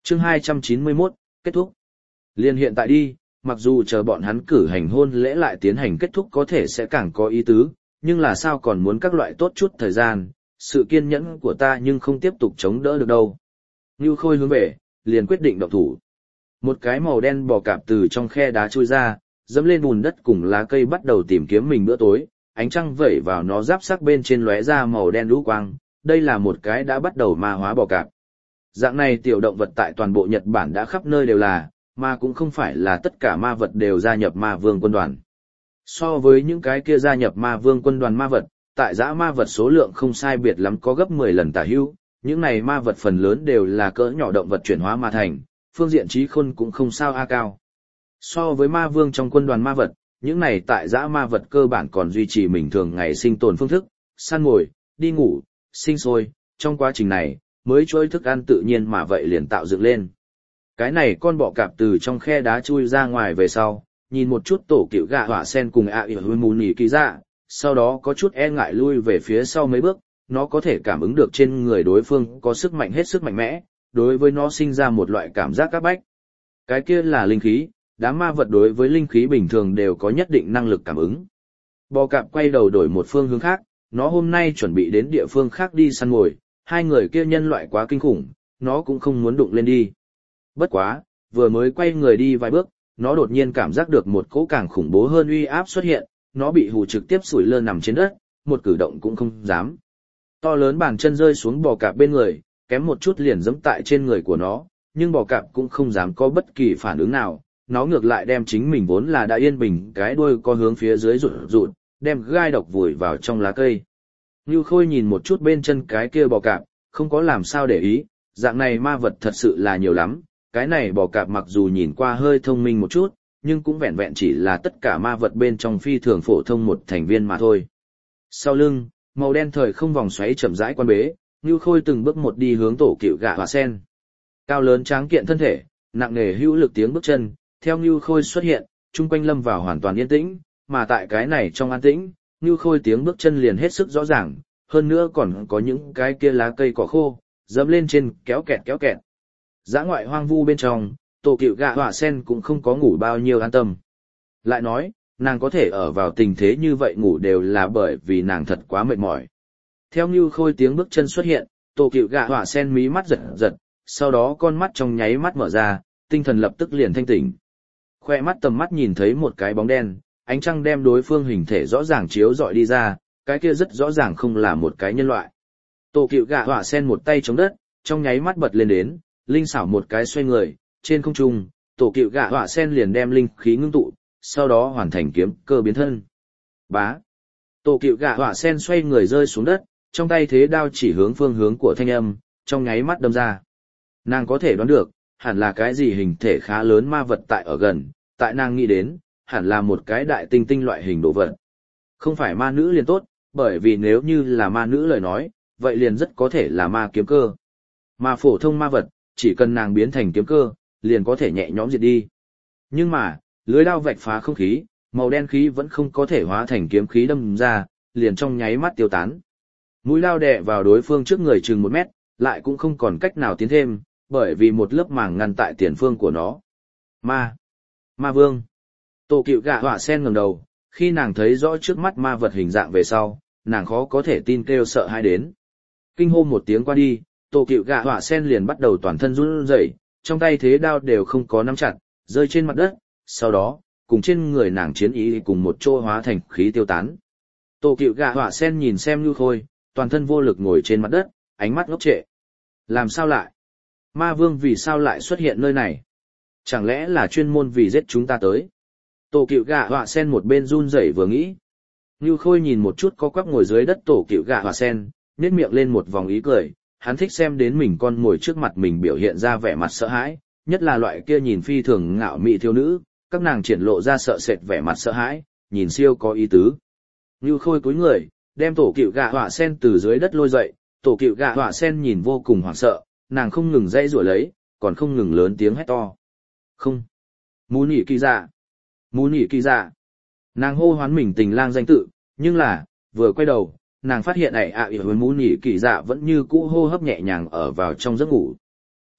Chương 291, kết thúc. Liên hiện tại đi, mặc dù chờ bọn hắn cử hành hôn lễ lại tiến hành kết thúc có thể sẽ càng có ý tứ, nhưng là sao còn muốn các loại tốt chút thời gian, sự kiên nhẫn của ta nhưng không tiếp tục chống đỡ được đâu. Ngưu Khôi hướng về, liền quyết định động thủ. Một cái màu đen bò cạp từ trong khe đá chui ra, dẫm lên bùn đất cùng lá cây bắt đầu tìm kiếm mình bữa tối, ánh trăng vẩy vào nó giáp sắc bên trên lóe ra màu đen lũ quang, đây là một cái đã bắt đầu ma hóa bò cạp. Dạng này tiểu động vật tại toàn bộ Nhật Bản đã khắp nơi đều là, mà cũng không phải là tất cả ma vật đều gia nhập ma vương quân đoàn. So với những cái kia gia nhập ma vương quân đoàn ma vật, tại dã ma vật số lượng không sai biệt lắm có gấp 10 lần tả hữu, những này ma vật phần lớn đều là cỡ nhỏ động vật chuyển hóa mà thành, phương diện trí khôn cũng không sao a cao. So với ma vương trong quân đoàn ma vật, những này tại dã ma vật cơ bản còn duy trì mình thường ngày sinh tồn phương thức, săn mồi, đi ngủ, sinh sôi, trong quá trình này, mới chuỗi thức ăn tự nhiên mà vậy liền tạo dựng lên. Cái này con bọ cạp từ trong khe đá chui ra ngoài về sau, nhìn một chút tổ cựu gạ hỏa sen cùng ạ ỉ hư mù nỉ kỳ dạ, sau đó có chút e ngại lui về phía sau mấy bước, nó có thể cảm ứng được trên người đối phương có sức mạnh hết sức mạnh mẽ, đối với nó sinh ra một loại cảm giác áp bách. Cái kia là linh khí, đám ma vật đối với linh khí bình thường đều có nhất định năng lực cảm ứng. Bò cạp quay đầu đổi một phương hướng khác, nó hôm nay chuẩn bị đến địa phương khác đi săn mồi, hai người kia nhân loại quá kinh khủng, nó cũng không muốn đụng lên đi. Bất quá, vừa mới quay người đi vài bước, nó đột nhiên cảm giác được một cỗ càng khủng bố hơn uy áp xuất hiện, nó bị hù trực tiếp sủi lơ nằm trên đất, một cử động cũng không dám. To lớn bàn chân rơi xuống bò cạp bên người, kém một chút liền giẫm tại trên người của nó, nhưng bò cạp cũng không dám có bất kỳ phản ứng nào, nó ngược lại đem chính mình vốn là đã yên bình cái đuôi có hướng phía dưới rụt rụt, đem gai độc vùi vào trong lá cây. Ngưu Khôi nhìn một chút bên chân cái kia bò cạp, không có làm sao để ý, dạng này ma vật thật sự là nhiều lắm, cái này bò cạp mặc dù nhìn qua hơi thông minh một chút, nhưng cũng vẹn vẹn chỉ là tất cả ma vật bên trong phi thường phổ thông một thành viên mà thôi. Sau lưng, màu đen thời không vòng xoáy chậm rãi quan bế, Ngưu Khôi từng bước một đi hướng tổ cựu gạ hỏa sen. Cao lớn tráng kiện thân thể, nặng nề hữu lực tiếng bước chân, theo Ngưu Khôi xuất hiện, chung quanh lâm vào hoàn toàn yên tĩnh, mà tại cái này trong an tĩnh, Ngưu Khôi tiếng bước chân liền hết sức rõ ràng, hơn nữa còn có những cái kia lá cây cỏ khô, dẫm lên trên kéo kẹt kéo kẹt. Dã ngoại hoang vu bên trong, tổ cựu gạ hỏa sen cũng không có ngủ bao nhiêu an tâm. Lại nói, nàng có thể ở vào tình thế như vậy ngủ đều là bởi vì nàng thật quá mệt mỏi. Theo Ngưu Khôi tiếng bước chân xuất hiện, tổ cựu gạ hỏa sen mí mắt giật giật, sau đó con mắt trong nháy mắt mở ra, tinh thần lập tức liền thanh tỉnh. Khoe mắt tầm mắt nhìn thấy một cái bóng đen, ánh trăng đem đối phương hình thể rõ ràng chiếu rọi đi ra, cái kia rất rõ ràng không là một cái nhân loại. Tổ cựu gạ hỏa sen một tay chống đất, trong nháy mắt bật lên đến, linh xảo một cái xoay người, trên không trung, tổ cựu gạ hỏa sen liền đem linh khí ngưng tụ, sau đó hoàn thành kiếm cơ biến thân. Bá. Tổ cựu gạ hỏa sen xoay người rơi xuống đất, trong tay thế đao chỉ hướng phương hướng của thanh âm, trong nháy mắt đâm ra. Nàng có thể đoán được, hẳn là cái gì hình thể khá lớn ma vật tại ở gần, tại nàng nghĩ đến, hẳn là một cái đại tinh tinh loại hình đồ vật. Không phải ma nữ liền tốt, bởi vì nếu như là ma nữ lời nói, vậy liền rất có thể là ma kiếm cơ. Mà phổ thông ma vật, chỉ cần nàng biến thành kiếm cơ, liền có thể nhẹ nhõm diệt đi. Nhưng mà, lưới đao vạch phá không khí, màu đen khí vẫn không có thể hóa thành kiếm khí đâm ra, liền trong nháy mắt tiêu tán. Mũi lao đè vào đối phương trước người chừng 1 mét, lại cũng không còn cách nào tiến thêm, bởi vì một lớp màng ngăn tại tiền phương của nó. Ma vương. Tổ cựu gạ hỏa sen ngẩng đầu, khi nàng thấy rõ trước mắt ma vật hình dạng về sau, nàng khó có thể tin kêu sợ hãi đến. Kinh hô một tiếng qua đi, tổ cựu gạ hỏa sen liền bắt đầu toàn thân run rẩy, trong tay thế đao đều không có nắm chặt, rơi trên mặt đất, sau đó, cùng trên người nàng chiến ý cùng một chỗ hóa thành khí tiêu tán. Tổ cựu gạ hỏa sen nhìn xem Ngưu Khôi, toàn thân vô lực ngồi trên mặt đất, ánh mắt ngốc trệ. Làm sao lại? Ma vương vì sao lại xuất hiện nơi này? Chẳng lẽ là chuyên môn vì giết chúng ta tới? Tổ cựu gạ hỏa sen một bên run rẩy vừa nghĩ. Ngưu Khôi nhìn một chút có quắp ngồi dưới đất tổ cựu gạ hỏa sen, nhếch miệng lên một vòng ý cười, hắn thích xem đến mình con ngồi trước mặt mình biểu hiện ra vẻ mặt sợ hãi, nhất là loại kia nhìn phi thường ngạo mị thiếu nữ, các nàng triển lộ ra sợ sệt vẻ mặt sợ hãi, nhìn siêu có ý tứ. Ngưu Khôi cúi người, đem tổ cựu gạ hỏa sen từ dưới đất lôi dậy, tổ cựu gạ hỏa sen nhìn vô cùng hoảng sợ, nàng không ngừng dãy rủa lấy, còn không ngừng lớn tiếng hét to. Không. Mù nỉ kỳ dạ. Mù nỉ kỳ dạ. Nàng hô hoán mình tình lang danh tự, nhưng là, vừa quay đầu, nàng phát hiện ỉ với mù nỉ kỳ dạ vẫn như cũ hô hấp nhẹ nhàng ở vào trong giấc ngủ.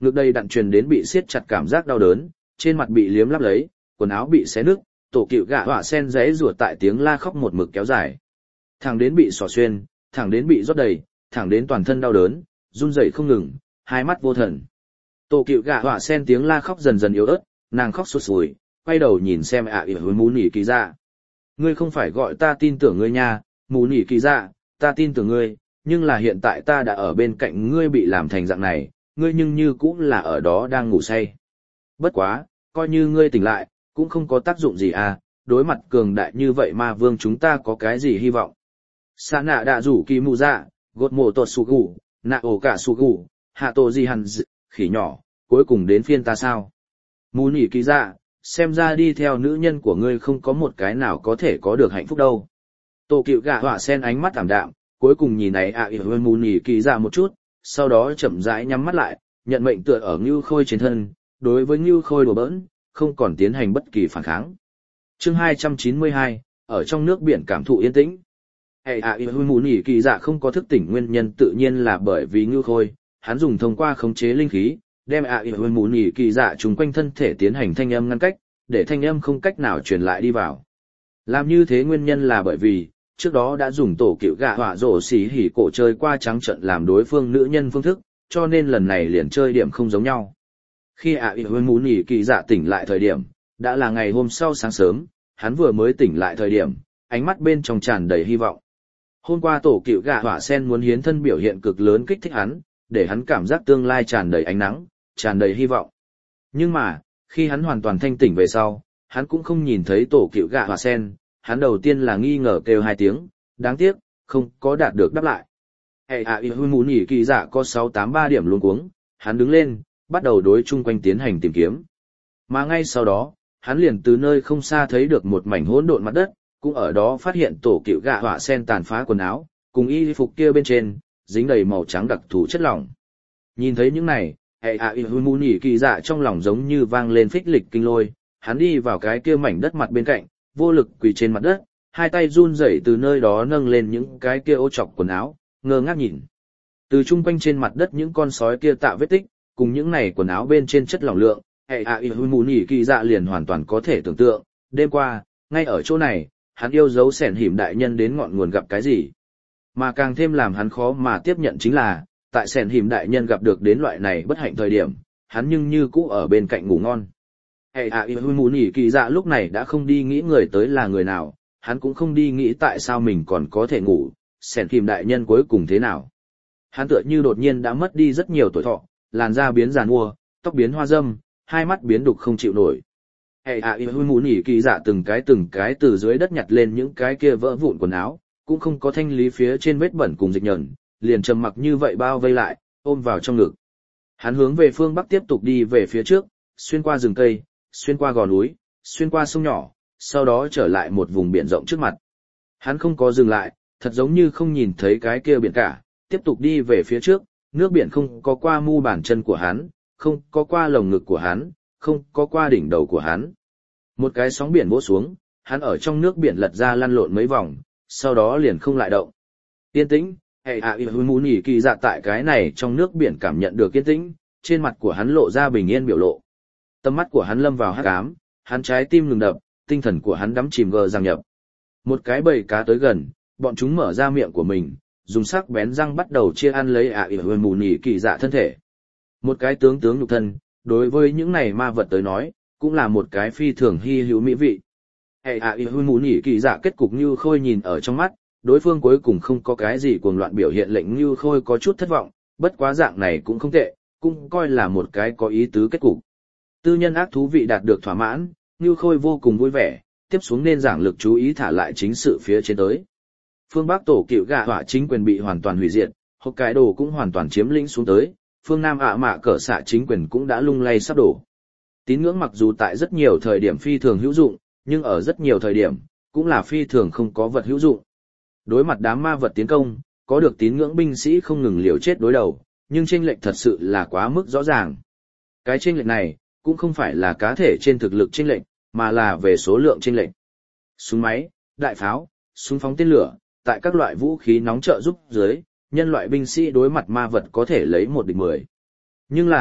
Ngực đầy đặn truyền đến bị siết chặt cảm giác đau đớn, trên mặt bị liếm láp lấy, quần áo bị xé nứt, tổ cựu gạ họa sen rẽ rủa tại tiếng la khóc một mực kéo dài. Thẳng đến bị xỏ xuyên, thẳng đến bị rót đầy, thẳng đến toàn thân đau đớn, run rẩy không ngừng, hai mắt vô thần. Tổ cựu gạ họa sen tiếng la khóc dần dần yếu ớt, nàng khóc sụt sùi, quay đầu nhìn xem mù nỉ kỳ dạ. Ngươi không phải gọi ta tin tưởng ngươi nha, mù nỉ kỳ dạ, ta tin tưởng ngươi, nhưng là hiện tại ta đã ở bên cạnh ngươi bị làm thành dạng này, ngươi nhưng như cũng là ở đó đang ngủ say. Bất quá, coi như ngươi tỉnh lại, cũng không có tác dụng gì à, đối mặt cường đại như vậy mà vương chúng ta có cái gì hy vọng. Sa nạ đã rủ kỳ mù dạ, gột mồ tột sù gù, nạ ổ cả sù gù, hạ tổ gì hẳn khỉ nhỏ, cuối cùng đến phiên ta sao. Mù nỉ kỳ dạ, xem ra đi theo nữ nhân của ngươi không có một cái nào có thể có được hạnh phúc đâu. Tổ cựu gạ họa sen ánh mắt thảm đạm, cuối cùng nhìn này mù nỉ kỳ dạ một chút, sau đó chậm rãi nhắm mắt lại, nhận mệnh tựa ở Ngưu Khôi trên thân, đối với Ngưu Khôi đùa bỡn, không còn tiến hành bất kỳ phản kháng. Chương 292, ở trong nước biển cảm thụ yên tĩnh. Mù nỉ kỳ dạ không có thức tỉnh nguyên nhân tự nhiên là bởi vì Ngưu Khôi, hắn dùng thông qua khống chế linh khí, đem mù nỉ kỳ dạ chung quanh thân thể tiến hành thanh âm ngăn cách, để thanh âm không cách nào truyền lại đi vào. Làm như thế nguyên nhân là bởi vì, trước đó đã dùng tổ cựu gạ họa rổ xỉ hỉ cổ chơi qua trắng trận làm đối phương nữ nhân phương thức, cho nên lần này liền chơi điểm không giống nhau. Khi mù nỉ kỳ dạ tỉnh lại thời điểm, đã là ngày hôm sau sáng sớm, hắn vừa mới tỉnh lại thời điểm, ánh mắt bên trong tràn đầy hy vọng. Hôm qua tổ cựu gạ họa sen muốn hiến thân biểu hiện cực lớn kích thích hắn, để hắn cảm giác tương lai tràn đầy ánh nắng, tràn đầy hy vọng. Nhưng mà, khi hắn hoàn toàn thanh tỉnh về sau, hắn cũng không nhìn thấy tổ cựu gạ họa sen, hắn đầu tiên là nghi ngờ kêu hai tiếng, đáng tiếc, không có đạt được đáp lại. Mù nỉ kỳ dạ có 683 điểm luống cuống, hắn đứng lên, bắt đầu đối chung quanh tiến hành tìm kiếm. Mà ngay sau đó, hắn liền từ nơi không xa thấy được một mảnh hỗn độn mặt đất, cũng ở đó phát hiện tổ cựu gạ họa sen tàn phá quần áo, cùng y phục kia bên trên, dính đầy màu trắng đặc thù chất lỏng. Nhìn thấy những này, mù nỉ kỳ dạ trong lòng giống như vang lên phích lịch kinh lôi, hắn đi vào cái kia mảnh đất mặt bên cạnh, vô lực quỳ trên mặt đất, hai tay run rẩy từ nơi đó nâng lên những cái kia ô trọc quần áo, ngơ ngác nhìn. Từ chung quanh trên mặt đất những con sói kia tạo vết tích, cùng những này quần áo bên trên chất lỏng lượng, mù nỉ kỳ dạ liền hoàn toàn có thể tưởng tượng, đêm qua, ngay ở chỗ này, hắn yêu dấu sẻn hỉm đại nhân đến ngọn nguồn gặp cái gì. Mà càng thêm làm hắn khó mà tiếp nhận chính là, tại sẻn hỉm đại nhân gặp được đến loại này bất hạnh thời điểm, hắn nhưng như cũ ở bên cạnh ngủ ngon. Mù nỉ kỳ dạ lúc này đã không đi nghĩ người tới là người nào, hắn cũng không đi nghĩ tại sao mình còn có thể ngủ, sẻn hỉm đại nhân cuối cùng thế nào. Hắn tựa như đột nhiên đã mất đi rất nhiều tuổi thọ, làn da biến giàn mua, tóc biến hoa râm, hai mắt biến đục không chịu nổi. Mù nỉ kỳ dạ từng cái từ dưới đất nhặt lên những cái kia vỡ vụn quần áo, cũng không có thanh lý phía trên vết bẩn cùng dịch nhờn, liền trầm mặc như vậy bao vây lại, ôm vào trong ngực. Hắn hướng về phương bắc tiếp tục đi về phía trước, xuyên qua rừng cây, xuyên qua gò núi, xuyên qua sông nhỏ, sau đó trở lại một vùng biển rộng trước mặt. Hắn không có dừng lại, thật giống như không nhìn thấy cái kia biển cả, tiếp tục đi về phía trước, nước biển không có qua mu bàn chân của hắn, không có qua lồng ngực của hắn, không có qua đỉnh đầu của hắn. Một cái sóng biển vỗ xuống, hắn ở trong nước biển lật ra lăn lộn mấy vòng, sau đó liền không lại động. Yên tĩnh, mù nỉ kỳ dạ tại cái này trong nước biển cảm nhận được yên tĩnh, trên mặt của hắn lộ ra bình yên biểu lộ. Tầm mắt của hắn lâm vào hắc ám, hắn trái tim ngừng đập, tinh thần của hắn đắm chìm gờ giằng nhập. Một cái bầy cá tới gần, bọn chúng mở ra miệng của mình, dùng sắc bén răng bắt đầu chia ăn lấy mù nỉ kỳ dạ thân thể. Một cái tướng nhục thân, đối với những này ma vật tới nói, cũng là một cái phi thường hy hữu mỹ vị. Mù nỉ kỳ dạ kết cục Như Khôi nhìn ở trong mắt, đối phương cuối cùng không có cái gì cuồng loạn biểu hiện lệnh Như Khôi có chút thất vọng, bất quá dạng này cũng không tệ, cũng coi là một cái có ý tứ kết cục. Tư nhân ác thú vị đạt được thỏa mãn, Như Khôi vô cùng vui vẻ, tiếp xuống nên giảng lực chú ý thả lại chính sự phía trên tới. Phương Bắc tổ cựu gạ họa chính quyền bị hoàn toàn hủy diệt, Hokkaido cũng hoàn toàn chiếm lĩnh xuống tới, phương Nam ạ mạ cỡ xạ chính quyền cũng đã lung lay sắp đổ. Tín ngưỡng mặc dù tại rất nhiều thời điểm phi thường hữu dụng, nhưng ở rất nhiều thời điểm, cũng là phi thường không có vật hữu dụng. Đối mặt đám ma vật tiến công, có được tín ngưỡng binh sĩ không ngừng liều chết đối đầu, nhưng chênh lệch thật sự là quá mức rõ ràng. Cái chênh lệch này, cũng không phải là cá thể trên thực lực chênh lệch, mà là về số lượng chênh lệch. Súng máy, đại pháo, súng phóng tên lửa, tại các loại vũ khí nóng trợ giúp dưới, nhân loại binh sĩ đối mặt ma vật có thể lấy 1 địch 10. Nhưng là,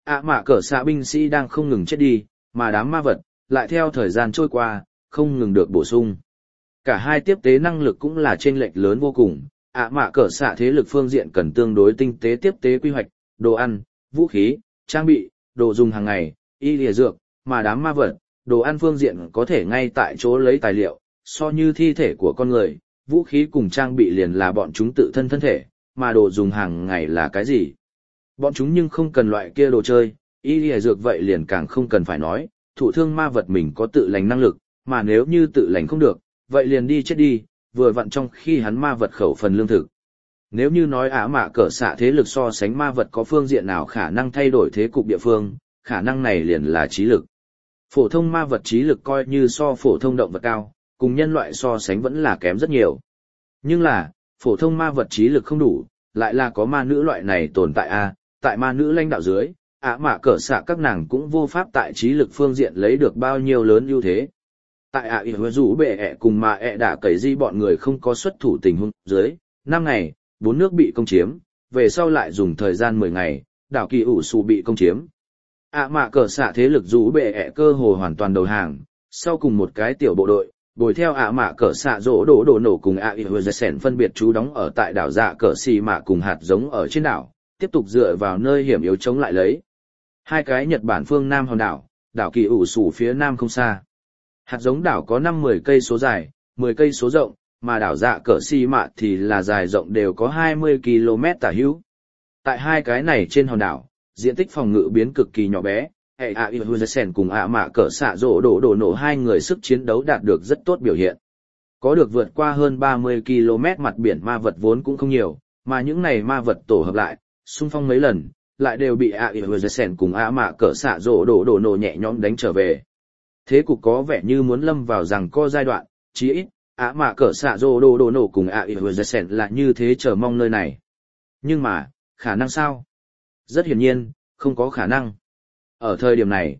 ạ mạ cỡ xạ binh sĩ đang không ngừng chết đi, mà đám ma vật, lại theo thời gian trôi qua, không ngừng được bổ sung. Cả hai tiếp tế năng lực cũng là chênh lệch lớn vô cùng, ạ mạ cỡ xạ thế lực phương diện cần tương đối tinh tế tiếp tế quy hoạch, đồ ăn, vũ khí, trang bị, đồ dùng hàng ngày, y lìa dược, mà đám ma vật, đồ ăn phương diện có thể ngay tại chỗ lấy tài liệu, so như thi thể của con người, vũ khí cùng trang bị liền là bọn chúng tự thân thân thể, mà đồ dùng hàng ngày là cái gì? Bọn chúng nhưng không cần loại kia đồ chơi, y lìa dược vậy liền càng không cần phải nói, thụ thương ma vật mình có tự lành năng lực, mà nếu như tự lành không được, vậy liền đi chết đi, vừa vặn trong khi hắn ma vật khẩu phần lương thực. Nếu như nói ả mạ cỡ xạ thế lực so sánh ma vật có phương diện nào khả năng thay đổi thế cục địa phương, khả năng này liền là trí lực. Phổ thông ma vật trí lực coi như so phổ thông động vật cao, cùng nhân loại so sánh vẫn là kém rất nhiều. Nhưng là, phổ thông ma vật trí lực không đủ, lại là có ma nữ loại này tồn tại tại ma nữ lãnh đạo dưới, ả mạ cỡ xạ các nàng cũng vô pháp tại trí lực phương diện lấy được bao nhiêu lớn ưu thế. Tại ả rủ bệ ẹ cùng mà ẹ đã cẩy di bọn người không có xuất thủ tình huống dưới, 5 ngày, 4 nước bị công chiếm, về sau lại dùng thời gian 10 ngày, đảo kỳ ủ xù bị công chiếm. Ả mạ cỡ xạ thế lực rủ bệ ẹ cơ hồ hoàn toàn đầu hàng, sau cùng một cái tiểu bộ đội, bồi theo ả mạ cỡ xạ rỗ đổ nổ cùng ả sẻn phân biệt trú đóng ở tại đảo dạ cỡ xì mạ cùng hạt giống ở trên đảo, tiếp tục dựa vào nơi hiểm yếu chống lại lấy. Hai cái Nhật Bản phương Nam hòn đảo, đảo kỳ ủ xù phía Nam không xa. Hạt giống đảo có 5-10 cây số dài, 10 cây số rộng, mà đảo dạ cỡ xì mạ thì là dài rộng đều có 20 km tả hữu. Tại hai cái này trên hòn đảo, diện tích phòng ngự biến cực kỳ nhỏ bé, hệ ạ sen cùng ạ mạ cỡ xạ rỗ đổ nổ hai người sức chiến đấu đạt được rất tốt biểu hiện. Có được vượt qua hơn 30 km mặt biển ma vật vốn cũng không nhiều, mà những này ma vật tổ hợp lại, xung phong mấy lần, lại đều bị ạ sen cùng ạ mạ cỡ xạ rỗ đổ nổ nhẹ nhõm đánh trở về. Thế cục có vẻ như muốn lâm vào rằng co giai đoạn, chí ít, ạ mạ cỡ xạ rỗ đổ nổ cùng ạ sen là như thế chờ mong nơi này. Nhưng mà, khả năng sao? Rất hiển nhiên, không có khả năng. Ở thời điểm này,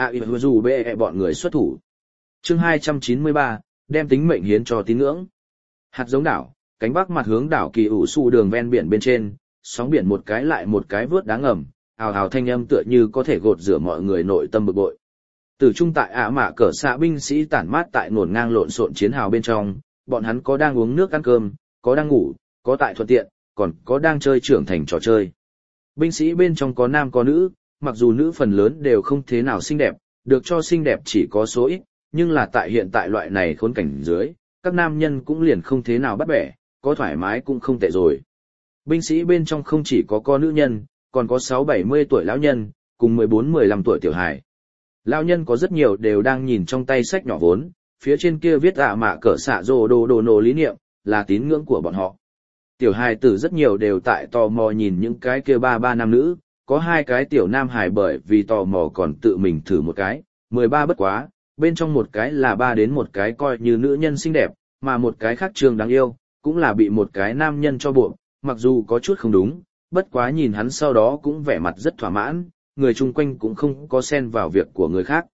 dù bệ bọn người xuất thủ. Chương 293, đem tính mệnh hiến cho tín ngưỡng. Hạt giống đảo, cánh bắc mặt hướng đảo kỳ ủ su đường ven biển bên trên, sóng biển một cái lại một cái vớt đáng ngầm, ào ào thanh âm tựa như có thể gột rửa mọi người nội tâm bực bội. Từ trung tại ả mạ cỡ xạ binh sĩ tản mát tại ngổn ngang lộn xộn chiến hào bên trong, bọn hắn có đang uống nước ăn cơm, có đang ngủ, có tại thuận tiện, còn có đang chơi trưởng thành trò chơi. Binh sĩ bên trong có nam có nữ, mặc dù nữ phần lớn đều không thế nào xinh đẹp, được cho xinh đẹp chỉ có số ít, nhưng là tại hiện tại loại này khốn cảnh dưới, các nam nhân cũng liền không thế nào bắt bẻ, có thoải mái cũng không tệ rồi. Binh sĩ bên trong không chỉ có nữ nhân, còn có 6-70 tuổi lão nhân, cùng 14-15 tuổi tiểu hài. Lão nhân có rất nhiều đều đang nhìn trong tay sách nhỏ vốn, phía trên kia viết ạ mạ cỡ xạ rồ đồ nổ lý niệm, là tín ngưỡng của bọn họ. Tiểu hài tử rất nhiều đều tại tò mò nhìn những cái kia ba nam nữ, có 2 cái tiểu nam hài bởi vì tò mò còn tự mình thử một cái, 13 bất quá, bên trong một cái là 3 đến một cái coi như nữ nhân xinh đẹp, mà một cái khác trường đáng yêu, cũng là bị một cái nam nhân cho buộc, mặc dù có chút không đúng, bất quá nhìn hắn sau đó cũng vẻ mặt rất thỏa mãn, người chung quanh cũng không có xen vào việc của người khác.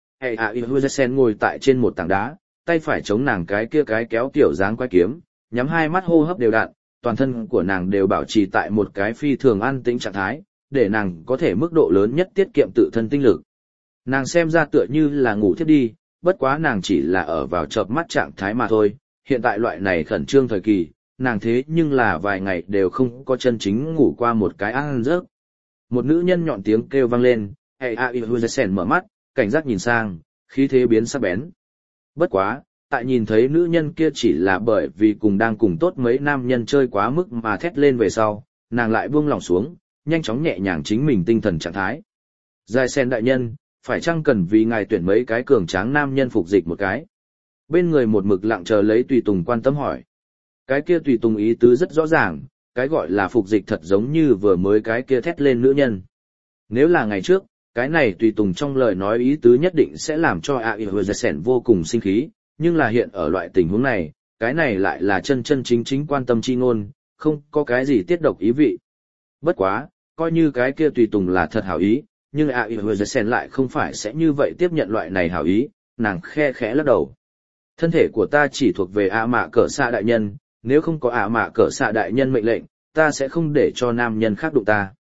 Sen ngồi tại trên một tảng đá, tay phải chống nàng cái kia cái kéo kiểu dáng quái kiếm, nhắm 2 mắt hô hấp đều đặn, toàn thân của nàng đều bảo trì tại một cái phi thường an tĩnh trạng thái, để nàng có thể mức độ lớn nhất tiết kiệm tự thân tinh lực. Nàng xem ra tựa như là ngủ thiếp đi, bất quá nàng chỉ là ở vào chợp mắt trạng thái mà thôi, hiện tại loại này khẩn trương thời kỳ, nàng thế nhưng là vài ngày đều không có chân chính ngủ qua một cái ăn giấc. Một nữ nhân nhọn tiếng kêu vang lên, Sen mở mắt, cảnh giác nhìn sang, khí thế biến sắc bén. Bất quá, tại nhìn thấy nữ nhân kia chỉ là bởi vì đang cùng tốt mấy nam nhân chơi quá mức mà thét lên về sau, nàng lại buông lòng xuống, nhanh chóng nhẹ nhàng chính mình tinh thần trạng thái. Dài Sen đại nhân, phải chăng cần vì ngài tuyển mấy cái cường tráng nam nhân phục dịch một cái? Bên người một mực lặng chờ lấy tùy tùng quan tâm hỏi. Cái kia tùy tùng ý tứ rất rõ ràng, cái gọi là phục dịch thật giống như vừa mới cái kia thét lên nữ nhân. Nếu là ngày trước, cái này tùy tùng trong lời nói ý tứ nhất định sẽ làm cho Sen vô cùng sinh khí, nhưng là hiện ở loại tình huống này, cái này lại là chân chính quan tâm chi ngôn, không có cái gì tiết độc ý vị. Bất quá, coi như cái kia tùy tùng là thật hảo ý, nhưng Sen lại không phải sẽ như vậy tiếp nhận loại này hảo ý, nàng khe khẽ lắc đầu. Thân thể của ta chỉ thuộc về ạ mạ cỡ xạ đại nhân, nếu không có ạ mạ cỡ xạ đại nhân mệnh lệnh, ta sẽ không để cho nam nhân khác đụng ta.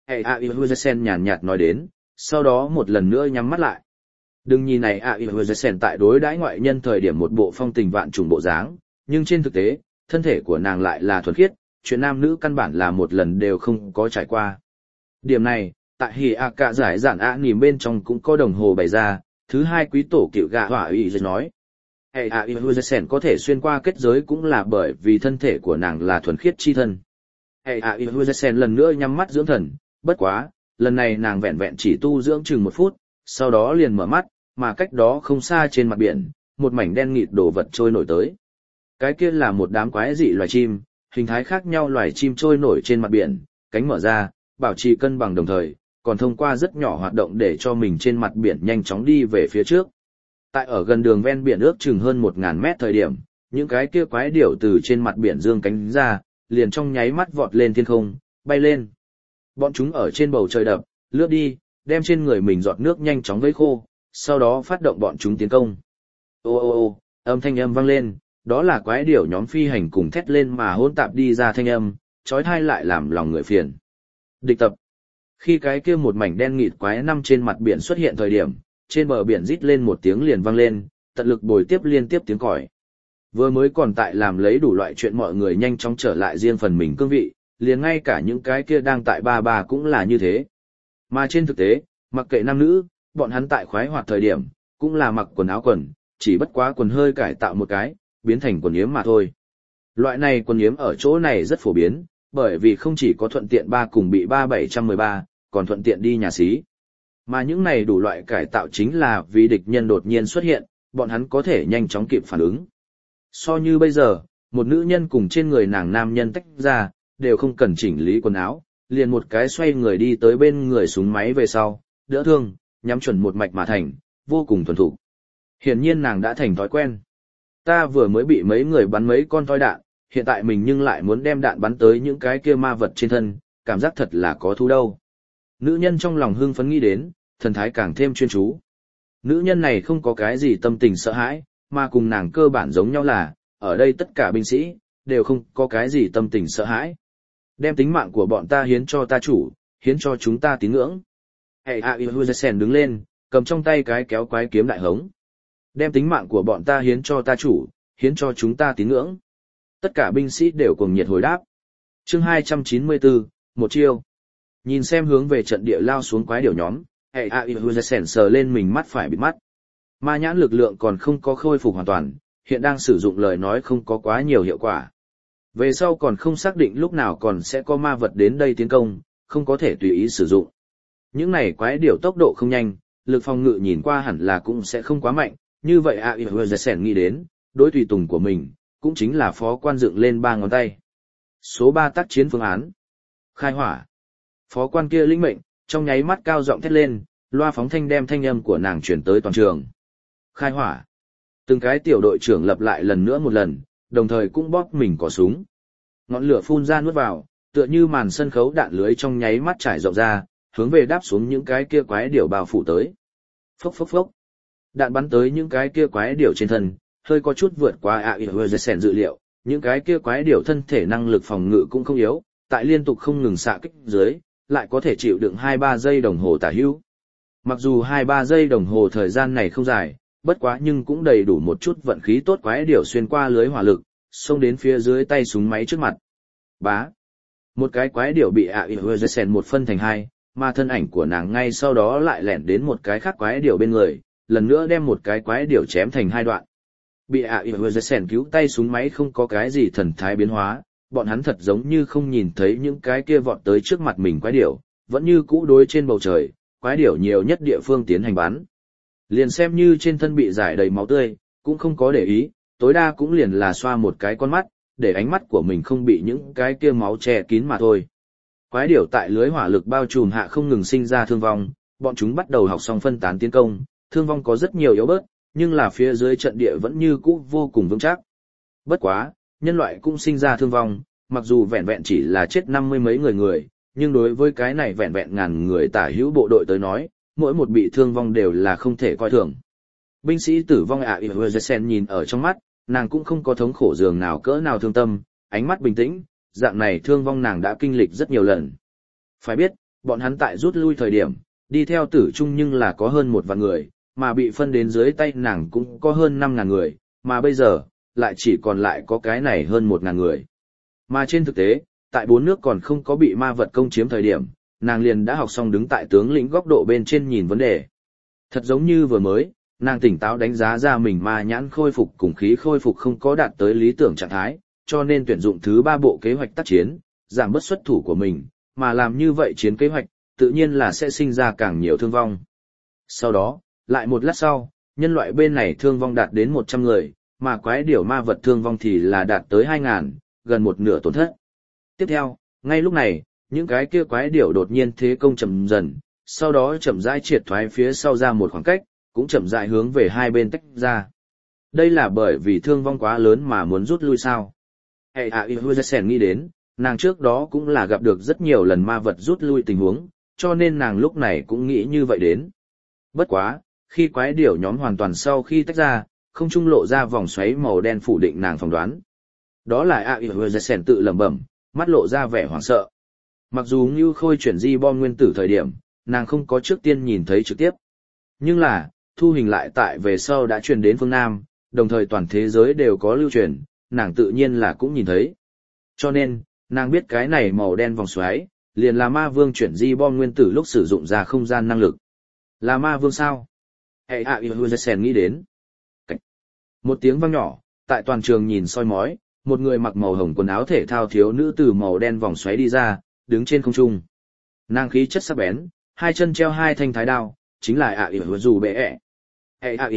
Hệ A Ihuzen nhàn nhạt nói đến, sau đó một lần nữa nhắm mắt lại. Đừng nhìn này A Ihuzen tại đối đãi ngoại nhân thời điểm một bộ phong tình vạn trùng bộ dáng, nhưng trên thực tế, thân thể của nàng lại là thuần khiết, chuyện nam nữ căn bản là một lần đều không có trải qua. Điểm này, tại Hỉ A Cả giải giản A nìm bên trong cũng có đồng hồ bày ra, thứ hai quý tổ cựu gạ hỏa ủy nói. Hệ A Ihuzen có thể xuyên qua kết giới cũng là bởi vì thân thể của nàng là thuần khiết chi thân. Hệ A Ihuzen lần nữa nhắm mắt dưỡng thần, bất quá, lần này nàng vẹn vẹn chỉ tu dưỡng chừng 1 phút, sau đó liền mở mắt, mà cách đó không xa trên mặt biển, một mảnh đen nghịt đồ vật trôi nổi tới. Cái kia là một đám quái dị loài chim, hình thái khác nhau loài chim trôi nổi trên mặt biển, cánh mở ra, bảo trì cân bằng đồng thời, còn thông qua rất nhỏ hoạt động để cho mình trên mặt biển nhanh chóng đi về phía trước. Tại ở gần đường ven biển ước chừng hơn 1000 mét thời điểm, những cái kia quái điểu từ trên mặt biển dương cánh ra, liền trong nháy mắt vọt lên thiên không, bay lên. Bọn chúng ở trên bầu trời đập, lướt đi, đem trên người mình giọt nước nhanh chóng vấy khô, sau đó phát động bọn chúng tiến công. Ô ô ô, âm thanh âm vang lên, đó là quái điểu nhóm phi hành cùng thét lên mà hỗn tạp đi ra thanh âm, chói tai lại làm lòng người phiền. Địch tập. Khi cái kia một mảnh đen nghịt quái năm trên mặt biển xuất hiện thời điểm, trên bờ biển rít lên một tiếng liền vang lên, tận lực bồi tiếp liên tiếp tiếng còi. Vừa mới còn tại làm lấy đủ loại chuyện mọi người nhanh chóng trở lại riêng phần mình cương vị, liền ngay cả những cái kia đang tại ba cũng là như thế. Mà trên thực tế, mặc kệ nam nữ, bọn hắn tại khoái hoạt thời điểm, cũng là mặc quần áo quần, chỉ bất quá quần hơi cải tạo một cái, biến thành quần yếm mà thôi. Loại này quần yếm ở chỗ này rất phổ biến, bởi vì không chỉ có thuận tiện cùng bị 3713, còn thuận tiện đi nhà xí. Mà những này đủ loại cải tạo chính là vì địch nhân đột nhiên xuất hiện, bọn hắn có thể nhanh chóng kịp phản ứng. So như bây giờ, một nữ nhân cùng trên người nàng nam nhân tách ra, đều không cần chỉnh lý quần áo, liền một cái xoay người đi tới bên người súng máy về sau, đỡ thương, nhắm chuẩn một mạch mà thành, vô cùng thuần thục. Hiển nhiên nàng đã thành thói quen. Ta vừa mới bị mấy người bắn mấy con thoi đạn, hiện tại mình nhưng lại muốn đem đạn bắn tới những cái kia ma vật trên thân, cảm giác thật là có thú đâu. Nữ nhân trong lòng hưng phấn nghĩ đến, thần thái càng thêm chuyên chú. Nữ nhân này không có cái gì tâm tình sợ hãi, mà cùng nàng cơ bản giống nhau là, ở đây tất cả binh sĩ, đều không có cái gì tâm tình sợ hãi. Đem tính mạng của bọn ta hiến cho ta chủ, hiến cho chúng ta tín ngưỡng. Hệ A Ihuzen đứng lên, cầm trong tay cái kéo quái kiếm đại hống. Đem tính mạng của bọn ta hiến cho ta chủ, hiến cho chúng ta tín ngưỡng. Tất cả binh sĩ đều cùng nhiệt hồi đáp. Chương 294, một chiêu. Nhìn xem hướng về trận địa lao xuống quái điểu nhóm, hệ A Ihuzen sờ lên mình mắt phải bịt mắt. Ma nhãn lực lượng còn không có khôi phục hoàn toàn, hiện đang sử dụng lời nói không có quá nhiều hiệu quả. Về sau còn không xác định lúc nào còn sẽ có ma vật đến đây tiến công, không có thể tùy ý sử dụng. Những này quái điểu tốc độ không nhanh, lực phòng ngự nhìn qua hẳn là cũng sẽ không quá mạnh, như vậy A Ihuzen nghĩ đến, đối tùy tùng của mình, cũng chính là phó quan dựng lên 3 ngón tay. Số 3 tác chiến phương án. Khai hỏa. Phó quan kia lĩnh mệnh, trong nháy mắt cao giọng thét lên, loa phóng thanh đem thanh âm của nàng truyền tới toàn trường. Khai hỏa. Từng cái tiểu đội trưởng lập lại lần nữa một lần, đồng thời cũng bóp mình cò súng. Ngọn lửa phun ra nuốt vào, tựa như màn sân khấu đạn lưới trong nháy mắt trải rộng ra, hướng về đáp xuống những cái kia quái điểu bao phủ tới. Phốc phốc phốc. Đạn bắn tới những cái kia quái điểu trên thân, hơi có chút vượt qua A Ihuzen dự liệu, những cái kia quái điểu thân thể năng lực phòng ngự cũng không yếu, tại liên tục không ngừng xạ kích dưới, lại có thể chịu đựng 2-3 giây đồng hồ tả hữu. Mặc dù 2-3 giây đồng hồ thời gian này không dài, bất quá nhưng cũng đầy đủ một chút vận khí tốt quái điểu xuyên qua lưới hỏa lực, xông đến phía dưới tay súng máy trước mặt. Bá. Một cái quái điểu bị A Ihuzen một phân thành hai, mà thân ảnh của nàng ngay sau đó lại lẻn đến một cái khác quái điểu bên người, lần nữa đem một cái quái điểu chém thành 2 đoạn. Bị A Ihuzen cứu tay súng máy không có cái gì thần thái biến hóa, bọn hắn thật giống như không nhìn thấy những cái kia vọt tới trước mặt mình quái điểu, vẫn như cũ đối trên bầu trời, quái điểu nhiều nhất địa phương tiến hành bắn. Liền xem như trên thân bị rải đầy máu tươi, cũng không có để ý, tối đa cũng liền là xoa một cái con mắt, để ánh mắt của mình không bị những cái kia máu che kín mà thôi. Quái điểu tại lưới hỏa lực bao trùm hạ không ngừng sinh ra thương vong, bọn chúng bắt đầu học xong phân tán tiến công, thương vong có rất nhiều yếu bớt, nhưng là phía dưới trận địa vẫn như cũ vô cùng vững chắc. Bất quá, nhân loại cũng sinh ra thương vong, mặc dù vẹn vẹn chỉ là chết 50 mấy người, nhưng đối với cái này vẹn vẹn ngàn người tả hữu bộ đội tới nói, mỗi một bị thương vong đều là không thể coi thường. Binh sĩ tử vong A Ihuzen nhìn ở trong mắt, nàng cũng không có thống khổ dường nào cỡ nào thương tâm, ánh mắt bình tĩnh, dạng này thương vong nàng đã kinh lịch rất nhiều lần. Phải biết, Bọn hắn tại rút lui thời điểm, đi theo tử trung nhưng là có hơn 1 vạn người, mà bị phân đến dưới tay nàng cũng có hơn 5.000 người, mà bây giờ, lại chỉ còn lại có cái này hơn 1.000 người. Mà trên thực tế, tại 4 nước còn không có bị ma vật công chiếm thời điểm, nàng liền đã học xong đứng tại tướng lĩnh góc độ bên trên nhìn vấn đề. Thật giống như vừa mới, nàng tỉnh táo đánh giá ra mình ma nhãn khôi phục cùng khí khôi phục không có đạt tới lý tưởng trạng thái, cho nên tuyển dụng thứ 3 bộ kế hoạch tác chiến, giảm bớt xuất thủ của mình, mà làm như vậy chiến kế hoạch, tự nhiên là sẽ sinh ra càng nhiều thương vong. Sau đó, lại một lát sau, nhân loại bên này thương vong đạt đến 100 người, mà quái điểu ma vật thương vong thì là đạt tới 2.000, gần một nửa tổn thất. Tiếp theo, ngay lúc này, những cái kia quái điểu đột nhiên thế công chậm dần, sau đó chậm rãi triệt thoái phía sau ra một khoảng cách, cũng chậm rãi hướng về hai bên tách ra. Đây là bởi vì thương vong quá lớn mà muốn rút lui sao? Hệ ạ Ihuzen nghĩ đến, nàng trước đó cũng là gặp được rất nhiều lần ma vật rút lui tình huống, cho nên nàng lúc này cũng nghĩ như vậy đến. Bất quá, khi quái điểu nhóm hoàn toàn sau khi tách ra, không trung lộ ra vòng xoáy màu đen phủ định nàng phỏng đoán. Đó là ạ Ihuzen tự lẩm bẩm, mắt lộ ra vẻ hoảng sợ. Mặc dù Ngưu Khôi chuyển di bom nguyên tử thời điểm, nàng không có trước tiên nhìn thấy trực tiếp. Nhưng là, thu hình lại tại về sau đã truyền đến phương Nam, đồng thời toàn thế giới đều có lưu truyền, nàng tự nhiên là cũng nhìn thấy. Cho nên, nàng biết cái này màu đen vòng xoáy, liền là ma vương chuyển di bom nguyên tử lúc sử dụng ra không gian năng lực. Là ma vương sao? Hệ ạ Ihuzen nghĩ đến. Một tiếng vang nhỏ, tại toàn trường nhìn soi mói, một người mặc màu hồng quần áo thể thao thiếu nữ từ màu đen vòng xoáy đi ra, đứng trên không trung. Nàng khí chất sắc bén, hai chân treo hai thanh thái đao, chính là ạ dù bệ ẹ. ạ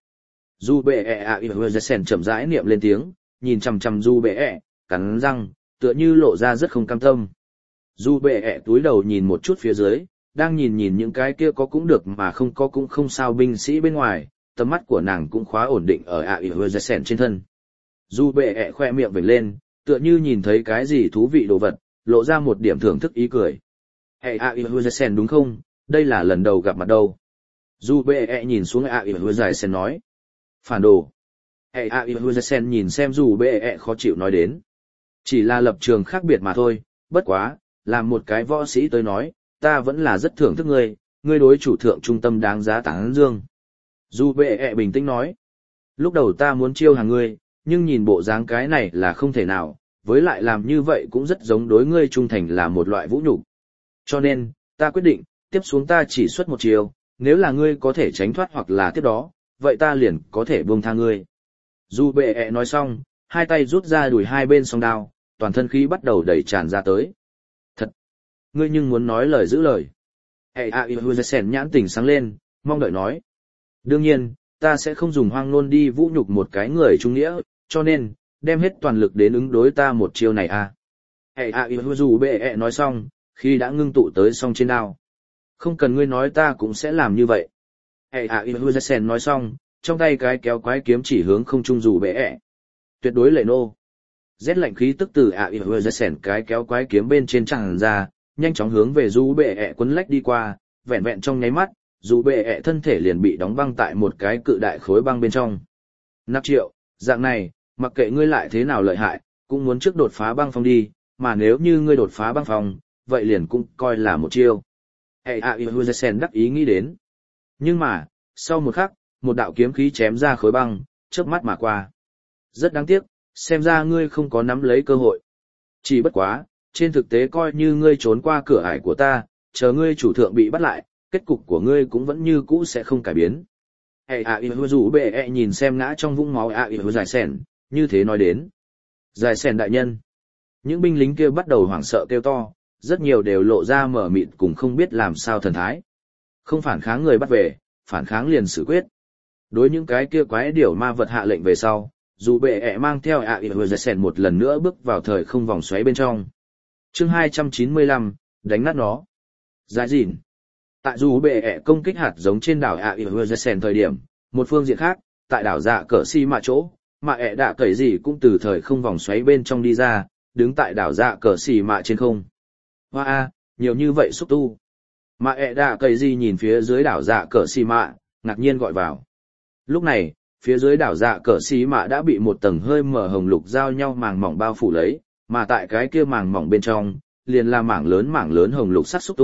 dù bệ ẹ ạ Ihuzen chậm rãi niệm lên tiếng, nhìn chằm chằm dù bệ ẹ, cắn răng, tựa như lộ ra rất không cam tâm. Dù bệ ẹ túi đầu nhìn một chút phía dưới, đang nhìn những cái kia có cũng được mà không có cũng không sao binh sĩ bên ngoài, tầm mắt của nàng cũng khóa ổn định ở ạ Ihuzen trên thân. Dù bệ ẹ khoe miệng vểnh lên, tựa như nhìn thấy cái gì thú vị đồ vật, lộ ra một điểm thưởng thức ý cười. Hệ ạ Ihuzen đúng không, đây là lần đầu gặp mặt đâu. Dù bệ ẹ nhìn xuống ạ Ihuzen nói. Phản đồ. Hệ ạ Ihuzen nhìn xem dù bệ ẹ khó chịu nói đến. Chỉ là lập trường khác biệt mà thôi, bất quá, làm một cái võ sĩ tới nói, ta vẫn là rất thưởng thức ngươi, ngươi đối chủ thượng trung tâm đáng giá tán dương. Dù bệ ẹ bình tĩnh nói. Lúc đầu ta muốn chiêu hàng ngươi, nhưng nhìn bộ dáng cái này là không thể nào, với lại làm như vậy cũng rất giống đối ngươi trung thành là một loại vũ nhục. Cho nên, ta quyết định, tiếp xuống ta chỉ xuất một chiều, nếu là ngươi có thể tránh thoát hoặc là tiếp đó, vậy ta liền có thể buông tha ngươi. Dù bệ ẹ nói xong, hai tay rút ra đùi hai bên song đao, toàn thân khí bắt đầu đẩy tràn ra tới. Thật! Ngươi nhưng muốn nói lời giữ lời. Hệ ạ Ihuzen nhãn tỉnh sáng lên, mong đợi nói. Đương nhiên, ta sẽ không dùng hoang ngôn đi vũ nhục một cái người trung nghĩa, cho nên, đem hết toàn lực đến ứng đối ta một chiêu này à. Hệ ạ Ihuzen bệ ẹ nói xong, khi đã ngưng tụ tới song trên đao. Không cần ngươi nói ta cũng sẽ làm như vậy. Hệ ạ Ihuzen nói xong, trong tay cái kéo quái kiếm chỉ hướng không trung dù bệ ẹ. Tuyệt đối lệ nô. Rét lạnh khí tức từ ạ Ihuzen cái kéo quái kiếm bên trên tràn ra, nhanh chóng hướng về dù bệ ẹ quấn lách đi qua, vẹn vẹn trong nháy mắt, dù bệ ẹ thân thể liền bị đóng băng tại một cái cự đại khối băng bên trong. Nạp Triệu, dạng này, mặc kệ ngươi lại thế nào lợi hại, cũng muốn trước đột phá băng phong đi, mà nếu như ngươi đột phá băng phong, vậy liền cũng coi là một chiêu. Hệ ạ Ihuzen đắc ý nghĩ đến. Nhưng mà, sau một khắc, một đạo kiếm khí chém ra khối băng, chớp mắt mà qua. Rất đáng tiếc, xem ra ngươi không có nắm lấy cơ hội. Chỉ bất quá, trên thực tế coi như ngươi trốn qua cửa ải của ta, chờ ngươi chủ thượng bị bắt lại, kết cục của ngươi cũng vẫn như cũ sẽ không cải biến. Hệ ạ Ihuzen bệ ẹ nhìn xem ngã trong vũng máu ạ Ihuzen, như thế nói đến. Giải sèn đại nhân. Những binh lính kia bắt đầu hoảng sợ kêu to, rất nhiều đều lộ ra mở mịt cùng không biết làm sao thần thái. Không phản kháng người bắt về, phản kháng liền xử quyết. Đối những cái kia quái điểu ma vật hạ lệnh về sau, dù bệ ẹ mang theo ạ Ihuzen một lần nữa bước vào thời không vòng xoáy bên trong. Chương 295, đánh nát nó. Giải dịn. Tại dù bệ ẹ công kích hạt giống trên đảo ạ Ihuzen thời điểm, một phương diện khác, tại đảo dạ cỡ si mạ chỗ, mà ẹ đã cởi gì cũng từ thời không vòng xoáy bên trong đi ra, đứng tại đảo dạ cỡ si mạ trên không. Hoa a, nhiều như vậy xúc tu. Mà ẹ đã cởi gì nhìn phía dưới đảo dạ cỡ si mạ, ngạc nhiên gọi vào. Lúc này, phía dưới đảo dạ cỡ si mạ đã bị một tầng hơi mở hồng lục giao nhau màng mỏng bao phủ lấy, mà tại cái kia màng mỏng bên trong, liền là mảng lớn hồng lục sắc xúc tu,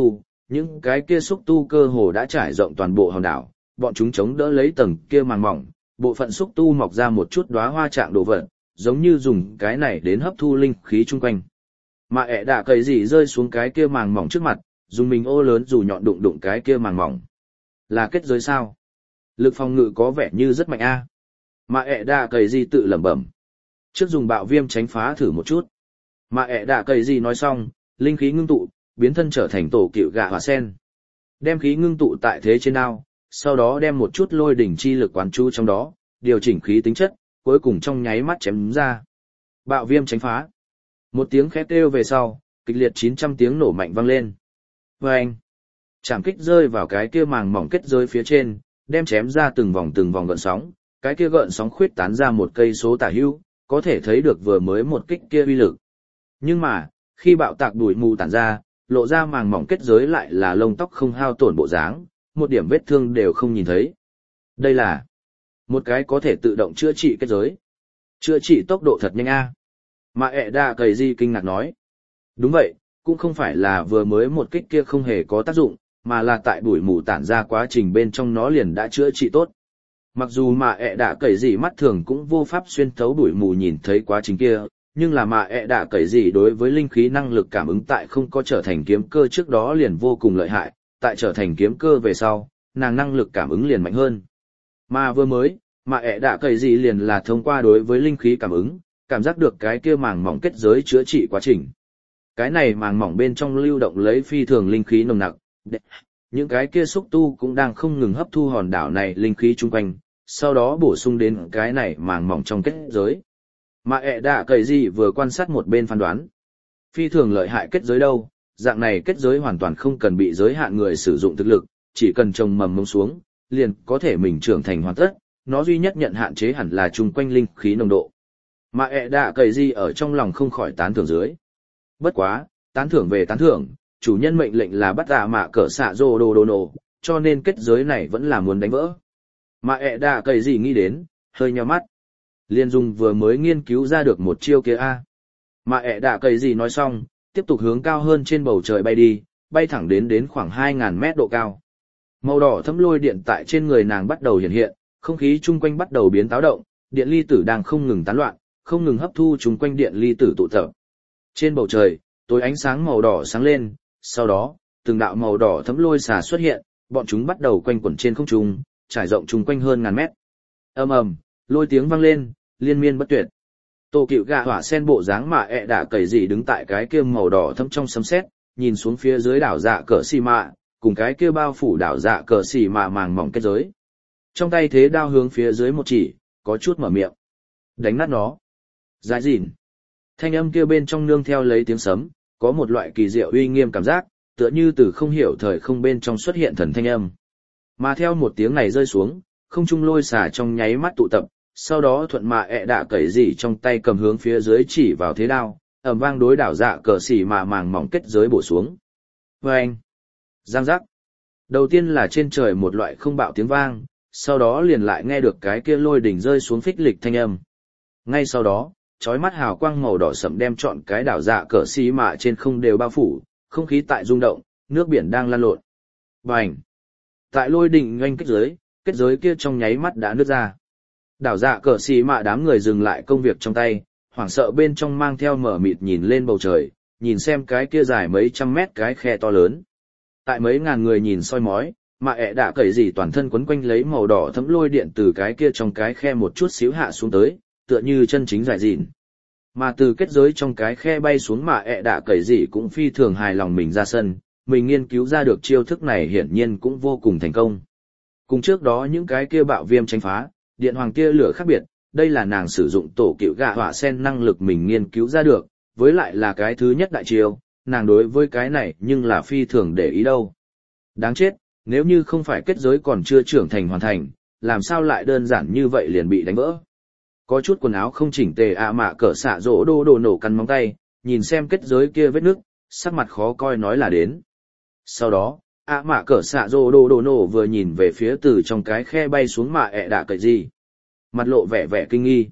Những cái kia xúc tu cơ hồ đã trải rộng toàn bộ hòn đảo, bọn chúng chống đỡ lấy tầng kia màng mỏng, bộ phận xúc tu mọc ra một chút đóa hoa trạng đồ vật, giống như dùng cái này đến hấp thu linh khí chung quanh. Mà ẹ đạ cầy gì rơi xuống cái kia màng mỏng trước mặt, dùng mình ô lớn dù nhọn đụng đụng cái kia màng mỏng. Là kết giới sao? Lực phòng ngự có vẻ như rất mạnh a. Mà ẹ đạ cầy gì tự lẩm bẩm. Trước dùng bạo viêm tránh phá thử một chút. Mà ẹ đạ cầy gì nói xong, linh khí ngưng tụ, biến thân trở thành tổ cựu gạ hỏa sen. Đem khí ngưng tụ tại thế trên đao, sau đó đem một chút lôi đỉnh chi lực quán chú trong đó, điều chỉnh khí tính chất, cuối cùng trong nháy mắt chém ra. Bạo viêm tránh phá. Một tiếng khét kêu về sau, kịch liệt 900 tiếng nổ mạnh vang lên. Vâng! Chạm kích rơi vào cái kia màng mỏng kết giới phía trên, đem chém ra từng vòng gợn sóng, cái kia gợn sóng khuyết tán ra một cây số tả hữu, có thể thấy được vừa mới một kích kia uy lực. Nhưng mà, khi bạo tạc bụi mù tản ra, lộ ra màng mỏng kết giới lại là lông tóc không hao tổn bộ dáng, một điểm vết thương đều không nhìn thấy. Đây là một cái có thể tự động chữa trị kết giới. Chữa trị tốc độ thật nhanh a. Mà ẹ đạ cầy gì kinh ngạc nói. Đúng vậy, cũng không phải là vừa mới một kích kia không hề có tác dụng, mà là tại bụi mù tản ra quá trình bên trong nó liền đã chữa trị tốt. Mặc dù mà ẹ đạ cầy gì mắt thường cũng vô pháp xuyên thấu bụi mù nhìn thấy quá trình kia, nhưng là mà ẹ đạ cầy gì đối với linh khí năng lực cảm ứng tại không có trở thành kiếm cơ trước đó liền vô cùng lợi hại, tại trở thành kiếm cơ về sau, nàng năng lực cảm ứng liền mạnh hơn. Mà vừa mới, mà ẹ đạ cầy gì liền là thông qua đối với linh khí cảm ứng, cảm giác được cái kia màng mỏng kết giới chữa trị quá trình. Cái này màng mỏng bên trong lưu động lấy phi thường linh khí nồng nặc, những cái kia xúc tu cũng đang không ngừng hấp thu hòn đảo này linh khí chung quanh, sau đó bổ sung đến cái này màng mỏng trong kết giới. Mà ẹ đạ cầy gì vừa quan sát một bên phán đoán. Phi thường lợi hại kết giới đâu, dạng này kết giới hoàn toàn không cần bị giới hạn người sử dụng thực lực, chỉ cần trồng mầm mông xuống, liền có thể mình trưởng thành hoàn tất, nó duy nhất nhận hạn chế hẳn là chung quanh linh khí nồng độ. Mà ẹ đạ cầy gì ở trong lòng không khỏi tán thưởng dưới. Bất quá, tán thưởng về tán thưởng, chủ nhân mệnh lệnh là bắt mạ cỡ xạ rô đồ nổ, cho nên kết giới này vẫn là muốn đánh vỡ. Mà ẹ đạ cầy gì nghĩ đến, hơi nheo mắt. Liên dung vừa mới nghiên cứu ra được một chiêu kia a. Mà ẹ đạ cầy gì nói xong, tiếp tục hướng cao hơn trên bầu trời bay đi, bay thẳng đến khoảng 2.000 mét độ cao. Màu đỏ thấm lôi điện tại trên người nàng bắt đầu hiện hiện, không khí chung quanh bắt đầu biến táo động, điện ly tử đang không ngừng tán loạn, không ngừng hấp thu chung quanh điện ly tử tụ tập. Trên bầu trời, tối ánh sáng màu đỏ sáng lên, sau đó, từng đạo màu đỏ thấm lôi xà xuất hiện, bọn chúng bắt đầu quanh quẩn trên không trung, trải rộng chung quanh hơn ngàn mét. Ầm ầm, lôi tiếng vang lên, liên miên bất tuyệt. Tổ cựu gạ hỏa sen bộ dáng mà ẹ đạ cầy gì đứng tại cái kia màu đỏ thấm trong sấm sét, nhìn xuống phía dưới đảo dạ cờ xì mạ, cùng cái kia bao phủ đảo dạ cờ xì mạ màng mỏng kết giới. Trong tay thế đao hướng phía dưới một chỉ, có chút mở miệng. Đánh nát nó. Giải dịn. Thanh âm kia bên trong nương theo lấy tiếng sấm, có một loại kỳ diệu uy nghiêm cảm giác, tựa như từ không hiểu thời không bên trong xuất hiện thần thanh âm. Mà theo một tiếng này rơi xuống, không trung lôi xả trong nháy mắt tụ tập, sau đó thuận mạ ẹ đạ cẩy gì trong tay cầm hướng phía dưới chỉ vào thế đao, ầm vang đối đảo dạ cờ xỉ mà màng mỏng kết giới bổ xuống. Vâng! Giang giác! Đầu tiên là trên trời một loại không bạo tiếng vang, sau đó liền lại nghe được cái kia lôi đỉnh rơi xuống phích lịch thanh âm. Ngay sau đó, chói mắt hào quang màu đỏ sẫm đem trọn cái đảo dạ cờ xỉ mạ trên không đều bao phủ, không khí tại rung động, nước biển đang lan lộn. Bành! Tại lôi đỉnh oanh kết giới kia trong nháy mắt đã nứt ra. Đảo dạ cờ xì mạ đám người dừng lại công việc trong tay, hoảng sợ bên trong mang theo mở mịt nhìn lên bầu trời, nhìn xem cái kia dài mấy trăm mét cái khe to lớn. Tại mấy ngàn người nhìn soi mói, mà ẹ đạ cẩy gì toàn thân quấn quanh lấy màu đỏ thấm lôi điện từ cái kia trong cái khe một chút xíu hạ xuống tới, tựa như chân chính giải dịn. Mà từ kết giới trong cái khe bay xuống mà ẹ đạ cẩy gì cũng phi thường hài lòng mình ra sân, mình nghiên cứu ra được chiêu thức này hiển nhiên cũng vô cùng thành công. Cùng trước đó những cái kia bạo viêm tranh phá, điện hoàng tia lửa khác biệt, đây là nàng sử dụng tổ cựu gạ hỏa sen năng lực mình nghiên cứu ra được, với lại là cái thứ nhất đại chiêu, nàng đối với cái này nhưng là phi thường để ý đâu. Đáng chết, nếu như không phải kết giới còn chưa trưởng thành hoàn thành, làm sao lại đơn giản như vậy liền bị đánh vỡ. Có chút quần áo không chỉnh tề mạ cỡ xạ rỗ đồ nổ cắn móng tay, nhìn xem kết giới kia vết nước, sắc mặt khó coi nói là đến. Sau đó, mạ cỡ xạ rô đồ nổ vừa nhìn về phía từ trong cái khe bay xuống mạ ẹ đạ cậy gì. Mặt lộ vẻ vẻ kinh nghi.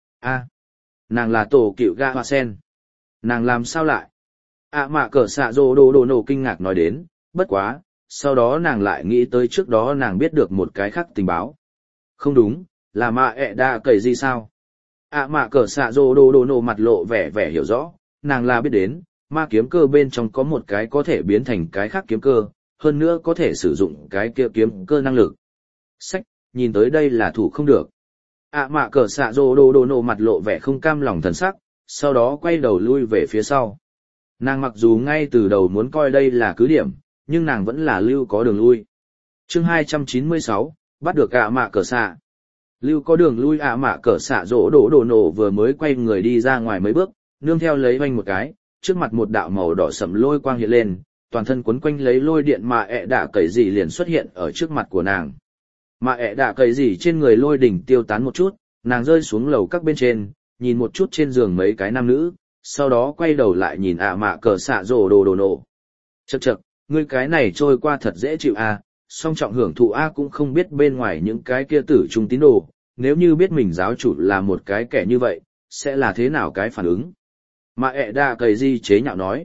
Nàng là tổ cựu ga hoa sen. Nàng làm sao lại? Mạ cỡ xạ rô đồ nổ kinh ngạc nói đến, bất quá, sau đó nàng lại nghĩ tới trước đó nàng biết được một cái khác tình báo. Không đúng, là mạ ẹ đạ cậy gì sao? Mạ cờ xạ rồ đồ đồ nổ mặt lộ vẻ vẻ hiểu rõ, nàng là biết đến, ma kiếm cơ bên trong có một cái có thể biến thành cái khác kiếm cơ, hơn nữa có thể sử dụng cái kia kiếm cơ năng lực. Sách, nhìn tới đây là thủ không được. Mạ cờ xạ rồ đồ đồ nổ mặt lộ vẻ không cam lòng thần sắc, sau đó quay đầu lui về phía sau. Nàng mặc dù ngay từ đầu muốn coi đây là cứ điểm, nhưng nàng vẫn là lưu có đường lui. Chương 296, bắt được mạ cờ xạ. Lưu có đường lui mạ cờ xạ rỗ đổ đồ nổ vừa mới quay người đi ra ngoài mấy bước, nương theo lấy oanh một cái, trước mặt một đạo màu đỏ sẫm lôi quang hiện lên, toàn thân quấn quanh lấy lôi điện mạ ẹ đạ cậy gì liền xuất hiện ở trước mặt của nàng. Mạ ẹ đạ cậy gì trên người lôi đỉnh tiêu tán một chút, nàng rơi xuống lầu các bên trên, nhìn một chút trên giường mấy cái nam nữ, sau đó quay đầu lại nhìn mạ cờ xạ rỗ đồ đồ nổ. Chậc chậc, ngươi cái này trôi qua thật dễ chịu song trọng hưởng thụ cũng không biết bên ngoài những cái kia tử trung tín đồ, nếu như biết mình giáo chủ là một cái kẻ như vậy, sẽ là thế nào cái phản ứng? Mạ ẹ đạ cậy gì chế nhạo nói.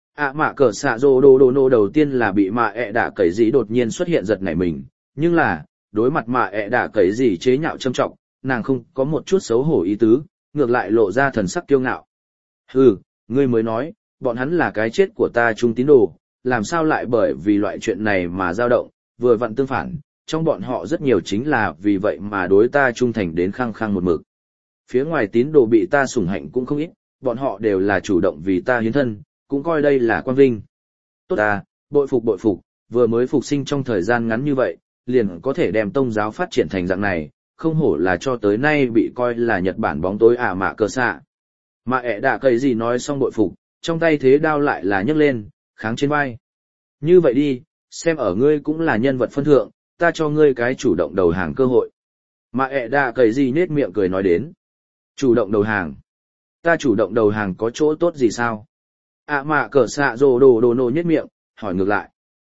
Mạ cờ xạ rồ đồ đồ nô đầu tiên là bị mạ ẹ đạ cậy gì đột nhiên xuất hiện giật nảy mình, nhưng là, đối mặt mạ ẹ đạ cậy gì chế nhạo châm trọng, nàng không có một chút xấu hổ ý tứ, ngược lại lộ ra thần sắc kiêu ngạo. Hừ, ngươi mới nói, bọn hắn là cái chết của ta trung tín đồ, làm sao lại bởi vì loại chuyện này mà dao động, vừa vặn tương phản, trong bọn họ rất nhiều chính là vì vậy mà đối ta trung thành đến khăng khăng một mực. Phía ngoài tín đồ bị ta sủng hạnh cũng không ít, bọn họ đều là chủ động vì ta hiến thân, cũng coi đây là quang vinh. Tốt bội phục, vừa mới phục sinh trong thời gian ngắn như vậy, liền có thể đem tông giáo phát triển thành dạng này, không hổ là cho tới nay bị coi là Nhật Bản bóng tối mạ cờ xạ. Mạ ẹ đạ cậy gì nói xong bội phục, trong tay thế đao lại là nhấc lên, kháng trên vai. Như vậy đi, xem ở ngươi cũng là nhân vật phân thượng, ta cho ngươi cái chủ động đầu hàng cơ hội. Mạ ẹ đạ cậy gì nết miệng cười nói đến. Chủ động đầu hàng. Ta chủ động đầu hàng có chỗ tốt gì sao? Mạ cờ xạ rồ đồ đồ nổ nhếch miệng, hỏi ngược lại.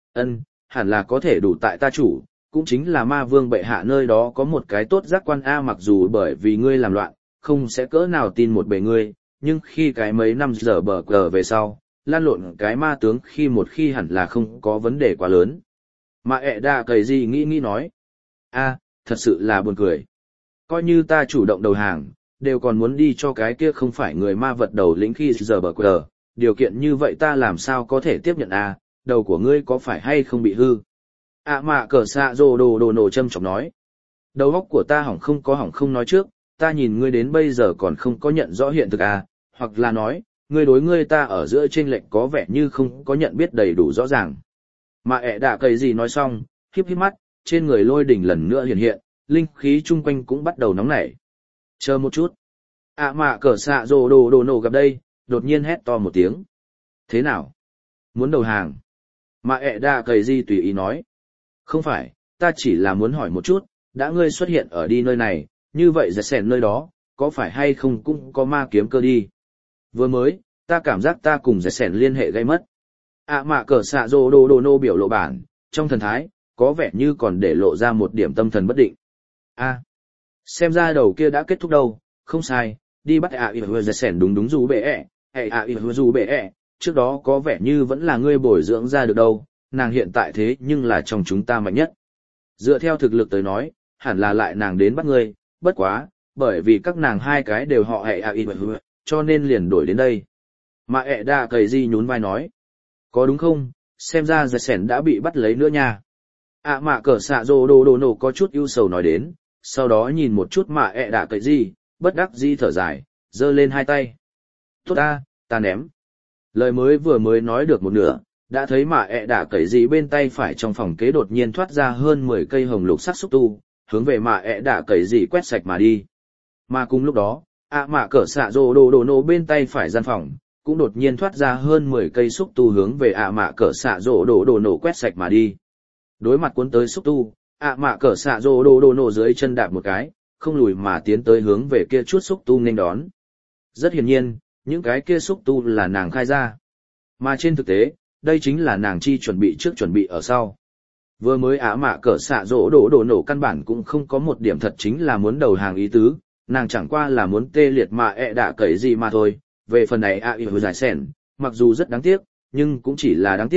Hẳn là có thể đủ tại ta chủ, cũng chính là ma vương bệ hạ nơi đó có một cái tốt giác quan mặc dù bởi vì ngươi làm loạn, không sẽ cỡ nào tin một bề ngươi, nhưng khi cái mấy năm giờ bờ cờ về sau, lan lộn cái ma tướng khi hẳn là không có vấn đề quá lớn. Mạ ẹ đạ cậy gì nghĩ nói. Thật sự là buồn cười. Coi như ta chủ động đầu hàng, đều còn muốn đi cho cái kia không phải người ma vật đầu lĩnh khi giờ bờ cờ, điều kiện như vậy ta làm sao có thể tiếp nhận đầu của ngươi có phải hay không bị hư? Mạ cờ xạ rồ đồ đồ nổ châm chọc nói. Đầu óc của ta hỏng không nói trước, ta nhìn ngươi đến bây giờ còn không có nhận rõ hiện thực hoặc là nói, ngươi đối ngươi ta ở giữa chênh lệch có vẻ như không có nhận biết đầy đủ rõ ràng. Mạ ẹ đạ cậy gì nói xong, híp mắt, trên người lôi đỉnh lần nữa hiện hiện, linh khí chung quanh cũng bắt đầu nóng nảy. Chờ một chút. Mạ cờ xạ rồ đồ đồ nổ gặp đây, đột nhiên hét to một tiếng. Thế nào? Muốn đầu hàng? Mạ ẹ đạ cậy gì tùy ý nói. Không phải, ta chỉ là muốn hỏi một chút, đã ngươi xuất hiện ở đi nơi này, như vậy giật sẻn nơi đó, có phải hay không cũng có ma kiếm cơ đi? Vừa mới, ta cảm giác ta cùng giật sẻn liên hệ gây mất. Mạ cờ xạ rồ đồ đồ nô biểu lộ bản, trong thần thái, có vẻ như còn để lộ ra một điểm tâm thần bất định. Xem ra đầu kia đã kết thúc đâu, không sai, đi bắt giật sẻn đúng dù bệ dù bệ trước đó có vẻ như vẫn là ngươi bồi dưỡng ra được đâu, nàng hiện tại thế nhưng là trong chúng ta mạnh nhất. Dựa theo thực lực tới nói, hẳn là lại nàng đến bắt ngươi, bất quá, bởi vì các nàng hai cái đều họ cho nên liền đổi đến đây. Mà đa cầy gì nhún vai nói. Có đúng không, xem ra giật sẻn đã bị bắt lấy nữa nha. Mạ cờ xạ rồ đồ đồ nổ có chút ưu sầu nói đến, sau đó nhìn một chút mạ đa cầy gì, bất đắc dĩ thở dài, giơ lên hai tay. Tốt ta ném. Lời vừa mới nói được một nửa, đã thấy mạ đa cầy gì bên tay phải trong phòng kế đột nhiên thoát ra hơn 10 cây hồng lục sắc xúc tu, hướng về mạ đa cầy gì quét sạch mà đi. Mà cùng lúc đó, mạ cờ xạ rồ đồ đồ nổ bên tay phải gian phòng, cũng đột nhiên thoát ra hơn 10 cây xúc tu hướng về mạ cờ xạ rồ đồ đồ nổ quét sạch mà đi. Đối mặt cuốn tới xúc tu, mạ cờ xạ rồ đồ đồ nổ dưới chân đạp một cái, không lùi mà tiến tới hướng về kia chút xúc tu nên đón. Rất hiển nhiên, những cái kia xúc tu là nàng khai ra. Mà trên thực tế, đây chính là nàng chi chuẩn bị trước chuẩn bị ở sau. Vừa mới mạ cờ xạ rồ đồ đồ nổ căn bản cũng không có một điểm thật chính là muốn đầu hàng ý tứ, nàng chẳng qua là muốn tê liệt mạ đạ cậy gì mà thôi. Về phần này giải sẻn, mặc dù rất đáng tiếc, nhưng cũng chỉ là đáng tiếc,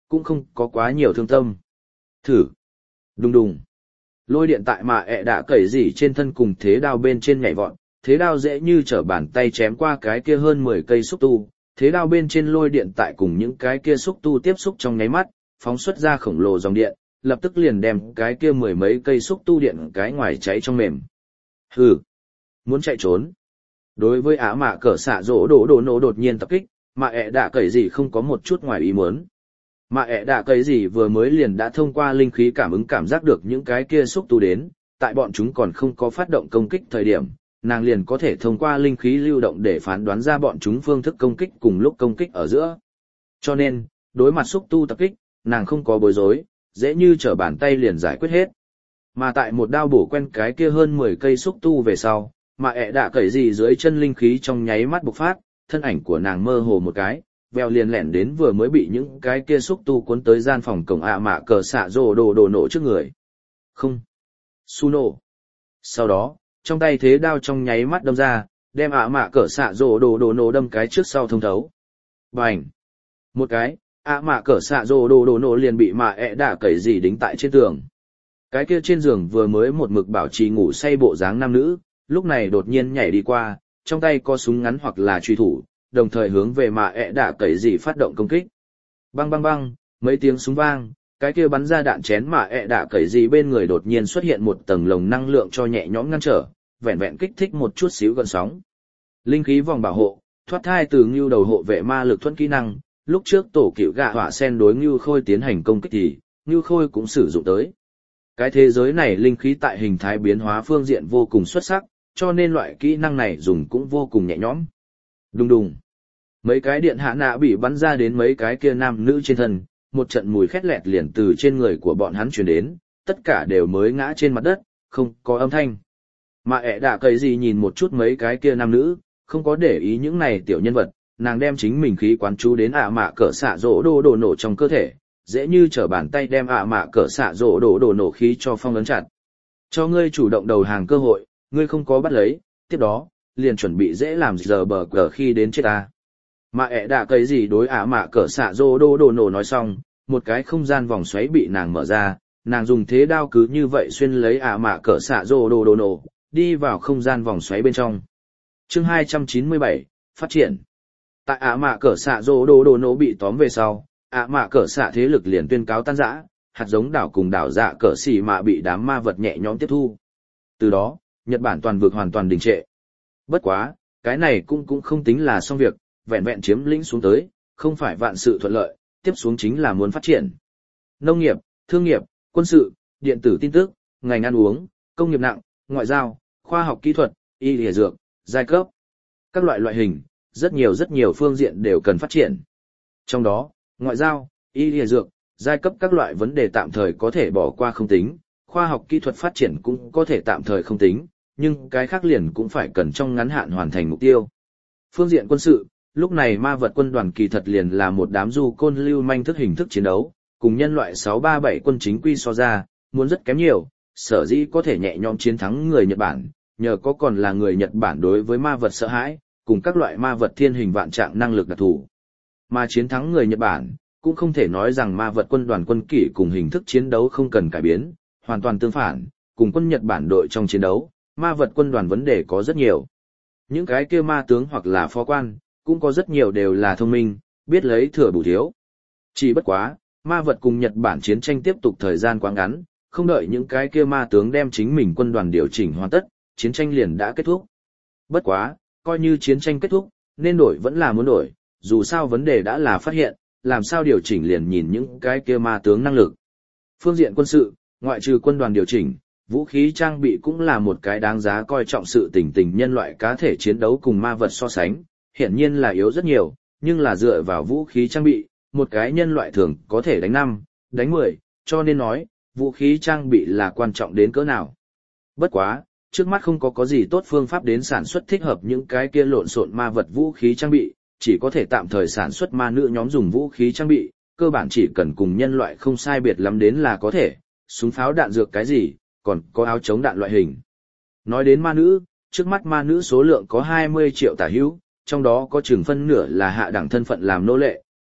cũng không có quá nhiều thương tâm. Thử. Đùng đùng. Lôi điện tại mạ ẹ đã cẩy gì trên thân cùng thế đao bên trên nhảy vọt, thế đao dễ như trở bàn tay chém qua cái kia hơn 10 cây xúc tu, thế đao bên trên lôi điện tại cùng những cái kia xúc tu tiếp xúc trong nháy mắt, phóng xuất ra khổng lồ dòng điện, lập tức liền đem cái kia 10 mấy cây xúc tu điện cái ngoài cháy trong mềm. Hừ, muốn chạy trốn. Đối với ả mạ cỡ xạ rỗ đồ nổ đột nhiên tập kích, mạ ẹ đã cẩy gì không có một chút ngoài ý muốn. Mạ ẹ đã cẩy gì vừa mới liền đã thông qua linh khí cảm ứng cảm giác được những cái kia xúc tu đến, tại bọn chúng còn không có phát động công kích thời điểm, nàng liền có thể thông qua linh khí lưu động để phán đoán ra bọn chúng phương thức công kích cùng lúc công kích ở giữa. Cho nên, đối mặt xúc tu tập kích, nàng không có bối rối, dễ như trở bàn tay liền giải quyết hết. Mà tại một đao bổ quen cái kia hơn 10 cây xúc tu về sau, mà ẹ đã cẩy gì dưới chân linh khí trong nháy mắt bộc phát, thân ảnh của nàng mơ hồ một cái, veo liền lẻn đến vừa mới bị những cái kia xúc tu cuốn tới gian phòng cổng ạ mạ cờ xạ rồ đồ nổ trước người. Không. Su nổ. Sau đó, trong tay thế đao trong nháy mắt đâm ra, đem ạ mạ cờ xạ rồ đồ nổ đâm cái trước sau thông thấu. Bành. Một cái, ạ mạ cờ xạ rồ đồ nổ liền bị mạ ẹ đã cẩy gì đính tại trên tường. Cái kia trên giường vừa mới một mực bảo trì ngủ say bộ dáng nam nữ, lúc này đột nhiên nhảy đi qua, trong tay có súng ngắn hoặc là truy thủ, đồng thời hướng về mạ ẹ đã cẩy gì phát động công kích. Bang bang bang, mấy tiếng súng vang, cái kia bắn ra đạn chén mạ ẹ đã cẩy gì bên người đột nhiên xuất hiện một tầng lồng năng lượng cho nhẹ nhõm ngăn trở, vẹn vẹn kích thích một chút xíu gợn sóng. Linh khí vòng bảo hộ, thoát thai từ ngưu đầu hộ vệ ma lực thuẫn kỹ năng, lúc trước tổ cựu gạ hỏa sen đối ngưu khôi tiến hành công kích thì, ngưu khôi cũng sử dụng tới. Cái thế giới này linh khí tại hình thái biến hóa phương diện vô cùng xuất sắc, cho nên loại kỹ năng này dùng cũng vô cùng nhẹ nhõm. Đùng đùng. Mấy cái điện hạ nạ bị bắn ra đến mấy cái kia nam nữ trên thân, một trận mùi khét lẹt liền từ trên người của bọn hắn truyền đến, tất cả đều mới ngã trên mặt đất, không có âm thanh. Mà ẹ đã cầy gì nhìn một chút mấy cái kia nam nữ, không có để ý những này tiểu nhân vật, nàng đem chính mình khí quán chú đến ạ mạ cỡ xạ rỗ đồ nổ trong cơ thể, dễ như trở bàn tay đem ạ mạ cỡ xạ rỗ đồ nổ khí cho phong ấn chặt. Cho ngươi chủ động đầu hàng cơ hội, ngươi không có bắt lấy, tiếp đó, liền chuẩn bị dễ làm giờ bờ cờ khi đến chết ta. Mà ẹ đã cầy gì đối ạ mạ cỡ xạ rỗ đồ nổ nói xong, một cái không gian vòng xoáy bị nàng mở ra, nàng dùng thế đao cứ như vậy xuyên lấy ạ mạ cỡ xạ rỗ đồ nổ, đi vào không gian vòng xoáy bên trong. Chương 297, phát triển. Tại ạ mạ cỡ xạ rỗ đồ nổ bị tóm về sau, ạ mạ cỡ xạ thế lực liền tuyên cáo tan rã, hạt giống đảo cùng đảo dạ cỡ xỉ mạ bị đám ma vật nhẹ nhõm tiếp thu. Từ đó, Nhật Bản toàn vực hoàn toàn đình trệ. Bất quá, cái này cũng không tính là xong việc, vẹn vẹn chiếm lĩnh xuống tới, không phải vạn sự thuận lợi, tiếp xuống chính là muốn phát triển. Nông nghiệp, thương nghiệp, quân sự, điện tử tin tức, ngành ăn uống, công nghiệp nặng, ngoại giao, khoa học kỹ thuật, y lìa dược, giai cấp. Các loại hình, rất nhiều phương diện đều cần phát triển. Trong đó, ngoại giao, y lìa dược, giai cấp các loại vấn đề tạm thời có thể bỏ qua không tính, khoa học kỹ thuật phát triển cũng có thể tạm thời không tính, nhưng cái khác liền cũng phải cần trong ngắn hạn hoàn thành mục tiêu. Phương diện quân sự, lúc này ma vật quân đoàn kỳ thật liền là một đám du côn lưu manh thức hình thức chiến đấu, cùng nhân loại 637 quân chính quy so ra, muốn rất kém nhiều, sở dĩ có thể nhẹ nhõm chiến thắng người Nhật Bản, nhờ có còn là người Nhật Bản đối với ma vật sợ hãi, cùng các loại ma vật thiên hình vạn trạng năng lực đặc thù. Mà chiến thắng người Nhật Bản, cũng không thể nói rằng ma vật quân đoàn quân kỷ cùng hình thức chiến đấu không cần cải biến, hoàn toàn tương phản, cùng quân Nhật Bản đội trong chiến đấu, ma vật quân đoàn vấn đề có rất nhiều. Những cái kia ma tướng hoặc là phó quan, cũng có rất nhiều đều là thông minh, biết lấy thừa bù thiếu. Chỉ bất quá, ma vật cùng Nhật Bản chiến tranh tiếp tục thời gian quá ngắn, không đợi những cái kia ma tướng đem chính mình quân đoàn điều chỉnh hoàn tất, chiến tranh liền đã kết thúc. Bất quá, coi như chiến tranh kết thúc, nên đổi vẫn là muốn đổi, dù sao vấn đề đã là phát hiện, làm sao điều chỉnh liền nhìn những cái kia ma tướng năng lực. Phương diện quân sự, ngoại trừ quân đoàn điều chỉnh, vũ khí trang bị cũng là một cái đáng giá coi trọng sự tình nhân loại cá thể chiến đấu cùng ma vật so sánh, hiển nhiên là yếu rất nhiều, nhưng là dựa vào vũ khí trang bị, một cái nhân loại thường có thể đánh 5, đánh 10, cho nên nói, vũ khí trang bị là quan trọng đến cỡ nào. Bất quá, trước mắt không có gì tốt phương pháp đến sản xuất thích hợp những cái kia lộn xộn ma vật vũ khí trang bị, chỉ có thể tạm thời sản xuất ma nữ nhóm dùng vũ khí trang bị, cơ bản chỉ cần cùng nhân loại không sai biệt lắm đến là có thể, súng pháo đạn dược cái gì, còn có áo chống đạn loại hình. Nói đến ma nữ, trước mắt ma nữ số lượng có 20 triệu tả hữu, trong đó có chừng phân nửa là hạ đẳng thân phận làm nô lệ,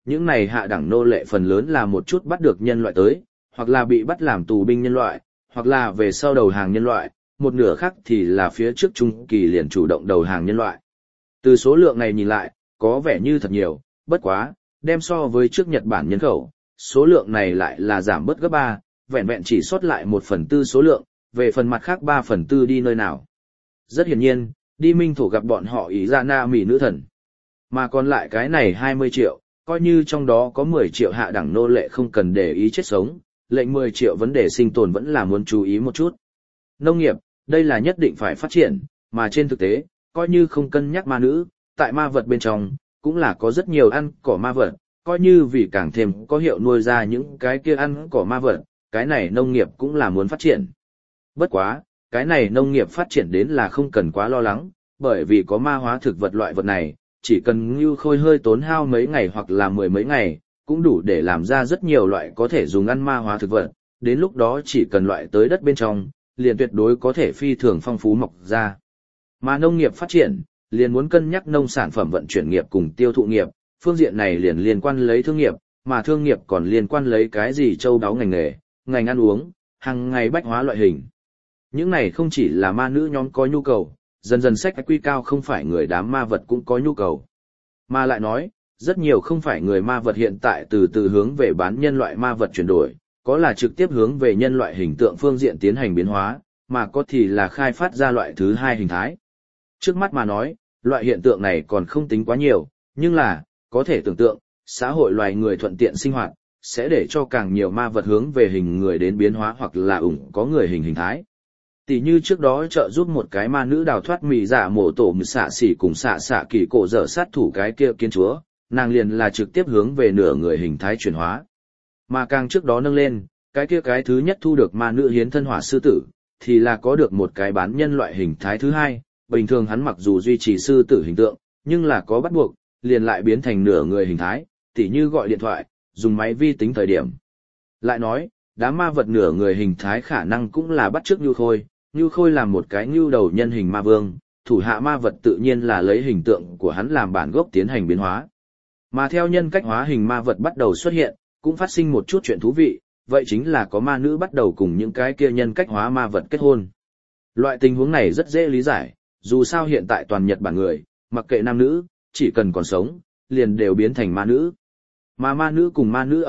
Những này hạ đẳng nô lệ phần lớn là một chút bắt được nhân loại tới, hoặc là bị bắt làm tù binh nhân loại, hoặc là về sau đầu hàng nhân loại, một nửa khác thì là phía trước trung kỳ liền chủ động đầu hàng nhân loại. Từ số lượng này nhìn lại, có vẻ như thật nhiều, bất quá, đem so với trước Nhật Bản nhân khẩu, số lượng này lại là giảm bớt gấp 3, vẹn vẹn chỉ sót lại 1/4 số lượng, về phần mặt khác 3/4 đi nơi nào. Rất hiển nhiên, đi Minh thổ gặp bọn họ ý ra na mỉ nữ thần. Mà còn lại cái này 20 triệu, coi như trong đó có 10 triệu hạ đẳng nô lệ không cần để ý chết sống, lệnh 10 triệu vấn đề sinh tồn vẫn là muốn chú ý một chút. Nông nghiệp, đây là nhất định phải phát triển, mà trên thực tế, coi như không cân nhắc ma nữ, tại ma vật bên trong, cũng là có rất nhiều ăn cỏ ma vật, coi như vì càng thêm có hiệu nuôi ra những cái kia ăn cỏ ma vật, cái này nông nghiệp cũng là muốn phát triển. Bất quá, cái này nông nghiệp phát triển đến là không cần quá lo lắng, bởi vì có ma hóa thực vật loại vật này, chỉ cần Ngưu Khôi hơi tốn hao mấy ngày hoặc là 10 mấy ngày, cũng đủ để làm ra rất nhiều loại có thể dùng ăn ma hóa thực vật, đến lúc đó chỉ cần loại tới đất bên trong, liền tuyệt đối có thể phi thường phong phú mọc ra. Mà nông nghiệp phát triển, liền muốn cân nhắc nông sản phẩm vận chuyển nghiệp cùng tiêu thụ nghiệp, phương diện này liền liên quan lấy thương nghiệp, mà thương nghiệp còn liên quan lấy cái gì châu đáo ngành nghề, ngành ăn uống, hàng ngày bách hóa loại hình. Những này không chỉ là ma nữ nhóm có nhu cầu, dần dần sách quy cao không phải người đám ma vật cũng có nhu cầu. Mà lại nói, rất nhiều không phải người ma vật hiện tại từ từ hướng về bán nhân loại ma vật chuyển đổi, có là trực tiếp hướng về nhân loại hình tượng phương diện tiến hành biến hóa, mà có thì là khai phát ra loại thứ hai hình thái. Trước mắt mà nói, loại hiện tượng này còn không tính quá nhiều, nhưng là, có thể tưởng tượng, xã hội loài người thuận tiện sinh hoạt, sẽ để cho càng nhiều ma vật hướng về hình người đến biến hóa hoặc là có người hình thái. Tỷ như trước đó trợ giúp một cái ma nữ đào thoát mì giả mổ tổ mì xạ xỉ cùng xạ xạ kỳ cổ dở sát thủ cái kia kiến chúa, nàng liền là trực tiếp hướng về nửa người hình thái chuyển hóa. Mà càng trước đó nâng lên, cái thứ nhất thu được ma nữ hiến thân hỏa sư tử, thì là có được một cái bán nhân loại hình thái thứ hai, bình thường hắn mặc dù duy trì sư tử hình tượng, nhưng là có bắt buộc, liền lại biến thành nửa người hình thái, tỉ như gọi điện thoại, dùng máy vi tính thời điểm. Lại nói, đám ma vật nửa người hình thái khả năng cũng là bắt chước Nưu Khôi, Nưu Khôi làm một cái Nưu đầu nhân hình ma vương, thủ hạ ma vật tự nhiên là lấy hình tượng của hắn làm bản gốc tiến hành biến hóa. Mà theo nhân cách hóa hình ma vật bắt đầu xuất hiện, cũng phát sinh một chút chuyện thú vị, vậy chính là có ma nữ bắt đầu cùng những cái kia nhân cách hóa ma vật kết hôn. Loại tình huống này rất dễ lý giải, dù sao hiện tại toàn Nhật Bản người, mặc kệ nam nữ, chỉ cần còn sống, liền đều biến thành ma nữ. Mà ma nữ cùng ma nữ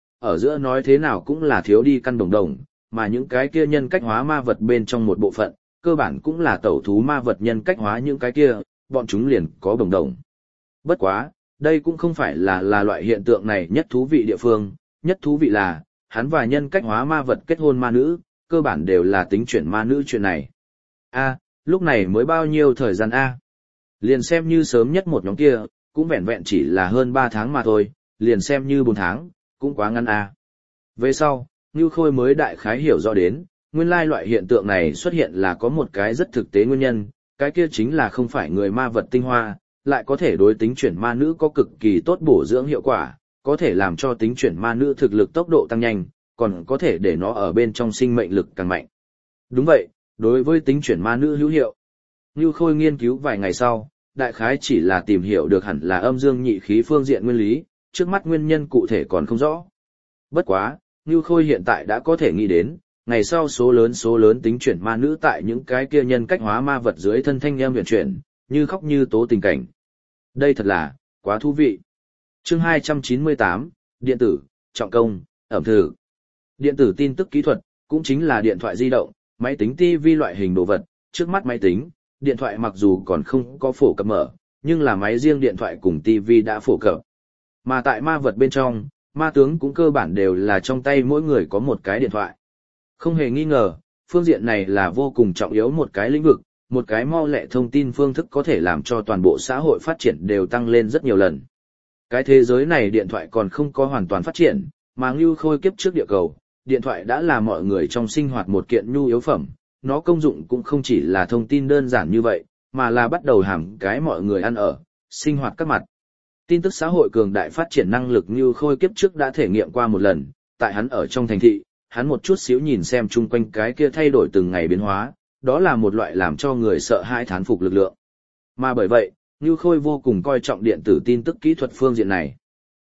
ở giữa nói thế nào cũng là thiếu đi căn đồng đồng, mà những cái kia nhân cách hóa ma vật bên trong một bộ phận, cơ bản cũng là tẩu thú ma vật nhân cách hóa những cái kia, bọn chúng liền có đồng đồng. Bất quá, đây cũng không phải là loại hiện tượng này nhất thú vị địa phương, nhất thú vị là, hắn và nhân cách hóa ma vật kết hôn ma nữ, cơ bản đều là tính chuyển ma nữ chuyện này. Lúc này mới bao nhiêu thời gian liền xem như sớm nhất một nhóm kia, cũng vẹn vẹn chỉ là hơn 3 tháng mà thôi, liền xem như 4 tháng, cũng quá ngắn Về sau, Nưu Khôi mới đại khái hiểu rõ đến, nguyên lai loại hiện tượng này xuất hiện là có một cái rất thực tế nguyên nhân, cái kia chính là không phải người ma vật tinh hoa, lại có thể đối tính chuyển ma nữ có cực kỳ tốt bổ dưỡng hiệu quả, có thể làm cho tính chuyển ma nữ thực lực tốc độ tăng nhanh, còn có thể để nó ở bên trong sinh mệnh lực càng mạnh. Đúng vậy, đối với tính chuyển ma nữ hữu hiệu. Nưu Khôi nghiên cứu vài ngày sau, đại khái chỉ là tìm hiểu được hẳn là âm dương nhị khí phương diện nguyên lý, trước mắt nguyên nhân cụ thể còn không rõ. Bất quá, Nưu Khôi hiện tại đã có thể nghĩ đến, ngày sau số lớn tính chuyển ma nữ tại những cái kia nhân cách hóa ma vật dưới thân thanh em huyền chuyển, như khóc như tố tình cảnh. Đây thật là, quá thú vị. Chương 298, Điện tử, trọng công, ẩm thực. Điện tử tin tức kỹ thuật, cũng chính là điện thoại di động, máy tính TV loại hình đồ vật, trước mắt máy tính, điện thoại mặc dù còn không có phổ cập mở, nhưng là máy riêng điện thoại cùng TV đã phổ cập. Mà tại ma vật bên trong, ma tướng cũng cơ bản đều là trong tay mỗi người có một cái điện thoại. Không hề nghi ngờ, phương diện này là vô cùng trọng yếu một cái lĩnh vực, một cái mau lẹ thông tin phương thức có thể làm cho toàn bộ xã hội phát triển đều tăng lên rất nhiều lần. Cái thế giới này điện thoại còn không có hoàn toàn phát triển, mà Nưu Khôi kiếp trước địa cầu, điện thoại đã là mọi người trong sinh hoạt một kiện nhu yếu phẩm, nó công dụng cũng không chỉ là thông tin đơn giản như vậy, mà là bắt đầu hàm cái mọi người ăn ở, sinh hoạt các mặt. Tin tức xã hội cường đại phát triển năng lực Nưu Khôi kiếp trước đã thể nghiệm qua một lần, tại hắn ở trong thành thị, hắn một chút xíu nhìn xem chung quanh cái kia thay đổi từng ngày biến hóa, đó là một loại làm cho người sợ hãi thán phục lực lượng. Mà bởi vậy, Nưu Khôi vô cùng coi trọng điện tử tin tức kỹ thuật phương diện này.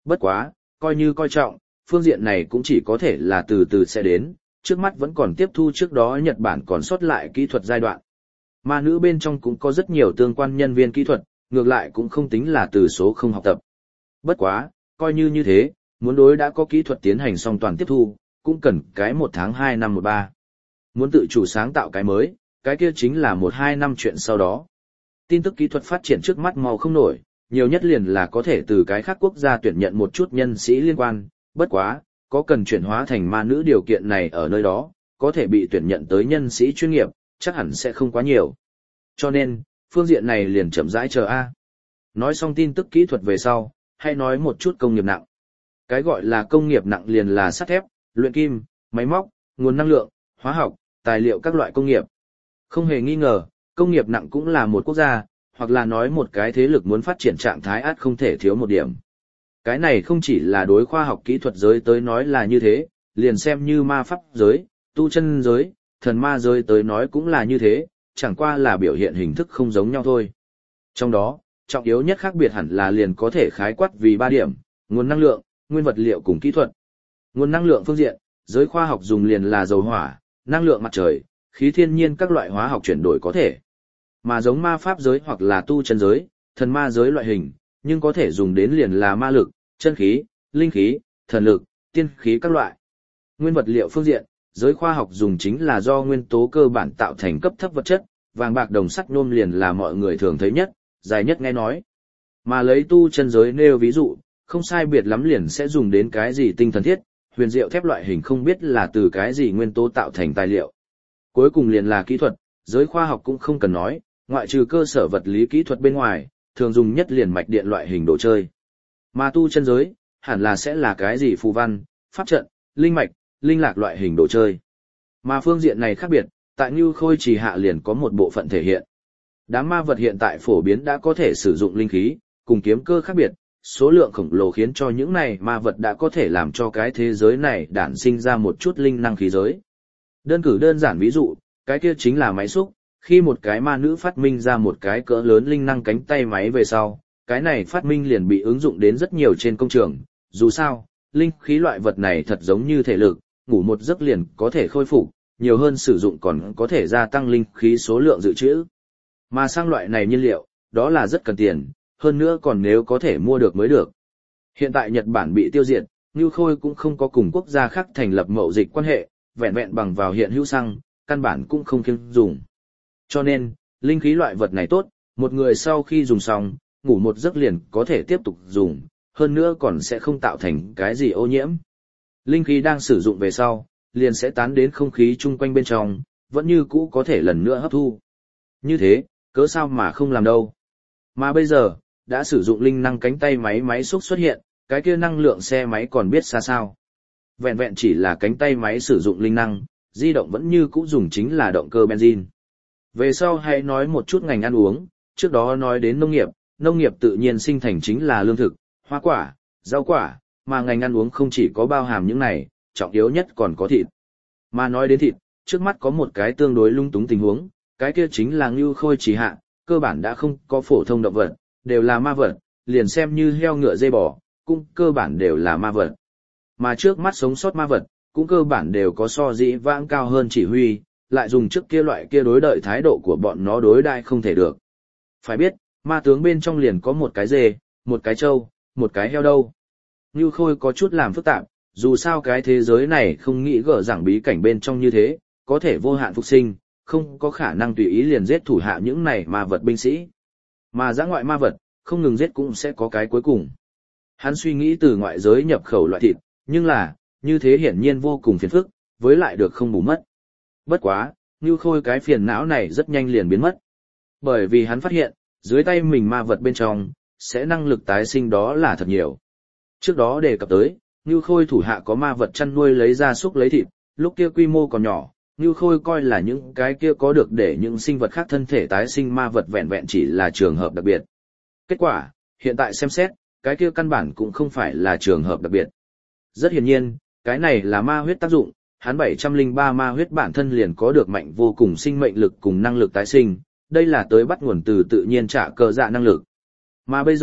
Bất quá, coi như coi trọng, phương diện này cũng chỉ có thể là từ từ sẽ đến, trước mắt vẫn còn tiếp thu trước đó Nhật Bản còn sót lại kỹ thuật giai đoạn. Ma nữ bên trong cũng có rất nhiều tương quan nhân viên kỹ thuật, ngược lại cũng không tính là từ số không học tập. Bất quá, coi như thế, muốn đối đã có kỹ thuật tiến hành song toàn tiếp thu, cũng cần cái 1 tháng 2 năm 13. Muốn tự chủ sáng tạo cái mới, cái kia chính là 1-2 năm chuyện sau đó. Tin tức kỹ thuật phát triển trước mắt màu không nổi, nhiều nhất liền là có thể từ cái khác quốc gia tuyển nhận một chút nhân sĩ liên quan, bất quá, có cần chuyển hóa thành ma nữ điều kiện này ở nơi đó, có thể bị tuyển nhận tới nhân sĩ chuyên nghiệp, chắc hẳn sẽ không quá nhiều. Cho nên, phương diện này liền chậm rãi chờ a. Nói xong tin tức kỹ thuật về sau, hay nói một chút công nghiệp nặng. Cái gọi là công nghiệp nặng liền là sắt thép, luyện kim, máy móc, nguồn năng lượng, hóa học, tài liệu các loại công nghiệp. Không hề nghi ngờ, công nghiệp nặng cũng là một quốc gia, hoặc là nói một cái thế lực muốn phát triển trạng thái ắt không thể thiếu một điểm. Cái này không chỉ là đối khoa học kỹ thuật giới tới nói là như thế, liền xem như ma pháp giới, tu chân giới, thần ma giới tới nói cũng là như thế, chẳng qua là biểu hiện hình thức không giống nhau thôi. Trong đó, trọng yếu nhất khác biệt hẳn là liền có thể khái quát vì 3 điểm, nguồn năng lượng, nguyên vật liệu cùng kỹ thuật. Nguồn năng lượng phương diện, giới khoa học dùng liền là dầu hỏa, năng lượng mặt trời, khí thiên nhiên các loại hóa học chuyển đổi có thể. Mà giống ma pháp giới hoặc là tu chân giới, thần ma giới loại hình, nhưng có thể dùng đến liền là ma lực, chân khí, linh khí, thần lực, tiên khí các loại. Nguyên vật liệu phương diện, giới khoa học dùng chính là do nguyên tố cơ bản tạo thành cấp thấp vật chất, vàng bạc đồng sắt nhôm liền là mọi người thường thấy nhất, dài nhất nghe nói. Mà lấy tu chân giới nêu ví dụ, không sai biệt lắm liền sẽ dùng đến cái gì tinh thần thiết, huyền diệu thép loại hình không biết là từ cái gì nguyên tố tạo thành tài liệu. Cuối cùng liền là kỹ thuật, giới khoa học cũng không cần nói, ngoại trừ cơ sở vật lý kỹ thuật bên ngoài, thường dùng nhất liền mạch điện loại hình đồ chơi. Mà tu chân giới, hẳn là sẽ là cái gì phù văn, pháp trận, linh mạch, linh lạc loại hình đồ chơi. Mà phương diện này khác biệt, tại Như Khôi Trì hạ liền có một bộ phận thể hiện. Đám ma vật hiện tại phổ biến đã có thể sử dụng linh khí, cùng kiếm cơ khác biệt, số lượng khổng lồ khiến cho những này ma vật đã có thể làm cho cái thế giới này đản sinh ra một chút linh năng khí giới. Đơn cử đơn giản ví dụ, cái kia chính là máy xúc, khi một cái ma nữ phát minh ra một cái cỡ lớn linh năng cánh tay máy về sau, cái này phát minh liền bị ứng dụng đến rất nhiều trên công trường, dù sao, linh khí loại vật này thật giống như thể lực, ngủ một giấc liền có thể khôi phục, nhiều hơn sử dụng còn có thể gia tăng linh khí số lượng dự trữ. Mà sang loại này nhiên liệu, đó là rất cần tiền, hơn nữa còn nếu có thể mua được mới được. Hiện tại Nhật Bản bị tiêu diệt, Như Khôi cũng không có cùng quốc gia khác thành lập mậu dịch quan hệ, vẹn vẹn bằng vào hiện hữu xăng, căn bản cũng không kiêng dùng. Cho nên, linh khí loại vật này tốt, một người sau khi dùng xong, ngủ một giấc liền có thể tiếp tục dùng, hơn nữa còn sẽ không tạo thành cái gì ô nhiễm. Linh khí đang sử dụng về sau, liền sẽ tán đến không khí chung quanh bên trong, vẫn như cũ có thể lần nữa hấp thu. Như thế, cớ sao mà không làm đâu. Mà bây giờ, đã sử dụng linh năng cánh tay máy xúc xuất hiện, cái kia năng lượng xe máy còn biết xa sao. Vẹn vẹn chỉ là cánh tay máy sử dụng linh năng, di động vẫn như cũ dùng chính là động cơ benzin. Về sau hãy nói một chút ngành ăn uống, trước đó nói đến nông nghiệp tự nhiên sinh thành chính là lương thực, hoa quả, rau quả, mà ngành ăn uống không chỉ có bao hàm những này, trọng yếu nhất còn có thịt. Mà nói đến thịt, trước mắt có một cái tương đối lung túng tình huống, cái kia chính là Như Khôi Trì hạ, cơ bản đã không có phổ thông động vật, đều là ma vật, liền xem như heo ngựa dê bò, cũng cơ bản đều là ma vật. Mà trước mắt sống sót ma vật, cũng cơ bản đều có so dĩ vãng cao hơn chỉ huy, lại dùng trước kia loại kia đối đợi thái độ của bọn nó đối đãi không thể được. Phải biết, ma tướng bên trong liền có một cái dê, một cái trâu, một cái heo đâu. Như Khôi có chút làm phức tạp, dù sao cái thế giới này không nghĩ gỡ rằng bí cảnh bên trong như thế, có thể vô hạn phục sinh, không có khả năng tùy ý liền giết thủ hạ những này ma vật binh sĩ. Mà dã ngoại ma vật, không ngừng giết cũng sẽ có cái cuối cùng. Hắn suy nghĩ từ ngoại giới nhập khẩu loại thịt, nhưng là, như thế hiển nhiên vô cùng phiền phức, với lại được không bù mất. Bất quá, Như Khôi cái phiền não này rất nhanh liền biến mất. Bởi vì hắn phát hiện, dưới tay mình ma vật bên trong, sẽ năng lực tái sinh đó là thật nhiều. Trước đó đề cập tới, Như Khôi thủ hạ có ma vật chăn nuôi lấy gia súc lấy thịt, lúc kia quy mô còn nhỏ, Như Khôi coi là những cái kia có được để những sinh vật khác thân thể tái sinh ma vật vẹn vẹn chỉ là trường hợp đặc biệt. Kết quả, hiện tại xem xét, cái kia căn bản cũng không phải là trường hợp đặc biệt. Rất hiển nhiên, cái này là ma huyết tác dụng, hắn 703 ma huyết bản thân liền có được mạnh vô cùng sinh mệnh lực cùng năng lực tái sinh, đây là tới bắt nguồn từ tự nhiên trả cơ dạ năng lực. Mà bây giờ,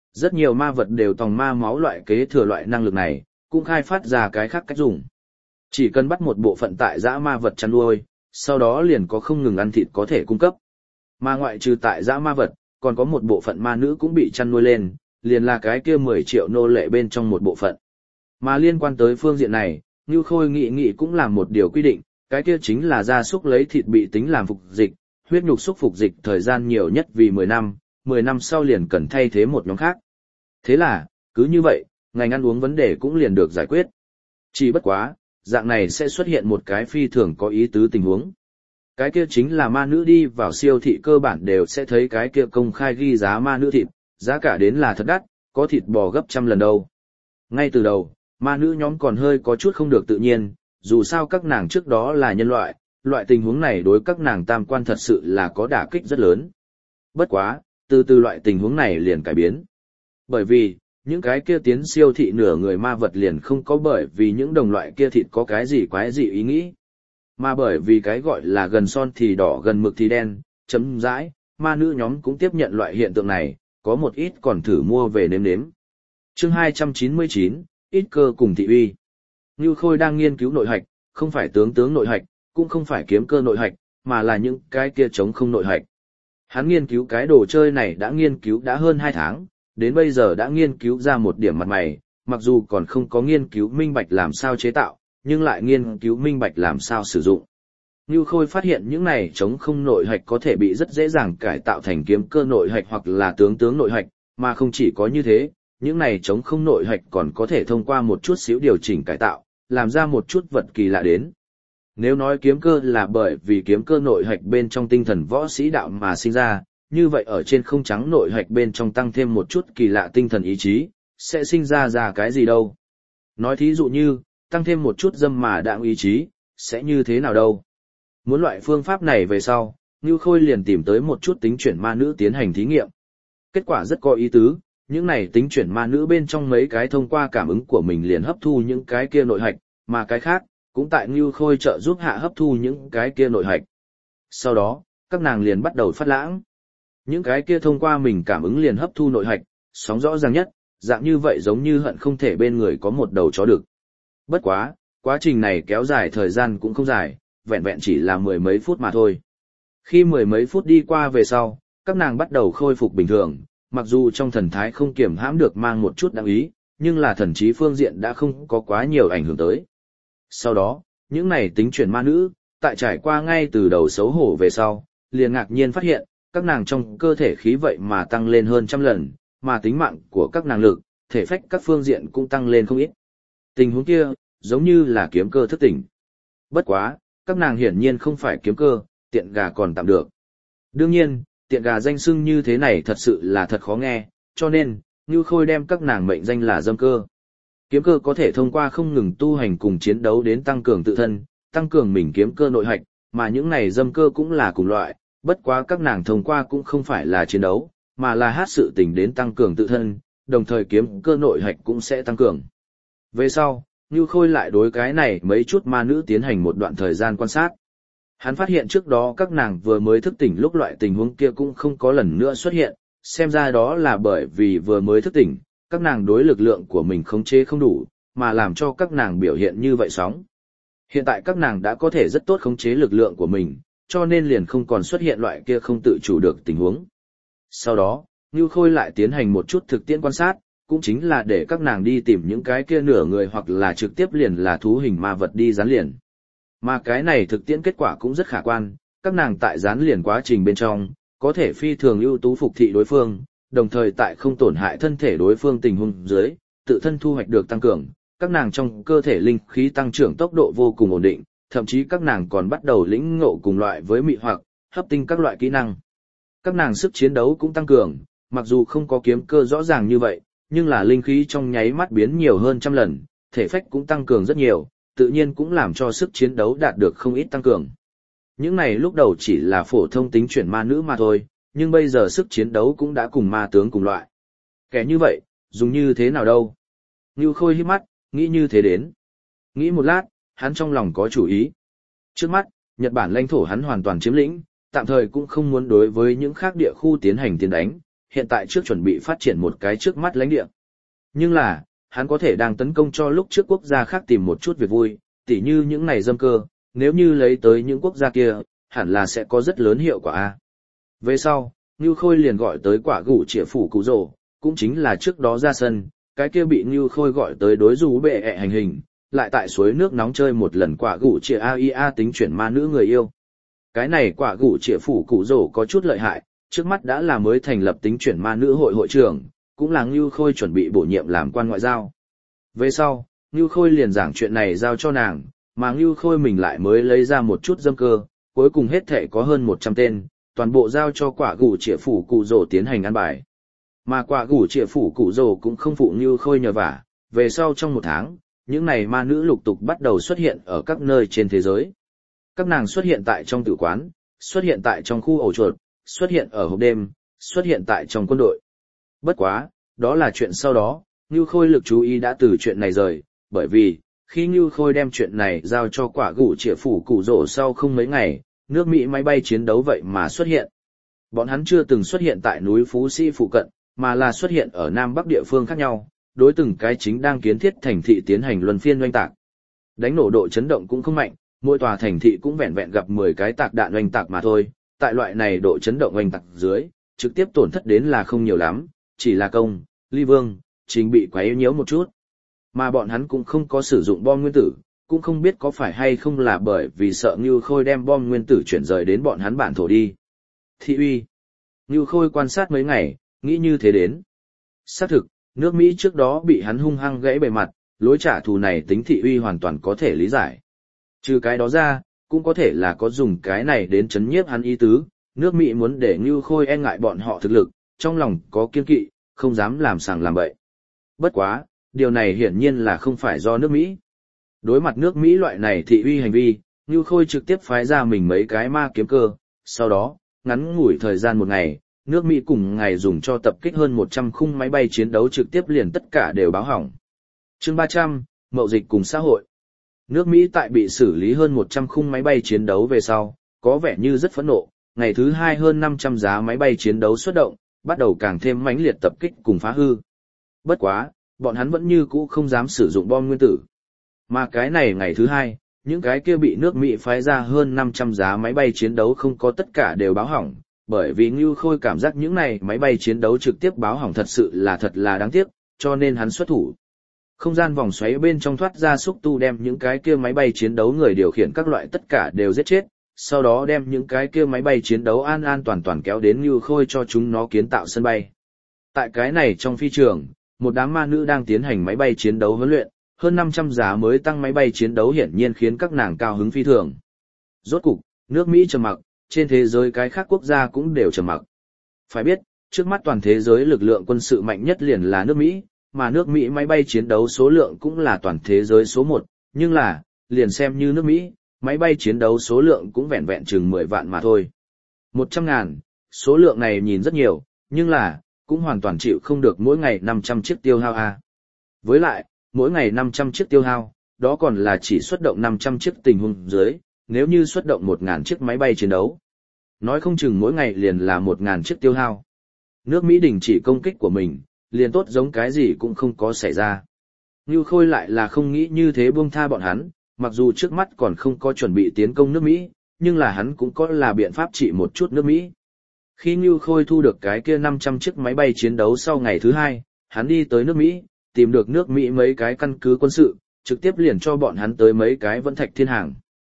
Rất nhiều ma vật đều tòng ma máu loại kế thừa loại năng lực này, cũng khai phát ra cái khác cách dùng. Chỉ cần bắt một bộ phận tại dã ma vật chăn nuôi, sau đó liền có không ngừng ăn thịt có thể cung cấp. Mà ngoại trừ tại dã ma vật, còn có một bộ phận ma nữ cũng bị chăn nuôi lên, liền là cái kia 10 triệu nô lệ bên trong một bộ phận. Mà liên quan tới phương diện này, Ngưu Khôi nghị cũng làm một điều quy định, cái kia chính là gia súc lấy thịt bị tính làm phục dịch, huyết nhục súc phục dịch thời gian nhiều nhất vì 10 năm sau liền cần thay thế một nhóm khác. Thế là, cứ như vậy, ngành ăn uống vấn đề cũng liền được giải quyết. Chỉ bất quá, dạng này sẽ xuất hiện một cái phi thường có ý tứ tình huống. Cái kia chính là ma nữ đi vào siêu thị cơ bản đều sẽ thấy cái kia công khai ghi giá ma nữ thịt, giá cả đến là thật đắt, có thịt bò gấp trăm lần đâu. Ngay từ đầu, ma nữ nhóm còn hơi có chút không được tự nhiên, dù sao các nàng trước đó là nhân loại, loại tình huống này đối các nàng tam quan thật sự là có đả kích rất lớn. Bất quá, từ từ loại tình huống này liền cải biến. Bởi vì, những cái kia tiến siêu thị nửa người ma vật liền không có bởi vì những đồng loại kia thịt có cái gì quái gì ý nghĩ. Mà bởi vì cái gọi là gần son thì đỏ gần mực thì đen, chấm dãi, ma nữ nhóm cũng tiếp nhận loại hiện tượng này, có một ít còn thử mua về nếm nếm. Chương 299, ít cơ cùng thị uy. Ngưu Khôi đang nghiên cứu nội hạch, không phải tướng nội hạch, cũng không phải kiếm cơ nội hạch, mà là những cái kia trống không nội hạch. Hắn nghiên cứu cái đồ chơi này đã nghiên cứu đã hơn 2 tháng, đến bây giờ đã nghiên cứu ra một điểm mặt mày, mặc dù còn không có nghiên cứu minh bạch làm sao chế tạo, nhưng lại nghiên cứu minh bạch làm sao sử dụng. Ngưu Khôi phát hiện những này trống không nội hạch có thể bị rất dễ dàng cải tạo thành kiếm cơ nội hạch hoặc là tướng nội hạch, mà không chỉ có như thế, những này trống không nội hạch còn có thể thông qua một chút xíu điều chỉnh cải tạo, làm ra một chút vật kỳ lạ đến. Nếu nói kiếm cơ là bởi vì kiếm cơ nội hạch bên trong tinh thần võ sĩ đạo mà sinh ra, như vậy ở trên không trắng nội hạch bên trong tăng thêm một chút kỳ lạ tinh thần ý chí, sẽ sinh ra cái gì đâu. Nói thí dụ như, tăng thêm một chút dâm mà đạm ý chí, sẽ như thế nào đâu. Muốn loại phương pháp này về sau, Ngưu Khôi liền tìm tới một chút tính chuyển ma nữ tiến hành thí nghiệm. Kết quả rất có ý tứ, những này tính chuyển ma nữ bên trong mấy cái thông qua cảm ứng của mình liền hấp thu những cái kia nội hạch, mà cái khác, cũng tại Ngưu Khôi trợ giúp hạ hấp thu những cái kia nội hạch. Sau đó, các nàng liền bắt đầu phát lãng. Những cái kia thông qua mình cảm ứng liền hấp thu nội hạch, sóng rõ ràng nhất, dạng như vậy giống như hận không thể bên người có một đầu chó đực. Bất quá, quá trình này kéo dài thời gian cũng không dài, vẹn vẹn chỉ là 10 mấy phút mà thôi. Khi 10 mấy phút đi qua về sau, các nàng bắt đầu khôi phục bình thường, mặc dù trong thần thái không kiểm hãm được mang một chút đáng ý, nhưng là thần trí phương diện đã không có quá nhiều ảnh hưởng tới. Sau đó, những này tính chuyển ma nữ, tại trải qua ngay từ đầu xấu hổ về sau, liền ngạc nhiên phát hiện, các nàng trong cơ thể khí vậy mà tăng lên hơn trăm lần, mà tính mạng của các nàng lực, thể phách các phương diện cũng tăng lên không ít. Tình huống kia, giống như là kiếm cơ thức tỉnh. Bất quá, các nàng hiển nhiên không phải kiếm cơ, tiện gà còn tạm được. Đương nhiên, tiện gà danh xưng như thế này thật sự là thật khó nghe, cho nên, Ngưu Khôi đem các nàng mệnh danh là dâm cơ. Kiếm cơ có thể thông qua không ngừng tu hành cùng chiến đấu đến tăng cường tự thân, tăng cường mình kiếm cơ nội hạch, mà những này dâm cơ cũng là cùng loại, bất quá các nàng thông qua cũng không phải là chiến đấu, mà là hát sự tình đến tăng cường tự thân, đồng thời kiếm cơ nội hạch cũng sẽ tăng cường. Về sau, Ngưu Khôi lại đối cái này mấy chút ma nữ tiến hành một đoạn thời gian quan sát. Hắn phát hiện trước đó các nàng vừa mới thức tỉnh lúc loại tình huống kia cũng không có lần nữa xuất hiện, xem ra đó là bởi vì vừa mới thức tỉnh, các nàng đối lực lượng của mình khống chế không đủ, mà làm cho các nàng biểu hiện như vậy sóng. Hiện tại các nàng đã có thể rất tốt khống chế lực lượng của mình, cho nên liền không còn xuất hiện loại kia không tự chủ được tình huống. Sau đó, Ngưu Khôi lại tiến hành một chút thực tiễn quan sát, cũng chính là để các nàng đi tìm những cái kia nửa người hoặc là trực tiếp liền là thú hình ma vật đi dán liền. Mà cái này thực tiễn kết quả cũng rất khả quan, các nàng tại dán liền quá trình bên trong, có thể phi thường ưu tú phục thị đối phương, đồng thời tại không tổn hại thân thể đối phương tình huống dưới, tự thân thu hoạch được tăng cường, các nàng trong cơ thể linh khí tăng trưởng tốc độ vô cùng ổn định, thậm chí các nàng còn bắt đầu lĩnh ngộ cùng loại với mị hoặc, hấp tinh các loại kỹ năng. Các nàng sức chiến đấu cũng tăng cường, mặc dù không có kiếm cơ rõ ràng như vậy, nhưng là linh khí trong nháy mắt biến nhiều hơn trăm lần, thể phách cũng tăng cường rất nhiều, tự nhiên cũng làm cho sức chiến đấu đạt được không ít tăng cường. Những này lúc đầu chỉ là phổ thông tính chuyển ma nữ mà thôi, nhưng bây giờ sức chiến đấu cũng đã cùng ma tướng cùng loại. Kẻ như vậy, dùng như thế nào đâu? Ngưu Khôi híp mắt, nghĩ như thế đến. Nghĩ một lát, hắn trong lòng có chủ ý. Trước mắt, Nhật Bản lãnh thổ hắn hoàn toàn chiếm lĩnh, tạm thời cũng không muốn đối với những khác địa khu tiến hành tiến đánh, hiện tại trước chuẩn bị phát triển một cái trước mắt lãnh địa. Nhưng là, hắn có thể đang tấn công cho lúc trước quốc gia khác tìm một chút việc vui, tỉ như những này dâm cơ, nếu như lấy tới những quốc gia kia, hẳn là sẽ có rất lớn hiệu quả a. Về sau, Ngưu Khôi liền gọi tới quả gủ trịa phủ cụ rồ, cũng chính là trước đó ra sân, cái kia bị Ngưu Khôi gọi tới đối dù bệ ẹ hành hình, lại tại suối nước nóng chơi một lần quả gủ trịa AIA tính chuyển ma nữ người yêu. Cái này quả gủ trịa phủ cụ rồ có chút lợi hại, trước mắt đã là mới thành lập tính chuyển ma nữ hội hội trưởng, cũng là Ngưu Khôi chuẩn bị bổ nhiệm làm quan ngoại giao. Về sau, Ngưu Khôi liền giảng chuyện này giao cho nàng, mà Ngưu Khôi mình lại mới lấy ra một chút dâm cơ, cuối cùng hết thể có hơn 100 tên, toàn bộ giao cho quả gủ trịa phủ cụ rồ tiến hành ăn bài. Mà quả gủ trịa phủ cụ rồ cũng không phụ Ngưu Khôi nhờ vả, về sau trong 1 tháng, những này ma nữ lục tục bắt đầu xuất hiện ở các nơi trên thế giới. Các nàng xuất hiện tại trong tử quán, xuất hiện tại trong khu ổ chuột, xuất hiện ở hộp đêm, xuất hiện tại trong quân đội. Bất quá, đó là chuyện sau đó, Ngưu Khôi lực chú ý đã từ chuyện này rời, bởi vì, khi Ngưu Khôi đem chuyện này giao cho quả gủ trịa phủ cụ rồ sau không mấy ngày, nước Mỹ máy bay chiến đấu vậy mà xuất hiện. Bọn hắn chưa từng xuất hiện tại núi Phú Sĩ phụ cận, mà là xuất hiện ở Nam Bắc địa phương khác nhau, đối từng cái chính đang kiến thiết thành thị tiến hành luân phiên oanh tạc. Đánh nổ độ chấn động cũng không mạnh, mỗi tòa thành thị cũng vẹn vẹn gặp 10 cái tạc đạn oanh tạc mà thôi, tại loại này độ chấn động oanh tạc dưới, trực tiếp tổn thất đến là không nhiều lắm, chỉ là công, ly vương, chính bị quấy nhiễu một chút. Mà bọn hắn cũng không có sử dụng bom nguyên tử, cũng không biết có phải hay không là bởi vì sợ Ngưu Khôi đem bom nguyên tử chuyển rời đến bọn hắn bản thổ đi. Thị uy. Ngưu Khôi quan sát mấy ngày, nghĩ như thế đến. Xác thực, nước Mỹ trước đó bị hắn hung hăng gãy bề mặt, lối trả thù này tính thị uy hoàn toàn có thể lý giải. Trừ cái đó ra, cũng có thể là có dùng cái này đến chấn nhiếp hắn ý tứ, nước Mỹ muốn để Ngưu Khôi e ngại bọn họ thực lực, trong lòng có kiên kỵ, không dám làm sàng làm bậy. Bất quá, điều này hiển nhiên là không phải do nước Mỹ. Đối mặt nước Mỹ loại này thị uy hành vi, Ngưu Khôi trực tiếp phái ra mình mấy cái ma kiếm cơ, sau đó, ngắn ngủi thời gian 1 ngày, nước Mỹ cùng ngày dùng cho tập kích hơn 100 khung máy bay chiến đấu trực tiếp liền tất cả đều báo hỏng. Chương 300, Mậu dịch cùng xã hội. Nước Mỹ tại bị xử lý hơn 100 khung máy bay chiến đấu về sau, có vẻ như rất phẫn nộ, ngày thứ 2 hơn 500 giá máy bay chiến đấu xuất động, bắt đầu càng thêm mãnh liệt tập kích cùng phá hư. Bất quá, bọn hắn vẫn như cũ không dám sử dụng bom nguyên tử. Mà cái này ngày thứ 2, những cái kia bị nước Mỹ phái ra hơn 500 giá máy bay chiến đấu không có tất cả đều báo hỏng, bởi vì Ngưu Khôi cảm giác những này máy bay chiến đấu trực tiếp báo hỏng thật là đáng tiếc, cho nên hắn xuất thủ. Không gian vòng xoáy bên trong thoát ra xúc tu đem những cái kia máy bay chiến đấu người điều khiển các loại tất cả đều giết chết, sau đó đem những cái kia máy bay chiến đấu an toàn kéo đến Ngưu Khôi cho chúng nó kiến tạo sân bay. Tại cái này trong phi trường, một đám ma nữ đang tiến hành máy bay chiến đấu huấn luyện, hơn 500 giá mới tăng máy bay chiến đấu hiển nhiên khiến các nàng cao hứng phi thường. Rốt cục, nước Mỹ trầm mặc, trên thế giới cái khác quốc gia cũng đều trầm mặc. Phải biết, trước mắt toàn thế giới lực lượng quân sự mạnh nhất liền là nước Mỹ, mà nước Mỹ máy bay chiến đấu số lượng cũng là toàn thế giới số 1, nhưng là, liền xem như nước Mỹ, máy bay chiến đấu số lượng cũng vẹn vẹn chừng 10 vạn mà thôi. 100.000, số lượng này nhìn rất nhiều, nhưng là, cũng hoàn toàn chịu không được mỗi ngày 500 chiếc tiêu hao a. Với lại, mỗi ngày 500 chiếc tiêu hao, đó còn là chỉ xuất động 500 chiếc tình huống dưới, nếu như xuất động 1.000 chiếc máy bay chiến đấu. Nói không chừng mỗi ngày liền là 1.000 chiếc tiêu hao. Nước Mỹ đình chỉ công kích của mình, liền tốt giống cái gì cũng không có xảy ra. Ngưu Khôi lại là không nghĩ như thế buông tha bọn hắn, mặc dù trước mắt còn không có chuẩn bị tiến công nước Mỹ, nhưng là hắn cũng có là biện pháp trị một chút nước Mỹ. Khi Ngưu Khôi thu được cái kia 500 chiếc máy bay chiến đấu sau ngày thứ 2, hắn đi tới nước Mỹ, tìm được nước Mỹ mấy cái căn cứ quân sự, trực tiếp liền cho bọn hắn tới mấy cái vân thạch thiên hàng.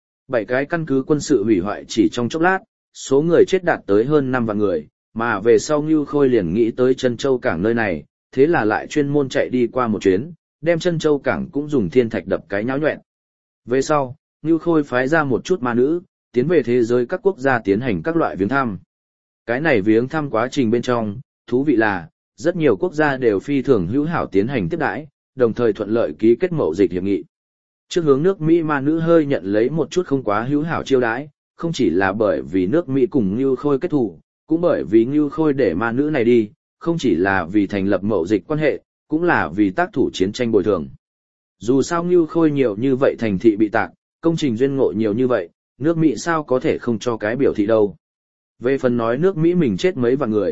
7 cái căn cứ quân sự hủy hoại chỉ trong chốc lát, số người chết đạt tới hơn 5 vạn người, mà về sau Ngưu Khôi liền nghĩ tới Trân Châu Cảng nơi này, thế là lại chuyên môn chạy đi qua một chuyến, đem Trân Châu Cảng cũng dùng thiên thạch đập cái nháo nhọẹn. Về sau, Ngưu Khôi phái ra một chút ma nữ, tiến về thế giới các quốc gia tiến hành các loại viếng thăm. Cái này viếng thăm quá trình bên trong, thú vị là, rất nhiều quốc gia đều phi thường hữu hảo tiến hành tiếp đãi, đồng thời thuận lợi ký kết mậu dịch hiệp nghị. Trước hướng nước Mỹ ma nữ hơi nhận lấy một chút không quá hữu hảo chiêu đãi, không chỉ là bởi vì nước Mỹ cùng Ngưu Khôi kết thù, cũng bởi vì Ngưu Khôi để ma nữ này đi, không chỉ là vì thành lập mậu dịch quan hệ, cũng là vì tác thủ chiến tranh bồi thường. Dù sao Ngưu Khôi nhiều như vậy thành thị bị tạc, công trình duyên ngộ nhiều như vậy, nước Mỹ sao có thể không cho cái biểu thị đâu. Về phần nói nước Mỹ mình chết mấy vạn người,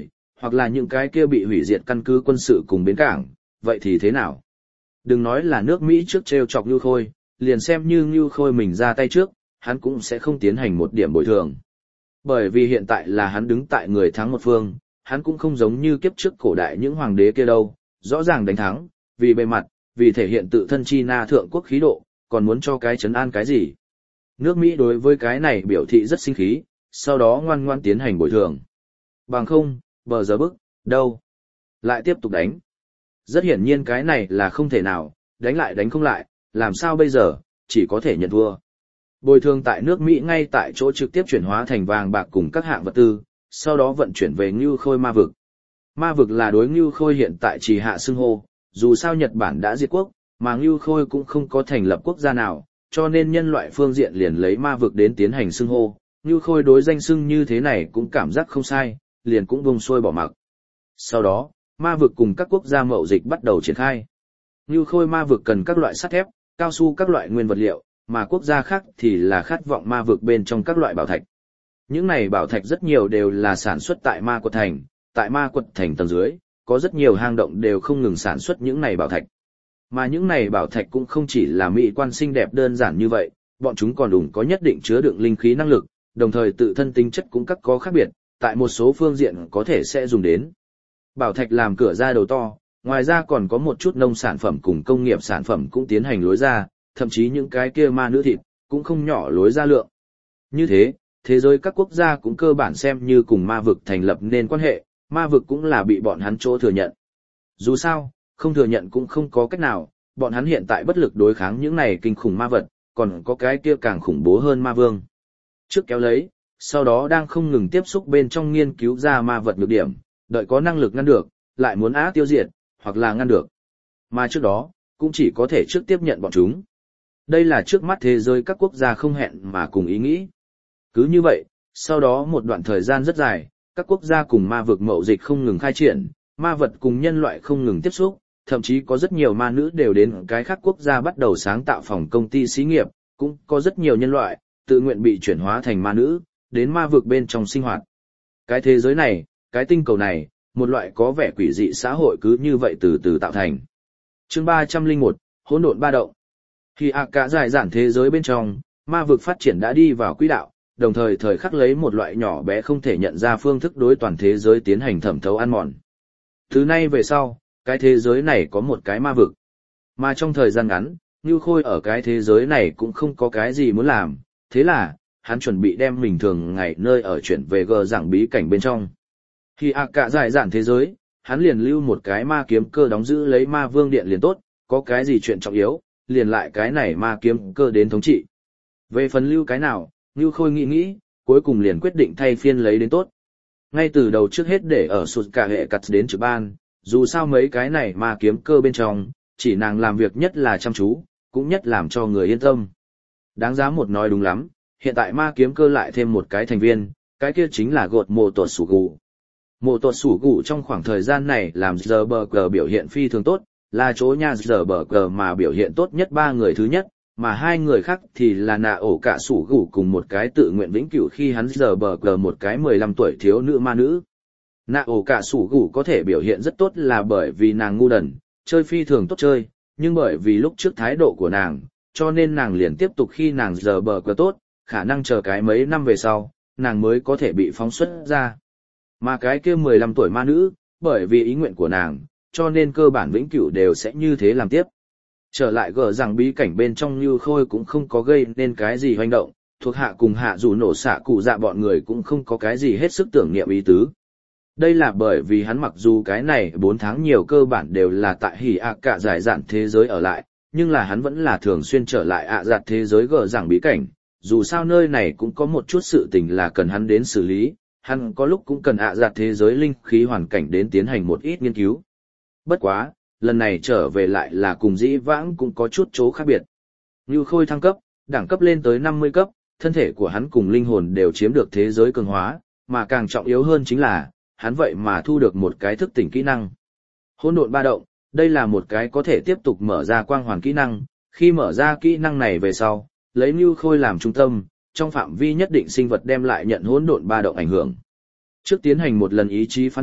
hoặc là những cái kia bị hủy diệt căn cứ quân sự cùng bến cảng, vậy thì thế nào? Đừng nói là nước Mỹ trước trêu chọc Ngưu Khôi, liền xem như Ngưu Khôi mình ra tay trước, hắn cũng sẽ không tiến hành một điểm bồi thường. Bởi vì hiện tại là hắn đứng tại người thắng một phương, hắn cũng không giống như kiếp trước cổ đại những hoàng đế kia đâu, rõ ràng đánh thắng, vì bề mặt, vì thể hiện tự thân chi na thượng quốc khí độ, còn muốn cho cái trấn an cái gì. Nước Mỹ đối với cái này biểu thị rất sinh khí, sau đó ngoan ngoan tiến hành bồi thường. Bằng không, bờ giờ bức, đâu. Lại tiếp tục đánh. Rất hiển nhiên cái này là không thể nào, đánh lại đánh không lại, làm sao bây giờ, chỉ có thể nhận thua. Bồi thường tại nước Mỹ ngay tại chỗ trực tiếp chuyển hóa thành vàng bạc cùng các hạng vật tư, sau đó vận chuyển về Ngưu Khôi ma vực. Ma vực là đối Ngưu Khôi hiện tại chỉ hạ xưng hô, dù sao Nhật Bản đã diệt quốc, mà Ngưu Khôi cũng không có thành lập quốc gia nào, cho nên nhân loại phương diện liền lấy ma vực đến tiến hành xưng hô. Ngưu Khôi đối danh xưng như thế này cũng cảm giác không sai, liền cũng buông xuôi bỏ mặc. Sau đó, ma vực cùng các quốc gia mậu dịch bắt đầu triển khai. Ngưu Khôi ma vực cần các loại sắt thép, cao su các loại nguyên vật liệu, mà quốc gia khác thì là khát vọng ma vực bên trong các loại bảo thạch. Những này bảo thạch rất nhiều đều là sản xuất tại ma quật thành, tại ma quật thành tầng dưới, có rất nhiều hang động đều không ngừng sản xuất những này bảo thạch. Mà những này bảo thạch cũng không chỉ là mỹ quan xinh đẹp đơn giản như vậy, bọn chúng còn đủ có nhất định chứa đựng linh khí năng lực, đồng thời tự thân tính chất cũng có khác biệt, tại một số phương diện có thể sẽ dùng đến. Bảo thạch làm cửa ra đầu to, ngoài ra còn có một chút nông sản phẩm cùng công nghiệp sản phẩm cũng tiến hành lối ra, thậm chí những cái kia ma nữ thịt, cũng không nhỏ lối ra lượng. Như thế, thế giới các quốc gia cũng cơ bản xem như cùng ma vực thành lập nên quan hệ, ma vực cũng là bị bọn hắn chỗ thừa nhận. Dù sao, không thừa nhận cũng không có cách nào, bọn hắn hiện tại bất lực đối kháng những này kinh khủng ma vật, còn có cái kia càng khủng bố hơn ma vương. Trước kéo lấy, sau đó đang không ngừng tiếp xúc bên trong nghiên cứu ra ma vật nhược điểm, đợi có năng lực ngăn được, lại muốn tiêu diệt, hoặc là ngăn được. Mà trước đó, cũng chỉ có thể trước tiếp nhận bọn chúng. Đây là trước mắt thế giới các quốc gia không hẹn mà cùng ý nghĩ. Cứ như vậy, sau đó một đoạn thời gian rất dài, các quốc gia cùng ma vực mậu dịch không ngừng khai triển, ma vật cùng nhân loại không ngừng tiếp xúc, thậm chí có rất nhiều ma nữ đều đến cái khác quốc gia bắt đầu sáng tạo phòng công ty xí nghiệp, cũng có rất nhiều nhân loại tự nguyện bị chuyển hóa thành ma nữ, đến ma vực bên trong sinh hoạt. Cái thế giới này, cái tinh cầu này, một loại có vẻ quỷ dị xã hội cứ như vậy từ từ tạo thành. Chương 301, hỗn độn ba động. Khi cả dài dản thế giới bên trong, ma vực phát triển đã đi vào quỹ đạo, đồng thời thời khắc lấy một loại nhỏ bé không thể nhận ra phương thức đối toàn thế giới tiến hành thẩm thấu ăn mòn. Từ nay về sau, cái thế giới này có một cái ma vực. Mà trong thời gian ngắn, Ngưu Khôi ở cái thế giới này cũng không có cái gì muốn làm, thế là, hắn chuẩn bị đem mình thường ngày nơi ở chuyển về gờ giảng bí cảnh bên trong. Khi cả dài dản thế giới, hắn liền lưu một cái ma kiếm cơ đóng giữ lấy ma vương điện liền tốt, có cái gì chuyện trọng yếu, liền lại cái này ma kiếm cơ đến thống trị. Về phần lưu cái nào, Ngưu Khôi nghĩ, cuối cùng liền quyết định thay phiên lấy đến tốt. Ngay từ đầu trước hết để ở sụt cả hệ cặt đến trực ban, dù sao mấy cái này ma kiếm cơ bên trong, chỉ nàng làm việc nhất là chăm chú, cũng nhất làm cho người yên tâm. Đáng giá một nói đúng lắm, hiện tại ma kiếm cơ lại thêm một cái thành viên, cái kia chính là gột mồ tuột sủ gù. Mồ tuột sủ gù trong khoảng thời gian này làm giờ bờ cờ biểu hiện phi thường tốt, là chỗ nhà giờ bờ cờ mà biểu hiện tốt nhất ba người thứ nhất, mà hai người khác thì là nạ ổ cả sủ gù cùng một cái tự nguyện vĩnh cửu khi hắn giờ bờ cờ một cái 15 tuổi thiếu nữ ma nữ. Nạ ổ cả sủ gù có thể biểu hiện rất tốt là bởi vì nàng ngu đần, chơi phi thường tốt chơi, nhưng bởi vì lúc trước thái độ của nàng, cho nên nàng liền tiếp tục khi nàng giờ bờ cờ tốt, khả năng chờ cái mấy năm về sau, nàng mới có thể bị phóng xuất ra. Mà cái kia 15 tuổi ma nữ, bởi vì ý nguyện của nàng, cho nên cơ bản vĩnh cửu đều sẽ như thế làm tiếp. Trở lại gờ rằng bí cảnh bên trong Như Khôi cũng không có gây nên cái gì hoành động, thuộc hạ cùng hạ dù nổ xạ cụ dạ bọn người cũng không có cái gì hết sức tưởng niệm ý tứ. Đây là bởi vì hắn mặc dù cái này 4 tháng nhiều cơ bản đều là tại hỉ cả giải dạn thế giới ở lại, nhưng là hắn vẫn là thường xuyên trở lại dạt thế giới gờ rằng bí cảnh, dù sao nơi này cũng có một chút sự tình là cần hắn đến xử lý, hắn có lúc cũng cần dạt thế giới linh khí hoàn cảnh đến tiến hành một ít nghiên cứu. Bất quá, lần này trở về lại là cùng dĩ vãng cũng có chút chỗ khác biệt. Như Khôi thăng cấp, đẳng cấp lên tới 50 cấp, thân thể của hắn cùng linh hồn đều chiếm được thế giới cường hóa, mà càng trọng yếu hơn chính là, hắn vậy mà thu được một cái thức tỉnh kỹ năng. Hỗn độn ba động, đây là một cái có thể tiếp tục mở ra quang hoàn kỹ năng, khi mở ra kỹ năng này về sau, lấy Như Khôi làm trung tâm, trong phạm vi nhất định sinh vật đem lại nhận hỗn độn ba động ảnh hưởng. Trước tiến hành một lần ý chí phán định,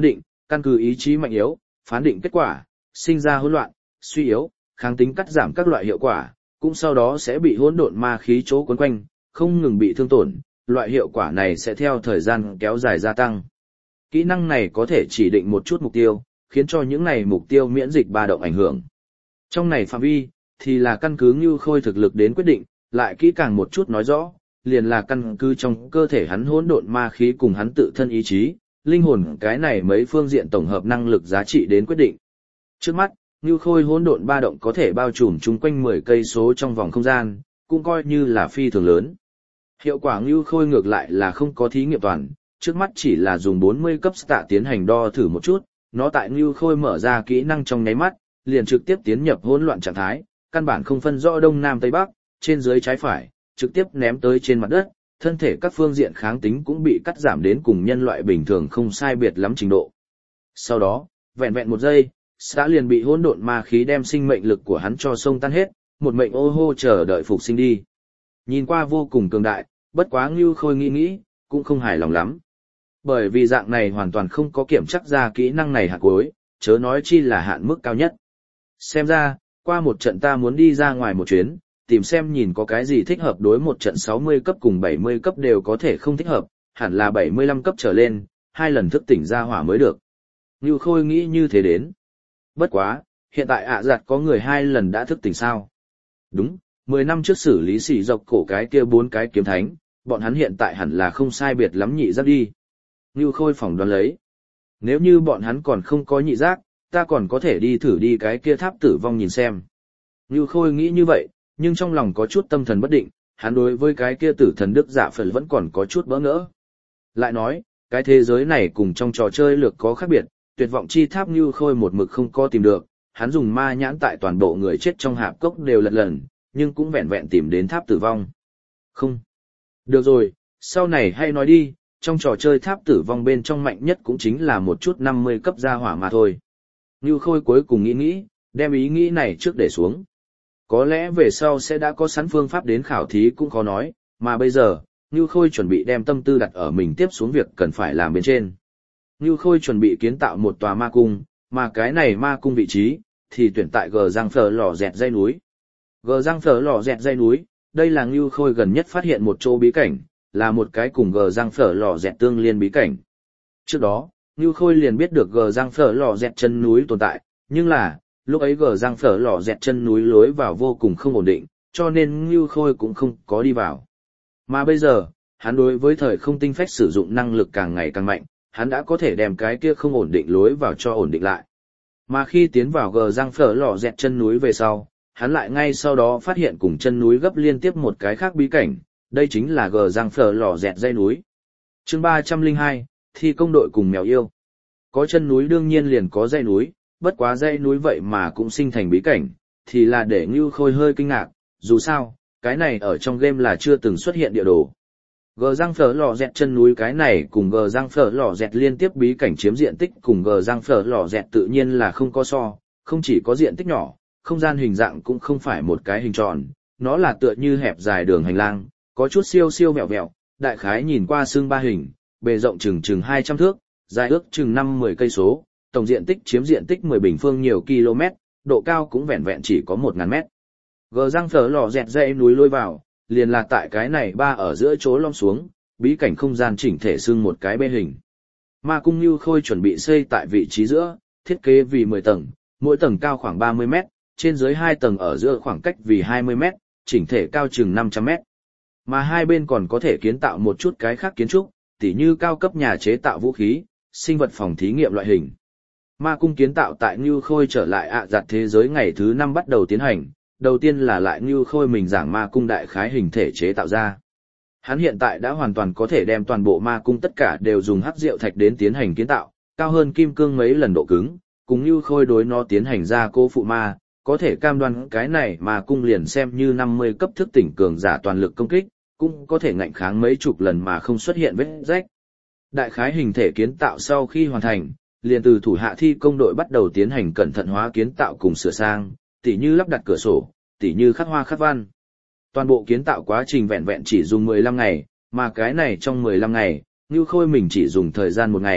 căn cứ ý chí mạnh yếu, phán định kết quả, sinh ra hỗn loạn, suy yếu, kháng tính cắt giảm các loại hiệu quả, cũng sau đó sẽ bị hỗn độn ma khí chỗ quấn quanh, không ngừng bị thương tổn, loại hiệu quả này sẽ theo thời gian kéo dài gia tăng. Kỹ năng này có thể chỉ định một chút mục tiêu, khiến cho những này mục tiêu miễn dịch ba động ảnh hưởng. Trong này phạm vi, thì là căn cứ Ngưu Khôi thực lực đến quyết định, lại kỹ càng một chút nói rõ, liền là căn cứ trong cơ thể hắn hỗn độn ma khí cùng hắn tự thân ý chí, linh hồn cái này mấy phương diện tổng hợp năng lực giá trị đến quyết định. Trước mắt, Ngưu Khôi hỗn độn ba động có thể bao trùm chung quanh 10 cây số trong vòng không gian, cũng coi như là phi thường lớn. Hiệu quả Ngưu Khôi ngược lại là không có thí nghiệm toàn, trước mắt chỉ là dùng 40 cấp tạ tiến hành đo thử một chút, nó tại Ngưu Khôi mở ra kỹ năng trong nháy mắt, liền trực tiếp tiến nhập hỗn loạn trạng thái, căn bản không phân rõ đông nam tây bắc, trên dưới trái phải, trực tiếp ném tới trên mặt đất, thân thể các phương diện kháng tính cũng bị cắt giảm đến cùng nhân loại bình thường không sai biệt lắm trình độ. Sau đó, vẹn vẹn một giây, xã liền bị hỗn độn ma khí đem sinh mệnh lực của hắn cho xông tan hết, một mệnh ô hô chờ đợi phục sinh đi. Nhìn qua vô cùng cường đại, bất quá Ngưu Khôi nghĩ, cũng không hài lòng lắm. Bởi vì dạng này hoàn toàn không có kiểm chắc ra kỹ năng này hạn cuối, chớ nói chi là hạn mức cao nhất. Xem ra, qua một trận ta muốn đi ra ngoài một chuyến, tìm xem nhìn có cái gì thích hợp đối một trận 60 cấp cùng 70 cấp đều có thể không thích hợp, hẳn là 75 cấp trở lên, 2 lần thức tỉnh ra hỏa mới được. Ngưu Khôi nghĩ như thế đến. Bất quá, hiện tại giặt có người 2 lần đã thức tỉnh sao? Đúng, 10 năm trước xử lý xỉ dọc cổ cái kia 4 cái kiếm thánh, bọn hắn hiện tại hẳn là không sai biệt lắm nhị giác đi. Ngưu Khôi phỏng đoán lấy. Nếu như bọn hắn còn không có nhị giác, ta còn có thể đi thử đi cái kia tháp tử vong nhìn xem. Ngưu Khôi nghĩ như vậy, nhưng trong lòng có chút tâm thần bất định, hắn đối với cái kia tử thần đức dạ phần vẫn còn có chút bỡ ngỡ. Lại nói, cái thế giới này cùng trong trò chơi lược có khác biệt, tuyệt vọng chi tháp Ngưu Khôi một mực không có tìm được, hắn dùng ma nhãn tại toàn bộ người chết trong hạp cốc đều lật lần, nhưng cũng vẹn vẹn tìm đến tháp tử vong. Không. Được rồi, sau này hay nói đi, trong trò chơi tháp tử vong bên trong mạnh nhất cũng chính là một chút 50 cấp gia hỏa mà thôi. Ngưu Khôi cuối cùng nghĩ, đem ý nghĩ này trước để xuống. Có lẽ về sau sẽ đã có sẵn phương pháp đến khảo thí cũng khó nói, mà bây giờ, Ngưu Khôi chuẩn bị đem tâm tư đặt ở mình tiếp xuống việc cần phải làm bên trên. Ngưu Khôi chuẩn bị kiến tạo một tòa ma cung, mà cái này ma cung vị trí, thì tuyển tại Gờ Giang Phở Lò Dẹt dây núi. Gờ Giang Phở Lò Dẹt dây núi, đây là Ngưu Khôi gần nhất phát hiện một chỗ bí cảnh, là một cái cùng Gờ Giang Phở Lò Dẹt tương liên bí cảnh. Trước đó, Ngưu Khôi liền biết được Gờ Giang Phở Lò Dẹt chân núi tồn tại, nhưng là, lúc ấy Gờ Giang Phở Lò Dẹt chân núi lối vào vô cùng không ổn định, cho nên Ngưu Khôi cũng không có đi vào. Mà bây giờ, hắn đối với thời không tinh phách sử dụng năng lực càng ngày càng mạnh, hắn đã có thể đem cái kia không ổn định lối vào cho ổn định lại. Mà khi tiến vào Gờ Giang Phở Lò Dẹt chân núi về sau, hắn lại ngay sau đó phát hiện cùng chân núi gấp liên tiếp một cái khác bí cảnh, đây chính là Gờ Giang Phở Lò Dẹt dây núi. Chương 302, thi công đội cùng mèo yêu. Có chân núi đương nhiên liền có dây núi, bất quá dây núi vậy mà cũng sinh thành bí cảnh, thì là để Ngưu Khôi hơi kinh ngạc, dù sao, cái này ở trong game là chưa từng xuất hiện địa đồ. Gờ Giang Phở Lò Dẹt chân núi cái này cùng Gờ Giang Phở Lò Dẹt liên tiếp bí cảnh chiếm diện tích cùng Gờ Giang Phở Lò Dẹt tự nhiên là không có so, không chỉ có diện tích nhỏ, không gian hình dạng cũng không phải một cái hình tròn, nó là tựa như hẹp dài đường hành lang, có chút siêu vẹo vẹo, đại khái nhìn qua xương ba hình, bề rộng chừng 200 thước, dài ước chừng 5-10 cây số, tổng diện tích chiếm diện tích 10 bình phương nhiều km, độ cao cũng vẹn vẹn chỉ có 1000 mét. Gờ Giang Phở Lò Dẹt dãy núi lôi vào, liền là tại cái này ba ở giữa chỗ lom xuống, bí cảnh không gian chỉnh thể xưng một cái bê hình. Ma cung Ngưu Khôi chuẩn bị xây tại vị trí giữa, thiết kế vì 10 tầng, mỗi tầng cao khoảng 30 mét, trên dưới 2 tầng ở giữa khoảng cách vì 20 mét, chỉnh thể cao chừng 500 mét. Mà hai bên còn có thể kiến tạo một chút cái khác kiến trúc, tỉ như cao cấp nhà chế tạo vũ khí, sinh vật phòng thí nghiệm loại hình. Ma cung kiến tạo tại Ngưu Khôi trở lại giặt thế giới ngày thứ 5 bắt đầu tiến hành, đầu tiên là lại Ngưu Khôi mình giảng ma cung đại khái hình thể chế tạo ra. Hắn hiện tại đã hoàn toàn có thể đem toàn bộ ma cung tất cả đều dùng hắc diệu thạch đến tiến hành kiến tạo, cao hơn kim cương mấy lần độ cứng, cùng Ngưu Khôi đối nó tiến hành ra cố phụ ma, có thể cam đoan cái này ma cung liền xem như 50 cấp thức tỉnh cường giả toàn lực công kích, cũng có thể ngạnh kháng mấy chục lần mà không xuất hiện vết rách. Đại khái hình thể kiến tạo sau khi hoàn thành, liền từ thủ hạ thi công đội bắt đầu tiến hành cẩn thận hóa kiến tạo cùng sửa sang, tỉ như lắp đặt cửa sổ, tỉ như khắc hoa khắc văn. Toàn bộ kiến tạo quá trình vẹn vẹn chỉ dùng 15 ngày, mà cái này trong 15 ngày, Ngưu Khôi mình chỉ dùng thời gian 1 ngày,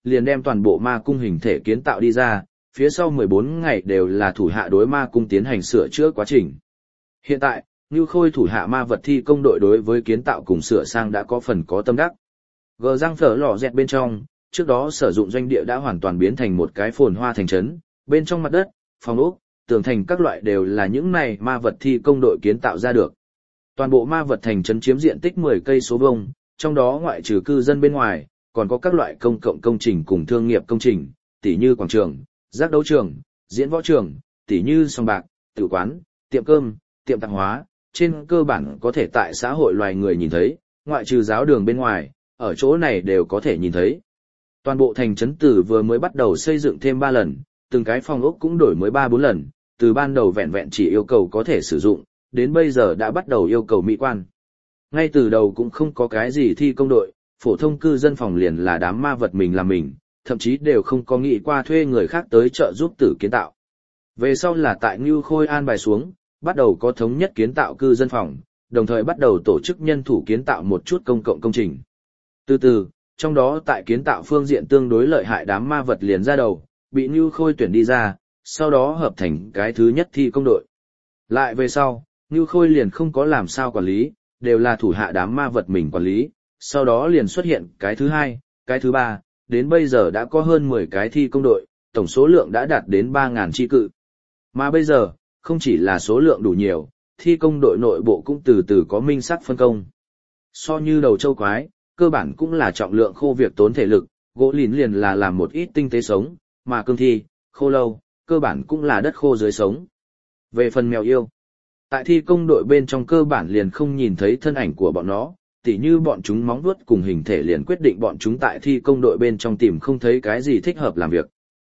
liền đem toàn bộ ma cung hình thể kiến tạo đi ra, phía sau 14 ngày đều là thủ hạ đối ma cung tiến hành sửa chữa quá trình. Hiện tại, Ngưu Khôi thủ hạ ma vật thi công đội đối với kiến tạo cùng sửa sang đã có phần có tâm đắc. Gờ răng phở lò dẹt bên trong, trước đó sử dụng doanh địa đã hoàn toàn biến thành một cái phồn hoa thành trấn, bên trong mặt đất, phòng ốc, tường thành các loại đều là những này ma vật thi công đội kiến tạo ra được. Toàn bộ ma vật thành trấn chiếm diện tích 10 cây số vuông, trong đó ngoại trừ cư dân bên ngoài, còn có các loại công cộng công trình cùng thương nghiệp công trình, tỉ như quảng trường, giác đấu trường, diễn võ trường, tỉ như sòng bạc, tử quán, tiệm cơm, tiệm tạp hóa, trên cơ bản có thể tại xã hội loài người nhìn thấy, ngoại trừ giáo đường bên ngoài, ở chỗ này đều có thể nhìn thấy. Toàn bộ thành trấn từ vừa mới bắt đầu xây dựng thêm 3 lần, từng cái phòng ốc cũng đổi mới 3-4 lần, từ ban đầu vẹn vẹn chỉ yêu cầu có thể sử dụng, đến bây giờ đã bắt đầu yêu cầu mỹ quan. Ngay từ đầu cũng không có cái gì thi công đội, phổ thông cư dân phòng liền là đám ma vật mình làm mình, thậm chí đều không có nghĩ qua thuê người khác tới trợ giúp tử kiến tạo. Về sau là tại Ngưu Khôi an bài xuống, bắt đầu có thống nhất kiến tạo cư dân phòng, đồng thời bắt đầu tổ chức nhân thủ kiến tạo một chút công cộng công trình. Từ từ, trong đó tại kiến tạo phương diện tương đối lợi hại đám ma vật liền ra đầu, bị Ngưu Khôi tuyển đi ra, sau đó hợp thành cái thứ nhất thi công đội. Lại về sau, Ngưu Khôi liền không có làm sao quản lý, đều là thủ hạ đám ma vật mình quản lý, sau đó liền xuất hiện cái thứ hai, cái thứ ba, đến bây giờ đã có hơn 10 cái thi công đội, tổng số lượng đã đạt đến 3.000 chi cự. Mà bây giờ, không chỉ là số lượng đủ nhiều, thi công đội nội bộ cũng từ từ có minh sắc phân công. So như đầu châu quái, cơ bản cũng là trọng lượng khô việc tốn thể lực, gỗ lìn liền là làm một ít tinh tế sống, mà cương thi, khô lâu, cơ bản cũng là đất khô dưới sống. Về phần mèo yêu, tại thi công đội bên trong cơ bản liền không nhìn thấy thân ảnh của bọn nó, tỉ như bọn chúng móng vuốt cùng hình thể liền quyết định bọn chúng tại thi công đội bên trong tìm không thấy cái gì thích hợp làm việc.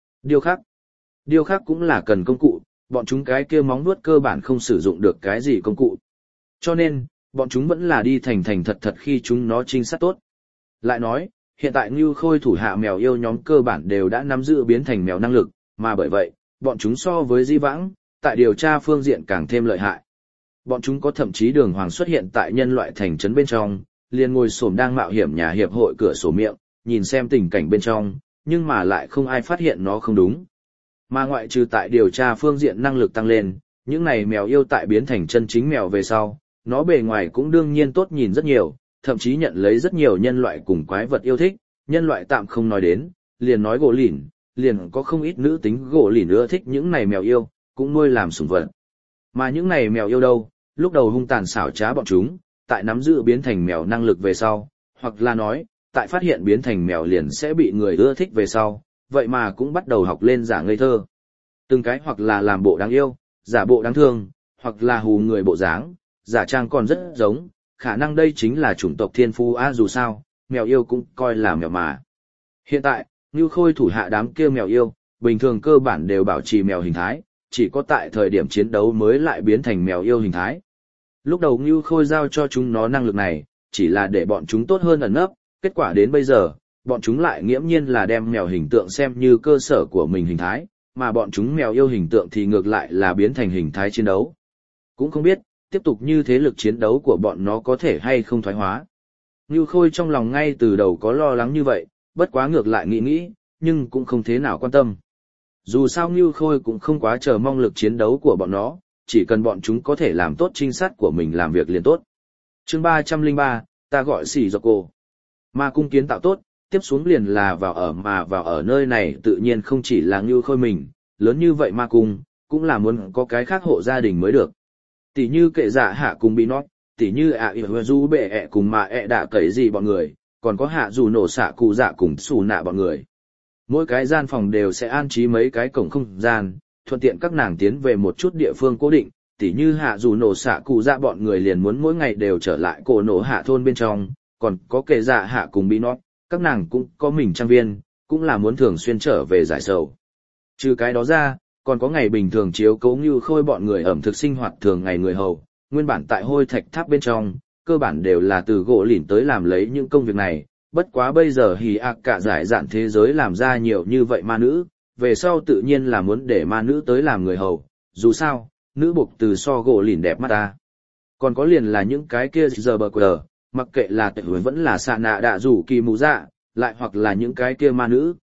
Điêu khắc cũng là cần công cụ, bọn chúng cái kia móng vuốt cơ bản không sử dụng được cái gì công cụ. Cho nên, bọn chúng vẫn là đi thành thật khi chúng nó trinh sát tốt. Lại nói, hiện tại Ngưu Khôi thủ hạ mèo yêu nhóm cơ bản đều đã nắm giữ biến thành mèo năng lực, mà bởi vậy, bọn chúng so với di vãng, tại điều tra phương diện càng thêm lợi hại. Bọn chúng có thậm chí đường hoàng xuất hiện tại nhân loại thành trấn bên trong, liền ngồi xổm đang mạo hiểm nhà hiệp hội cửa sổ miệng, nhìn xem tình cảnh bên trong, nhưng mà lại không ai phát hiện nó không đúng. Mà ngoại trừ tại điều tra phương diện năng lực tăng lên, những này mèo yêu tại biến thành chân chính mèo về sau, nó bề ngoài cũng đương nhiên tốt nhìn rất nhiều, thậm chí nhận lấy rất nhiều nhân loại cùng quái vật yêu thích, nhân loại tạm không nói đến, liền nói gỗ lìn, liền có không ít nữ tính gỗ lìn ưa thích những này mèo yêu, cũng nuôi làm sủng vật. Mà những này mèo yêu đâu, lúc đầu hung tàn xảo trá bọn chúng, tại nắm giữ biến thành mèo năng lực về sau, hoặc là nói, tại phát hiện biến thành mèo liền sẽ bị người ưa thích về sau, vậy mà cũng bắt đầu học lên giả ngây thơ. Từng cái hoặc là làm bộ đáng yêu, giả bộ đáng thương, hoặc là hù người bộ dáng, giả trang còn rất giống, khả năng đây chính là chủng tộc thiên phú dù sao, mèo yêu cũng coi là mèo mà. Hiện tại, Ngưu Khôi thủ hạ đám kia mèo yêu, bình thường cơ bản đều bảo trì mèo hình thái, chỉ có tại thời điểm chiến đấu mới lại biến thành mèo yêu hình thái. Lúc đầu Ngưu Khôi giao cho chúng nó năng lực này, chỉ là để bọn chúng tốt hơn ẩn nấp, kết quả đến bây giờ, bọn chúng lại nghiễm nhiên là đem mèo hình tượng xem như cơ sở của mình hình thái, mà bọn chúng mèo yêu hình tượng thì ngược lại là biến thành hình thái chiến đấu. Cũng không biết, tiếp tục như thế lực chiến đấu của bọn nó có thể hay không thoái hóa. Ngưu Khôi trong lòng ngay từ đầu có lo lắng như vậy, bất quá ngược lại nghĩ, nhưng cũng không thế nào quan tâm. Dù sao Ngưu Khôi cũng không quá chờ mong lực chiến đấu của bọn nó, chỉ cần bọn chúng có thể làm tốt trinh sát của mình làm việc liền tốt. Chương 303, ta gọi xỉ dọc cổ. Ma cung kiến tạo tốt, tiếp xuống liền là vào ở nơi này tự nhiên không chỉ là Ngưu Khôi mình, lớn như vậy ma cung, cũng là muốn có cái khác hộ gia đình mới được. Tỷ như kệ dạ hạ cùng bị nót, tỷ như du bệ ẹ cùng mà ẹ đã cấy gì bọn người, còn có hạ dù nổ xạ cụ dạ cùng xù nạ bọn người. Mỗi cái gian phòng đều sẽ an trí mấy cái cổng không gian, thuận tiện các nàng tiến về một chút địa phương cố định, tỉ như hạ dù nổ xạ cụ dạ bọn người liền muốn mỗi ngày đều trở lại cổ nổ hạ thôn bên trong, còn có kệ dạ hạ cùng bị nót, các nàng cũng có mình trang viên, cũng là muốn thường xuyên trở về giải sầu. Trừ cái đó ra, còn có ngày bình thường chiếu cố Ngưu Khôi bọn người ẩm thực sinh hoạt thường ngày người hầu, nguyên bản tại hôi thạch tháp bên trong, cơ bản đều là từ gỗ lìn tới làm lấy những công việc này, bất quá bây giờ hì ạc cả giải dạn thế giới làm ra nhiều như vậy ma nữ, về sau tự nhiên là muốn để ma nữ tới làm người hầu, dù sao, nữ buộc từ so gỗ lìn đẹp mắt ta. Còn có liền là những cái kia giờ bờ quờ, mặc kệ là tệ hối vẫn là xạ nạ đạ rủ kỳ mù dạ, lại hoặc là những cái kia ma nữ,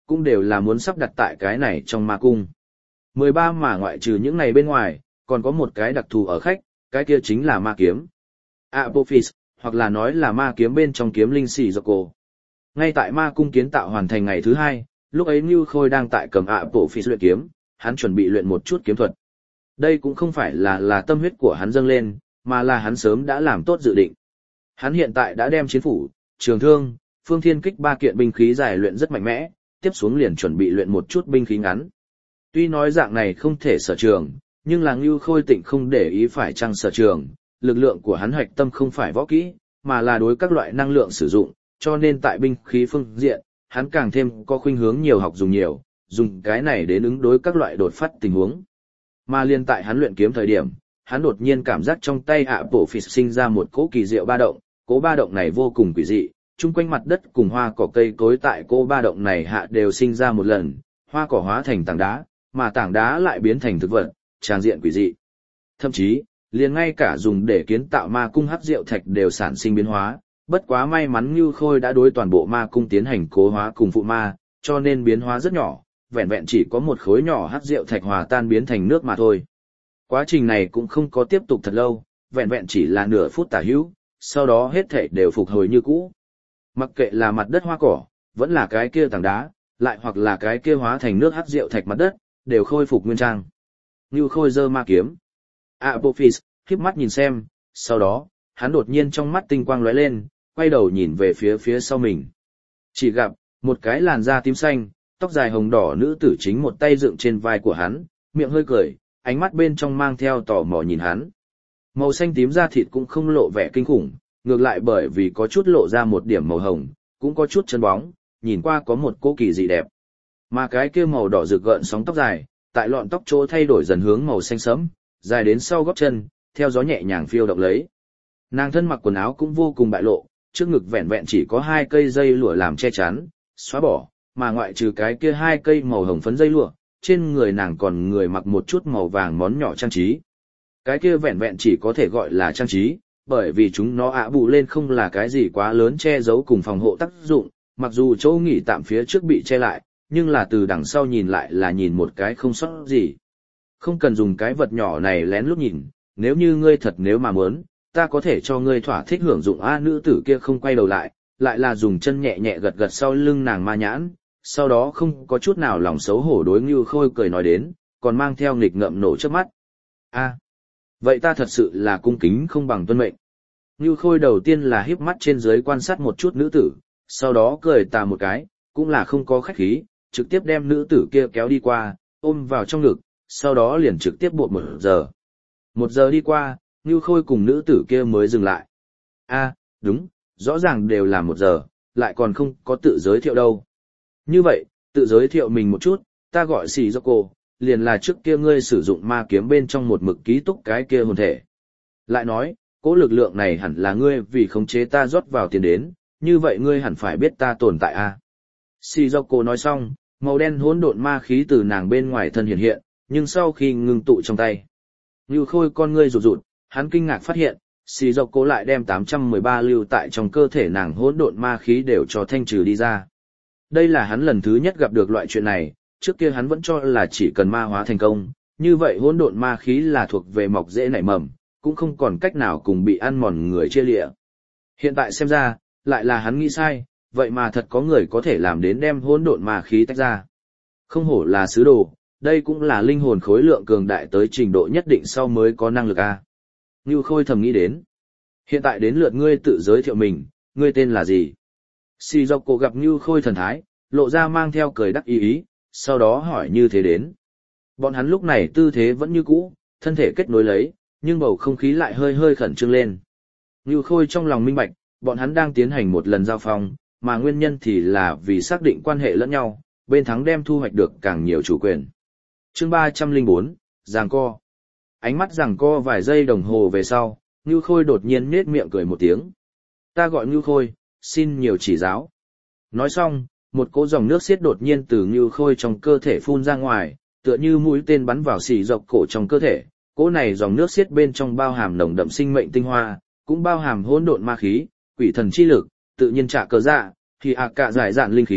cũng đều là muốn sắp đặt tại cái này trong ma cung. 13 mà ngoại trừ những này bên ngoài, còn có một cái đặc thù ở khách, cái kia chính là ma kiếm. Apophis, hoặc là nói là ma kiếm bên trong kiếm linh xì dọc cổ. Ngay tại ma cung kiến tạo hoàn thành ngày thứ 2, lúc ấy Ngưu Khôi đang tại cầm Apophis luyện kiếm, hắn chuẩn bị luyện một chút kiếm thuật. Đây cũng không phải là tâm huyết của hắn dâng lên, mà là hắn sớm đã làm tốt dự định. Hắn hiện tại đã đem chiến phủ, trường thương, phương thiên kích 3 kiện binh khí dài luyện rất mạnh mẽ, tiếp xuống liền chuẩn bị luyện một chút binh khí ngắn. Tuy nói dạng này không thể sở trường, nhưng là Ngưu Khôi Tịnh không để ý phải chăng sở trường, lực lượng của hắn hoạch tâm không phải võ kỹ, mà là đối các loại năng lượng sử dụng, cho nên tại binh khí phương diện, hắn càng thêm có khuynh hướng nhiều học dùng nhiều, dùng cái này đến ứng đối các loại đột phát tình huống. Mà liên tại hắn luyện kiếm thời điểm, hắn đột nhiên cảm giác trong tay Apophis sinh ra một cỗ kỳ diệu ba động, cỗ ba động này vô cùng quỷ dị, chung quanh mặt đất cùng hoa cỏ cây cối tại cỗ ba động này hạ đều sinh ra một lần, hoa cỏ hóa thành tảng đá, mà tảng đá lại biến thành thực vật, tràng diện quỷ dị. Thậm chí, liền ngay cả dùng để kiến tạo ma cung hắc diệu thạch đều sản sinh biến hóa, bất quá may mắn Ngưu Khôi đã đối toàn bộ ma cung tiến hành cố hóa cùng phụ ma, cho nên biến hóa rất nhỏ, vẹn vẹn chỉ có một khối nhỏ hắc diệu thạch hòa tan biến thành nước mà thôi. Quá trình này cũng không có tiếp tục thật lâu, vẹn vẹn chỉ là nửa phút tả hữu, sau đó hết thảy đều phục hồi như cũ. Mặc kệ là mặt đất hoa cỏ, vẫn là cái kia tảng đá, lại hoặc là cái kia hóa thành nước hắc diệu thạch mặt đất, đều khôi phục nguyên trang. Ngưu Khôi giơ ma kiếm. Apophis khép mắt nhìn xem, sau đó, hắn đột nhiên trong mắt tinh quang lóe lên, quay đầu nhìn về phía sau mình. Chỉ gặp, một cái làn da tím xanh, tóc dài hồng đỏ nữ tử chính một tay dựng trên vai của hắn, miệng hơi cười, ánh mắt bên trong mang theo tò mò nhìn hắn. Màu xanh tím da thịt cũng không lộ vẻ kinh khủng, ngược lại bởi vì có chút lộ ra một điểm màu hồng, cũng có chút chân bóng, nhìn qua có một cô kỳ dị đẹp. Mà cái kia màu đỏ rực gợn sóng tóc dài, tại lọn tóc chỗ thay đổi dần hướng màu xanh sẫm, dài đến sau gót chân, theo gió nhẹ nhàng phiêu động lấy. Nàng thân mặc quần áo cũng vô cùng bại lộ, trước ngực vẹn vẹn chỉ có 2 cây dây lụa làm che chắn, xóa bỏ, mà ngoại trừ cái kia 2 cây màu hồng phấn dây lụa, trên người nàng còn người mặc một chút màu vàng món nhỏ trang trí. Cái kia vẹn vẹn chỉ có thể gọi là trang trí, bởi vì chúng nó bù lên không là cái gì quá lớn che giấu cùng phòng hộ tác dụng, mặc dù chỗ nghỉ tạm phía trước bị che lại, nhưng là từ đằng sau nhìn lại là nhìn một cái không sót gì. Không cần dùng cái vật nhỏ này lén lút nhìn, nếu như ngươi thật nếu mà muốn, ta có thể cho ngươi thỏa thích hưởng dụng. Nữ tử kia không quay đầu lại, lại là dùng chân nhẹ nhẹ gật gật sau lưng nàng ma nhãn, sau đó không có chút nào lòng xấu hổ đối Ngưu Khôi cười nói đến, còn mang theo nghịch ngợm nổ trước mắt. Vậy ta thật sự là cung kính không bằng tuân mệnh. Ngưu Khôi đầu tiên là híp mắt trên dưới quan sát một chút nữ tử, sau đó cười tà một cái, cũng là không có khách khí, trực tiếp đem nữ tử kia kéo đi qua, ôm vào trong ngực, sau đó liền trực tiếp buộc 1 giờ. 1 giờ đi qua, Ngưu Khôi cùng nữ tử kia mới dừng lại. Đúng, rõ ràng đều là 1 giờ, lại còn không có tự giới thiệu đâu. Như vậy, tự giới thiệu mình một chút, ta gọi Shizoko, liền là trước kia ngươi sử dụng ma kiếm bên trong một mực ký túc cái kia hồn thể. Lại nói, cỗ lực lượng này hẳn là ngươi vì khống chế ta rót vào tiền đến, như vậy ngươi hẳn phải biết ta tồn tại Shizoko nói xong, màu đen hỗn độn ma khí từ nàng bên ngoài thân hiện hiện, nhưng sau khi ngưng tụ trong tay, Ngưu Khôi con ngươi rụt rụt, hắn kinh ngạc phát hiện, Shizoko lại đem 813 lưu tại trong cơ thể nàng hỗn độn ma khí đều cho thanh trừ đi ra. Đây là hắn lần thứ nhất gặp được loại chuyện này, trước kia hắn vẫn cho là chỉ cần ma hóa thành công, như vậy hỗn độn ma khí là thuộc về mọc dễ nảy mầm, cũng không còn cách nào cùng bị ăn mòn người chia lịa. Hiện tại xem ra, lại là hắn nghĩ sai, vậy mà thật có người có thể làm đến đem hỗn độn ma khí tách ra. Không hổ là sứ đồ, đây cũng là linh hồn khối lượng cường đại tới trình độ nhất định sau mới có năng lực Ngưu Khôi thầm nghĩ đến. Hiện tại đến lượt ngươi tự giới thiệu mình, ngươi tên là gì? Shizoko gặp Ngưu Khôi thần thái, lộ ra mang theo cười đắc ý, sau đó hỏi như thế đến. Bọn hắn lúc này tư thế vẫn như cũ, thân thể kết nối lấy, nhưng bầu không khí lại hơi hơi khẩn trương lên. Ngưu Khôi trong lòng minh bạch, bọn hắn đang tiến hành một lần giao phong, mà nguyên nhân thì là vì xác định quan hệ lẫn nhau, bên thắng đem thu hoạch được càng nhiều chủ quyền. Chương 304, giằng co. Ánh mắt giằng co vài giây đồng hồ về sau, Ngưu Khôi đột nhiên nhếch miệng cười một tiếng. Ta gọi Ngưu Khôi, xin nhiều chỉ giáo. Nói xong, một cỗ dòng nước xiết đột nhiên từ Ngưu Khôi trong cơ thể phun ra ngoài, tựa như mũi tên bắn vào xì dọc cổ trong cơ thể. Cỗ này dòng nước xiết bên trong bao hàm nồng đậm sinh mệnh tinh hoa, cũng bao hàm hỗn độn ma khí, quỷ thần chi lực, tự nhiên trả cờ dạ, thì cả giải dạn linh khí,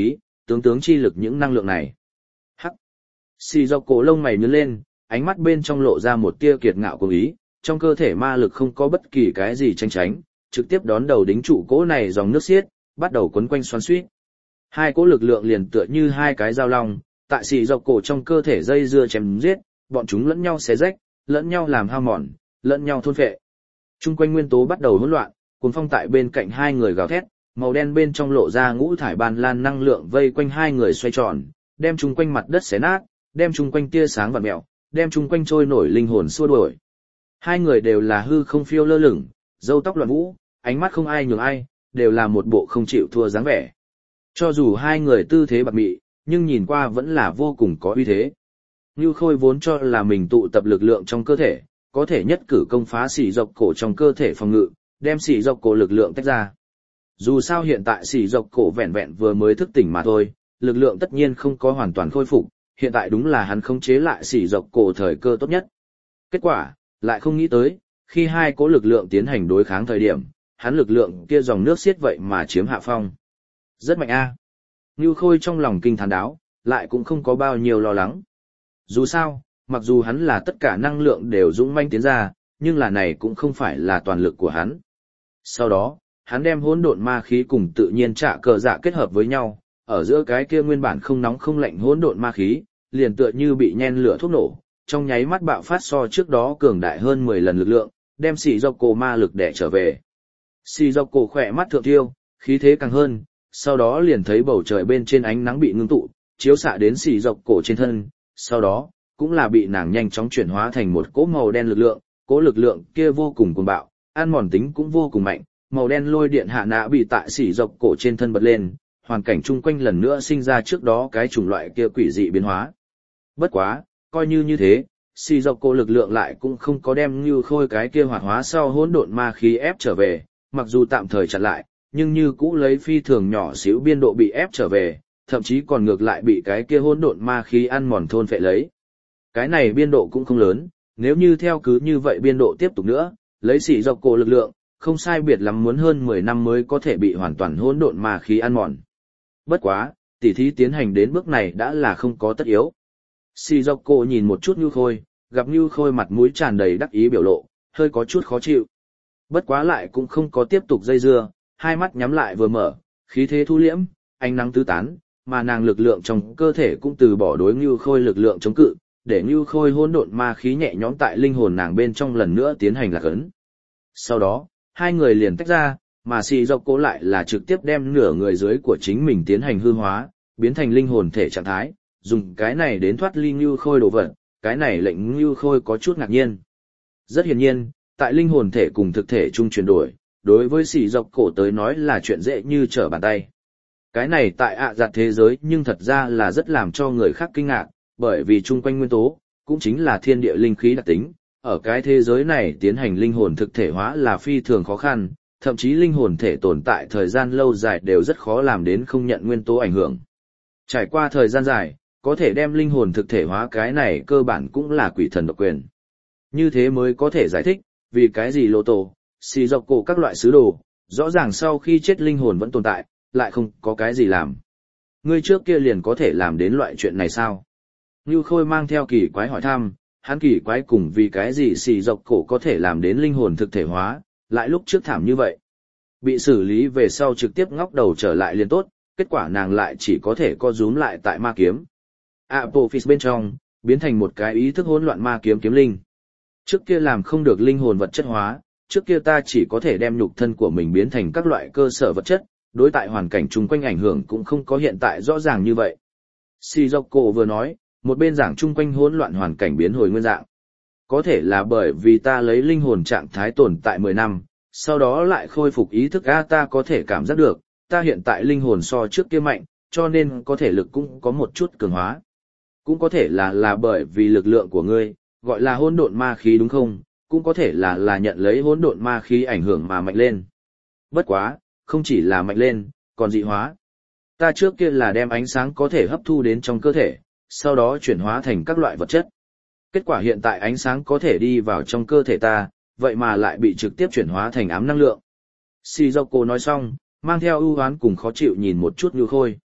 tướng tướng chi lực những năng lượng này. Hắc. Xì dọc cổ lông mày nhướng lên, ánh mắt bên trong lộ ra một tia kiệt ngạo cuồng ý, trong cơ thể ma lực không có bất kỳ cái gì tranh tránh, trực tiếp đón đầu đính trụ cỗ này dòng nước xiết, bắt đầu quấn quanh xoắn xuýt. Hai cỗ lực lượng liền tựa như hai cái dao long, tại xì dọc cổ trong cơ thể dây dưa chém giết, bọn chúng lẫn nhau xé rách, lẫn nhau làm hao mòn, lẫn nhau thôn phệ. Trung quanh nguyên tố bắt đầu hỗn loạn, cuồng phong tại bên cạnh hai người gào thét, màu đen bên trong lộ ra ngũ thải ban lan năng lượng vây quanh hai người xoay tròn, đem chung quanh mặt đất xé nát, đem chung quanh tia sáng vặn mèo, đem chung quanh trôi nổi linh hồn xua đuổi. Hai người đều là hư không phiêu lơ lửng, râu tóc loạn vũ, ánh mắt không ai nhường ai, đều là một bộ không chịu thua dáng vẻ. Cho dù hai người tư thế bạc mị, nhưng nhìn qua vẫn là vô cùng có uy thế. Như Khôi vốn cho là mình tụ tập lực lượng trong cơ thể, có thể nhất cử công phá xỉ dọc cổ trong cơ thể phòng ngự, đem xỉ dọc cổ lực lượng tách ra. Dù sao hiện tại xỉ dọc cổ vẹn vẹn vừa mới thức tỉnh mà thôi, lực lượng tất nhiên không có hoàn toàn khôi phục, hiện tại đúng là hắn khống chế lại xỉ dọc cổ thời cơ tốt nhất. Kết quả, lại không nghĩ tới, khi hai cố lực lượng tiến hành đối kháng thời điểm, hắn lực lượng kia dòng nước xiết vậy mà chiếm hạ phong. Rất mạnh a. Như Khôi trong lòng kinh thán đáo, lại cũng không có bao nhiêu lo lắng. Dù sao, mặc dù hắn là tất cả năng lượng đều dũng manh tiến ra, nhưng là này cũng không phải là toàn lực của hắn. Sau đó, hắn đem hỗn độn ma khí cùng tự nhiên trạ cờ dạ kết hợp với nhau, ở giữa cái kia nguyên bản không nóng không lạnh hỗn độn ma khí, liền tựa như bị nhen lửa thuốc nổ, trong nháy mắt bạo phát so trước đó cường đại hơn 10 lần lực lượng, đem xì dọc cổ ma lực đè trở về. Xì dọc cổ khỏe mắt thượng tiêu, khí thế càng hơn, sau đó liền thấy bầu trời bên trên ánh nắng bị ngưng tụ, chiếu xạ đến xì dọc cổ trên thân, sau đó, cũng là bị nàng nhanh chóng chuyển hóa thành một cỗ màu đen lực lượng, cỗ lực lượng kia vô cùng cuồng bạo, ăn mòn tính cũng vô cùng mạnh, màu đen lôi điện hạ nã bị tại xì dọc cổ trên thân bật lên, hoàn cảnh chung quanh lần nữa sinh ra trước đó cái chủng loại kia quỷ dị biến hóa. Bất quá, coi như thế, xì dọc cổ lực lượng lại cũng không có đem Như Khôi cái kia hoạt hóa sau hỗn độn ma khí ép trở về, mặc dù tạm thời chặn lại, nhưng như cũ lấy phi thường nhỏ xíu biên độ bị ép trở về, thậm chí còn ngược lại bị cái kia hỗn độn ma khí ăn mòn thôn phệ lấy. Cái này biên độ cũng không lớn, nếu như theo cứ như vậy biên độ tiếp tục nữa, lấy xì dọc cổ lực lượng, không sai biệt lắm muốn hơn 10 năm mới có thể bị hoàn toàn hỗn độn ma khí ăn mòn. Bất quá, tỉ thí tiến hành đến bước này đã là không có tất yếu. Xì dọc cổ nhìn một chút Như Khôi, gặp Như Khôi mặt mũi tràn đầy đắc ý biểu lộ, hơi có chút khó chịu. Bất quá lại cũng không có tiếp tục dây dưa, hai mắt nhắm lại vừa mở, khí thế thu liễm, ánh nắng tứ tán, mà nàng lực lượng trong cơ thể cũng từ bỏ đối Như Khôi lực lượng chống cự, để Như Khôi hỗn độn ma khí nhẹ nhõm tại linh hồn nàng bên trong lần nữa tiến hành lạc ấn. Sau đó, hai người liền tách ra, mà xì dọc cổ lại là trực tiếp đem nửa người dưới của chính mình tiến hành hư hóa, biến thành linh hồn thể trạng thái, dùng cái này đến thoát ly Như Khôi đồ vật, cái này lệnh Như Khôi có chút ngạc nhiên. Rất hiển nhiên, tại linh hồn thể cùng thực thể chung chuyển đổi, đối với xì dọc cổ tới nói là chuyện dễ như trở bàn tay. Cái này tại giặt thế giới nhưng thật ra là rất làm cho người khác kinh ngạc, bởi vì chung quanh nguyên tố, cũng chính là thiên địa linh khí đặc tính, ở cái thế giới này tiến hành linh hồn thực thể hóa là phi thường khó khăn, thậm chí linh hồn thể tồn tại thời gian lâu dài đều rất khó làm đến không nhận nguyên tố ảnh hưởng. Trải qua thời gian dài, có thể đem linh hồn thực thể hóa cái này cơ bản cũng là quỷ thần độc quyền. Như thế mới có thể giải thích, vì cái gì lô tổ, xì dọc cổ các loại sứ đồ, rõ ràng sau khi chết linh hồn vẫn tồn tại, lại không có cái gì làm. Ngươi trước kia liền có thể làm đến loại chuyện này sao? Như Khôi mang theo kỳ quái hỏi thăm, hắn kỳ quái cùng vì cái gì xì dọc cổ có thể làm đến linh hồn thực thể hóa, lại lúc trước thảm như vậy. Bị xử lý về sau trực tiếp ngóc đầu trở lại liền tốt, kết quả nàng lại chỉ có thể co rúm lại tại ma kiếm. Apophis bên trong, biến thành một cái ý thức hỗn loạn ma kiếm kiếm linh. Trước kia làm không được linh hồn vật chất hóa, trước kia ta chỉ có thể đem nhục thân của mình biến thành các loại cơ sở vật chất, đối tại hoàn cảnh chung quanh ảnh hưởng cũng không có hiện tại rõ ràng như vậy. Shizoko vừa nói, một bên giảng chung quanh hỗn loạn hoàn cảnh biến hồi nguyên dạng. Có thể là bởi vì ta lấy linh hồn trạng thái tồn tại 10 năm, sau đó lại khôi phục ý thức ta có thể cảm giác được, ta hiện tại linh hồn so trước kia mạnh, cho nên có thể lực cũng có một chút cường hóa. Cũng có thể là bởi vì lực lượng của ngươi, gọi là hỗn độn ma khí đúng không? Cũng có thể là nhận lấy hỗn độn ma khí ảnh hưởng mà mạnh lên. Bất quá, không chỉ là mạnh lên, còn dị hóa. Ta trước kia là đem ánh sáng có thể hấp thu đến trong cơ thể, sau đó chuyển hóa thành các loại vật chất. Kết quả hiện tại ánh sáng có thể đi vào trong cơ thể ta, vậy mà lại bị trực tiếp chuyển hóa thành ám năng lượng. Shizoko nói xong, mang theo ưu hoán cùng khó chịu nhìn một chút Như Khôi.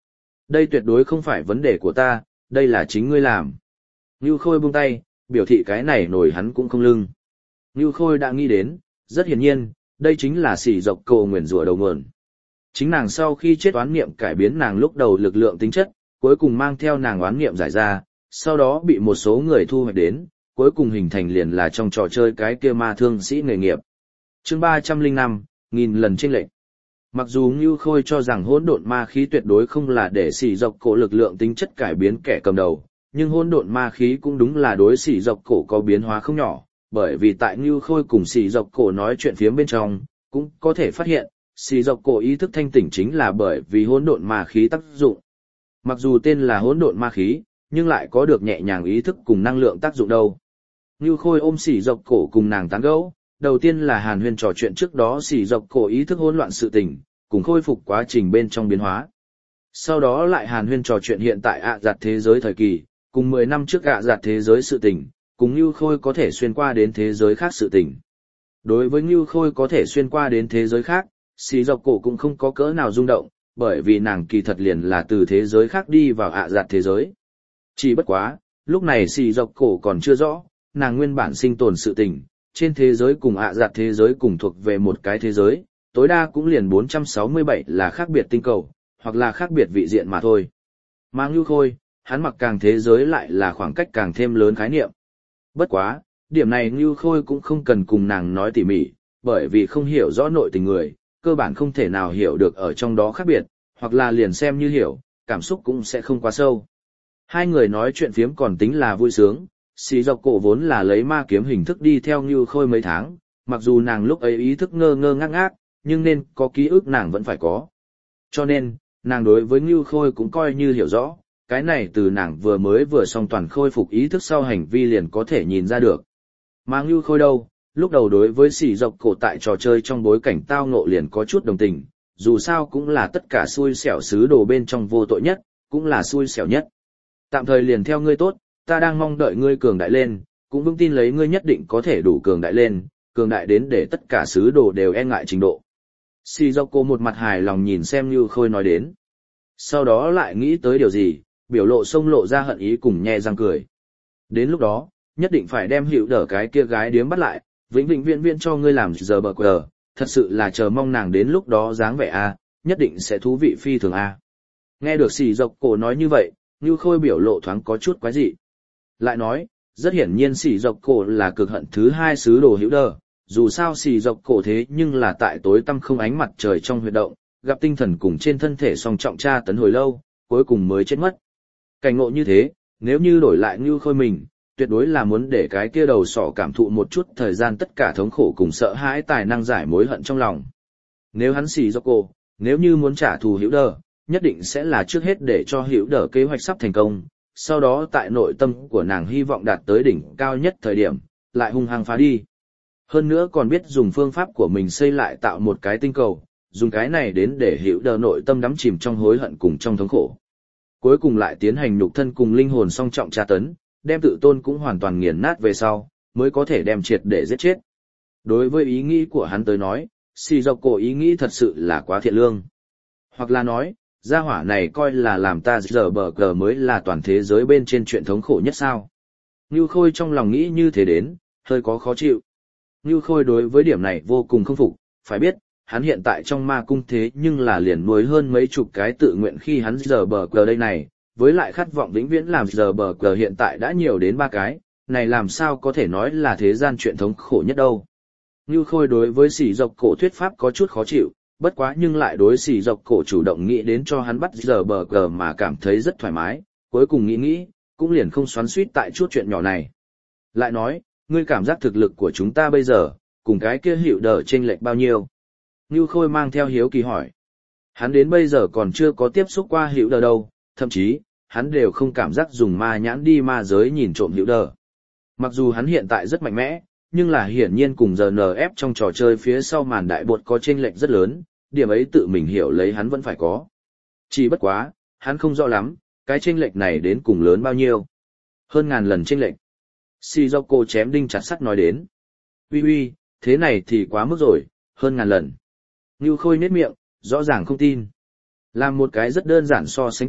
Đây tuyệt đối không phải vấn đề của ta, đây là chính ngươi làm. Ngưu Khôi buông tay, biểu thị cái này nổi hắn cũng không lưng. Ngưu Khôi đã nghĩ đến, rất hiển nhiên, đây chính là sỉ dọc cổ nguyền rủa đầu nguồn. Chính nàng sau khi chết oán niệm cải biến nàng lúc đầu lực lượng tính chất, cuối cùng mang theo nàng oán niệm giải ra, sau đó bị một số người thu hoạch đến, cuối cùng hình thành liền là trong trò chơi cái kia ma thương sĩ nghề nghiệp. Chương 305, nghìn lần chênh lệch. Mặc dù Ngưu Khôi cho rằng hỗn độn ma khí tuyệt đối không là để sỉ dọc cổ lực lượng tính chất cải biến kẻ cầm đầu, nhưng hỗn độn ma khí cũng đúng là đối sỉ dọc cổ có biến hóa không nhỏ, bởi vì tại Ngưu Khôi cùng sỉ dọc cổ nói chuyện phía bên trong, cũng có thể phát hiện, sỉ dọc cổ ý thức thanh tỉnh chính là bởi vì hỗn độn ma khí tác dụng. Mặc dù tên là hỗn độn ma khí, nhưng lại có được nhẹ nhàng ý thức cùng năng lượng tác dụng đâu. Ngưu Khôi ôm sỉ dọc cổ cùng nàng tán gẫu, đầu tiên là hàn huyên trò chuyện trước đó sỉ dọc cổ ý thức hỗn loạn sự tình, cùng khôi phục quá trình bên trong biến hóa. Sau đó lại hàn huyên trò chuyện hiện tại ạ giặt thế giới thời kỳ, cùng 10 năm trước ạ giặt thế giới sự tình, cùng Ngưu Khôi có thể xuyên qua đến thế giới khác sự tình. Đối với Ngưu Khôi có thể xuyên qua đến thế giới khác, sỉ dọc cổ cũng không có cỡ nào rung động, bởi vì nàng kỳ thật liền là từ thế giới khác đi vào ạ giặt thế giới. Chỉ bất quá, lúc này sỉ dọc cổ còn chưa rõ, nàng nguyên bản sinh tồn sự tình, trên thế giới cùng ạ giặt thế giới cùng thuộc về một cái thế giới, tối đa cũng liền 467 là khác biệt tinh cầu, hoặc là khác biệt vị diện mà thôi. Mà Ngưu Khôi, hắn mặc càng thế giới lại là khoảng cách càng thêm lớn khái niệm. Bất quá, điểm này Ngưu Khôi cũng không cần cùng nàng nói tỉ mỉ, bởi vì không hiểu rõ nội tình người, cơ bản không thể nào hiểu được ở trong đó khác biệt, hoặc là liền xem như hiểu, cảm xúc cũng sẽ không quá sâu. Hai người nói chuyện phiếm còn tính là vui sướng, xì dọc cổ vốn là lấy ma kiếm hình thức đi theo Ngưu Khôi mấy tháng, mặc dù nàng lúc ấy ý thức ngơ ngơ ngác ngác, nhưng nên có ký ức nàng vẫn phải có. Cho nên, nàng đối với Ngưu Khôi cũng coi như hiểu rõ, cái này từ nàng vừa xong toàn khôi phục ý thức sau hành vi liền có thể nhìn ra được. Mà Ngưu Khôi đâu, lúc đầu đối với sỉ dọc cổ tại trò chơi trong bối cảnh tao ngộ liền có chút đồng tình, dù sao cũng là tất cả xui xẻo sứ đồ bên trong vô tội nhất, cũng là xui xẻo nhất. Tạm thời liền theo ngươi tốt, ta đang mong đợi ngươi cường đại lên, cũng vững tin lấy ngươi nhất định có thể đủ cường đại lên, cường đại đến để tất cả sứ đồ đều e ngại trình độ. Sỉ dọc cổ một mặt hài lòng nhìn xem Ngưu Khôi nói đến. Sau đó lại nghĩ tới điều gì, biểu lộ sông lộ ra hận ý cùng nhe răng cười. Đến lúc đó, nhất định phải đem hiệu đỡ cái kia gái điếm bắt lại, vĩnh vĩnh viễn viễn cho ngươi làm giờ bờ quờ, thật sự là chờ mong nàng đến lúc đó dáng vẻ a, nhất định sẽ thú vị phi thường a. Nghe được sỉ dọc cổ nói như vậy, Ngưu Khôi biểu lộ thoáng có chút quái dị. Lại nói, rất hiển nhiên sỉ dọc cổ là cực hận thứ hai sứ đồ hữu đờ, dù sao sỉ dọc cổ thế nhưng là tại tối tăm không ánh mặt trời trong huyệt động, gặp tinh thần cùng trên thân thể song trọng tra tấn hồi lâu, cuối cùng mới chết mất. Cảnh ngộ như thế, nếu như đổi lại Ngưu Khôi mình, tuyệt đối là muốn để cái kia đầu sỏ cảm thụ một chút thời gian tất cả thống khổ cùng sợ hãi tài năng giải mối hận trong lòng. Nếu hắn xì do cô, nếu như muốn trả thù Hữu Đờ, nhất định sẽ là trước hết để cho Hữu Đờ kế hoạch sắp thành công, sau đó tại nội tâm của nàng hy vọng đạt tới đỉnh cao nhất thời điểm, lại hung hăng phá đi. Hơn nữa còn biết dùng phương pháp của mình xây lại tạo một cái tinh cầu, dùng cái này đến để Hữu Đờ nội tâm đắm chìm trong hối hận cùng trong thống khổ. Cuối cùng lại tiến hành nhục thân cùng linh hồn song trọng tra tấn, đem tự tôn cũng hoàn toàn nghiền nát về sau, mới có thể đem triệt để giết chết. Đối với ý nghĩ của hắn tới nói, xì dọc cổ ý nghĩ thật sự là quá thiện lương. Hoặc là nói, gia hỏa này coi là làm ta giờ bờ cờ mới là toàn thế giới bên trên chuyện thống khổ nhất sao. Ngưu Khôi trong lòng nghĩ như thế đến, hơi có khó chịu. Ngưu Khôi đối với điểm này vô cùng không phục, phải biết, hắn hiện tại trong ma cung thế nhưng là liền nuôi hơn mấy chục cái tự nguyện khi hắn giờ bờ cờ đây này, với lại khát vọng vĩnh viễn làm giờ bờ cờ hiện tại đã nhiều đến 3 cái, này làm sao có thể nói là thế gian chuyện thống khổ nhất đâu. Ngưu Khôi đối với sỉ dọc cổ thuyết pháp có chút khó chịu, bất quá nhưng lại đối sỉ dọc cổ chủ động nghĩ đến cho hắn bắt giờ bờ cờ mà cảm thấy rất thoải mái, cuối cùng nghĩ, cũng liền không xoắn xuýt tại chút chuyện nhỏ này. Lại nói, ngươi cảm giác thực lực của chúng ta bây giờ, cùng cái kia Hữu Đờ chênh lệch bao nhiêu? Ngưu Khôi mang theo hiếu kỳ hỏi. Hắn đến bây giờ còn chưa có tiếp xúc qua Hữu Đờ đâu, thậm chí, hắn đều không cảm giác dùng ma nhãn đi ma giới nhìn trộm Hữu Đờ. Mặc dù hắn hiện tại rất mạnh mẽ, nhưng là hiển nhiên cùng GNF trong trò chơi phía sau màn đại bột có chênh lệch rất lớn, điểm ấy tự mình hiểu lấy hắn vẫn phải có. Chỉ bất quá, hắn không rõ lắm, cái chênh lệch này đến cùng lớn bao nhiêu. Hơn ngàn lần chênh lệch. Shizoko chém đinh chặt sắt nói đến. Uy, thế này thì quá mức rồi, hơn ngàn lần. Ngưu Khôi nhếch miệng, rõ ràng không tin. Làm một cái rất đơn giản so sánh tốt,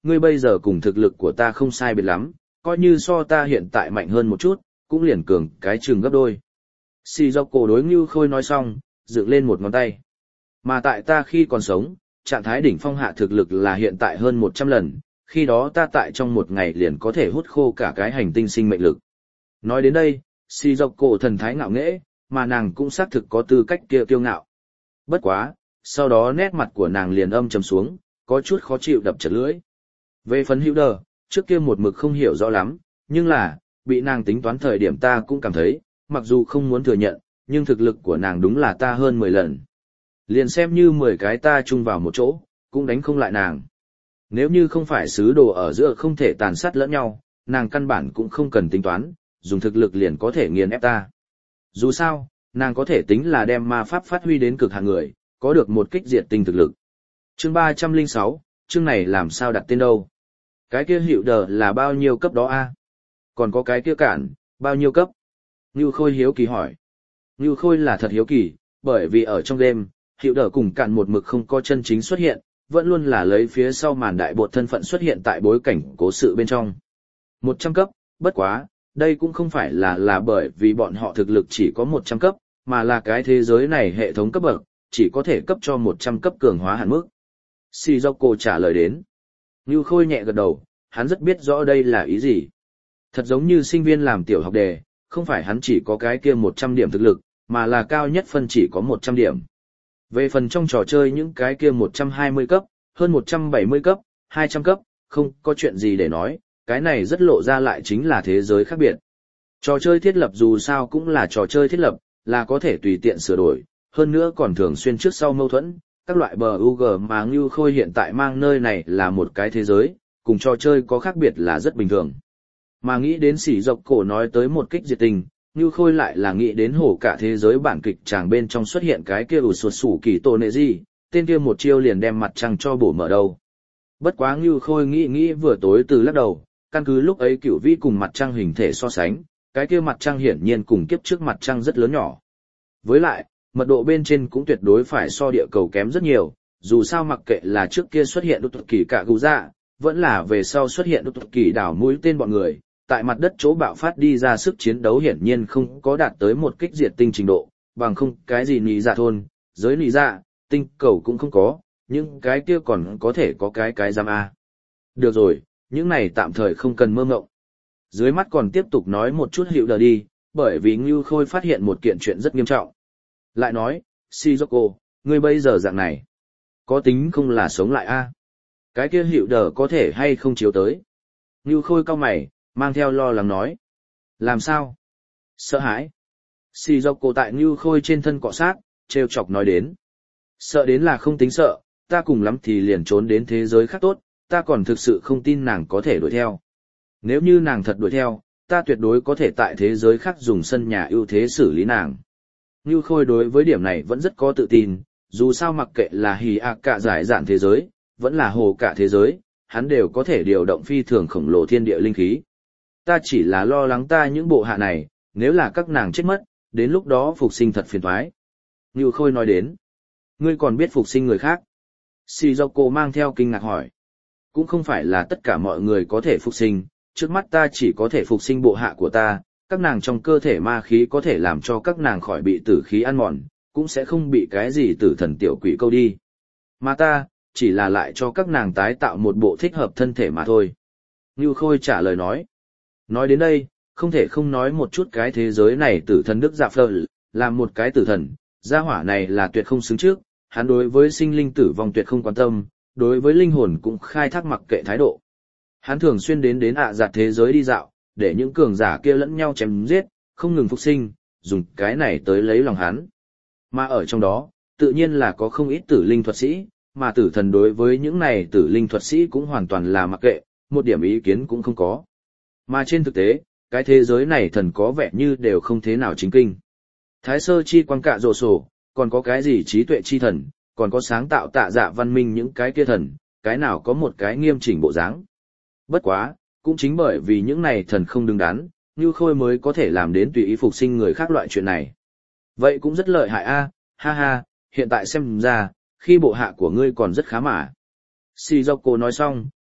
ngươi bây giờ cùng thực lực của ta không sai biệt lắm, coi như so ta hiện tại mạnh hơn một chút, cũng liền cường cái chừng gấp đôi. Xì dọc cổ đối Ngưu Khôi nói xong, dựng lên một ngón tay. Mà tại ta khi còn sống, trạng thái đỉnh phong hạ thực lực là hiện tại hơn 100 lần, khi đó ta tại trong một ngày liền có thể hút khô cả cái hành tinh sinh mệnh lực. Nói đến đây, xì dọc cổ thần thái ngạo nghễ, mà nàng cũng xác thực có tư cách kia kiêu ngạo. Bất quá, sau đó nét mặt của nàng liền âm trầm xuống, có chút khó chịu đập chật lưỡi. Về phần Hữu Đờ, trước kia một mực không hiểu rõ lắm, nhưng là, bị nàng tính toán thời điểm ta cũng cảm thấy, mặc dù không muốn thừa nhận, nhưng thực lực của nàng đúng là ta hơn 10 lần. Liền xem như 10 cái ta chung vào một chỗ, cũng đánh không lại nàng. Nếu như không phải sứ đồ ở giữa không thể tàn sát lẫn nhau, nàng căn bản cũng không cần tính toán, dùng thực lực liền có thể nghiền ép ta. Dù sao, nàng có thể tính là đem ma pháp phát huy đến cực hạn người, có được một kích diệt tinh thực lực. Chương 306, chương này làm sao đặt tên đâu? Cái kia Hữu Đờ là bao nhiêu cấp đó a? Còn có cái kia Cản, bao nhiêu cấp? Ngưu Khôi hiếu kỳ hỏi. Ngưu Khôi là thật hiếu kỳ, bởi vì ở trong đêm, Hữu Đờ cùng Cản một mực không có chân chính xuất hiện, vẫn luôn là lấy phía sau màn đại bột thân phận xuất hiện tại bối cảnh cố sự bên trong. 100 cấp, bất quá, đây cũng không phải là bởi vì bọn họ thực lực chỉ có 100 cấp, mà là cái thế giới này hệ thống cấp bậc, chỉ có thể cấp cho 100 cấp cường hóa hạn mức. Shizoko trả lời đến. Ngưu Khôi nhẹ gật đầu, hắn rất biết rõ đây là ý gì. Thật giống như sinh viên làm tiểu học đề, không phải hắn chỉ có cái kia 100 điểm thực lực, mà là cao nhất phân chỉ có 100 điểm. Về phần trong trò chơi những cái kia 120 cấp, hơn 170 cấp, 200 cấp, không có chuyện gì để nói, cái này rất lộ ra lại chính là thế giới khác biệt. Trò chơi thiết lập dù sao cũng là trò chơi thiết lập, là có thể tùy tiện sửa đổi, hơn nữa còn thường xuyên trước sau mâu thuẫn, các loại bug mà Ngưu Khôi hiện tại mang nơi này là một cái thế giới, cùng trò chơi có khác biệt là rất bình thường. Mà nghĩ đến sỉ dọc cổ nói tới một kích diệt tình, Ngưu Khôi lại là nghĩ đến hổ cả thế giới bản kịch tràng bên trong xuất hiện cái kia ủ sụt sủ kỳ tổ nệ gì, tên kia một chiêu liền đem mặt trăng cho bổ mở đầu. Bất quá Ngưu Khôi nghĩ vừa tối từ lắc đầu, căn cứ lúc ấy cửu vĩ cùng mặt trăng hình thể so sánh, cái kia mặt trăng hiển nhiên cùng kiếp trước mặt trăng rất lớn nhỏ. Với lại, mật độ bên trên cũng tuyệt đối phải so địa cầu kém rất nhiều, dù sao mặc kệ là trước kia xuất hiện đột kỳ cả gù dạ, vẫn là về sau xuất hiện đột kỳ đảo mũi tên bọn người, tại mặt đất chỗ bạo phát đi ra sức chiến đấu hiển nhiên không có đạt tới một kích diệt tinh trình độ, bằng không cái gì nị dạ thôn, giới nị dạ, tinh cầu cũng không có, nhưng cái kia còn có thể có cái giam A. Được rồi, những này tạm thời không cần mơ mộng. Dưới mắt còn tiếp tục nói một chút Hữu Đờ đi, bởi vì Ngưu Khôi phát hiện một kiện chuyện rất nghiêm trọng. Lại nói, Shizoko, ngươi bây giờ dạng này, có tính không là sống lại a? Cái kia Hữu Đờ có thể hay không chiếu tới? Ngưu Khôi cau mày, mang theo lo lắng nói. Làm sao? Sợ hãi. Shizoko tại Ngưu Khôi trên thân cọ sát, trêu chọc nói đến. Sợ đến là không tính sợ, ta cùng lắm thì liền trốn đến thế giới khác tốt, ta còn thực sự không tin nàng có thể đuổi theo. Nếu như nàng thật đuổi theo, ta tuyệt đối có thể tại thế giới khác dùng sân nhà ưu thế xử lý nàng. Ngưu Khôi đối với điểm này vẫn rất có tự tin, dù sao mặc kệ là hì ạ cả giải dạn thế giới, vẫn là hồ cả thế giới, hắn đều có thể điều động phi thường khổng lồ thiên địa linh khí. Ta chỉ là lo lắng ta những bộ hạ này, nếu là các nàng chết mất, đến lúc đó phục sinh thật phiền toái. Ngưu Khôi nói đến, ngươi còn biết phục sinh người khác? Shizoko mang theo kinh ngạc hỏi. Cũng không phải là tất cả mọi người có thể phục sinh, trước mắt ta chỉ có thể phục sinh bộ hạ của ta, các nàng trong cơ thể ma khí có thể làm cho các nàng khỏi bị tử khí ăn mòn, cũng sẽ không bị cái gì tử thần tiểu quỷ câu đi. Mà ta, chỉ là lại cho các nàng tái tạo một bộ thích hợp thân thể mà thôi. Ngưu Khôi trả lời nói. Nói đến đây, không thể không nói một chút cái thế giới này tử thần Đức Dạ Phơ, là một cái tử thần, gia hỏa này là tuyệt không xứng trước, hắn đối với sinh linh tử vong tuyệt không quan tâm, đối với linh hồn cũng khai thác mặc kệ thái độ. Hắn thường xuyên đến giặt thế giới đi dạo, để những cường giả kia lẫn nhau chém giết, không ngừng phục sinh, dùng cái này tới lấy lòng hắn. Mà ở trong đó, tự nhiên là có không ít tử linh thuật sĩ, mà tử thần đối với những này tử linh thuật sĩ cũng hoàn toàn là mặc kệ, một điểm ý kiến cũng không có. Mà trên thực tế, cái thế giới này thần có vẻ như đều không thế nào chính kinh. Thái sơ chi quang cạ rồ sổ, còn có cái gì trí tuệ chi thần, còn có sáng tạo tạ dạ văn minh những cái kia thần, cái nào có một cái nghiêm chỉnh bộ dáng. Bất quá, cũng chính bởi vì những này thần không đứng đắn, Ngưu Khôi mới có thể làm đến tùy ý phục sinh người khác loại chuyện này. Vậy cũng rất lợi hại a, ha ha, hiện tại xem ra, khi bộ hạ của ngươi còn rất khá mà. Shizoko nói xong,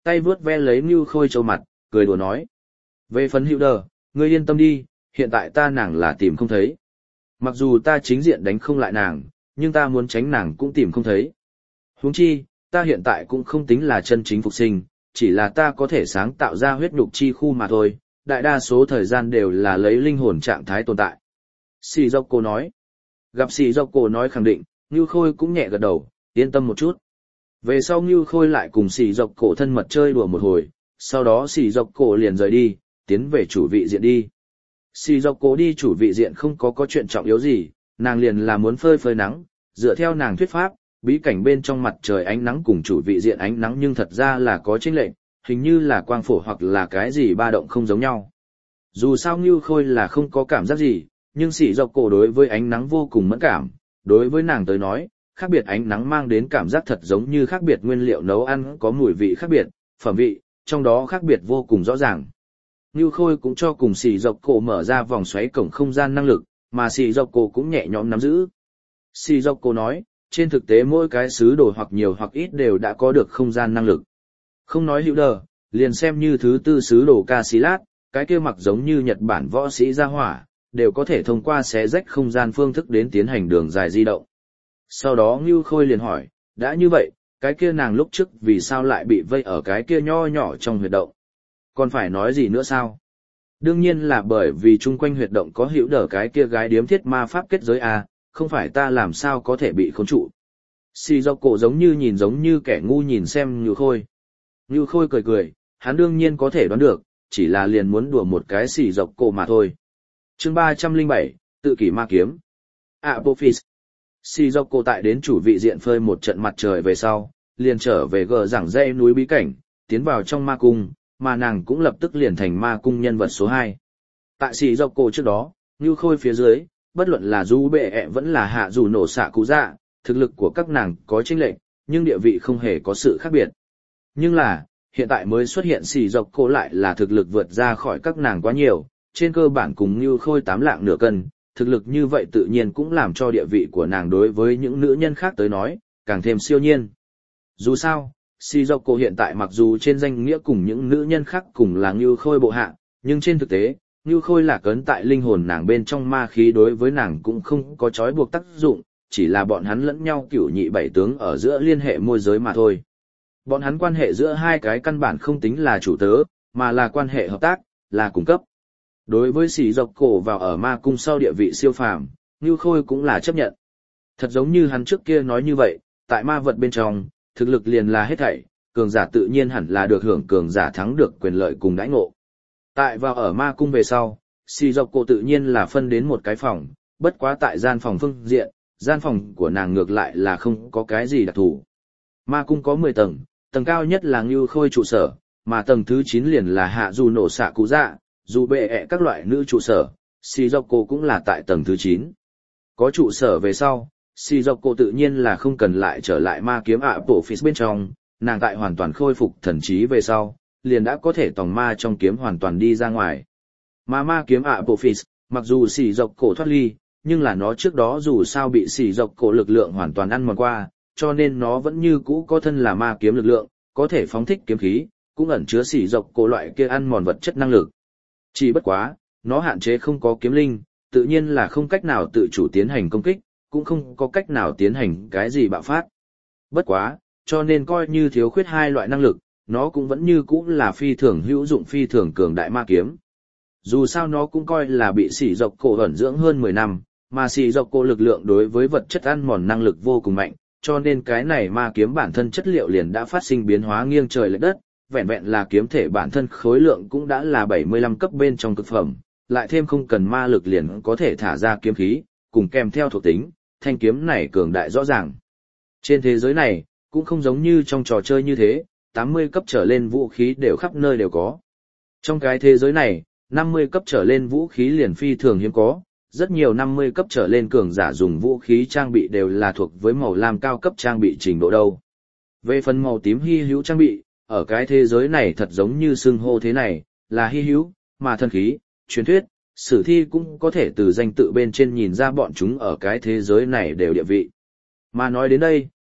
tay vướt ve lấy Ngưu Khôi Châu mặt, cười đùa nói. Về phần Hữu Đờ, ngươi yên tâm đi, hiện tại ta nàng là tìm không thấy. Mặc dù ta chính diện đánh không lại nàng, nhưng ta muốn tránh nàng cũng tìm không thấy. Huống chi, ta hiện tại cũng không tính là chân chính phục sinh, chỉ là ta có thể sáng tạo ra huyết nhục chi khu mà thôi, đại đa số thời gian đều là lấy linh hồn trạng thái tồn tại. Xì Dọc Cổ nói. Gặp Xì Dọc Cổ nói khẳng định, Ngưu Khôi cũng nhẹ gật đầu, yên tâm một chút. Về sau Ngưu Khôi lại cùng Xì Dọc Cổ thân mật chơi đùa một hồi, sau đó Xì Dọc Cổ liền rời đi, tiến về chủ vị diện đi. Xì Dọc Cổ đi chủ vị diện không có chuyện trọng yếu gì, nàng liền là muốn phơi phơi nắng, dựa theo nàng thuyết pháp, bí cảnh bên trong mặt trời ánh nắng cùng chủ vị diện ánh nắng nhưng thật ra là có chênh lệch, hình như là quang phổ hoặc là cái gì ba động không giống nhau. Dù sao Ngưu Khôi là không có cảm giác gì, nhưng Xì Dọc Cổ đối với ánh nắng vô cùng mẫn cảm, đối với nàng tới nói, khác biệt ánh nắng mang đến cảm giác thật giống như khác biệt nguyên liệu nấu ăn có mùi vị khác biệt, phẩm vị, trong đó khác biệt vô cùng rõ ràng. Ngưu Khôi cũng cho cùng Xì Dọc Cổ mở ra vòng xoáy cổng không gian năng lực, mà Xì Dọc Cổ cũng nhẹ nhõm nắm giữ. Xì Dọc Cổ nói, trên thực tế mỗi cái sứ đồ hoặc nhiều hoặc ít đều đã có được không gian năng lực. Không nói Hữu Đờ, liền xem như thứ tư sứ đồ Casillas, cái kia mặc giống như Nhật Bản võ sĩ gia hỏa, đều có thể thông qua xé rách không gian phương thức đến tiến hành đường dài di động. Sau đó Ngưu Khôi liền hỏi, đã như vậy, cái kia nàng lúc trước vì sao lại bị vây ở cái kia nho nhỏ trong huyệt động? Còn phải nói gì nữa sao? Đương nhiên là bởi vì chung quanh huyệt động có Hữu Đờ cái kia gái điếm thiết ma pháp kết giới à, không phải ta làm sao có thể bị khống trụ. Xì Dọc Cổ giống như kẻ ngu nhìn xem Ngưu Khôi. Ngưu Khôi cười cười, hắn đương nhiên có thể đoán được, chỉ là liền muốn đùa một cái Xì Dọc Cổ mà thôi. Chương 307, tự kỷ ma kiếm. Apophis. Xì Dọc Cổ tại đến chủ vị diện phơi một trận mặt trời về sau, liền trở về gờ giảng dãy núi bí cảnh, tiến vào trong ma cung, mà nàng cũng lập tức liền thành ma cung nhân vật số 2. Tại Xì Dọc Cổ trước đó, Ngưu Khôi phía dưới, bất luận là Du Bệ ẹ vẫn là Hạ Dù Nổ Xạ Cụ Dạ, thực lực của các nàng có chênh lệch, nhưng địa vị không hề có sự khác biệt. Nhưng là, hiện tại mới xuất hiện Xì Dọc Cổ lại là thực lực vượt ra khỏi các nàng quá nhiều, trên cơ bản cùng Ngưu Khôi 8 lạng nửa cân, thực lực như vậy tự nhiên cũng làm cho địa vị của nàng đối với những nữ nhân khác tới nói, càng thêm siêu nhiên. Dù sao, Xì Dọc Cổ hiện tại mặc dù trên danh nghĩa cùng những nữ nhân khác cùng là Ngưu Khôi bộ hạ, nhưng trên thực tế, Ngưu Khôi là cấn tại linh hồn nàng bên trong ma khí đối với nàng cũng không có trói buộc tác dụng, chỉ là bọn hắn lẫn nhau cửu nhị bảy tướng ở giữa liên hệ môi giới mà thôi. Bọn hắn quan hệ giữa hai cái căn bản không tính là chủ tớ, mà là quan hệ hợp tác, là cung cấp. Đối với Xì Dọc Cổ vào ở ma cung sau địa vị siêu phàm, Ngưu Khôi cũng là chấp nhận. Thật giống như hắn trước kia nói như vậy, tại ma vật bên trong, thực lực liền là hết thảy, cường giả tự nhiên hẳn là được hưởng cường giả thắng được quyền lợi cùng đãi ngộ. Tại vào ở ma cung về sau, Xì Dọc Cổ tự nhiên là phân đến một cái phòng, bất quá tại gian phòng phương diện, gian phòng của nàng ngược lại là không có cái gì đặc thù. Ma cung có 10 tầng, tầng cao nhất là Ngưu Khôi trụ sở, mà tầng thứ 9 liền là Hạ Dù Nổ Xạ Cụ Dạ, dù bệ ẹ các loại nữ trụ sở, Xì Dọc Cổ cũng là tại tầng thứ 9. Có trụ sở về sau, Xì Dọc Cổ tự nhiên là không cần lại trở lại ma kiếm Apophis bên trong, nàng tại hoàn toàn khôi phục thần trí về sau, liền đã có thể tòng ma trong kiếm hoàn toàn đi ra ngoài. Mà ma kiếm Apophis, mặc dù Xì Dọc Cổ thoát ly, nhưng là nó trước đó dù sao bị Xì Dọc Cổ lực lượng hoàn toàn ăn mòn qua, cho nên nó vẫn như cũ có thân là ma kiếm lực lượng, có thể phóng thích kiếm khí, cũng ẩn chứa Xì Dọc Cổ loại kia ăn mòn vật chất năng lực. Chỉ bất quá, nó hạn chế không có kiếm linh, tự nhiên là không cách nào tự chủ tiến hành công kích, cũng không có cách nào tiến hành cái gì bạo phát. Bất quá, cho nên coi như thiếu khuyết hai loại năng lực, nó cũng vẫn như cũ là phi thường hữu dụng phi thường cường đại ma kiếm. Dù sao nó cũng coi là bị Xì Dọc Cổ ẩn dưỡng hơn 10 năm, mà Xì Dọc Cổ lực lượng đối với vật chất ăn mòn năng lực vô cùng mạnh, cho nên cái này ma kiếm bản thân chất liệu liền đã phát sinh biến hóa nghiêng trời lệch đất, vẹn vẹn là kiếm thể bản thân khối lượng cũng đã là 75 cấp bên trong cực phẩm, lại thêm không cần ma lực liền có thể thả ra kiếm khí, cùng kèm theo thuộc tính, thanh kiếm này cường đại rõ ràng. Trên thế giới này, cũng không giống như trong trò chơi như thế, 80 cấp trở lên vũ khí đều khắp nơi đều có. Trong cái thế giới này, 50 cấp trở lên vũ khí liền phi thường hiếm có, rất nhiều 50 cấp trở lên cường giả dùng vũ khí trang bị đều là thuộc với màu lam cao cấp trang bị trình độ đâu. Về phần màu tím hy hữu trang bị, ở cái thế giới này thật giống như xưng hô thế này, là hy hữu, mà thần khí, truyền thuyết, sử thi cũng có thể từ danh tự bên trên nhìn ra bọn chúng ở cái thế giới này đều địa vị. Mà nói đến đây,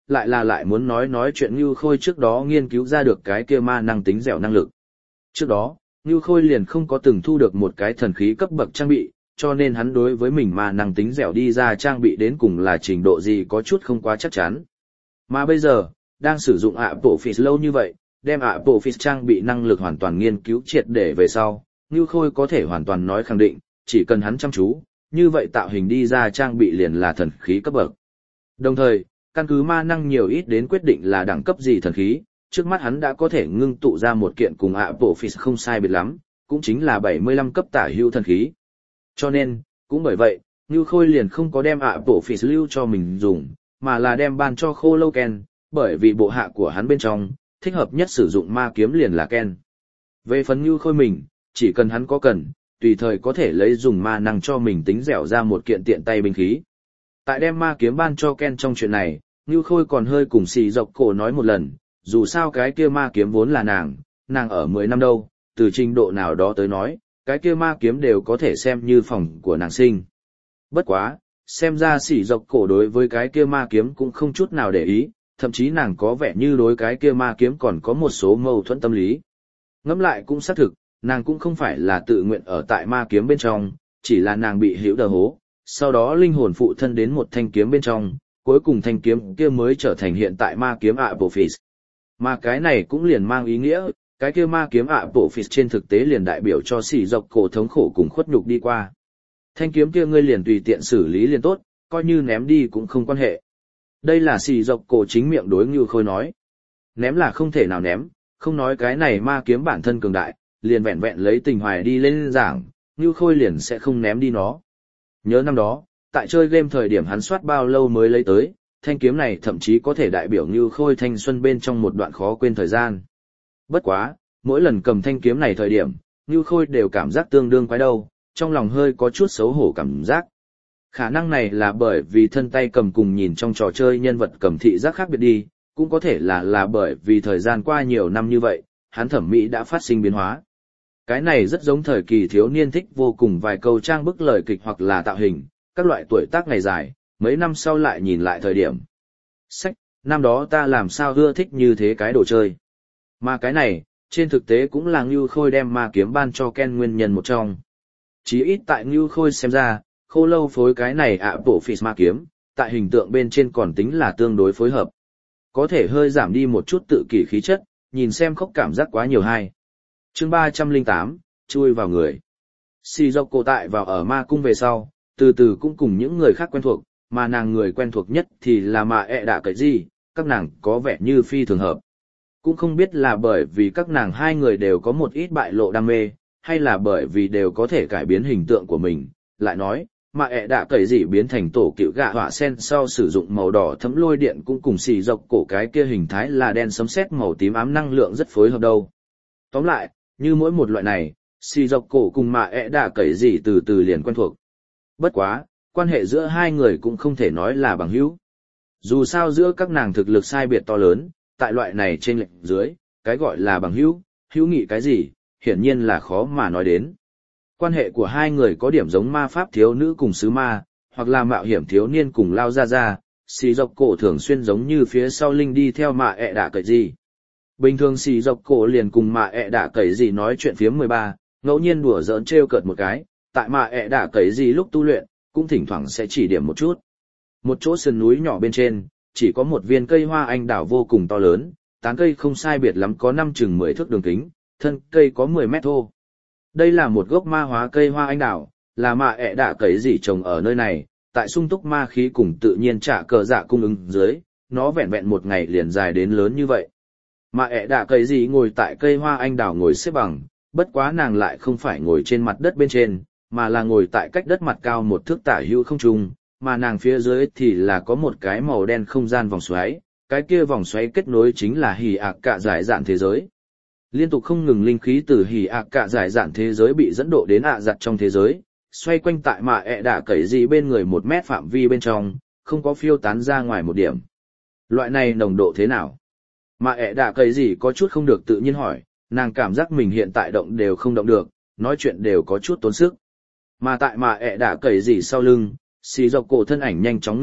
lại muốn nói chuyện Ngưu Khôi trước đó nghiên cứu ra được cái kia ma năng tính dẻo năng lực. Trước đó, Ngưu Khôi liền không có từng thu được một cái thần khí cấp bậc trang bị, cho nên hắn đối với mình ma năng tính dẻo đi ra trang bị đến cùng là trình độ gì có chút không quá chắc chắn. Mà bây giờ, đang sử dụng Apophis lâu như vậy, đem Apophis trang bị năng lực hoàn toàn nghiên cứu triệt để về sau, Ngưu Khôi có thể hoàn toàn nói khẳng định, chỉ cần hắn chăm chú, như vậy tạo hình đi ra trang bị liền là thần khí cấp bậc. Đồng thời, căn cứ ma năng nhiều ít đến quyết định là đẳng cấp gì thần khí, trước mắt hắn đã có thể ngưng tụ ra một kiện cùng Apophis không sai biệt lắm, cũng chính là 75 cấp tả hữu thần khí. Cho nên, cũng bởi vậy, Ngưu Khôi liền không có đem Apophis lưu cho mình dùng, mà là đem ban cho Khô Lâu Ken, bởi vì bộ hạ của hắn bên trong, thích hợp nhất sử dụng ma kiếm liền là Ken. Về phần Ngưu Khôi mình, chỉ cần hắn có cần, tùy thời có thể lấy dùng ma năng cho mình tính dẻo ra một kiện tiện tay binh khí. Tại đem ma kiếm ban cho Ken trong chuyện này, Ngưu Khôi còn hơi cùng xì dọc cổ nói một lần, dù sao cái kia ma kiếm vốn là nàng ở 10 năm đâu, từ trình độ nào đó tới nói, cái kia ma kiếm đều có thể xem như phòng của nàng sinh. Bất quá, xem ra xì dọc cổ đối với cái kia ma kiếm cũng không chút nào để ý, thậm chí nàng có vẻ như đối cái kia ma kiếm còn có một số mâu thuẫn tâm lý. Ngẫm lại cũng xác thực, nàng cũng không phải là tự nguyện ở tại ma kiếm bên trong, chỉ là nàng bị hữu đờ hố, sau đó linh hồn phụ thân đến một thanh kiếm bên trong, cuối cùng thanh kiếm kia mới trở thành hiện tại ma kiếm Apophis. Mà cái này cũng liền mang ý nghĩa, cái kia ma kiếm Apophis trên thực tế liền đại biểu cho sỉ dọc cổ thống khổ cùng khuất nhục đi qua. Thanh kiếm kia ngươi liền tùy tiện xử lý liền tốt, coi như ném đi cũng không quan hệ. Đây là sỉ dọc cổ chính miệng đối Ngưu Khôi nói. Ném là không thể nào ném, không nói cái này ma kiếm bản thân cường đại, liền vẹn vẹn lấy tình hoài đi lên giảng, Ngưu Khôi liền sẽ không ném đi nó. Nhớ năm đó, tại chơi game thời điểm hắn soát bao lâu mới lấy tới, thanh kiếm này thậm chí có thể đại biểu Ngưu Khôi thanh xuân bên trong một đoạn khó quên thời gian. Bất quá, mỗi lần cầm thanh kiếm này thời điểm, Ngưu Khôi đều cảm giác tương đương quái đâu, trong lòng hơi có chút xấu hổ cảm giác. Khả năng này là bởi vì thân tay cầm cùng nhìn trong trò chơi nhân vật cầm thị giác khác biệt đi, cũng có thể là bởi vì thời gian qua nhiều năm như vậy, hắn thẩm mỹ đã phát sinh biến hóa. Cái này rất giống thời kỳ thiếu niên thích vô cùng vài câu trang bức lời kịch hoặc là tạo hình, các loại tuổi tác ngày dài, mấy năm sau lại nhìn lại thời điểm. Sách, năm đó ta làm sao ưa thích như thế cái đồ chơi. Mà cái này, trên thực tế cũng là Ngưu Khôi đem ma kiếm ban cho Ken nguyên nhân một trong. Chí ít tại Ngưu Khôi xem ra, Khô Lâu phối cái này Apophis ma kiếm, tại hình tượng bên trên còn tính là tương đối phối hợp. Có thể hơi giảm đi một chút tự kỷ khí chất, nhìn xem khóc cảm giác quá nhiều hay. Chương 308, chui vào người. Xì dọc cổ tại vào ở ma cung về sau, từ từ cũng cùng những người khác quen thuộc, mà nàng người quen thuộc nhất thì là Mạ ẹ đạ cậy gì, các nàng có vẻ như phi thường hợp. Cũng không biết là bởi vì các nàng hai người đều có một ít bại lộ đam mê, hay là bởi vì đều có thể cải biến hình tượng của mình, lại nói, Mạ ẹ đạ cậy gì biến thành tổ cựu gạ họa sen sau sử dụng màu đỏ thấm lôi điện cũng cùng xì dọc cổ cái kia hình thái là đen sấm sét màu tím ám năng lượng rất phối hợp đâu. Tóm lại, như mỗi một loại này, xì dọc cổ cùng Mạ ẹ đạ cậy gì từ từ liền quen thuộc. Bất quá, quan hệ giữa hai người cũng không thể nói là bằng hữu. Dù sao giữa các nàng thực lực sai biệt to lớn, tại loại này trên lệnh dưới, cái gọi là bằng hữu, hữu nghị cái gì, hiển nhiên là khó mà nói đến. Quan hệ của hai người có điểm giống ma pháp thiếu nữ cùng sứ ma, hoặc là mạo hiểm thiếu niên cùng lao ra ra, xì dọc cổ thường xuyên giống như phía sau linh đi theo Mạ ẹ đạ cậy gì. Bình thường xì dọc cổ liền cùng Mạ ẹ đạ cậy gì nói chuyện phiếm 13, ngẫu nhiên đùa giỡn trêu cợt một cái, tại Mạ ẹ đạ cậy gì lúc tu luyện, cũng thỉnh thoảng sẽ chỉ điểm một chút. Một chỗ sườn núi nhỏ bên trên, chỉ có một viên cây hoa anh đào vô cùng to lớn, tán cây không sai biệt lắm có 5-10 thước đường kính, thân cây có 10 mét thô. Đây là một gốc ma hóa cây hoa anh đào, là Mạ ẹ đạ cậy gì trồng ở nơi này, tại sung túc ma khí cùng tự nhiên trả cờ dạ cung ứng dưới, nó vẹn vẹn một ngày liền dài đến lớn như vậy. Mạ ẹ đạ cậy gì ngồi tại cây hoa anh đào ngồi xếp bằng, bất quá nàng lại không phải ngồi trên mặt đất bên trên, mà là ngồi tại cách đất mặt cao một thước tả hữu không trung, mà nàng phía dưới thì là có một cái màu đen không gian vòng xoáy, cái kia vòng xoáy kết nối chính là hỉ ạc cạ giải dạn thế giới. Liên tục không ngừng linh khí từ hỉ ạc cạ giải dạn thế giới bị dẫn độ đến giặt trong thế giới, xoay quanh tại Mạ ẹ đạ cậy gì bên người 1 mét phạm vi bên trong, không có phiêu tán ra ngoài một điểm. Loại này nồng độ thế nào? Mạ ẹ đạ cậy gì có chút không được tự nhiên hỏi, nàng cảm giác mình hiện tại động đều không động được, nói chuyện đều có chút tốn sức. Mà tại Mạ ẹ đạ cậy gì sau lưng, xì dọc cổ thân ảnh nhanh chóng ngưng thực,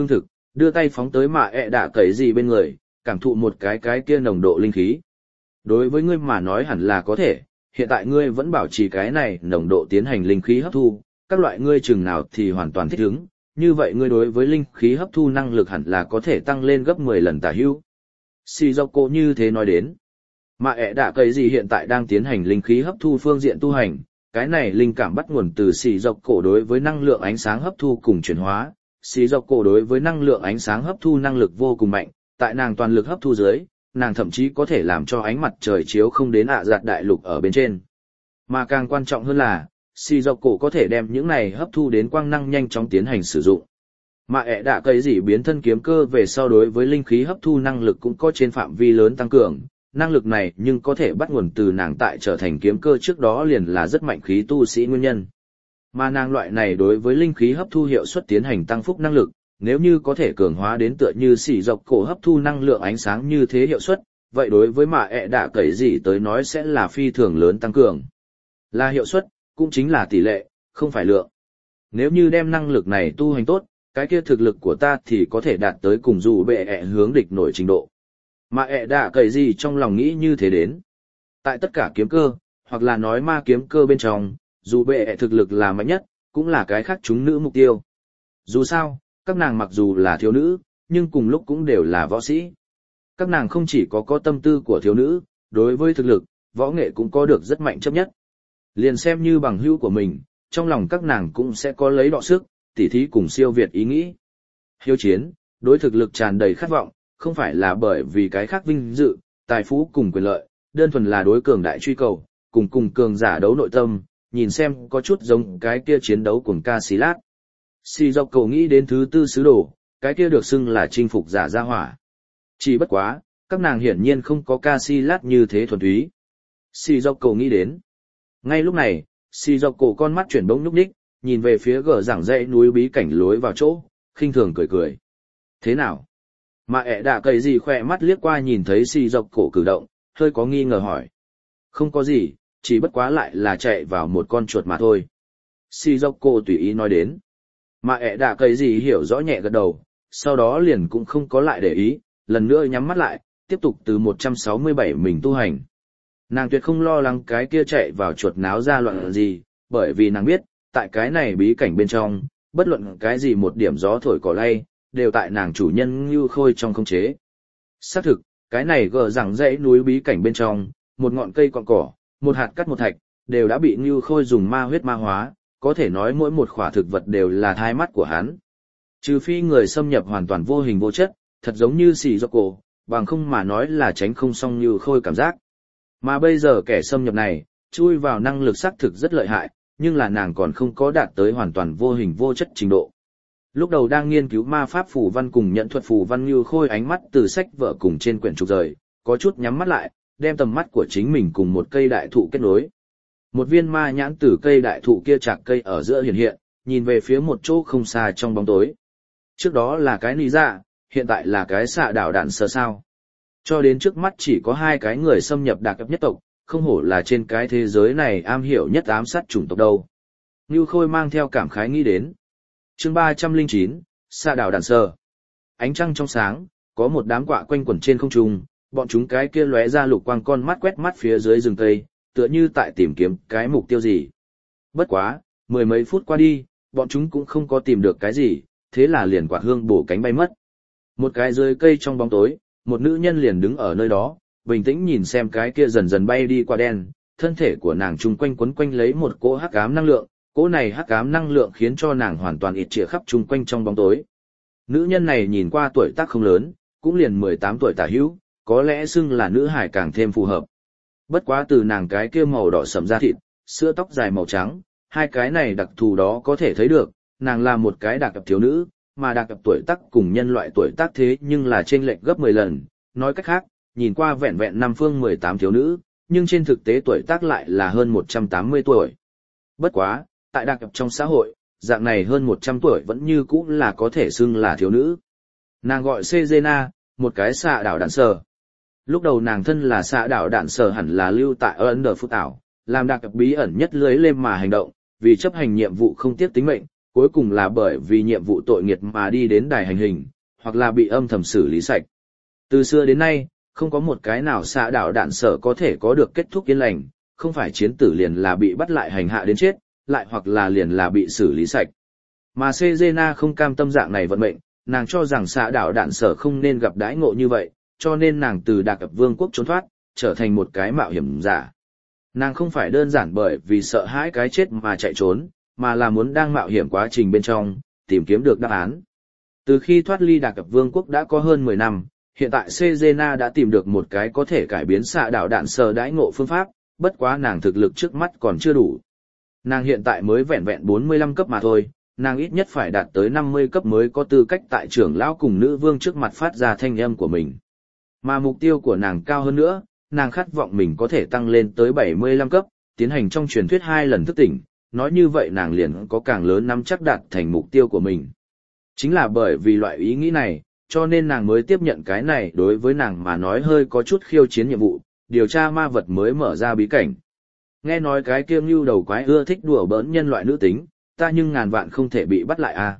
đưa tay phóng tới mạ ẹ đạ cấy gì bên người, cảm thụ một cái kia nồng độ linh khí. Đối với ngươi mà nói hẳn là có thể, hiện tại ngươi vẫn bảo trì cái này nồng độ tiến hành linh khí hấp thu, các loại ngươi chừng nào thì hoàn toàn thích ứng, như vậy ngươi đối với linh khí hấp thu năng lực hẳn là có thể tăng lên gấp 10 lần tả hữu. Shizoko như thế nói đến. Mà ẻ đạ cấy gì hiện tại đang tiến hành linh khí hấp thu phương diện tu hành, cái này linh cảm bắt nguồn từ Shizoko đối với năng lượng ánh sáng hấp thu cùng chuyển hóa. Shizoko đối với năng lượng ánh sáng hấp thu năng lực vô cùng mạnh, tại nàng toàn lực hấp thu dưới, nàng thậm chí có thể làm cho ánh mặt trời chiếu không đến ạ giạt đại lục ở bên trên. Mà càng quan trọng hơn là, Shizoko có thể đem những này hấp thu đến quang năng nhanh chóng tiến hành sử dụng. Mà ẻ đạ cấy gì biến thân kiếm cơ về sau đối với linh khí hấp thu năng lực cũng có trên phạm vi lớn tăng cường, năng lực này nhưng có thể bắt nguồn từ nàng tại trở thành kiếm cơ trước đó liền là rất mạnh khí tu sĩ nguyên nhân. Mà nàng loại này đối với linh khí hấp thu hiệu suất tiến hành tăng phúc năng lực, nếu như có thể cường hóa đến tựa như Shizoko hấp thu năng lượng ánh sáng như thế hiệu suất, vậy đối với mà ẹ đạ cấy gì tới nói sẽ là phi thường lớn tăng cường. Là hiệu suất, cũng chính là tỷ lệ, không phải lượng. Nếu như đem năng lực này tu hành tốt, cái kia thực lực của ta thì có thể đạt tới cùng dù bệ ẹ hướng địch nổi trình độ. Mà ẹ đạ cấy gì trong lòng nghĩ như thế đến. Tại tất cả kiếm cơ, hoặc là nói ma kiếm cơ bên trong, dù bệ ẹ thực lực là mạnh nhất, cũng là cái khác chúng nữ mục tiêu. Dù sao, các nàng mặc dù là thiếu nữ, nhưng cùng lúc cũng đều là võ sĩ. Các nàng không chỉ có tâm tư của thiếu nữ, đối với thực lực, võ nghệ cũng có được rất mạnh chấp nhất. Liền xem như bằng hữu của mình, trong lòng các nàng cũng sẽ có lấy đọ sức, tỉ thí cùng siêu việt ý nghĩ. Hiếu chiến, đối thực lực tràn đầy khát vọng, không phải là bởi vì cái khác vinh dự, tài phú cùng quyền lợi, đơn thuần là đối cường đại truy cầu, cùng cường giả đấu nội tâm, nhìn xem có chút giống cái kia chiến đấu của Casillas. Shizoko nghĩ đến thứ tư sứ đồ, cái kia được xưng là chinh phục giả gia hỏa. Chỉ bất quá, các nàng hiển nhiên không có Casillas như thế thuần túy. Shizoko nghĩ đến. Ngay lúc này, Shizoko con mắt chuyển bỗng nhúc nhích, nhìn về phía gờ giảng dãy núi bí cảnh lối vào chỗ, khinh thường cười cười. Thế nào? Mà ẻ đạ cấy gì khỏe mắt liếc qua nhìn thấy Shizoko cử động, hơi có nghi ngờ hỏi. Không có gì, chỉ bất quá lại là chạy vào một con chuột mà thôi. Shizoko tùy ý nói đến. Mà ẻ đạ cấy gì hiểu rõ nhẹ gật đầu, sau đó liền cũng không có lại để ý, lần nữa nhắm mắt lại, tiếp tục từ 167 mình tu hành. Nàng tuyệt không lo lắng cái kia chạy vào chuột náo ra loạn gì, bởi vì nàng biết, tại cái này bí cảnh bên trong, bất luận cái gì một điểm gió thổi cỏ lay, đều tại nàng chủ nhân Ngưu Khôi trong khống chế. Xác thực, cái này gờ rằng dãy núi bí cảnh bên trong, một ngọn cây cọn cỏ, một hạt cắt một thạch, đều đã bị Ngưu Khôi dùng ma huyết ma hóa, có thể nói mỗi một khỏa thực vật đều là thai mắt của hắn. Trừ phi người xâm nhập hoàn toàn vô hình vô chất, thật giống như Shizoko, bằng không mà nói là tránh không xong Ngưu Khôi cảm giác. Mà bây giờ kẻ xâm nhập này, chui vào năng lực xác thực rất lợi hại, nhưng là nàng còn không có đạt tới hoàn toàn vô hình vô chất trình độ. Lúc đầu đang nghiên cứu ma pháp phù văn cùng nhận thuật phù văn Ngưu Khôi ánh mắt từ sách vở cùng trên quyển trục rời, có chút nhắm mắt lại, đem tầm mắt của chính mình cùng một cây đại thụ kết nối. Một viên ma nhãn từ cây đại thụ kia chạc cây ở giữa hiện hiện, nhìn về phía một chỗ không xa trong bóng tối. Trước đó là cái nì dạ, hiện tại là cái xạ đảo đạn sờ sao. Cho đến trước mắt chỉ có hai cái người xâm nhập đạc cấp nhất tộc, không hổ là trên cái thế giới này am hiểu nhất ám sát chủng tộc đâu. Ngưu Khôi mang theo cảm khái nghĩ đến. Chương 309, xạ đảo đạn sờ. Ánh trăng trong sáng, có một đám quạ quanh quẩn trên không trung, bọn chúng cái kia lóe ra lục quang con mắt quét mắt phía dưới rừng cây, tựa như tại tìm kiếm cái mục tiêu gì. Bất quá, mười mấy phút qua đi, bọn chúng cũng không có tìm được cái gì, thế là liền quạt hương bổ cánh bay mất. Một cái dưới cây trong bóng tối, một nữ nhân liền đứng ở nơi đó, bình tĩnh nhìn xem cái kia dần dần bay đi qua đen, thân thể của nàng chung quanh quấn quanh lấy một cỗ hắc ám năng lượng, cỗ này hắc ám năng lượng khiến cho nàng hoàn toàn ịt chĩa khắp chung quanh trong bóng tối. Nữ nhân này nhìn qua tuổi tác không lớn, cũng liền 18 tuổi tả hữu, có lẽ xưng là nữ hải càng thêm phù hợp. Bất quá từ nàng cái kia màu đỏ sẫm da thịt, sữa tóc dài màu trắng, hai cái này đặc thù đó có thể thấy được, nàng là một cái đặc cập thiếu nữ, mà đặc cập tuổi tác cùng nhân loại tuổi tác thế nhưng là chênh lệch gấp 10 lần, nói cách khác, nhìn qua vẹn vẹn năm phương 18 thiếu nữ, nhưng trên thực tế tuổi tác lại là hơn 180 tuổi. Bất quá, tại đặc cập trong xã hội, dạng này hơn 100 tuổi vẫn như cũ là có thể xưng là thiếu nữ. Nàng gọi Sejena, một cái xạ đảo đạn sờ. Lúc đầu nàng thân là xạ đảo đạn sờ hẳn là lưu tại Ấn Đờ Phúc Tảo, làm đặc cập bí ẩn nhất lưới lên mà hành động, vì chấp hành nhiệm vụ không tiếc tính mệnh, cuối cùng là bởi vì nhiệm vụ tội nghiệt mà đi đến đài hành hình, hoặc là bị âm thầm xử lý sạch. Từ xưa đến nay, không có một cái nào xạ đạo đạn sở có thể có được kết thúc yên lành, không phải chiến tử liền là bị bắt lại hành hạ đến chết, lại hoặc là liền là bị xử lý sạch. Mà Cezena không cam tâm dạng này vận mệnh, nàng cho rằng xạ đạo đạn sở không nên gặp đãi ngộ như vậy, cho nên nàng từ Đạc Cập Vương quốc trốn thoát, trở thành một cái mạo hiểm giả. Nàng không phải đơn giản bởi vì sợ hãi cái chết mà chạy trốn, mà là muốn đang mạo hiểm quá trình bên trong, tìm kiếm được đáp án. Từ khi thoát ly Đạc Cập Vương quốc đã có hơn 10 năm, hiện tại Cezena đã tìm được một cái có thể cải biến xạ đạo đạn sở đãi ngộ phương pháp, bất quá nàng thực lực trước mắt còn chưa đủ. Nàng hiện tại mới vẹn vẹn 45 cấp mà thôi, nàng ít nhất phải đạt tới 50 cấp mới có tư cách tại trưởng lão cùng nữ vương trước mặt phát ra thanh âm của mình. Mà mục tiêu của nàng cao hơn nữa, nàng khát vọng mình có thể tăng lên tới 75 cấp, tiến hành trong truyền thuyết 2 lần thức tỉnh, nói như vậy nàng liền có càng lớn nắm chắc đạt thành mục tiêu của mình. Chính là bởi vì loại ý nghĩ này, cho nên nàng mới tiếp nhận cái này đối với nàng mà nói hơi có chút khiêu chiến nhiệm vụ, điều tra ma vật mới mở ra bí cảnh. Nghe nói cái kia ngưu đầu quái ưa thích đùa bỡn nhân loại nữ tính, ta nhưng ngàn vạn không thể bị bắt lại à.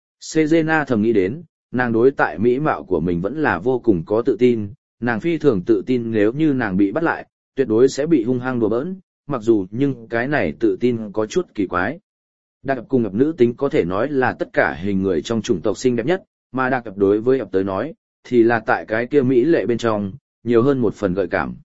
Cezena thầm nghĩ đến, nàng đối tại mỹ mạo của mình vẫn là vô cùng có tự tin, nàng phi thường tự tin nếu như nàng bị bắt lại, tuyệt đối sẽ bị hung hăng đùa bỡn, mặc dù nhưng cái này tự tin có chút kỳ quái. Đạc Cập cùng ập nữ tính có thể nói là tất cả hình người trong chủng tộc xinh đẹp nhất, mà Đạc Cập đối với ập tới nói, thì là tại cái kia mỹ lệ bên trong, nhiều hơn một phần gợi cảm.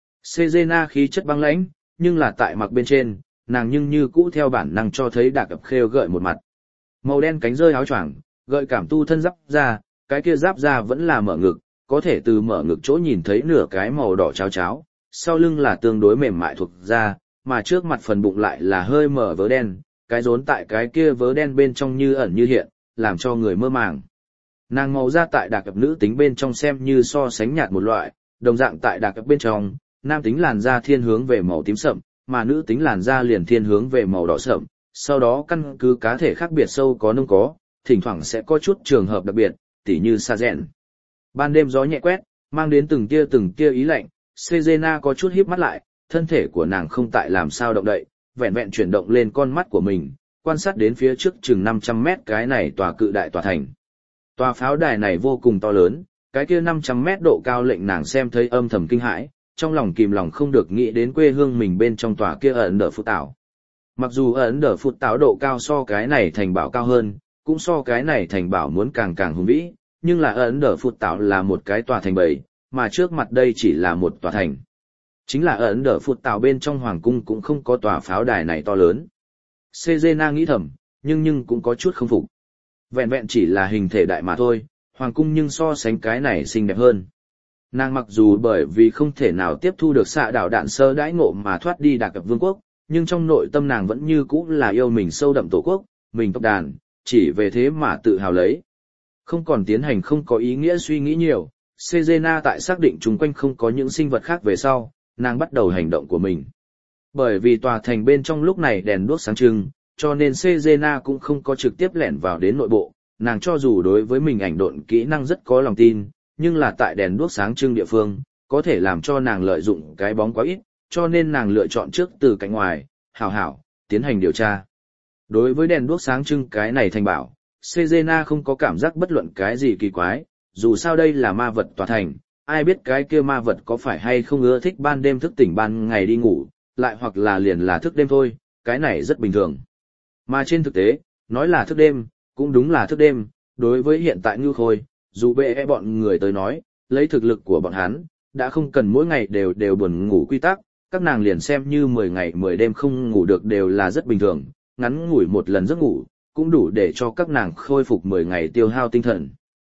Cezena khí chất băng lãnh, nhưng là tại mặc bên trên, nàng nhưng như cũ theo bản năng cho thấy Đạc Cập khêu gợi một mặt. Màu đen cánh rơi áo choàng, gợi cảm tu thân giáp da, cái kia giáp da vẫn là mở ngực, có thể từ mở ngực chỗ nhìn thấy nửa cái màu đỏ cháo cháo, sau lưng là tương đối mềm mại thuộc da, mà trước mặt phần bụng lại là hơi mở vớ đen, cái rốn tại cái kia vớ đen bên trong như ẩn như hiện, làm cho người mơ màng. Nàng màu da tại Đạc Cập nữ tính bên trong xem như so sánh nhạt một loại, đồng dạng tại Đạc Cập bên trong, nam tính làn da thiên hướng về màu tím sậm, mà nữ tính làn da liền thiên hướng về màu đỏ sậm, sau đó căn cứ cá thể khác biệt sâu có nông có, thỉnh thoảng sẽ có chút trường hợp đặc biệt, tỉ như sa rèn. Ban đêm gió nhẹ quét, mang đến từng tia ý lạnh, Cezena có chút híp mắt lại, thân thể của nàng không tại làm sao động đậy, vẹn vẹn chuyển động lên con mắt của mình, quan sát đến phía trước chừng 500 mét cái này tòa cự đại tòa thành. Tòa pháo đài này vô cùng to lớn, cái kia 500 mét độ cao lệnh nàng xem thấy âm thầm kinh hãi, trong lòng kìm lòng không được nghĩ đến quê hương mình bên trong tòa kia ẩn đờ phút tảo. Mặc dù ẩn đờ phút tảo độ cao so cái này thành bảo cao hơn, cũng so cái này thành bảo muốn càng hùng vĩ, nhưng là ẩn đờ phút tảo là một cái tòa thành bầy, mà trước mặt đây chỉ là một tòa thành. Chính là ẩn đờ phút tảo bên trong hoàng cung cũng không có tòa pháo đài này to lớn. Cezena nghĩ thầm, nhưng cũng có chút không phục. Vẹn vẹn chỉ là hình thể đại mà thôi, hoàng cung nhưng so sánh cái này xinh đẹp hơn. Nàng mặc dù bởi vì không thể nào tiếp thu được xạ đạo đạn sơ đãi ngộ mà thoát đi Đạc Cập Vương quốc, nhưng trong nội tâm nàng vẫn như cũ là yêu mình sâu đậm tổ quốc, mình tộc đàn, chỉ về thế mà tự hào lấy. Không còn tiến hành không có ý nghĩa suy nghĩ nhiều, Cezena tại xác định chung quanh không có những sinh vật khác về sau, nàng bắt đầu hành động của mình. Bởi vì tòa thành bên trong lúc này đèn đuốc sáng trưng, cho nên Cezena cũng không có trực tiếp lẻn vào đến nội bộ, nàng cho dù đối với mình ảnh độn kỹ năng rất có lòng tin, nhưng là tại đèn đuốc sáng trưng địa phương, có thể làm cho nàng lợi dụng cái bóng quá ít, cho nên nàng lựa chọn trước từ cạnh ngoài, hảo, tiến hành điều tra. Đối với đèn đuốc sáng trưng cái này thành bảo, Cezena không có cảm giác bất luận cái gì kỳ quái, dù sao đây là ma vật tòa thành, ai biết cái kia ma vật có phải hay không ưa thích ban đêm thức tỉnh ban ngày đi ngủ, lại hoặc là liền là thức đêm thôi, cái này rất bình thường. Mà trên thực tế, nói là thức đêm, cũng đúng là thức đêm, đối với hiện tại Ngưu Khôi, dù bệ bọn người tới nói, lấy thực lực của bọn hắn, đã không cần mỗi ngày đều buồn ngủ quy tắc, các nàng liền xem như 10 ngày 10 đêm không ngủ được đều là rất bình thường, ngắn ngủi một lần giấc ngủ, cũng đủ để cho các nàng khôi phục 10 ngày tiêu hao tinh thần.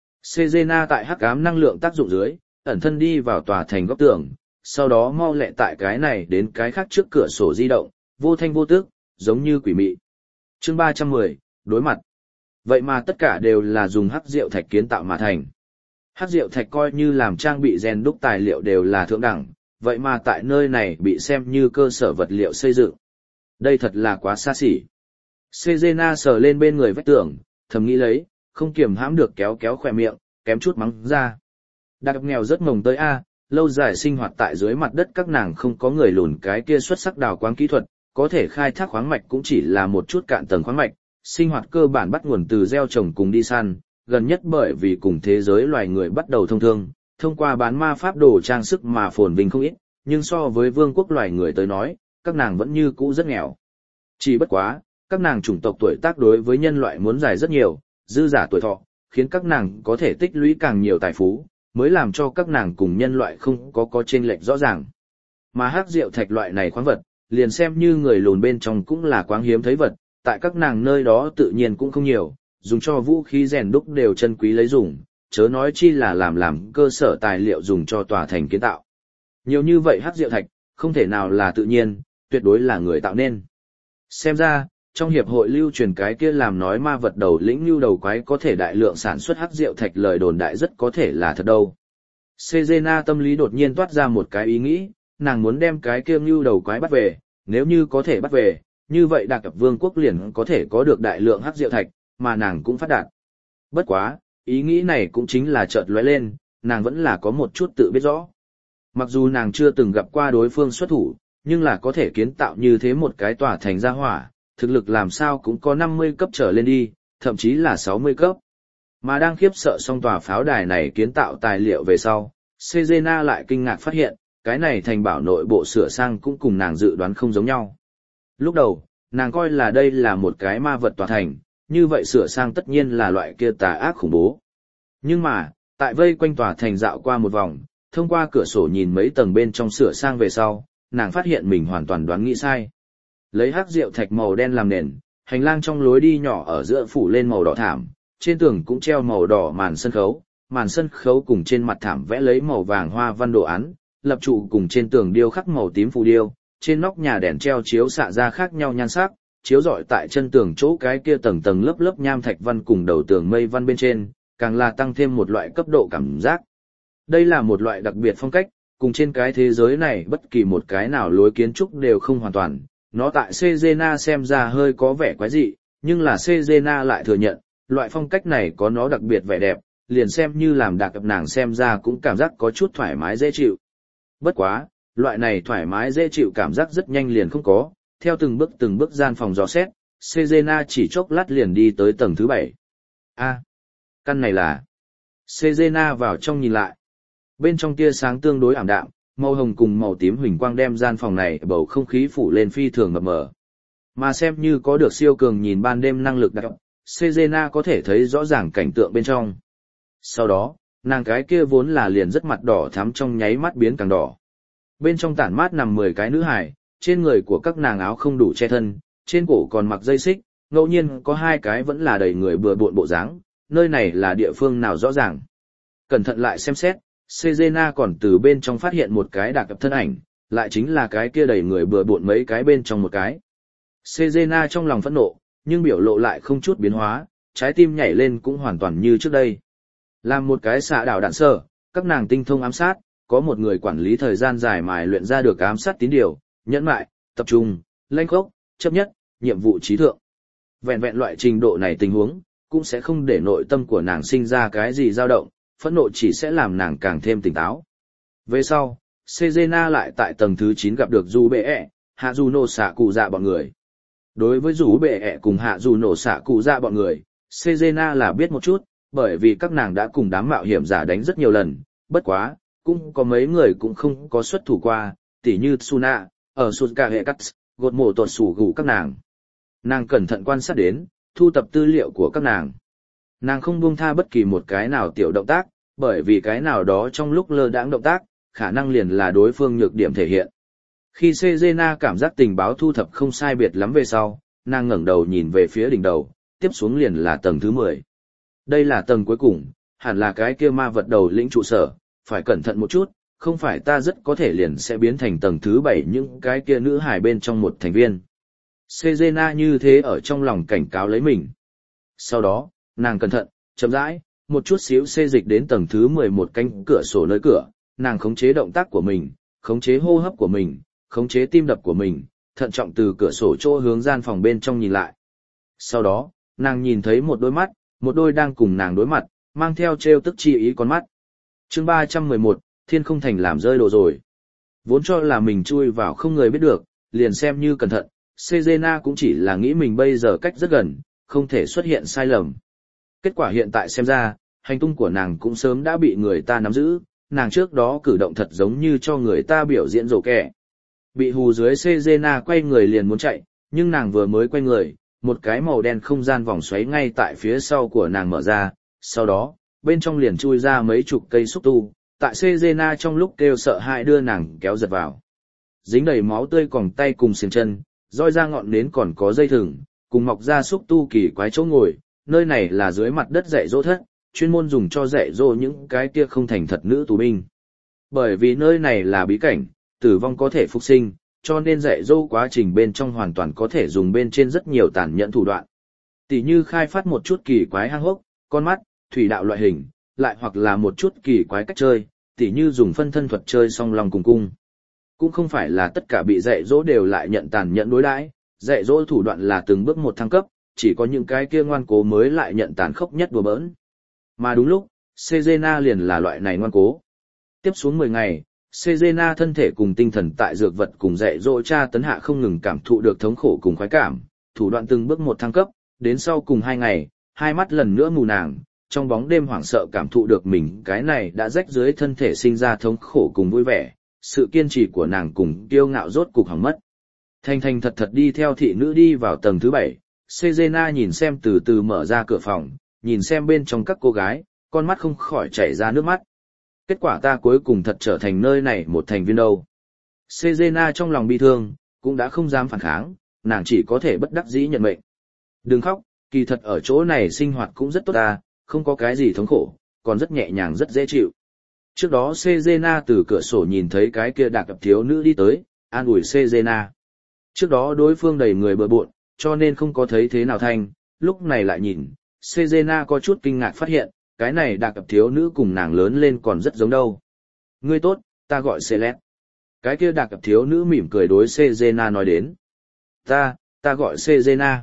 Cezena tại hắc ám năng lượng tác dụng dưới, ẩn thân đi vào tòa thành góc tường, sau đó mau lẹ tại cái này đến cái khác trước cửa sổ di động, vô thanh vô tức, giống như quỷ mị. Chương 310, đối mặt. Vậy mà tất cả đều là dùng hắc diệu thạch kiến tạo mà thành. Hắc diệu thạch coi như làm trang bị rèn đúc tài liệu đều là thượng đẳng, vậy mà tại nơi này bị xem như cơ sở vật liệu xây dựng. Đây thật là quá xa xỉ. Cezena sờ lên bên người vách tường, thầm nghĩ lấy, không kiềm hãm được kéo khỏe miệng, kém chút mắng ra. Đạc Cập nghèo rất mồng tới a, lâu dài sinh hoạt tại dưới mặt đất các nàng không có người lùn cái kia xuất sắc đào quáng kỹ thuật, có thể khai thác khoáng mạch cũng chỉ là một chút cạn tầng khoáng mạch, sinh hoạt cơ bản bắt nguồn từ gieo trồng cùng đi săn, gần nhất bởi vì cùng thế giới loài người bắt đầu thông thương, thông qua bán ma pháp đồ trang sức mà phồn vinh không ít, nhưng so với vương quốc loài người tới nói, các nàng vẫn như cũ rất nghèo. Chỉ bất quá, các nàng chủng tộc tuổi tác đối với nhân loại muốn dài rất nhiều, dư giả tuổi thọ, khiến các nàng có thể tích lũy càng nhiều tài phú, mới làm cho các nàng cùng nhân loại không có chênh lệch rõ ràng. Mà hắc diệu thạch loại này khoáng vật, liền xem như người lùn bên trong cũng là quáng hiếm thấy vật, tại các nàng nơi đó tự nhiên cũng không nhiều, dùng cho vũ khí rèn đúc đều chân quý lấy dùng, chớ nói chi là làm cơ sở tài liệu dùng cho tòa thành kiến tạo. Nhiều như vậy hắc diệu thạch, không thể nào là tự nhiên, tuyệt đối là người tạo nên. Xem ra, trong hiệp hội lưu truyền cái kia làm nói ma vật đầu lĩnh lưu đầu quái có thể đại lượng sản xuất hắc diệu thạch lời đồn đại rất có thể là thật đâu. Sejena tâm lý đột nhiên toát ra một cái ý nghĩ, nàng muốn đem cái kia lưu đầu quái bắt về, nếu như có thể bắt về, như vậy Đạc Cập Vương quốc liền có thể có được đại lượng hắc diệu thạch, mà nàng cũng phát đạt. Bất quá, ý nghĩ này cũng chính là chợt lóe lên, nàng vẫn là có một chút tự biết rõ. Mặc dù nàng chưa từng gặp qua đối phương xuất thủ, nhưng là có thể kiến tạo như thế một cái tòa thành gia hỏa, thực lực làm sao cũng có 50 cấp trở lên đi, thậm chí là 60 cấp. Mà đang khiếp sợ xong tòa pháo đài này kiến tạo tài liệu về sau, Sejena lại kinh ngạc phát hiện, cái này thành bảo nội bộ sửa sang cũng cùng nàng dự đoán không giống nhau. Lúc đầu, nàng coi là đây là một cái ma vật tòa thành, như vậy sửa sang tất nhiên là loại kia tà ác khủng bố. Nhưng mà, tại vây quanh tòa thành dạo qua một vòng, thông qua cửa sổ nhìn mấy tầng bên trong sửa sang về sau, nàng phát hiện mình hoàn toàn đoán nghĩ sai. Lấy hắc diệu thạch màu đen làm nền, hành lang trong lối đi nhỏ ở giữa phủ lên màu đỏ thảm, trên tường cũng treo màu đỏ màn sân khấu cùng trên mặt thảm vẽ lấy màu vàng hoa văn đồ án, lập trụ cùng trên tường điêu khắc màu tím phù điêu, trên nóc nhà đèn treo chiếu xạ ra khác nhau nhan sắc, chiếu rọi tại chân tường chỗ cái kia tầng tầng lớp lớp nham thạch văn cùng đầu tường mây văn bên trên, càng là tăng thêm một loại cấp độ cảm giác. Đây là một loại đặc biệt phong cách, cùng trên cái thế giới này bất kỳ một cái nào lối kiến trúc đều không hoàn toàn. Nó tại Sejena xem ra hơi có vẻ quái dị, nhưng là Sejena lại thừa nhận, loại phong cách này có nó đặc biệt vẻ đẹp, liền xem như làm Đạc Cập nàng xem ra cũng cảm giác có chút thoải mái dễ chịu. Bất quá, loại này thoải mái dễ chịu cảm giác rất nhanh liền không có, theo từng bước gian phòng dò xét, Sejena chỉ chốc lát liền đi tới tầng thứ 7. Căn này là... Sejena vào trong nhìn lại. Bên trong tia sáng tương đối ảm đạm, màu hồng cùng màu tím huỳnh quang đem gian phòng này bầu không khí phủ lên phi thường mập mờ. Mà xem như có được siêu cường nhìn ban đêm năng lực đặc, Sejena có thể thấy rõ ràng cảnh tượng bên trong. Sau đó, nàng cái kia vốn là liền rất mặt đỏ thắm trong nháy mắt biến càng đỏ. Bên trong tản mát nằm 10 cái nữ hài, trên người của các nàng áo không đủ che thân, trên cổ còn mặc dây xích, ngẫu nhiên có 2 cái vẫn là đầy người bừa bộn bộ dáng, nơi này là địa phương nào rõ ràng. Cẩn thận lại xem xét, Sejena còn từ bên trong phát hiện một cái Đạc Cập thân ảnh, lại chính là cái kia đầy người bừa bộn mấy cái bên trong một cái. Sejena trong lòng phẫn nộ, nhưng biểu lộ lại không chút biến hóa, trái tim nhảy lên cũng hoàn toàn như trước đây. Làm một cái xạ đảo đạn sở, các nàng tinh thông ám sát, có một người quản lý thời gian dài mài luyện ra được ám sát tín điều, nhẫn mại, tập trung, lanh khốc, chấp nhất, nhiệm vụ trí thượng. Vẹn vẹn loại trình độ này tình huống, cũng sẽ không để nội tâm của nàng sinh ra cái gì dao động, phẫn nộ chỉ sẽ làm nàng càng thêm tỉnh táo. Về sau, Sejena lại tại tầng thứ 9 gặp được Dù Bệ ẹ, Hạ Dù Nổ Xạ Cụ Dạ bọn người. Đối với Dù Bệ ẹ cùng Hạ Dù Nổ Xạ Cụ Dạ bọn người, Sejena là biết một chút, bởi vì các nàng đã cùng đám mạo hiểm giả đánh rất nhiều lần, bất quá, cũng có mấy người cũng không có xuất thủ qua, tỉ như Tsuna, ở Suzuka hệ cắt, gột mổ tuột sủ gủ các nàng. Nàng cẩn thận quan sát đến, thu tập tư liệu của các nàng. Nàng không buông tha bất kỳ một cái nào tiểu động tác, bởi vì cái nào đó trong lúc lơ đãng động tác, khả năng liền là đối phương nhược điểm thể hiện. Khi Sejena cảm giác tình báo thu thập không sai biệt lắm về sau, nàng ngẩng đầu nhìn về phía đỉnh đầu, tiếp xuống liền là tầng thứ 10. Đây là tầng cuối cùng, hẳn là cái kia ma vật đầu lĩnh trụ sở, phải cẩn thận một chút, không phải ta rất có thể liền sẽ biến thành tầng thứ 7 những cái kia nữ hài bên trong một thành viên. Sejena như thế ở trong lòng cảnh cáo lấy mình. Sau đó, nàng cẩn thận, chậm rãi, một chút xíu xê dịch đến tầng thứ 11 cánh cửa sổ nơi cửa, nàng khống chế động tác của mình, khống chế hô hấp của mình, khống chế tim đập của mình, thận trọng từ cửa sổ chỗ hướng gian phòng bên trong nhìn lại. Sau đó, nàng nhìn thấy một đôi mắt, một đôi đang cùng nàng đối mặt, mang theo trêu tức chi ý con mắt. Chương 311, Thiên Không Thành làm rơi đồ rồi. Vốn cho là mình chui vào không người biết được, liền xem như cẩn thận, Sejena cũng chỉ là nghĩ mình bây giờ cách rất gần, không thể xuất hiện sai lầm. Kết quả hiện tại xem ra, hành tung của nàng cũng sớm đã bị người ta nắm giữ, nàng trước đó cử động thật giống như cho người ta biểu diễn rổ kẻ. Bị hù dưới Cezena quay người liền muốn chạy, nhưng nàng vừa mới quay người, một cái màu đen không gian vòng xoáy ngay tại phía sau của nàng mở ra, sau đó, bên trong liền chui ra mấy chục cây xúc tu, tại Cezena trong lúc kêu sợ hãi đưa nàng kéo giật vào. Dính đầy máu tươi còng tay cùng xiềng chân, roi ra ngọn nến còn có dây thừng, cùng mọc ra xúc tu kỳ quái chỗ ngồi, nơi này là dưới mặt đất dạy dỗ thất, chuyên môn dùng cho dạy dỗ những cái kia không thành thật nữ tù binh. Bởi vì nơi này là bí cảnh, tử vong có thể phục sinh, cho nên dạy dỗ quá trình bên trong hoàn toàn có thể dùng bên trên rất nhiều tàn nhẫn thủ đoạn. Tỷ như khai phát một chút kỳ quái hang hốc, con mắt, thủy đạo loại hình, lại hoặc là một chút kỳ quái cách chơi, tỷ như dùng phân thân thuật chơi song long cùng cung. Cũng không phải là tất cả bị dạy dỗ đều lại nhận tàn nhẫn đối đãi, dạy dỗ thủ đoạn là từng bước một thăng cấp, chỉ có những cái kia ngoan cố mới lại nhận tàn khốc nhất đùa bỡn. Mà đúng lúc, Cezena liền là loại này ngoan cố. Tiếp xuống 10 ngày, Cezena thân thể cùng tinh thần tại dược vật cùng dạy dỗ tra tấn hạ không ngừng cảm thụ được thống khổ cùng khoái cảm, thủ đoạn từng bước một thăng cấp, đến sau cùng 2 ngày, hai mắt lần nữa mù nàng, trong bóng đêm hoảng sợ cảm thụ được mình cái này đã rách dưới thân thể sinh ra thống khổ cùng vui vẻ, sự kiên trì của nàng cùng kiêu ngạo rốt cục hỏng mất. Thành thành thật thật đi theo thị nữ đi vào tầng thứ 7, Cezena nhìn xem từ từ mở ra cửa phòng, nhìn xem bên trong các cô gái, con mắt không khỏi chảy ra nước mắt. Kết quả ta cuối cùng thật trở thành nơi này một thành viên đâu. Cezena trong lòng bi thương, cũng đã không dám phản kháng, nàng chỉ có thể bất đắc dĩ nhận mệnh. Đừng khóc, kỳ thật ở chỗ này sinh hoạt cũng rất tốt ta, không có cái gì thống khổ, còn rất nhẹ nhàng rất dễ chịu. Trước đó Cezena từ cửa sổ nhìn thấy cái kia đạc cặp thiếu nữ đi tới, an ủi Cezena. Trước đó đối phương đầy người bừa bộn, cho nên không có thấy thế nào thanh, lúc này lại nhìn, Cezena có chút kinh ngạc phát hiện, cái này đạc cặp thiếu nữ cùng nàng lớn lên còn rất giống đâu. Ngươi tốt, ta gọi Celeste. Cái kia đạc cặp thiếu nữ mỉm cười đối Cezena nói đến. Ta gọi Cezena.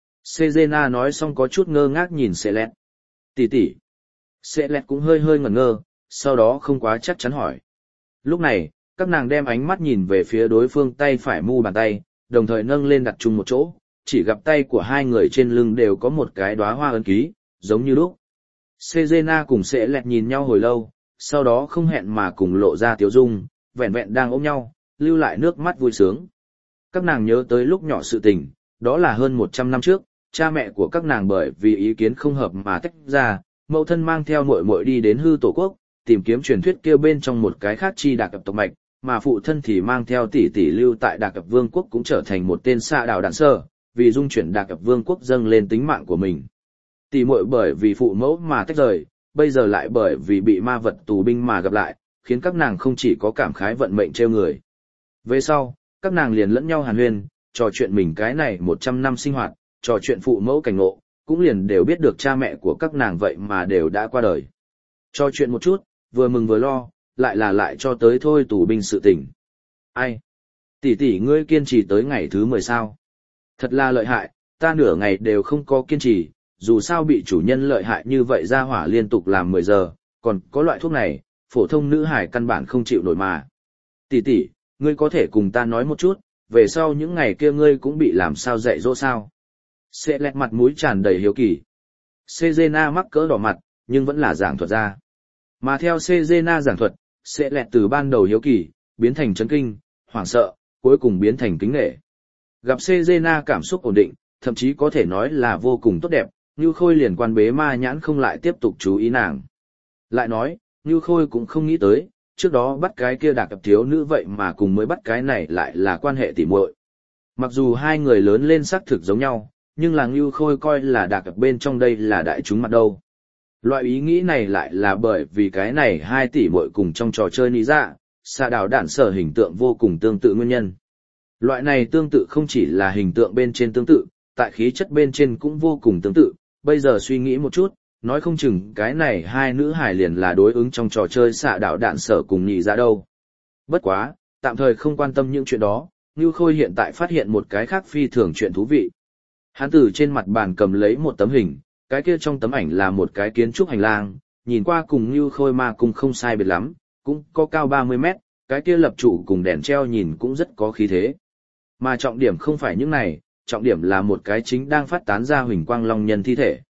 Cezena nói xong có chút ngơ ngác nhìn Celeste. Tỷ tỷ. Celeste cũng hơi hơi ngẩn ngơ, sau đó không quá chắc chắn hỏi. Lúc này, các nàng đem ánh mắt nhìn về phía đối phương tay phải mu bàn tay, đồng thời nâng lên đặt chung một chỗ, chỉ gặp tay của hai người trên lưng đều có một cái đóa hoa ấn ký, giống như lúc. Cezena cùng Celeste nhìn nhau hồi lâu, sau đó không hẹn mà cùng lộ ra tiếu dung, vẹn vẹn đang ôm nhau, lưu lại nước mắt vui sướng. Các nàng nhớ tới lúc nhỏ sự tình, đó là hơn 100 năm trước, cha mẹ của các nàng bởi vì ý kiến không hợp mà tách ra, mẫu thân mang theo muội muội đi đến hư tổ quốc, tìm kiếm truyền thuyết kia bên trong một cái khác chi đạc cập tộc mạch, mà phụ thân thì mang theo tỷ tỷ lưu tại đạc cập vương quốc cũng trở thành một tên xạ đạo đạn sơ, vì dung chuyển đạc cập vương quốc dâng lên tính mạng của mình. Tỷ muội bởi vì phụ mẫu mà tách rời, bây giờ lại bởi vì bị ma vật tù binh mà gặp lại, khiến các nàng không chỉ có cảm khái vận mệnh trêu người. Về sau, các nàng liền lẫn nhau hàn huyên, trò chuyện mình cái này 100 năm sinh hoạt, trò chuyện phụ mẫu cảnh ngộ, cũng liền đều biết được cha mẹ của các nàng vậy mà đều đã qua đời. Trò chuyện một chút, vừa mừng vừa lo, lại cho tới thôi tù binh sự tình. Ai? Tỷ tỷ ngươi kiên trì tới ngày thứ 10 sao? Thật là lợi hại, ta nửa ngày đều không có kiên trì, dù sao bị chủ nhân lợi hại như vậy ra hỏa liên tục làm 10 giờ, còn có loại thuốc này, phổ thông nữ hải căn bản không chịu nổi mà. Tỷ tỷ, ngươi có thể cùng ta nói một chút, về sau những ngày kia ngươi cũng bị làm sao dạy dỗ sao? Sẽ lẹt mặt mũi tràn đầy hiếu kỳ. Cezena mắc cỡ đỏ mặt, nhưng vẫn là giảng thuật ra. Mà theo Cezena giảng thuật, sẽ lẹt từ ban đầu hiếu kỳ, biến thành chấn kinh, hoảng sợ, cuối cùng biến thành kính nể. Gặp Cezena cảm xúc ổn định, thậm chí có thể nói là vô cùng tốt đẹp, Nưu Khôi liền quan bế ma nhãn không lại tiếp tục chú ý nàng. Lại nói, Nưu Khôi cũng không nghĩ tới, trước đó bắt cái kia đạc cặp thiếu nữ vậy mà cùng mới bắt cái này lại là quan hệ tỉ muội. Mặc dù hai người lớn lên xác thực giống nhau, nhưng là Nưu Khôi coi là đạc cặp bên trong đây là đại chúng mặt đâu. Loại ý nghĩ này lại là bởi vì cái này hai tỷ muội cùng trong trò chơi ní dạ, xạ đạo đạn sở hình tượng vô cùng tương tự nguyên nhân. Loại này tương tự không chỉ là hình tượng bên trên tương tự, tại khí chất bên trên cũng vô cùng tương tự, bây giờ suy nghĩ một chút, nói không chừng cái này hai nữ hài liền là đối ứng trong trò chơi xạ đạo đạn sở cùng nhị ra đâu. Bất quá, tạm thời không quan tâm những chuyện đó, Nưu Khôi hiện tại phát hiện một cái khác phi thường chuyện thú vị. Hắn từ trên mặt bàn cầm lấy một tấm hình, cái kia trong tấm ảnh là một cái kiến trúc hành lang, nhìn qua cùng Nưu Khôi ma cung không sai biệt lắm, cũng có cao 30 mét, cái kia lập trụ cùng đèn treo nhìn cũng rất có khí thế. Mà trọng điểm không phải những này, trọng điểm là một cái chính đang phát tán ra huỳnh quang long nhân thi thể.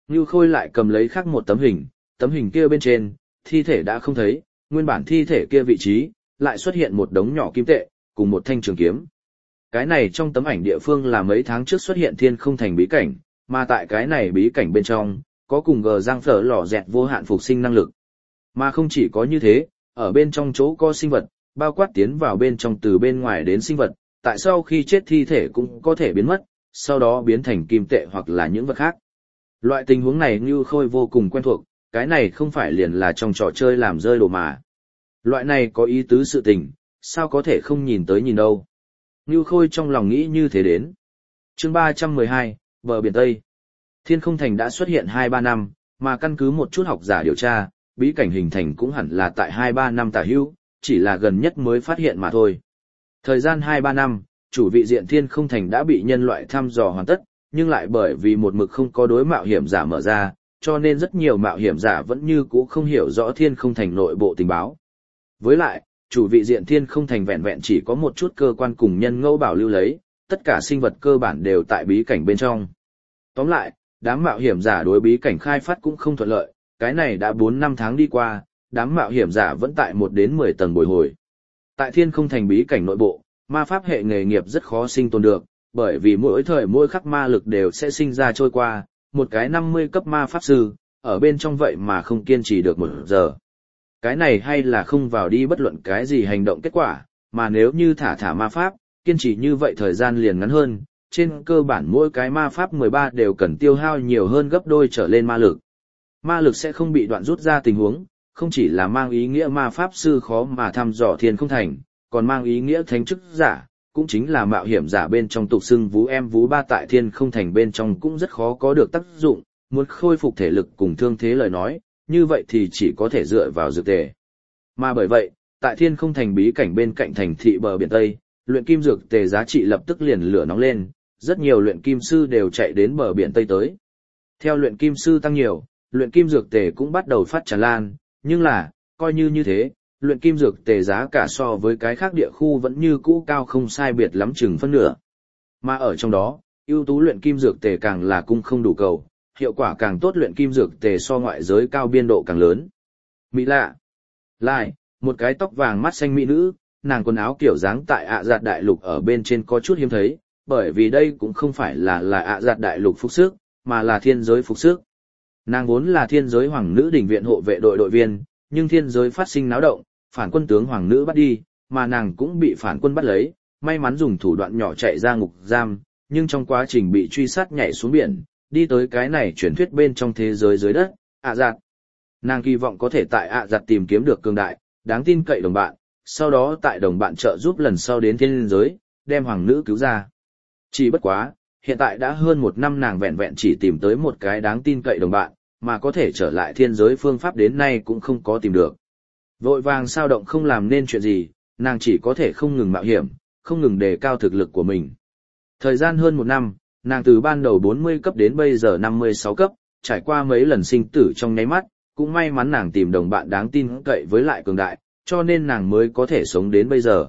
Ngưu Khôi lại cầm lấy khác một tấm hình kia bên trên, thi thể đã không thấy, nguyên bản thi thể kia vị trí, lại xuất hiện một đống nhỏ kim tệ, cùng một thanh trường kiếm. Cái này trong tấm ảnh địa phương là mấy tháng trước xuất hiện Thiên Không Thành bí cảnh, mà tại cái này bí cảnh bên trong, có cùng gờ giang phở lò dẹt vô hạn phục sinh năng lực. Mà không chỉ có như thế, ở bên trong chỗ có sinh vật, bao quát tiến vào bên trong từ bên ngoài đến sinh vật, tại sau khi chết thi thể cũng có thể biến mất, sau đó biến thành kim tệ hoặc là những vật khác. Loại tình huống này Ngưu Khôi vô cùng quen thuộc, cái này không phải liền là trong trò chơi làm rơi đồ mà. Loại này có ý tứ sự tình, sao có thể không nhìn tới nhìn đâu. Ngưu Khôi trong lòng nghĩ như thế đến. Chương 312, bờ biển Tây. Thiên Không Thành đã xuất hiện 2-3 năm, mà căn cứ một chút học giả điều tra, bí cảnh hình thành cũng hẳn là tại 2-3 năm tả hữu, chỉ là gần nhất mới phát hiện mà thôi. Thời gian 2-3 năm, chủ vị diện Thiên Không Thành đã bị nhân loại thăm dò hoàn tất, nhưng lại bởi vì một mực không có đối mạo hiểm giả mở ra, cho nên rất nhiều mạo hiểm giả vẫn như cũ không hiểu rõ Thiên Không Thành nội bộ tình báo. Với lại, chủ vị diện Thiên Không Thành vẹn vẹn chỉ có một chút cơ quan cùng nhân ngẫu bảo lưu lấy, tất cả sinh vật cơ bản đều tại bí cảnh bên trong. Tóm lại, đám mạo hiểm giả đối bí cảnh khai phát cũng không thuận lợi, cái này đã 4-5 tháng đi qua, đám mạo hiểm giả vẫn tại 1 đến 10 tầng bồi hồi. Tại Thiên Không Thành bí cảnh nội bộ, ma pháp hệ nghề nghiệp rất khó sinh tồn được, bởi vì mỗi thời mỗi khắc ma lực đều sẽ sinh ra trôi qua, một cái 50 cấp ma pháp sư, ở bên trong vậy mà không kiên trì được 1 giờ. Cái này hay là không vào đi bất luận cái gì hành động kết quả, mà nếu như thả ma pháp, kiên trì như vậy thời gian liền ngắn hơn, trên cơ bản mỗi cái ma pháp 13 đều cần tiêu hao nhiều hơn gấp đôi trở lên ma lực. Ma lực sẽ không bị đoạn rút ra tình huống, không chỉ là mang ý nghĩa ma pháp sư khó mà thăm dò Thiên Không Thành, còn mang ý nghĩa thánh chức giả, cũng chính là mạo hiểm giả bên trong tục xưng vú em vú ba tại Thiên Không Thành bên trong cũng rất khó có được tác dụng, muốn khôi phục thể lực cùng thương thế lời nói, như vậy thì chỉ có thể dựa vào dược tề. Mà bởi vậy, tại Thiên Không Thành bí cảnh bên cạnh thành thị bờ biển Tây, luyện kim dược tề giá trị lập tức liền lửa nóng lên, rất nhiều luyện kim sư đều chạy đến bờ biển Tây tới. Theo luyện kim sư tăng nhiều, luyện kim dược tề cũng bắt đầu phát tràn lan, nhưng là, coi như thế, luyện kim dược tề giá cả so với cái khác địa khu vẫn như cũ cao không sai biệt lắm chừng phân nửa. Mà ở trong đó, ưu tú luyện kim dược tề càng là cung không đủ cầu, hiệu quả càng tốt luyện kim dược tề so ngoại giới cao biên độ càng lớn. Mỹ lạ. Lại, một cái tóc vàng mắt xanh mỹ nữ, nàng quần áo kiểu dáng tại ạ giạt đại lục ở bên trên có chút hiếm thấy, bởi vì đây cũng không phải là ạ giạt đại lục phục sức, mà là thiên giới phục sức. Nàng vốn là thiên giới hoàng nữ đỉnh viện hộ vệ đội đội viên, nhưng thiên giới phát sinh náo động, phản quân tướng hoàng nữ bắt đi, mà nàng cũng bị phản quân bắt lấy, may mắn dùng thủ đoạn nhỏ chạy ra ngục giam, nhưng trong quá trình bị truy sát nhảy xuống biển, đi tới cái này truyền thuyết bên trong thế giới dưới đất, ạ giạt. Nàng kỳ vọng có thể tại ạ giạt tìm kiếm được cường đại, đáng tin cậy đồng bạn, sau đó tại đồng bạn trợ giúp lần sau đến thiên giới, đem hoàng nữ cứu ra. Chỉ bất quá, hiện tại đã hơn 1 năm nàng vẹn vẹn chỉ tìm tới một cái đáng tin cậy đồng bạn, mà có thể trở lại thiên giới phương pháp đến nay cũng không có tìm được. Vội vàng sao động không làm nên chuyện gì, nàng chỉ có thể không ngừng mạo hiểm, không ngừng đề cao thực lực của mình. Thời gian hơn 1 năm, nàng từ ban đầu 40 cấp đến bây giờ 56 cấp, trải qua mấy lần sinh tử trong nháy mắt, cũng may mắn nàng tìm đồng bạn đáng tin cậy với lại cường đại, cho nên nàng mới có thể sống đến bây giờ.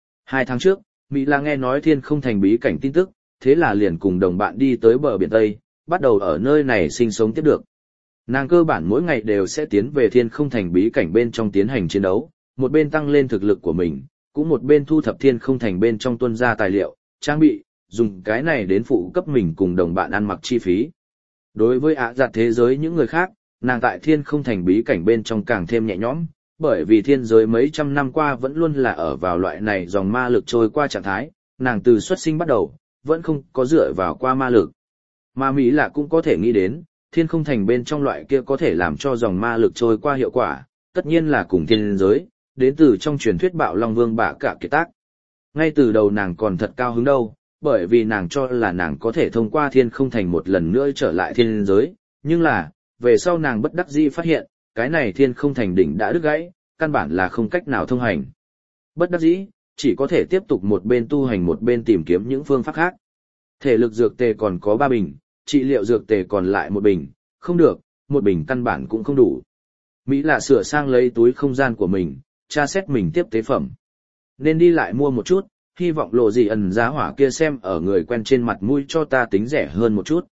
2 tháng trước, Mỹ là nghe nói Thiên Không Thành bí cảnh tin tức, thế là liền cùng đồng bạn đi tới bờ biển Tây, bắt đầu ở nơi này sinh sống tiếp được. Nàng cơ bản mỗi ngày đều sẽ tiến về Thiên Không Thành bí cảnh bên trong tiến hành chiến đấu, một bên tăng lên thực lực của mình, cũng một bên thu thập Thiên Không Thành bên trong tuân ra tài liệu, trang bị, dùng cái này đến phụ cấp mình cùng đồng bạn ăn mặc chi phí. Đối với ạ giặt thế giới những người khác, nàng tại Thiên Không Thành bí cảnh bên trong càng thêm nhẹ nhõm, bởi vì thiên giới mấy trăm năm qua vẫn luôn là ở vào loại này dòng ma lực trôi qua trạng thái, nàng từ xuất sinh bắt đầu, vẫn không có dựa vào qua ma lực. Mà Mỹ là cũng có thể nghĩ đến, Thiên Không Thành bên trong loại kia có thể làm cho dòng ma lực trôi qua hiệu quả, tất nhiên là cùng thiên giới, đến từ trong truyền thuyết Bạo Long Vương bạ cả kiệt tác. Ngay từ đầu nàng còn thật cao hứng đâu, bởi vì nàng cho là nàng có thể thông qua Thiên Không Thành một lần nữa trở lại thiên giới, nhưng là, về sau nàng bất đắc dĩ phát hiện, cái này Thiên Không Thành đỉnh đã đứt gãy, căn bản là không cách nào thông hành. Bất đắc dĩ, chỉ có thể tiếp tục một bên tu hành một bên tìm kiếm những phương pháp khác. Thể lực dược tề còn có 3 bình, trị liệu dược tề còn lại 1 bình, không được, 1 bình căn bản cũng không đủ. Mỹ là sửa sang lấy túi không gian của mình, tra xét mình tiếp tế phẩm. Nên đi lại mua một chút, hy vọng lộ gì ẩn giá hỏa kia xem ở người quen trên mặt mũi cho ta tính rẻ hơn một chút.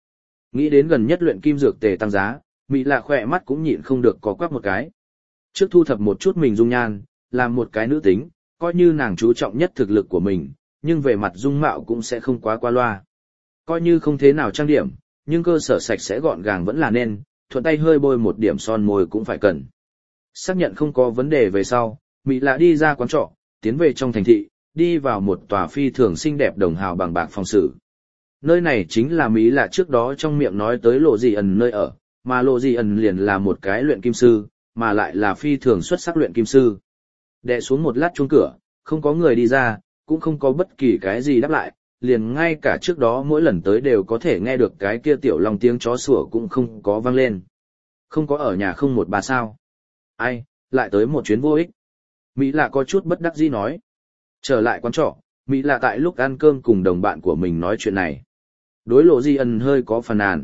Nghĩ đến gần nhất luyện kim dược tề tăng giá, Mỹ lạ khỏe mắt cũng nhịn không được có quắc một cái. Trước thu thập một chút mình dung nhan, làm một cái nữ tính, coi như nàng chú trọng nhất thực lực của mình, nhưng về mặt dung mạo cũng sẽ không quá qua loa. Coi như không thế nào trang điểm, nhưng cơ sở sạch sẽ gọn gàng vẫn là nên, thuận tay hơi bôi một điểm son môi cũng phải cần. Xác nhận không có vấn đề về sau, Mỹ lạ đi ra quán trọ, tiến về trong thành thị, đi vào một tòa phi thường xinh đẹp đồng hào bằng bạc phòng xử. Nơi này chính là Mỹ lạ trước đó trong miệng nói tới Lộ Dị ẩn nơi ở, mà Lộ Dị ẩn liền là một cái luyện kim sư, mà lại là phi thường xuất sắc luyện kim sư. Đè xuống một lát chuông cửa, không có người đi ra, cũng không có bất kỳ cái gì đáp lại, liền ngay cả trước đó mỗi lần tới đều có thể nghe được cái kia tiểu long tiếng chó sủa cũng không có vang lên. Không có ở nhà không một bà sao. Ai, lại tới một chuyến vô ích. Mỹ lạ có chút bất đắc dĩ nói. Trở lại quán trọ, Mỹ lạ tại lúc ăn cơm cùng đồng bạn của mình nói chuyện này. Đối Lộ Di ân hơi có phàn nàn.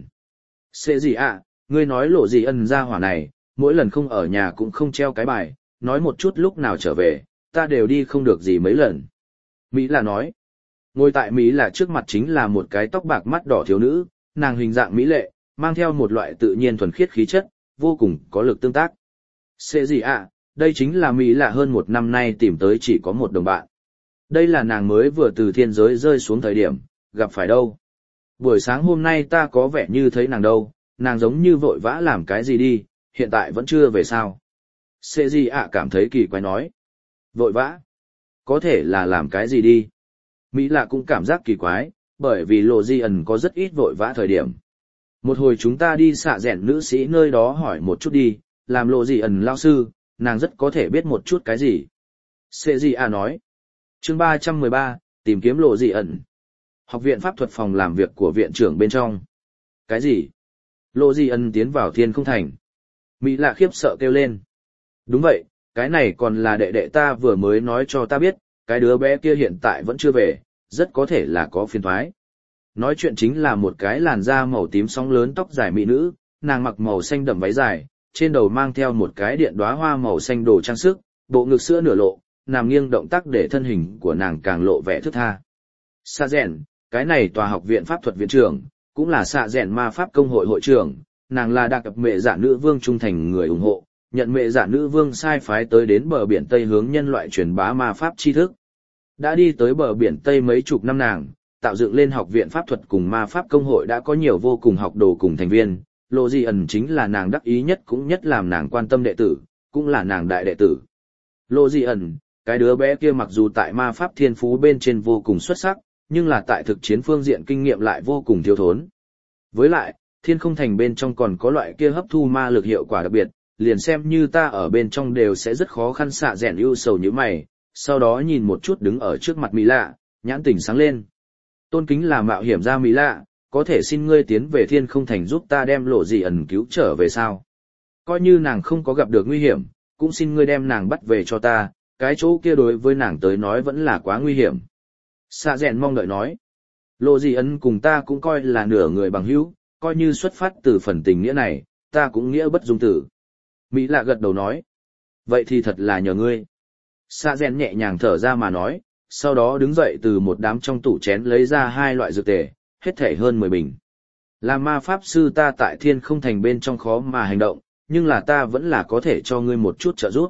Sẽ gì ạ, ngươi nói Lộ Di ân ra hỏa này, mỗi lần không ở nhà cũng không treo cái bài, nói một chút lúc nào trở về, ta đều đi không được gì mấy lần. Mỹ lạ nói. Ngồi tại Mỹ lạ trước mặt chính là một cái tóc bạc mắt đỏ thiếu nữ, nàng hình dạng mỹ lệ, mang theo một loại tự nhiên thuần khiết khí chất, vô cùng có lực tương tác. Sẽ gì ạ, đây chính là Mỹ lạ hơn một năm nay tìm tới chỉ có một đồng bạn. Đây là nàng mới vừa từ thiên giới rơi xuống thời điểm, gặp phải đâu. Buổi sáng hôm nay ta có vẻ như thấy nàng đâu, nàng giống như vội vã làm cái gì đi, hiện tại vẫn chưa về sao. Sẽ gì ạ cảm thấy kỳ quái nói. Vội vã? Có thể là làm cái gì đi. Mỹ lạ cũng cảm giác kỳ quái, bởi vì Lộ Di ẩn có rất ít vội vã thời điểm. Một hồi chúng ta đi xạ rẽn nữ sĩ nơi đó hỏi một chút đi, làm Lộ Di ẩn lao sư, nàng rất có thể biết một chút cái gì. Sẽ gì ạ nói. Chương 313, tìm kiếm Lộ Di ẩn. Học viện pháp thuật phòng làm việc của viện trưởng bên trong. Cái gì? Lộ Di ẩn tiến vào thiên không thành. Mỹ lạ khiếp sợ kêu lên. Đúng vậy, cái này còn là đệ đệ ta vừa mới nói cho ta biết, cái đứa bé kia hiện tại vẫn chưa về, rất có thể là có phiền thoái. Nói chuyện chính là một cái làn da màu tím sóng lớn tóc dài mỹ nữ, nàng mặc màu xanh đậm váy dài, trên đầu mang theo một cái điện đóa hoa màu xanh đồ trang sức, bộ ngực sữa nửa lộ, nằm nghiêng động tác để thân hình của nàng càng lộ vẻ thướt tha. Xạ rèn, cái này tòa học viện pháp thuật viện trưởng, cũng là xạ rèn ma pháp công hội hội trưởng, nàng là đặc cập mẹ giả nữ vương trung thành người ủng hộ, nhận mẹ giả nữ vương sai phái tới đến bờ biển Tây hướng nhân loại truyền bá ma pháp tri thức. Đã đi tới bờ biển Tây mấy chục năm nàng, tạo dựng lên học viện pháp thuật cùng ma pháp công hội đã có nhiều vô cùng học đồ cùng thành viên, Lộ Di ẩn chính là nàng đắc ý nhất cũng nhất làm nàng quan tâm đệ tử, cũng là nàng đại đệ tử. Lộ Di ẩn, cái đứa bé kia mặc dù tại ma pháp thiên phú bên trên vô cùng xuất sắc, nhưng là tại thực chiến phương diện kinh nghiệm lại vô cùng thiếu thốn. Với lại, thiên không thành bên trong còn có loại kia hấp thu ma lực hiệu quả đặc biệt, liền xem như ta ở bên trong đều sẽ rất khó khăn xạ rèn ưu sầu như mày, sau đó nhìn một chút đứng ở trước mặt Mỹ lạ, nhãn tỉnh sáng lên. Tôn kính là mạo hiểm ra Mỹ lạ, có thể xin ngươi tiến về thiên không thành giúp ta đem Lộ Di ẩn cứu trở về sao? Coi như nàng không có gặp được nguy hiểm, cũng xin ngươi đem nàng bắt về cho ta, cái chỗ kia đối với nàng tới nói vẫn là quá nguy hiểm. Xạ rèn mong đợi nói. Lộ Di ẩn cùng ta cũng coi là nửa người bằng hữu, coi như xuất phát từ phần tình nghĩa này, ta cũng nghĩa bất dung tử. Mỹ lạ gật đầu nói. Vậy thì thật là nhờ ngươi. Xạ rèn nhẹ nhàng thở ra mà nói, sau đó đứng dậy từ một đám trong tủ chén lấy ra 2 loại dược tề, hết thảy hơn 10 bình. Làm ma pháp sư ta tại thiên không thành bên trong khó mà hành động, nhưng là ta vẫn là có thể cho ngươi một chút trợ giúp.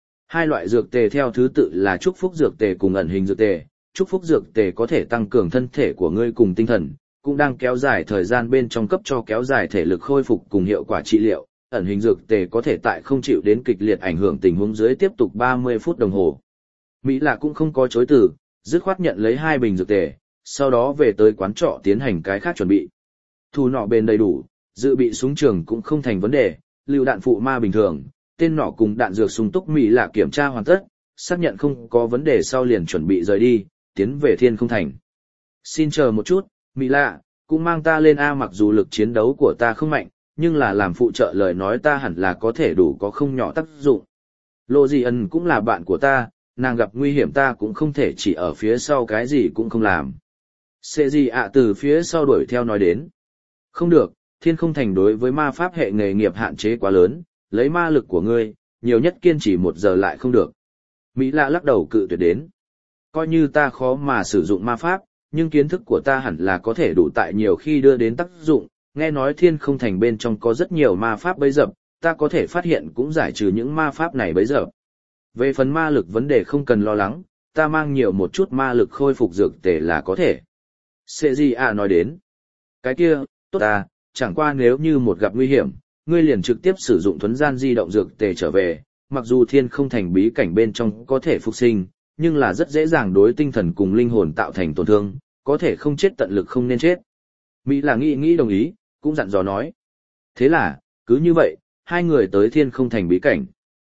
2 loại dược tề theo thứ tự là chúc phúc dược tề cùng ẩn hình dược tề. Chúc phúc dược tề có thể tăng cường thân thể của ngươi cùng tinh thần, cũng đang kéo dài thời gian bên trong cấp cho kéo dài thể lực khôi phục cùng hiệu quả trị liệu. Ẩn hình dược tề có thể tại không chịu đến kịch liệt ảnh hưởng tình huống dưới tiếp tục 30 phút đồng hồ. Mỹ lạ cũng không có chối từ, dứt khoát nhận lấy 2 bình dược tề, sau đó về tới quán trọ tiến hành cái khác chuẩn bị. Thủ nỏ bền đầy đủ, dự bị súng trường cũng không thành vấn đề, lưu đạn phụ ma bình thường, tên nỏ cùng đạn dược sung túc. Mỹ lạ kiểm tra hoàn tất, xác nhận không có vấn đề sau liền chuẩn bị rời đi, tiến về thiên không thành. Xin chờ một chút, Mỹ lạ, cũng mang ta lên A. Mặc dù lực chiến đấu của ta không mạnh, nhưng là làm phụ trợ lời nói ta hẳn là có thể đủ có không nhỏ tác dụng. Lộ Di ẩn cũng là bạn của ta, nàng gặp nguy hiểm ta cũng không thể chỉ ở phía sau cái gì cũng không làm. Sẽ gì ạ từ phía sau đuổi theo nói đến. Không được, thiên không thành đối với ma pháp hệ nghề nghiệp hạn chế quá lớn, lấy ma lực của ngươi, nhiều nhất kiên trì 1 giờ lại không được. Mỹ lạ lắc đầu cự tuyệt đến. Coi như ta khó mà sử dụng ma pháp, nhưng kiến thức của ta hẳn là có thể đủ tại nhiều khi đưa đến tác dụng, nghe nói thiên không thành bên trong có rất nhiều ma pháp bấy dập, ta có thể phát hiện cũng giải trừ những ma pháp này bấy dập. Về phần ma lực vấn đề không cần lo lắng, ta mang nhiều một chút ma lực khôi phục dược tề là có thể. Sệ gì ạ nói đến. Cái kia, tốt ta, chẳng qua nếu như một gặp nguy hiểm, ngươi liền trực tiếp sử dụng thuấn gian di động dược tề trở về, mặc dù thiên không thành bí cảnh bên trong có thể phục sinh, nhưng là rất dễ dàng đối tinh thần cùng linh hồn tạo thành tổn thương, có thể không chết tận lực không nên chết. Mỹ là nghĩ đồng ý, cũng dặn dò nói. Thế là, cứ như vậy, hai người tới thiên không thành bí cảnh.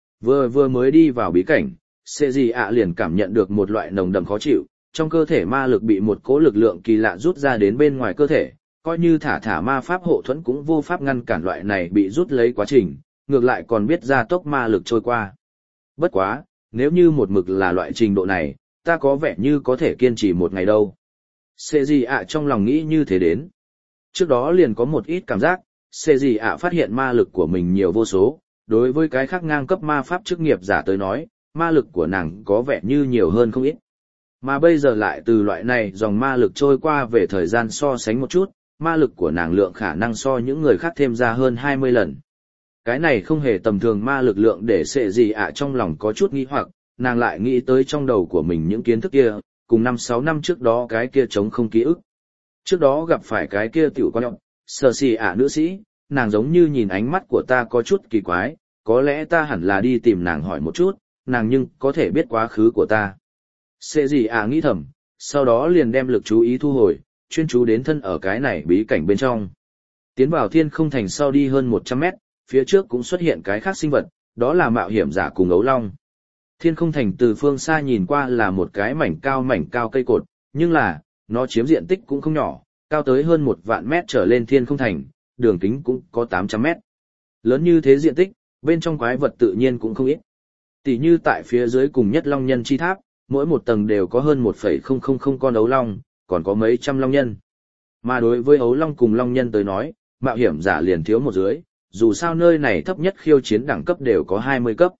Vừa mới đi vào bí cảnh, Sệ gì ạ liền cảm nhận được một loại nồng đậm khó chịu, trong cơ thể ma lực bị một cỗ lực lượng kỳ lạ rút ra đến bên ngoài cơ thể, coi như thả ma pháp hộ thuẫn cũng vô pháp ngăn cản loại này bị rút lấy quá trình, ngược lại còn biết gia tốc ma lực trôi qua. Bất quá, nếu như một mực là loại trình độ này, ta có vẻ như có thể kiên trì một ngày đâu. Sệ gì ạ trong lòng nghĩ như thế đến. Trước đó liền có một ít cảm giác, Sệ gì ạ phát hiện ma lực của mình nhiều vô số, đối với cái khác ngang cấp ma pháp chức nghiệp giả tới nói, ma lực của nàng có vẻ như nhiều hơn không ít. Mà bây giờ lại từ loại này dòng ma lực trôi qua về thời gian so sánh một chút, ma lực của nàng lượng khả năng so những người khác thêm ra hơn 20 lần. Cái này không hề tầm thường ma lực lượng để Sệ gì ạ trong lòng có chút nghi hoặc, nàng lại nghĩ tới trong đầu của mình những kiến thức kia, cùng 5-6 năm trước đó cái kia trống không ký ức. Trước đó gặp phải cái kia tiểu quan trọng, sờ xì ạ nữ sĩ, nàng giống như nhìn ánh mắt của ta có chút kỳ quái, có lẽ ta hẳn là đi tìm nàng hỏi một chút, nàng nhưng có thể biết quá khứ của ta. Sệ gì ạ nghĩ thầm, sau đó liền đem lực chú ý thu hồi, chuyên chú đến thân ở cái này bí cảnh bên trong. Tiến vào thiên không thành sau đi hơn 100 mét, phía trước cũng xuất hiện cái khác sinh vật, đó là mạo hiểm giả cùng ấu long. Thiên không thành từ phương xa nhìn qua là một cái mảnh cao cây cột, nhưng là, nó chiếm diện tích cũng không nhỏ, cao tới hơn 1.000 mét trở lên thiên không thành, đường kính cũng có 800 mét. Lớn như thế diện tích, bên trong quái vật tự nhiên cũng không ít. Tỷ như tại phía dưới cùng nhất long nhân chi tháp, mỗi một tầng đều có hơn 1,000 con ấu long, còn có mấy trăm long nhân. Mà đối với ấu long cùng long nhân tới nói, mạo hiểm giả liền thiếu một dưới, dù sao nơi này thấp nhất khiêu chiến đẳng cấp đều có 20 cấp.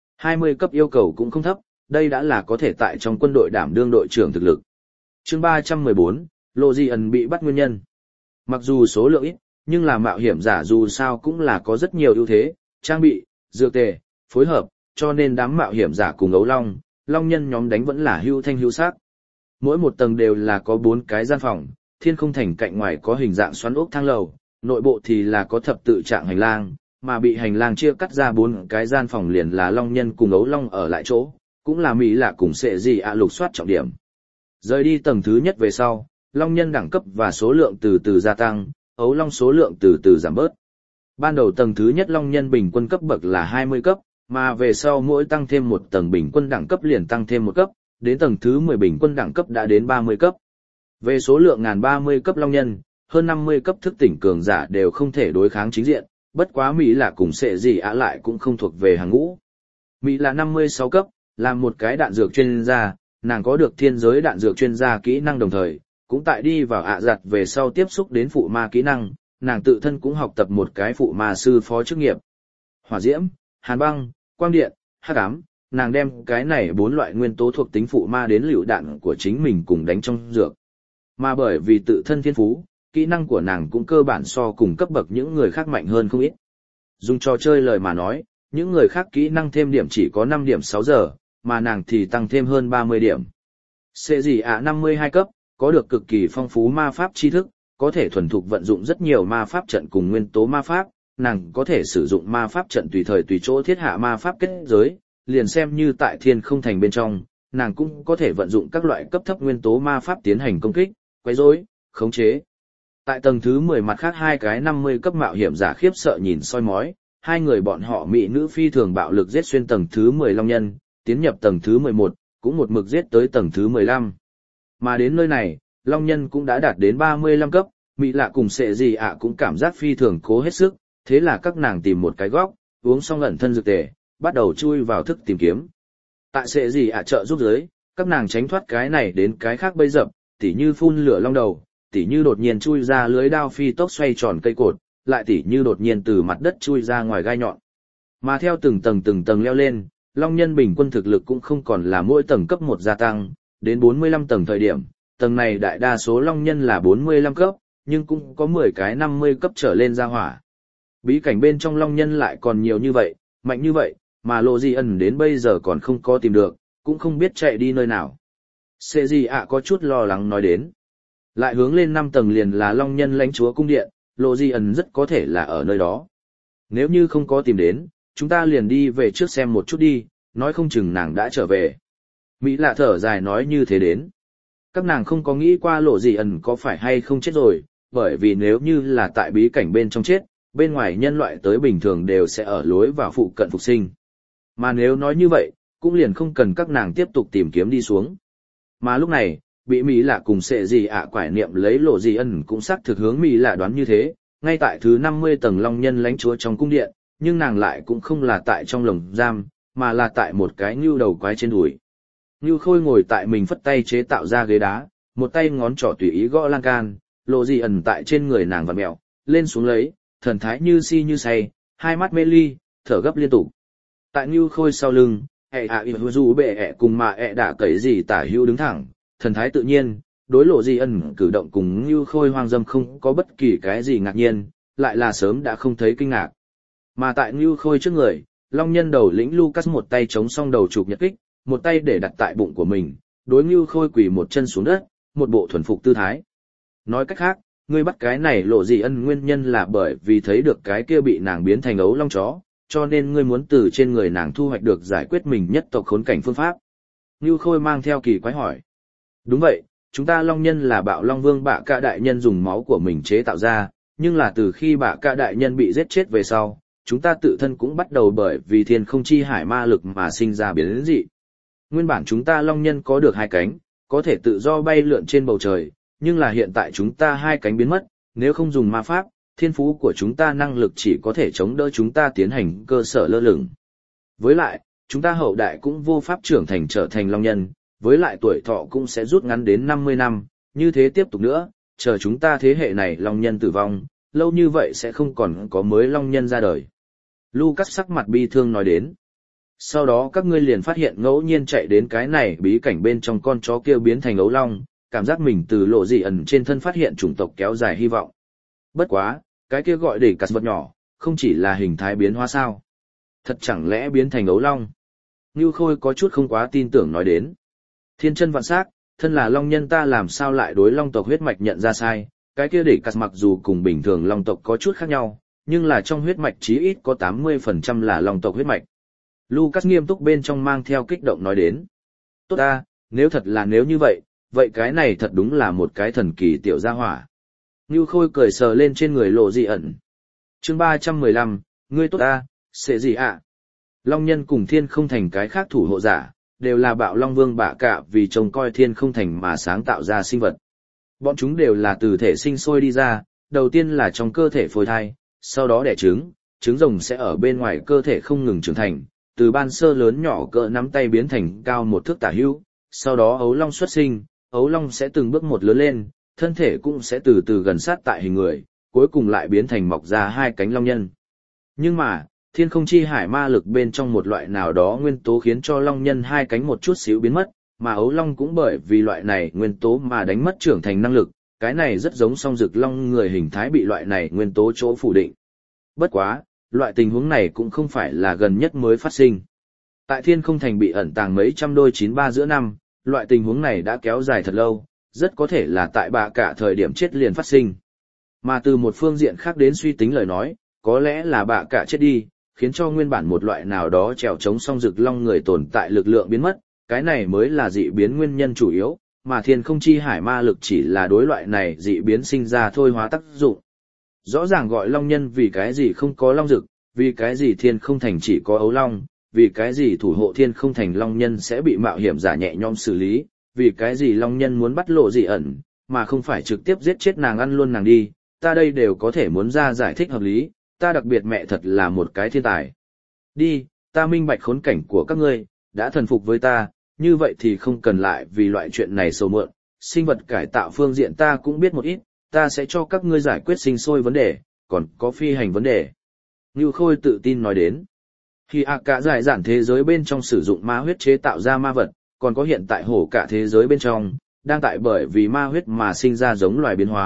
20 cấp yêu cầu cũng không thấp, đây đã là có thể tại trong quân đội đảm đương đội trưởng thực lực. Chương 314, Lộ Di ẩn bị bắt nguyên nhân. Mặc dù số lượng ít, nhưng là mạo hiểm giả dù sao cũng là có rất nhiều ưu thế, trang bị, dược tề, phối hợp, cho nên đám mạo hiểm giả cùng ấu long, long nhân nhóm đánh vẫn là hưu thanh hưu sắc. Mỗi một tầng đều là có 4 cái gian phòng, thiên không thành cạnh ngoài có hình dạng xoắn ốc thang lầu, nội bộ thì là có thập tự trạng hành lang, mà bị hành lang chia cắt ra 4 cái gian phòng liền là long nhân cùng ấu long ở lại chỗ, cũng là Mỹ lạ cùng Sệ gì ạ lục soát trọng điểm. Rời đi tầng thứ nhất về sau, long nhân đẳng cấp và số lượng từ từ gia tăng, ấu long số lượng từ từ giảm bớt. Ban đầu tầng thứ nhất long nhân bình quân cấp bậc là 20 cấp, mà về sau mỗi tăng thêm một tầng bình quân đẳng cấp liền tăng thêm một cấp, đến tầng thứ 10 bình quân đẳng cấp đã đến 30 cấp. Về số lượng 1030 cấp long nhân, hơn 50 cấp thức tỉnh cường giả đều không thể đối kháng chính diện, bất quá Mỹ là cùng Sệ gì ạ lại cũng không thuộc về hàng ngũ. Mỹ là 56 cấp, là một cái đạn dược chuyên gia, nàng có được thiên giới đạn dược chuyên gia kỹ năng đồng thời, cũng tại đi vào ạ giặt về sau tiếp xúc đến phụ ma kỹ năng, nàng tự thân cũng học tập một cái phụ ma sư phó chức nghiệp. Hỏa diễm, hàn băng, quang điện, hắc ám, nàng đem cái này 4 loại nguyên tố thuộc tính phụ ma đến lựu đạn của chính mình cùng đánh trong dược. Mà bởi vì tự thân thiên phú, kỹ năng của nàng cũng cơ bản so cùng cấp bậc những người khác mạnh hơn không ít. Dùng trò chơi lời mà nói, những người khác kỹ năng thêm điểm chỉ có 5 điểm 6 giờ, mà nàng thì tăng thêm hơn 30 điểm. Sệ gì ạ 52 cấp, có được cực kỳ phong phú ma pháp tri thức, có thể thuần thục vận dụng rất nhiều ma pháp trận cùng nguyên tố ma pháp, nàng có thể sử dụng ma pháp trận tùy thời tùy chỗ thiết hạ ma pháp kết giới, liền xem như tại thiên không thành bên trong, nàng cũng có thể vận dụng các loại cấp thấp nguyên tố ma pháp tiến hành công kích, quấy rối, khống chế. Tại tầng thứ 10 mặt khác 2 cái 50 cấp mạo hiểm giả khiếp sợ nhìn soi mói, hai người bọn họ mỹ nữ phi thường bạo lực giết xuyên tầng thứ 10 long nhân, tiến nhập tầng thứ 11, cũng một mực giết tới tầng thứ 15. Mà đến nơi này, long nhân cũng đã đạt đến 35 cấp, mỹ lạ cùng Sệ gì ạ cũng cảm giác phi thường cố hết sức, thế là các nàng tìm một cái góc, uống xong ẩn thân dược tề, bắt đầu chui vào thức tìm kiếm. Tại Sệ gì ạ trợ giúp dưới, các nàng tránh thoát cái này đến cái khác bấy dập, tỉ như phun lửa long đầu, tỉ như đột nhiên chui ra lưới đao phi tốc xoay tròn cây cột, lại tỉ như đột nhiên từ mặt đất chui ra ngoài gai nhọn. Mà theo từng tầng leo lên, long nhân bình quân thực lực cũng không còn là mỗi tầng cấp 1 gia tăng, đến 45 tầng thời điểm, tầng này đại đa số long nhân là 45 cấp, nhưng cũng có 10 cái 50 cấp trở lên ra hỏa. Bí cảnh bên trong long nhân lại còn nhiều như vậy, mạnh như vậy, mà lộ gì ẩn đến bây giờ còn không có tìm được, cũng không biết chạy đi nơi nào. Sệ gì ạ có chút lo lắng nói đến. Lại hướng lên 5 tầng liền là long nhân lãnh chúa cung điện, lộ gì ẩn rất có thể là ở nơi đó. Nếu như không có tìm đến, chúng ta liền đi về trước xem một chút đi, nói không chừng nàng đã trở về. Mỹ lạ thở dài nói như thế đến. Các nàng không có nghĩ qua lộ gì ẩn có phải hay không chết rồi, bởi vì nếu như là tại bí cảnh bên trong chết, bên ngoài nhân loại tới bình thường đều sẽ ở lối vào phụ cận phục sinh. Mà nếu nói như vậy, cũng liền không cần các nàng tiếp tục tìm kiếm đi xuống. Mà lúc này, bị Mỹ lạ cùng sệ gì ạ quải niệm lấy lộ gì ẩn cũng xác thực hướng Mỹ lạ đoán như thế, ngay tại thứ 50 tầng long nhân lãnh chúa trong cung điện, nhưng nàng lại cũng không là tại trong lồng giam, mà là tại một cái ngưu đầu quái trên đùi. Ngưu Khôi ngồi tại mình phất tay chế tạo ra ghế đá, một tay ngón trỏ tùy ý gõ lan can, lộ gì ẩn tại trên người nàng vặn mèo, lên xuống lấy, thần thái như si như say, hai mắt mê ly, thở gấp liên tục. Tại Ngưu Khôi sau lưng, dù bệ cùng mà đã cấy gì tả hữu đứng thẳng, thần thái tự nhiên, đối lộ gì ẩn cử động cùng Ngưu Khôi hoang dâm không có bất kỳ cái gì ngạc nhiên, lại là sớm đã không thấy kinh ngạc. Mà tại Ngưu Khôi trước người, long nhân đầu lĩnh Lucas một tay chống song đầu chụp nhật kích, một tay để đặt tại bụng của mình, đối Ngưu Khôi quỳ một chân xuống đất, một bộ thuần phục tư thái. Nói cách khác, ngươi bắt cái này lộ gì ân nguyên nhân là bởi vì thấy được cái kia bị nàng biến thành ấu long chó, cho nên ngươi muốn từ trên người nàng thu hoạch được giải quyết mình nhất tộc khốn cảnh phương pháp. Ngưu Khôi mang theo kỳ quái hỏi. Đúng vậy, chúng ta long nhân là bạo long vương bạ ca đại nhân dùng máu của mình chế tạo ra, nhưng là từ khi bạ ca đại nhân bị giết chết về sau, chúng ta tự thân cũng bắt đầu bởi vì thiên không chi hải ma lực mà sinh ra biến dị. Nguyên bản chúng ta long nhân có được hai cánh, có thể tự do bay lượn trên bầu trời, nhưng là hiện tại chúng ta hai cánh biến mất, nếu không dùng ma pháp, thiên phú của chúng ta năng lực chỉ có thể chống đỡ chúng ta tiến hành cơ sở lơ lửng. Với lại, chúng ta hậu đại cũng vô pháp trưởng thành trở thành long nhân, với lại tuổi thọ cũng sẽ rút ngắn đến 50 năm, như thế tiếp tục nữa, chờ chúng ta thế hệ này long nhân tử vong, lâu như vậy sẽ không còn có mới long nhân ra đời. Lucas sắc mặt bi thương nói đến. Sau đó các ngươi liền phát hiện ngẫu nhiên chạy đến cái này bí cảnh bên trong con chó kia biến thành ấu long, cảm giác mình từ lộ dị ẩn trên thân phát hiện chủng tộc kéo dài hy vọng. Bất quá, cái kia gọi để cắt vật nhỏ, không chỉ là hình thái biến hóa sao. Thật chẳng lẽ biến thành ấu long? Ngưu Khôi có chút không quá tin tưởng nói đến. Thiên chân vạn sắc, thân là long nhân ta làm sao lại đối long tộc huyết mạch nhận ra sai, cái kia để cắt mặc dù cùng bình thường long tộc có chút khác nhau, nhưng là trong huyết mạch chí ít có 80% là long tộc huyết mạch. Lucas nghiêm túc bên trong mang theo kích động nói đến. Tốt ta, nếu thật là nếu như vậy, vậy cái này thật đúng là một cái thần kỳ tiểu gia hỏa. Ngưu Khôi cười sờ lên trên người lộ dị ẩn. Chương 315, ngươi tốt ta, sẽ gì ạ? Long nhân cùng thiên không thành cái khác thủ hộ giả, đều là bạo long vương bạ cả vì trông coi thiên không thành mà sáng tạo ra sinh vật. Bọn chúng đều là từ thể sinh sôi đi ra, đầu tiên là trong cơ thể phôi thai, sau đó đẻ trứng, trứng rồng sẽ ở bên ngoài cơ thể không ngừng trưởng thành, từ ban sơ lớn nhỏ cỡ nắm tay biến thành cao một thước tả hữu, sau đó ấu long xuất sinh, ấu long sẽ từng bước một lớn lên, thân thể cũng sẽ từ từ gần sát tại hình người, cuối cùng lại biến thành mọc ra hai cánh long nhân. Nhưng mà, thiên không chi hải ma lực bên trong một loại nào đó nguyên tố khiến cho long nhân hai cánh một chút xíu biến mất, mà ấu long cũng bởi vì loại này nguyên tố mà đánh mất trưởng thành năng lực, cái này rất giống song rực long người hình thái bị loại này nguyên tố chỗ phủ định. Bất quá, loại tình huống này cũng không phải là gần nhất mới phát sinh. Tại thiên không thành bị ẩn tàng mấy trăm đôi 93 giữa năm, loại tình huống này đã kéo dài thật lâu, rất có thể là tại bạ cả thời điểm chết liền phát sinh. Mà từ một phương diện khác đến suy tính lời nói, có lẽ là bạ cả chết đi, khiến cho nguyên bản một loại nào đó trèo chống song rực long người tồn tại lực lượng biến mất, cái này mới là dị biến nguyên nhân chủ yếu, mà thiên không chi hải ma lực chỉ là đối loại này dị biến sinh ra thôi hóa tác dụng. Rõ ràng gọi long nhân vì cái gì không có long rực, vì cái gì thiên không thành chỉ có ấu long, vì cái gì thủ hộ thiên không thành long nhân sẽ bị mạo hiểm giả nhẹ nhõm xử lý, vì cái gì long nhân muốn bắt lộ dị ẩn, mà không phải trực tiếp giết chết nàng ăn luôn nàng đi, ta đây đều có thể muốn ra giải thích hợp lý, ta đặc biệt mẹ thật là một cái thiên tài. Đi, ta minh bạch khốn cảnh của các ngươi, đã thần phục với ta, như vậy thì không cần lại vì loại chuyện này sầu muộn, sinh vật cải tạo phương diện ta cũng biết một ít, ta sẽ cho các ngươi giải quyết sinh sôi vấn đề, còn có phi hành vấn đề. Ngưu Khôi tự tin nói đến. Khi cả giải giản thế giới bên trong sử dụng ma huyết chế tạo ra ma vật, còn có hiện tại hổ cả thế giới bên trong, đang tại bởi vì ma huyết mà sinh ra giống loài biến hóa,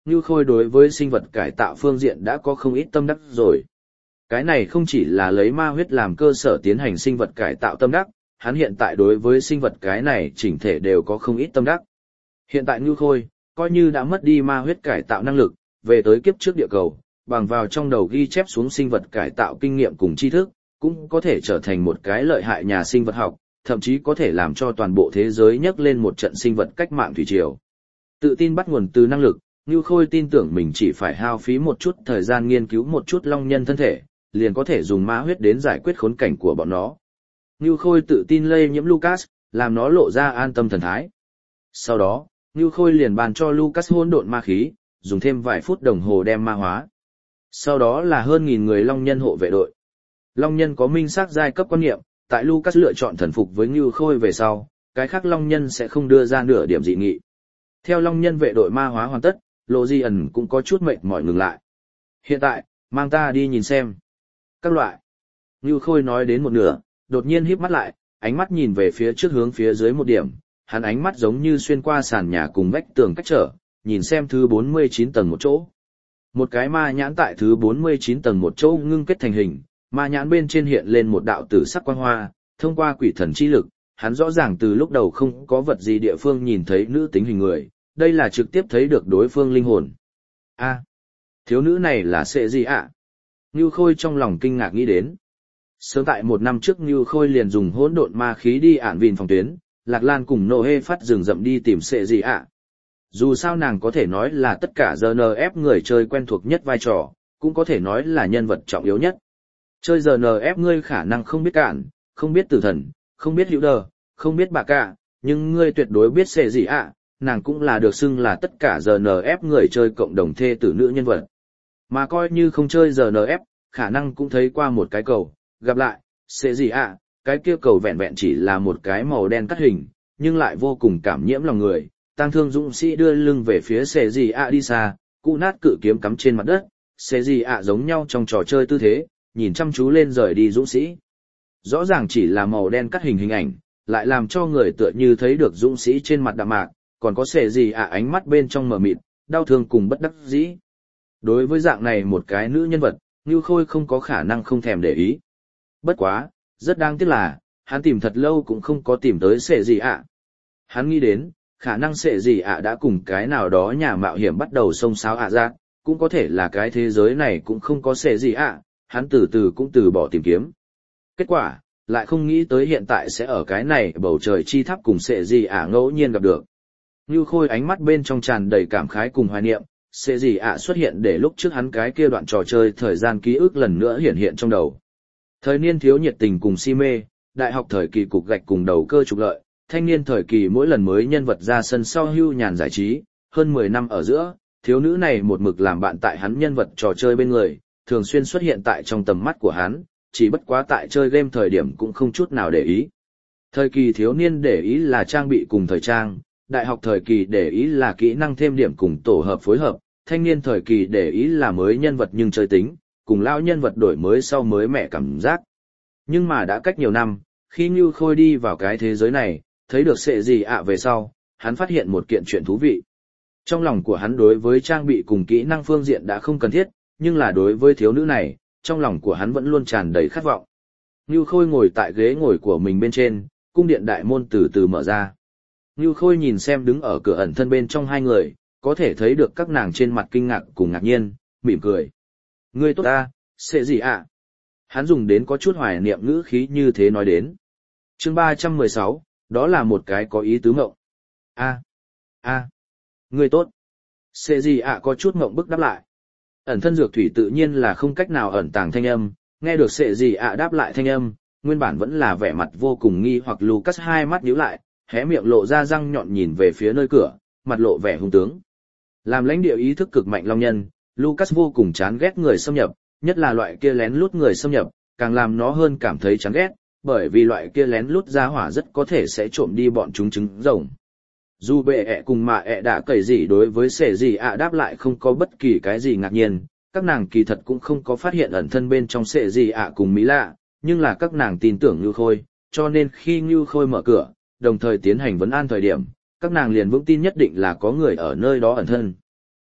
Ngưu Khôi đối với sinh vật cải tạo phương diện đã có không ít tâm đắc rồi. Cái này không chỉ là lấy ma huyết làm cơ sở tiến hành sinh vật cải tạo tâm đắc, hắn hiện tại đối với sinh vật cái này chỉnh thể đều có không ít tâm đắc. Hiện tại Ngưu Khôi, coi như đã mất đi ma huyết cải tạo năng lực, về tới kiếp trước địa cầu, bằng vào trong đầu ghi chép xuống sinh vật cải tạo kinh nghiệm cùng tri thức, cũng có thể trở thành một cái lợi hại nhà sinh vật học, thậm chí có thể làm cho toàn bộ thế giới nhấc lên một trận sinh vật cách mạng thủy triều. Tự tin bắt nguồn từ năng lực, Ngưu Khôi tin tưởng mình chỉ phải hao phí một chút thời gian nghiên cứu một chút long nhân thân thể, liền có thể dùng ma huyết đến giải quyết khốn cảnh của bọn nó. Ngưu Khôi tự tin lây nhiễm Lucas, làm nó lộ ra an tâm thần thái. Sau đó, Ngưu Khôi liền bàn cho Lucas hỗn độn ma khí, dùng thêm vài phút đồng hồ đem ma hóa. Sau đó là hơn 1000 người long nhân hộ vệ đội. Long nhân có minh xác giai cấp quan niệm, tại Lucas lựa chọn thần phục với Ngưu Khôi về sau, cái khác long nhân sẽ không đưa ra nửa điểm dị nghị. Theo long nhân vệ đội ma hóa hoàn tất, Lộ Di ẩn cũng có chút mệt mỏi ngừng lại. Hiện tại, mang ta đi nhìn xem. Các loại. Ngưu Khôi nói đến một nửa, đột nhiên híp mắt lại, ánh mắt nhìn về phía trước hướng phía dưới một điểm, hắn ánh mắt giống như xuyên qua sàn nhà cùng vách tường cách trở, nhìn xem thứ 49 tầng một chỗ. Một cái ma nhãn tại thứ 49 tầng một chỗ ngưng kết thành hình, ma nhãn bên trên hiện lên một đạo tử sắc quang hoa, thông qua quỷ thần chi lực, hắn rõ ràng từ lúc đầu không có vật gì địa phương nhìn thấy nữ tính hình người, đây là trực tiếp thấy được đối phương linh hồn. A, thiếu nữ này là sẽ gì ạ? Ngưu Khôi trong lòng kinh ngạc nghĩ đến. Sớm tại 1 năm trước Ngưu Khôi liền dùng hỗn độn ma khí đi ản vìn phòng tuyến, Lạc Lan cùng Noe phát rừng rậm đi tìm sẽ gì ạ. Dù sao nàng có thể nói là tất cả GNF người chơi quen thuộc nhất vai trò, cũng có thể nói là nhân vật trọng yếu nhất. Chơi GNF ngươi khả năng không biết cạn, không biết tử thần, không biết hữu đờ, không biết bà cả, nhưng ngươi tuyệt đối biết sẽ gì ạ, nàng cũng là được xưng là tất cả GNF người chơi cộng đồng thê tử nữ nhân vật. Mà coi như không chơi GNF, khả năng cũng thấy qua một cái cầu, gặp lại, sẽ gì ạ, cái kia cầu vẹn vẹn chỉ là một cái màu đen cắt hình, nhưng lại vô cùng cảm nhiễm lòng người. Tang Thương dũng sĩ đưa lưng về phía sẽ gì ạ đi xa, cụ nát cự kiếm cắm trên mặt đất, sẽ gì ạ giống nhau trong trò chơi tư thế, nhìn chăm chú lên rời đi dũng sĩ. Rõ ràng chỉ là màu đen cắt hình hình ảnh, lại làm cho người tựa như thấy được dũng sĩ trên mặt đạm mạc, còn có sẽ gì ạ ánh mắt bên trong mờ mịt, đau thương cùng bất đắc dĩ. Đối với dạng này một cái nữ nhân vật, Ngưu Khôi không có khả năng không thèm để ý. Bất quá, rất đáng tiếc là, hắn tìm thật lâu cũng không có tìm tới sẽ gì ạ. Hắn nghĩ đến, khả năng sẽ gì ạ đã cùng cái nào đó nhà mạo hiểm bắt đầu xông xáo ạ ra, cũng có thể là cái thế giới này cũng không có sẽ gì ạ, hắn từ từ cũng từ bỏ tìm kiếm. Kết quả, lại không nghĩ tới hiện tại sẽ ở cái này bầu trời chi tháp cùng sẽ gì ạ ngẫu nhiên gặp được. Ngưu Khôi ánh mắt bên trong tràn đầy cảm khái cùng hoài niệm, sẽ gì ạ xuất hiện để lúc trước hắn cái kia đoạn trò chơi thời gian ký ức lần nữa hiện hiện trong đầu. Thời niên thiếu nhiệt tình cùng si mê, đại học thời kỳ cục gạch cùng đầu cơ trục lợi, thanh niên thời kỳ mỗi lần mới nhân vật ra sân sau hưu nhàn giải trí, hơn 10 năm ở giữa, thiếu nữ này một mực làm bạn tại hắn nhân vật trò chơi bên người, thường xuyên xuất hiện tại trong tầm mắt của hắn, chỉ bất quá tại chơi game thời điểm cũng không chút nào để ý. Thời kỳ thiếu niên để ý là trang bị cùng thời trang, đại học thời kỳ để ý là kỹ năng thêm điểm cùng tổ hợp phối hợp, thanh niên thời kỳ để ý là mới nhân vật nhưng chơi tính, cùng lao nhân vật đổi mới sau mới mẻ cảm giác. Nhưng mà đã cách nhiều năm, khi Ngưu Khôi đi vào cái thế giới này, thấy được sẽ gì ạ về sau, hắn phát hiện một kiện chuyện thú vị. Trong lòng của hắn đối với trang bị cùng kỹ năng phương diện đã không cần thiết, nhưng là đối với thiếu nữ này, trong lòng của hắn vẫn luôn tràn đầy khát vọng. Ngưu Khôi ngồi tại ghế ngồi của mình bên trên, cung điện đại môn từ từ mở ra. Ngưu Khôi nhìn xem đứng ở cửa ẩn thân bên trong hai người, có thể thấy được các nàng trên mặt kinh ngạc cùng ngạc nhiên, mỉm cười. Ngươi tốt ta, sẽ gì ạ? Hắn dùng đến có chút hoài niệm ngữ khí như thế nói đến. Chương 316, đó là một cái có ý tứ ngộng. Ngươi tốt. Sẽ gì ạ có chút ngộng bức đáp lại. Ẩn thân dược thủy tự nhiên là không cách nào ẩn tàng thanh âm, nghe được sẽ gì ạ đáp lại thanh âm, nguyên bản vẫn là vẻ mặt vô cùng nghi hoặc Lucas hai mắt nhíu lại, hé miệng lộ ra răng nhọn nhìn về phía nơi cửa, mặt lộ vẻ hung tướng. Làm lãnh địa ý thức cực mạnh long nhân, Lucas vô cùng chán ghét người xâm nhập, nhất là loại kia lén lút người xâm nhập, càng làm nó hơn cảm thấy chán ghét, bởi vì loại kia lén lút ra hỏa rất có thể sẽ trộm đi bọn chúng trứng rồng. Dù bệ ẹ cùng mạ ẹ đã cởi gì đối với sẻ gì ạ đáp lại không có bất kỳ cái gì ngạc nhiên, các nàng kỳ thật cũng không có phát hiện ẩn thân bên trong sẻ gì ạ cùng Mỹ lạ, nhưng là các nàng tin tưởng Ngưu Khôi, cho nên khi Ngưu Khôi mở cửa, đồng thời tiến hành vấn an thời điểm, các nàng liền vững tin nhất định là có người ở nơi đó ẩn thân.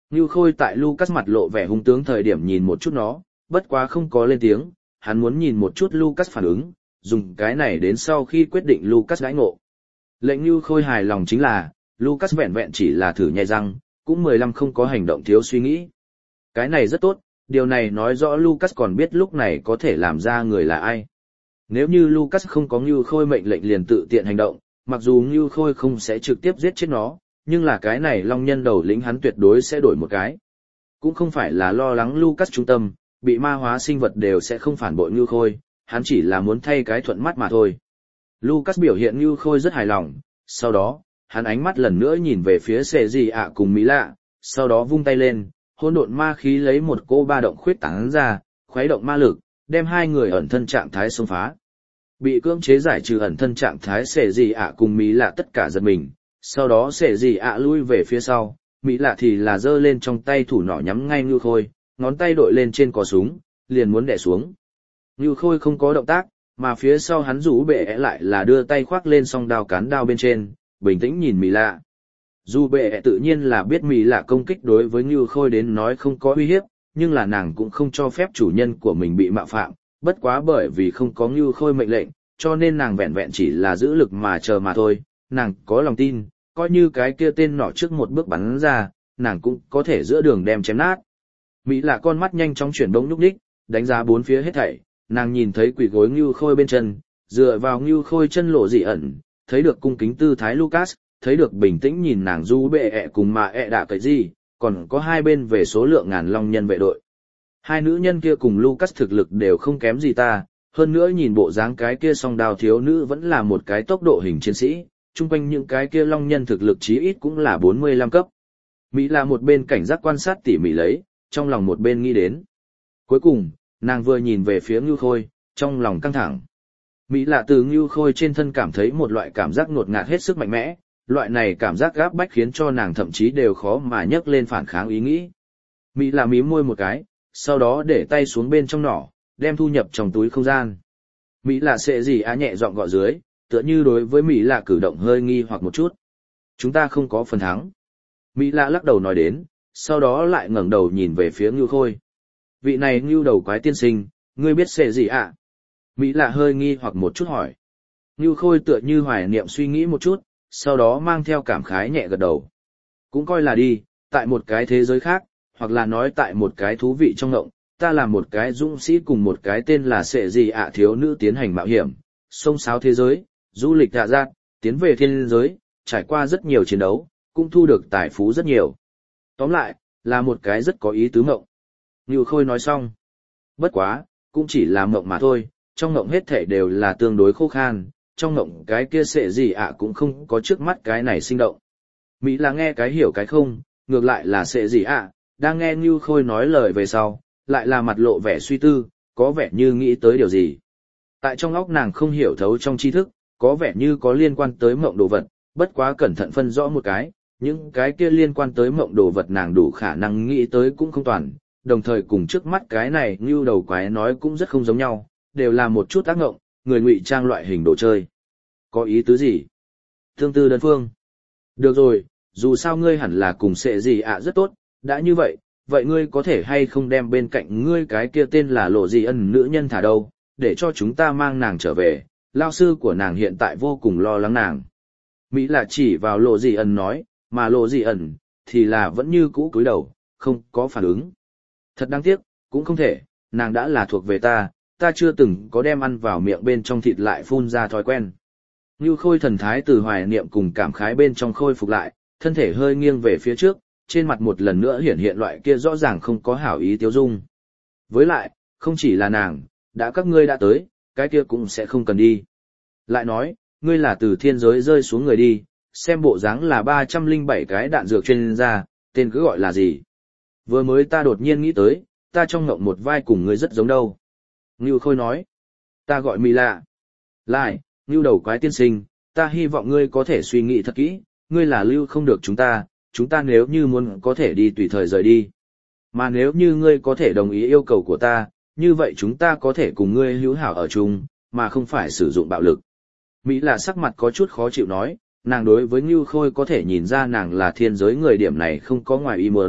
Ngưu Khôi tại Lucas mặt lộ vẻ hung tướng thời điểm nhìn một chút nó, bất quá không có lên tiếng, hắn muốn nhìn một chút Lucas phản ứng, dùng cái này đến sau khi quyết định Lucas đãi ngộ. Lệnh Ngưu Khôi hài lòng chính là, Lucas vẹn vẹn chỉ là thử nhai răng, cũng 15 không có hành động thiếu suy nghĩ. Cái này rất tốt, điều này nói rõ Lucas còn biết lúc này có thể làm ra người là ai. Nếu như Lucas không có Ngưu Khôi mệnh lệnh liền tự tiện hành động, mặc dù Ngưu Khôi không sẽ trực tiếp giết chết nó, nhưng là cái này long nhân đầu lĩnh hắn tuyệt đối sẽ đổi một cái. Cũng không phải là lo lắng Lucas trung tâm, bị ma hóa sinh vật đều sẽ không phản bội Ngưu Khôi, hắn chỉ là muốn thay cái thuận mắt mà thôi. Lucas biểu hiện Ngưu Khôi rất hài lòng, sau đó, hắn ánh mắt lần nữa nhìn về phía Sệ Dị ạ cùng Mỹ Lạ, sau đó vung tay lên, hỗn độn ma khí lấy một cô ba động khuyết tán ra, khuấy động ma lực, đem hai người ẩn thân trạng thái xông phá. Bị cưỡng chế giải trừ ẩn thân trạng thái Sệ Dị ạ cùng Mỹ Lạ tất cả giật mình, sau đó Sệ Dị ạ lui về phía sau, Mỹ Lạ thì là giơ lên trong tay thủ nỏ nhắm ngay Ngưu Khôi, ngón tay đội lên trên cò súng, liền muốn đè xuống. Ngưu Khôi không có động tác, mà phía sau hắn rủ bệ lại là đưa tay khoác lên song đao cán đao bên trên, bình tĩnh nhìn Mỹ Lạ. Dù bệ tự nhiên là biết Mỹ Lạ công kích đối với Ngưu Khôi đến nói không có uy hiếp, nhưng là nàng cũng không cho phép chủ nhân của mình bị mạo phạm, bất quá bởi vì không có Ngưu Khôi mệnh lệnh, cho nên nàng vẹn vẹn chỉ là giữ lực mà chờ mà thôi, nàng có lòng tin, coi như cái kia tên nọ trước một bước bắn ra, nàng cũng có thể giữa đường đem chém nát. Mỹ Lạ con mắt nhanh chóng chuyển bỗng nhúc nhích, đánh giá bốn phía hết thảy, nàng nhìn thấy quỷ gối Ngưu Khôi bên chân, dựa vào Ngưu Khôi chân lộ dị ẩn, thấy được cung kính tư thái Lucas, thấy được bình tĩnh nhìn nàng du bệ cùng mà đạ cái gì, còn có hai bên về số lượng ngàn long nhân vệ đội. Hai nữ nhân kia cùng Lucas thực lực đều không kém gì ta, hơn nữa nhìn bộ dáng cái kia song đao thiếu nữ vẫn là một cái tốc độ hình chiến sĩ, chung quanh những cái kia long nhân thực lực chí ít cũng là 45 cấp. Mỹ là một bên cảnh giác quan sát tỉ mỉ lấy, trong lòng một bên nghĩ đến. Cuối cùng, nàng vừa nhìn về phía Ngưu Khôi, trong lòng căng thẳng. Mỹ lạ từ Ngưu Khôi trên thân cảm thấy một loại cảm giác ngột ngạt hết sức mạnh mẽ, loại này cảm giác gáp bách khiến cho nàng thậm chí đều khó mà nhấc lên phản kháng ý nghĩ. Mỹ lạ mím môi một cái, sau đó để tay xuống bên trong nỏ, đem thu nhập trong túi không gian. Mỹ lạ Sệ Dị ạ nhẹ giọng gọi dưới, tựa như đối với Mỹ lạ cử động hơi nghi hoặc một chút. Chúng ta không có phần thắng. Mỹ lạ lắc đầu nói đến, sau đó lại ngẩng đầu nhìn về phía Ngưu Khôi. Vị này Ngưu đầu quái tiên sinh, ngươi biết Sệ Dị ạ? Mỹ lạ hơi nghi hoặc một chút hỏi. Ngưu Khôi tựa như hoài niệm suy nghĩ một chút, sau đó mang theo cảm khái nhẹ gật đầu. Cũng coi là đi, tại một cái thế giới khác, hoặc là nói tại một cái thú vị trong ngộng, ta là một cái dũng sĩ cùng một cái tên là Sệ Dị ạ thiếu nữ tiến hành mạo hiểm, xông xáo thế giới, du lịch hạ giác, tiến về thiên giới, trải qua rất nhiều chiến đấu, cũng thu được tài phú rất nhiều. Tóm lại, là một cái rất có ý tứ mộng. Ngưu Khôi nói xong. Bất quá, cũng chỉ là mộng mà thôi, trong mộng hết thể đều là tương đối khô khan, trong mộng cái kia Sệ Dị ạ cũng không có trước mắt cái này sinh động. Mỹ là nghe cái hiểu cái không, ngược lại là Sệ Dị ạ, đang nghe Ngưu Khôi nói lời về sau, lại là mặt lộ vẻ suy tư, có vẻ như nghĩ tới điều gì. Tại trong óc nàng không hiểu thấu trong tri thức, có vẻ như có liên quan tới mộng đồ vật, bất quá cẩn thận phân rõ một cái, những cái kia liên quan tới mộng đồ vật nàng đủ khả năng nghĩ tới cũng không toàn, đồng thời cùng trước mắt cái này Ngưu đầu quái nói cũng rất không giống nhau, đều là một chút ác ngộng, người ngụy trang loại hình đồ chơi. Có ý tứ gì? Tương tư đơn phương. Được rồi, dù sao ngươi hẳn là cùng Sệ Dị ạ rất tốt, đã như vậy, vậy ngươi có thể hay không đem bên cạnh ngươi cái kia tên là Lộ Dị ẩn nữ nhân thả đâu, để cho chúng ta mang nàng trở về, lao sư của nàng hiện tại vô cùng lo lắng nàng. Mỹ là chỉ vào Lộ Dị ẩn nói, mà Lộ Dị ẩn, thì là vẫn như cũ cúi đầu, không có phản ứng. Thật đáng tiếc, cũng không thể, nàng đã là thuộc về ta, ta chưa từng có đem ăn vào miệng bên trong thịt lại phun ra thói quen. Ngưu Khôi thần thái từ hoài niệm cùng cảm khái bên trong khôi phục lại, thân thể hơi nghiêng về phía trước, trên mặt một lần nữa hiển hiện loại kia rõ ràng không có hảo ý tiêu dung. Với lại, không chỉ là nàng, đã các ngươi đã tới, cái kia cũng sẽ không cần đi. Lại nói, ngươi là từ thiên giới rơi xuống người đi, xem bộ dáng là 307 cái đạn dược chuyên gia, tên cứ gọi là gì. Vừa mới ta đột nhiên nghĩ tới, ta trong ngộng một vai cùng ngươi rất giống đâu. Ngưu Khôi nói, ta gọi Mỹ lạ. Lại, Ngưu đầu quái tiên sinh, ta hy vọng ngươi có thể suy nghĩ thật kỹ, ngươi là lưu không được chúng ta nếu như muốn có thể đi tùy thời rời đi. Mà nếu như ngươi có thể đồng ý yêu cầu của ta, như vậy chúng ta có thể cùng ngươi hữu hảo ở chung, mà không phải sử dụng bạo lực. Mỹ là sắc mặt có chút khó chịu nói, nàng đối với Ngưu Khôi có thể nhìn ra nàng là thiên giới người điểm này không có ngoài ý muốn,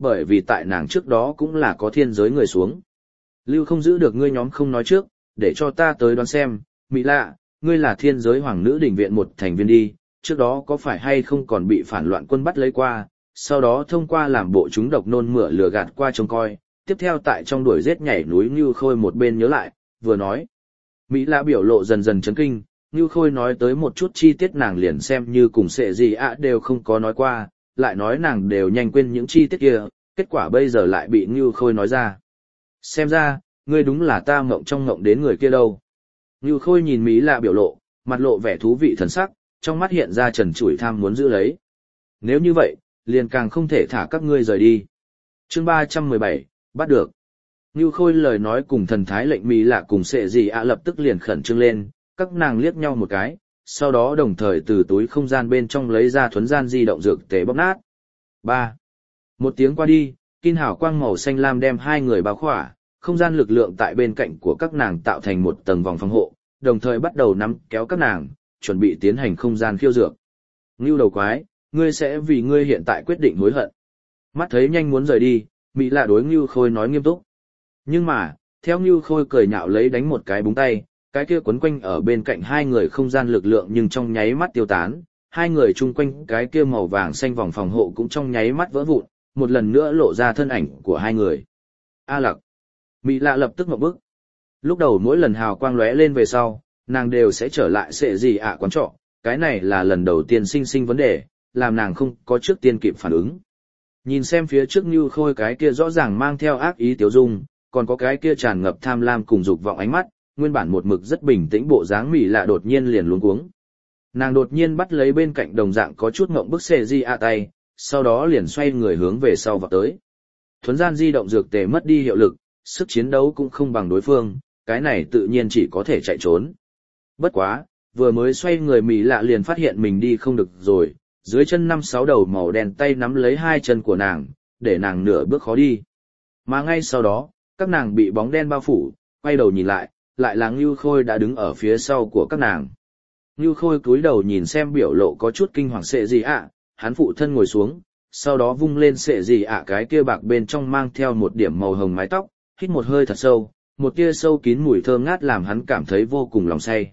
bởi vì tại nàng trước đó cũng là có thiên giới người xuống. Lưu không giữ được ngươi nhóm không nói trước, để cho ta tới đoán xem, Mỹ lạ, ngươi là thiên giới hoàng nữ đỉnh viện một thành viên đi, trước đó có phải hay không còn bị phản loạn quân bắt lấy qua, sau đó thông qua làm bộ chúng độc nôn mửa lừa gạt qua trông coi, tiếp theo tại trong đuổi giết nhảy núi Ngưu Khôi một bên nhớ lại, vừa nói. Mỹ lạ biểu lộ dần dần chấn kinh, Ngưu Khôi nói tới một chút chi tiết nàng liền xem như cùng sệ gì đều không có nói qua, lại nói nàng đều nhanh quên những chi tiết kia, kết quả bây giờ lại bị Ngưu Khôi nói ra. Xem ra, ngươi đúng là ta mộng trong mộng đến người kia đâu. Ngưu Khôi nhìn Mỹ lạ biểu lộ, mặt lộ vẻ thú vị thần sắc, trong mắt hiện ra trần trụi tham muốn giữ lấy. Nếu như vậy, liền càng không thể thả các ngươi rời đi. Chương 317, bắt được. Ngưu Khôi lời nói cùng thần thái lệnh Mỹ lạ cùng sệ gì lập tức liền khẩn trương lên, các nàng liếc nhau một cái, sau đó đồng thời từ túi không gian bên trong lấy ra thuấn gian di động dược tề bóc nát. 3. Một tiếng qua đi, kim hào quang màu xanh lam đem hai người bao khỏa, không gian lực lượng tại bên cạnh của các nàng tạo thành một tầng vòng phòng hộ, đồng thời bắt đầu nắm kéo các nàng, chuẩn bị tiến hành không gian khiêu dược. Ngưu đầu quái, ngươi sẽ vì ngươi hiện tại quyết định hối hận. Mắt thấy nhanh muốn rời đi, Mỹ lạ đối Ngưu Khôi nói nghiêm túc. Nhưng mà, theo Ngưu Khôi cười nhạo lấy đánh một cái búng tay, cái kia quấn quanh ở bên cạnh hai người không gian lực lượng nhưng trong nháy mắt tiêu tán, hai người chung quanh cái kia màu vàng xanh vòng phòng hộ cũng trong nháy mắt vỡ vụn, một lần nữa lộ ra thân ảnh của hai người. A Lặc. Mỹ lạ lập tức ngậm bức. Lúc đầu mỗi lần hào quang lóe lên về sau, nàng đều sẽ trở lại sệ gì quán trọ, cái này là lần đầu tiên sinh vấn đề, làm nàng không có trước tiên kịp phản ứng. Nhìn xem phía trước Như Khôi cái kia rõ ràng mang theo ác ý tiêu dung, còn có cái kia tràn ngập tham lam cùng dục vọng ánh mắt, nguyên bản một mực rất bình tĩnh bộ dáng Mỹ lạ đột nhiên liền luống cuống. Nàng đột nhiên bắt lấy bên cạnh đồng dạng có chút ngậm bức sệ gì tay, sau đó liền xoay người hướng về sau vọt tới. Thuấn gian di động dược tề mất đi hiệu lực, sức chiến đấu cũng không bằng đối phương, cái này tự nhiên chỉ có thể chạy trốn. Bất quá, vừa mới xoay người Mỹ lạ liền phát hiện mình đi không được rồi, dưới chân 5-6 đầu màu đen tay nắm lấy hai chân của nàng, để nàng nửa bước khó đi. Mà ngay sau đó, các nàng bị bóng đen bao phủ, quay đầu nhìn lại, lại là Ngưu Khôi đã đứng ở phía sau của các nàng. Ngưu Khôi cúi đầu nhìn xem biểu lộ có chút kinh hoàng sệ gì hắn phụ thân ngồi xuống, sau đó vung lên sệ gì cái kia bạc bên trong mang theo một điểm màu hồng mái tóc, hít một hơi thật sâu, một tia sâu kín mùi thơm ngát làm hắn cảm thấy vô cùng lòng say.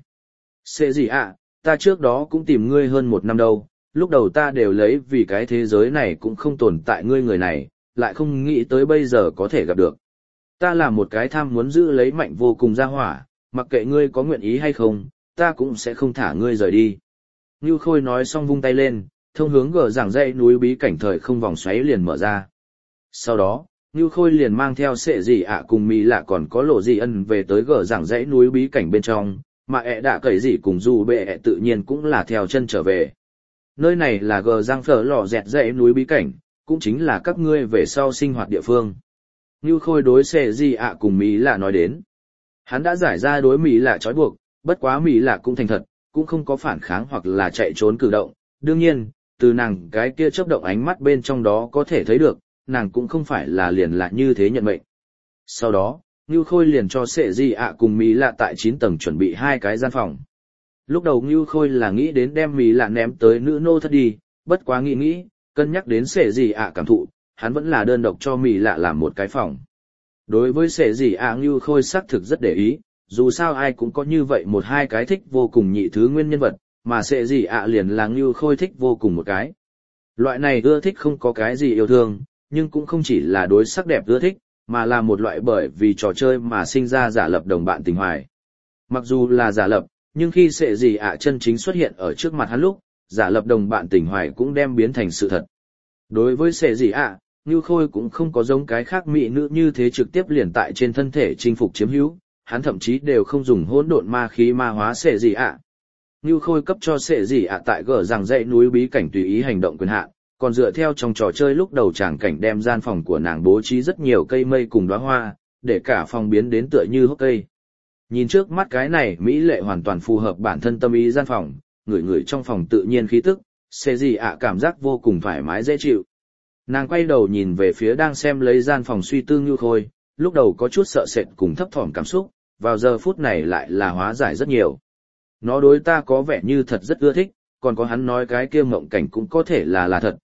Sệ gì ta trước đó cũng tìm ngươi hơn 1 năm đâu, lúc đầu ta đều lấy vì cái thế giới này cũng không tồn tại ngươi người này, lại không nghĩ tới bây giờ có thể gặp được. Ta là một cái tham muốn giữ lấy mạnh vô cùng ra hỏa, mặc kệ ngươi có nguyện ý hay không, ta cũng sẽ không thả ngươi rời đi. Ngưu Khôi nói xong vung tay lên, thông hướng gờ giảng dãy núi bí cảnh thời không vòng xoáy liền mở ra. Sau đó, Ngưu Khôi liền mang theo sệ gì cùng Mỹ lạ còn có lộ gì ân về tới gờ giảng dãy núi bí cảnh bên trong, mà đã cậy gì cùng dù bệ tự nhiên cũng là theo chân trở về. Nơi này là gờ giang phở lò dẹt dãy núi bí cảnh, cũng chính là các ngươi về sau sinh hoạt địa phương. Ngưu Khôi đối sệ gì cùng Mỹ lạ nói đến. Hắn đã giải ra đối Mỹ lạ trói buộc, bất quá Mỹ lạ cũng thành thật, cũng không có phản kháng hoặc là chạy trốn cử động. Đương nhiên, từ nàng cái kia chớp động ánh mắt bên trong đó có thể thấy được, nàng cũng không phải là liền là như thế nhận mệnh. Sau đó, Ngưu Khôi liền cho sệ gì cùng Mỹ lạ tại 9 tầng chuẩn bị 2 cái gian phòng. Lúc đầu Ngưu Khôi là nghĩ đến đem Mỹ lạ ném tới nữ nô thất đi, bất quá nghĩ, cân nhắc đến sệ gì cảm thụ, hắn vẫn là đơn độc cho Mỹ lạ làm một cái phòng. Đối với sệ gì Ngưu Khôi xác thực rất để ý, dù sao ai cũng có như vậy 1-2 cái thích vô cùng nhị thứ nguyên nhân vật, mà sệ gì liền là Ngưu Khôi thích vô cùng một cái. Loại này ưa thích không có cái gì yêu thương, nhưng cũng không chỉ là đối sắc đẹp ưa thích, mà là một loại bởi vì trò chơi mà sinh ra giả lập đồng bạn tình hoài. Mặc dù là giả lập, nhưng khi sệ gì chân chính xuất hiện ở trước mặt hắn lúc, giả lập đồng bạn tình hoài cũng đem biến thành sự thật. Đối với sệ gì Ngưu Khôi cũng không có giống cái khác mỹ nữ như thế trực tiếp liền tại trên thân thể chinh phục chiếm hữu, hắn thậm chí đều không dùng hỗn độn ma khí ma hóa sệ gì Ngưu Khôi cấp cho sệ gì tại gở rằng dãy núi bí cảnh tùy ý hành động quyền hạn, còn dựa theo trong trò chơi lúc đầu tràng cảnh đem gian phòng của nàng bố trí rất nhiều cây mây cùng đóa hoa, để cả phòng biến đến tựa như hốc cây. Nhìn trước mắt cái này mỹ lệ hoàn toàn phù hợp bản thân tâm ý gian phòng, người trong phòng tự nhiên khí tức, sệ gì cảm giác vô cùng thoải mái dễ chịu. Nàng quay đầu nhìn về phía đang xem lấy gian phòng suy tư Ngưu Khôi, lúc đầu có chút sợ sệt cùng thấp thỏm cảm xúc, vào giờ phút này lại là hóa giải rất nhiều. Nó đối ta có vẻ như thật rất ưa thích, còn có hắn nói cái kia mộng cảnh cũng có thể là thật,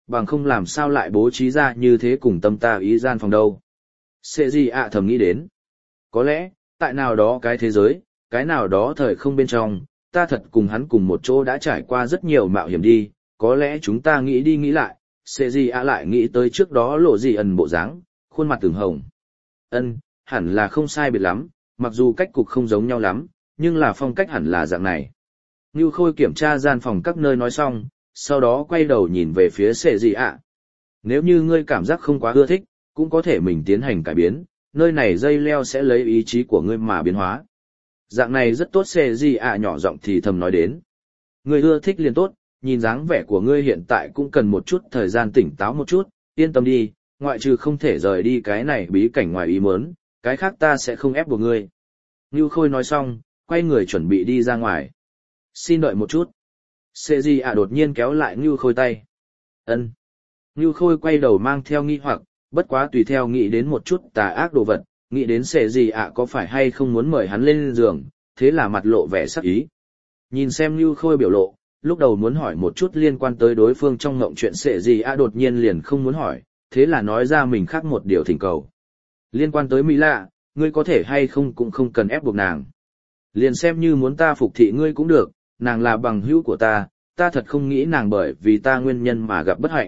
bằng không làm sao lại bố trí ra như thế cùng tâm ta ý gian phòng đâu. Sẽ gì ạ thầm nghĩ đến. Có lẽ, tại nào đó cái thế giới, cái nào đó thời không bên trong, ta thật cùng hắn cùng một chỗ đã trải qua rất nhiều mạo hiểm đi, có lẽ chúng ta nghĩ đi nghĩ lại, sẽ gì ạ lại nghĩ tới trước đó lộ gì ẩn bộ dáng, khuôn mặt từng hồng. Hẳn là không sai biệt lắm, mặc dù cách cục không giống nhau lắm, nhưng là phong cách hẳn là dạng này. Ngưu Khôi kiểm tra gian phòng các nơi nói xong, sau đó quay đầu nhìn về phía sẽ gì ạ. Nếu như ngươi cảm giác không quá ưa thích, cũng có thể mình tiến hành cải biến, nơi này dây leo sẽ lấy ý chí của ngươi mà biến hóa. Dạng này rất tốt sẽ gì ạ nhỏ giọng thì thầm nói đến. Ngươi ưa thích liền tốt, nhìn dáng vẻ của ngươi hiện tại cũng cần một chút thời gian tỉnh táo một chút, yên tâm đi, ngoại trừ không thể rời đi cái này bí cảnh ngoài ý muốn, cái khác ta sẽ không ép buộc ngươi. Ngưu Khôi nói xong, quay người chuẩn bị đi ra ngoài. Xin đợi một chút. Sẽ gì ạ đột nhiên kéo lại Ngưu Khôi tay. Ngưu Khôi quay đầu mang theo nghi hoặc, bất quá tùy theo nghĩ đến một chút tà ác đồ vật, nghĩ đến sẽ gì ạ có phải hay không muốn mời hắn lên giường, thế là mặt lộ vẻ sắc ý. Nhìn xem Ngưu Khôi biểu lộ, lúc đầu muốn hỏi một chút liên quan tới đối phương trong ngộng chuyện sẽ gì ạ đột nhiên liền không muốn hỏi, thế là nói ra mình khác một điều thỉnh cầu. Liên quan tới Mỹ lạ, ngươi có thể hay không cũng không cần ép buộc nàng. Liền xem như muốn ta phục thị ngươi cũng được, nàng là bằng hữu của ta thật không nghĩ nàng bởi vì ta nguyên nhân mà gặp bất hạnh.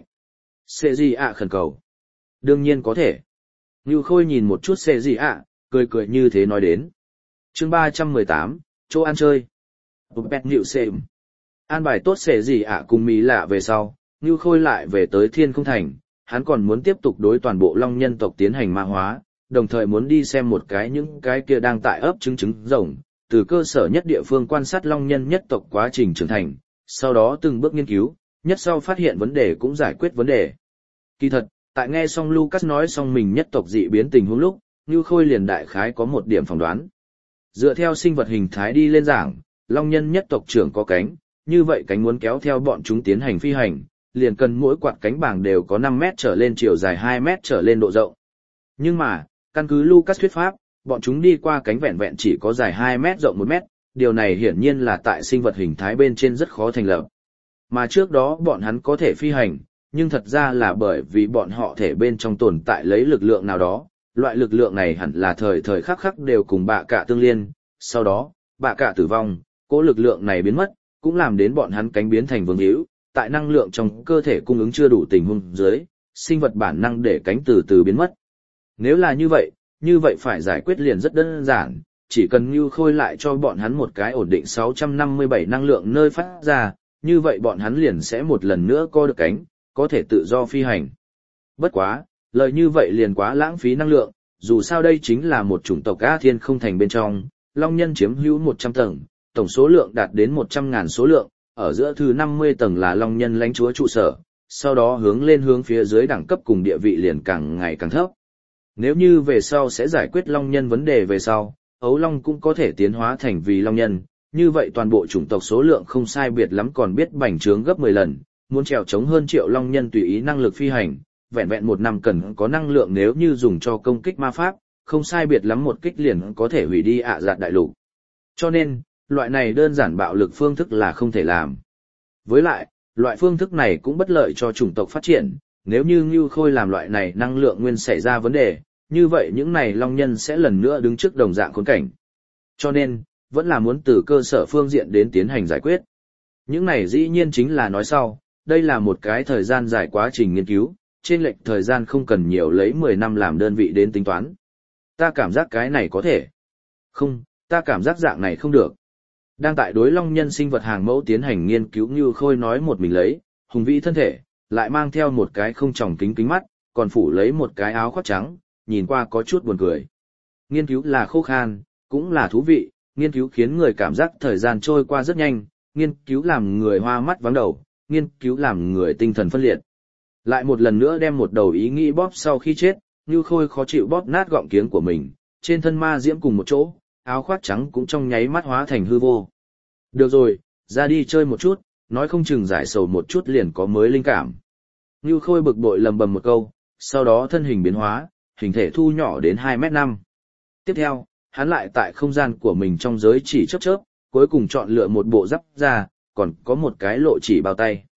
Sẽ gì ạ khẩn cầu. Đương nhiên có thể. Ngưu Khôi nhìn một chút sẽ gì ạ, cười cười như thế nói đến. Chương 318, chỗ ăn chơi. Bụt nhịu xem. An bài tốt sẽ gì ạ cùng Mỹ lạ về sau, Ngưu Khôi lại về tới Thiên Không Thành, hắn còn muốn tiếp tục đối toàn bộ Long nhân tộc tiến hành ma hóa, đồng thời muốn đi xem một cái những cái kia đang tại ấp trứng rồng, từ cơ sở nhất địa phương quan sát Long nhân nhất tộc quá trình trưởng thành, sau đó từng bước nghiên cứu, nhất sau phát hiện vấn đề cũng giải quyết vấn đề. Kỳ thật, tại nghe xong Lucas nói xong mình nhất tộc dị biến tình huống lúc, Ngưu Khôi liền đại khái có một điểm phỏng đoán. Dựa theo sinh vật hình thái đi lên giảng, Long nhân nhất tộc trưởng có cánh, như vậy cánh muốn kéo theo bọn chúng tiến hành phi hành, liền cần mỗi quạt cánh bảng đều có 5 mét trở lên chiều dài 2 mét trở lên độ rộng. Nhưng mà, căn cứ Lucas thuyết pháp, bọn chúng đi qua cánh vẹn vẹn chỉ có dài 2 mét rộng 1 mét, điều này hiển nhiên là tại sinh vật hình thái bên trên rất khó thành lập. Mà trước đó bọn hắn có thể phi hành, nhưng thật ra là bởi vì bọn họ thể bên trong tồn tại lấy lực lượng nào đó, loại lực lượng này hẳn là thời thời khắc khắc đều cùng bạ cả tương liên, sau đó, bạ cả tử vong, cỗ lực lượng này biến mất, cũng làm đến bọn hắn cánh biến thành vương hữu, tại năng lượng trong cơ thể cung ứng chưa đủ tình huống dưới, sinh vật bản năng để cánh từ từ biến mất. Nếu là như vậy phải giải quyết liền rất đơn giản, chỉ cần Ngưu Khôi lại cho bọn hắn một cái ổn định 657 năng lượng nơi phát ra, như vậy bọn hắn liền sẽ một lần nữa co được cánh, có thể tự do phi hành. Bất quá, lời như vậy liền quá lãng phí năng lượng, dù sao đây chính là một chủng tộc A Thiên Không Thành bên trong, Long nhân chiếm hữu 100 tầng, tổng số lượng đạt đến 100.000 số lượng, ở giữa thứ 50 tầng là Long nhân lãnh chúa trụ sở, sau đó hướng phía dưới đẳng cấp cùng địa vị liền càng ngày càng thấp. Nếu như về sau sẽ giải quyết Long nhân vấn đề về sau, ấu long cũng có thể tiến hóa thành vì Long nhân, như vậy toàn bộ chủng tộc số lượng không sai biệt lắm còn biết bành trướng gấp 10 lần, muốn trèo chống hơn triệu Long nhân tùy ý năng lực phi hành, vẹn vẹn một năm cần có năng lượng nếu như dùng cho công kích ma pháp, không sai biệt lắm một kích liền có thể hủy đi ạ dạt đại lục. Cho nên, loại này đơn giản bạo lực phương thức là không thể làm. Với lại, loại phương thức này cũng bất lợi cho chủng tộc phát triển, nếu như Ngưu Khôi làm loại này năng lượng nguyên xảy ra vấn đề, như vậy những này Long nhân sẽ lần nữa đứng trước đồng dạng khốn cảnh. Cho nên, vẫn là muốn từ cơ sở phương diện đến tiến hành giải quyết. Những này dĩ nhiên chính là nói sau, đây là một cái thời gian dài quá trình nghiên cứu, trên lệch thời gian không cần nhiều lấy 10 năm làm đơn vị đến tính toán. Ta cảm giác cái này có thể. Không, ta cảm giác dạng này không được. Đang tại đối Long nhân sinh vật hàng mẫu tiến hành nghiên cứu Ngưu Khôi nói một mình lấy, hùng vĩ thân thể, lại mang theo một cái không tròng kính mắt, còn phủ lấy một cái áo khoác trắng, nhìn qua có chút buồn cười. Nghiên cứu là khô khan, cũng là thú vị, nghiên cứu khiến người cảm giác thời gian trôi qua rất nhanh, nghiên cứu làm người hoa mắt vắng đầu, nghiên cứu làm người tinh thần phân liệt. Lại một lần nữa đem một đầu ý nghĩ bóp sau khi chết, Ngưu Khôi khó chịu bóp nát gọng kiếng của mình, trên thân ma diễm cùng một chỗ, áo khoác trắng cũng trong nháy mắt hóa thành hư vô. Được rồi, ra đi chơi một chút, nói không chừng giải sầu một chút liền có mới linh cảm. Ngưu Khôi bực bội lầm bầm một câu, sau đó thân hình biến hóa, hình thể thu nhỏ đến 2m5. Tiếp theo, hắn lại tại không gian của mình trong giới chỉ chớp, cuối cùng chọn lựa một bộ giáp ra, còn có một cái lộ chỉ bao tay.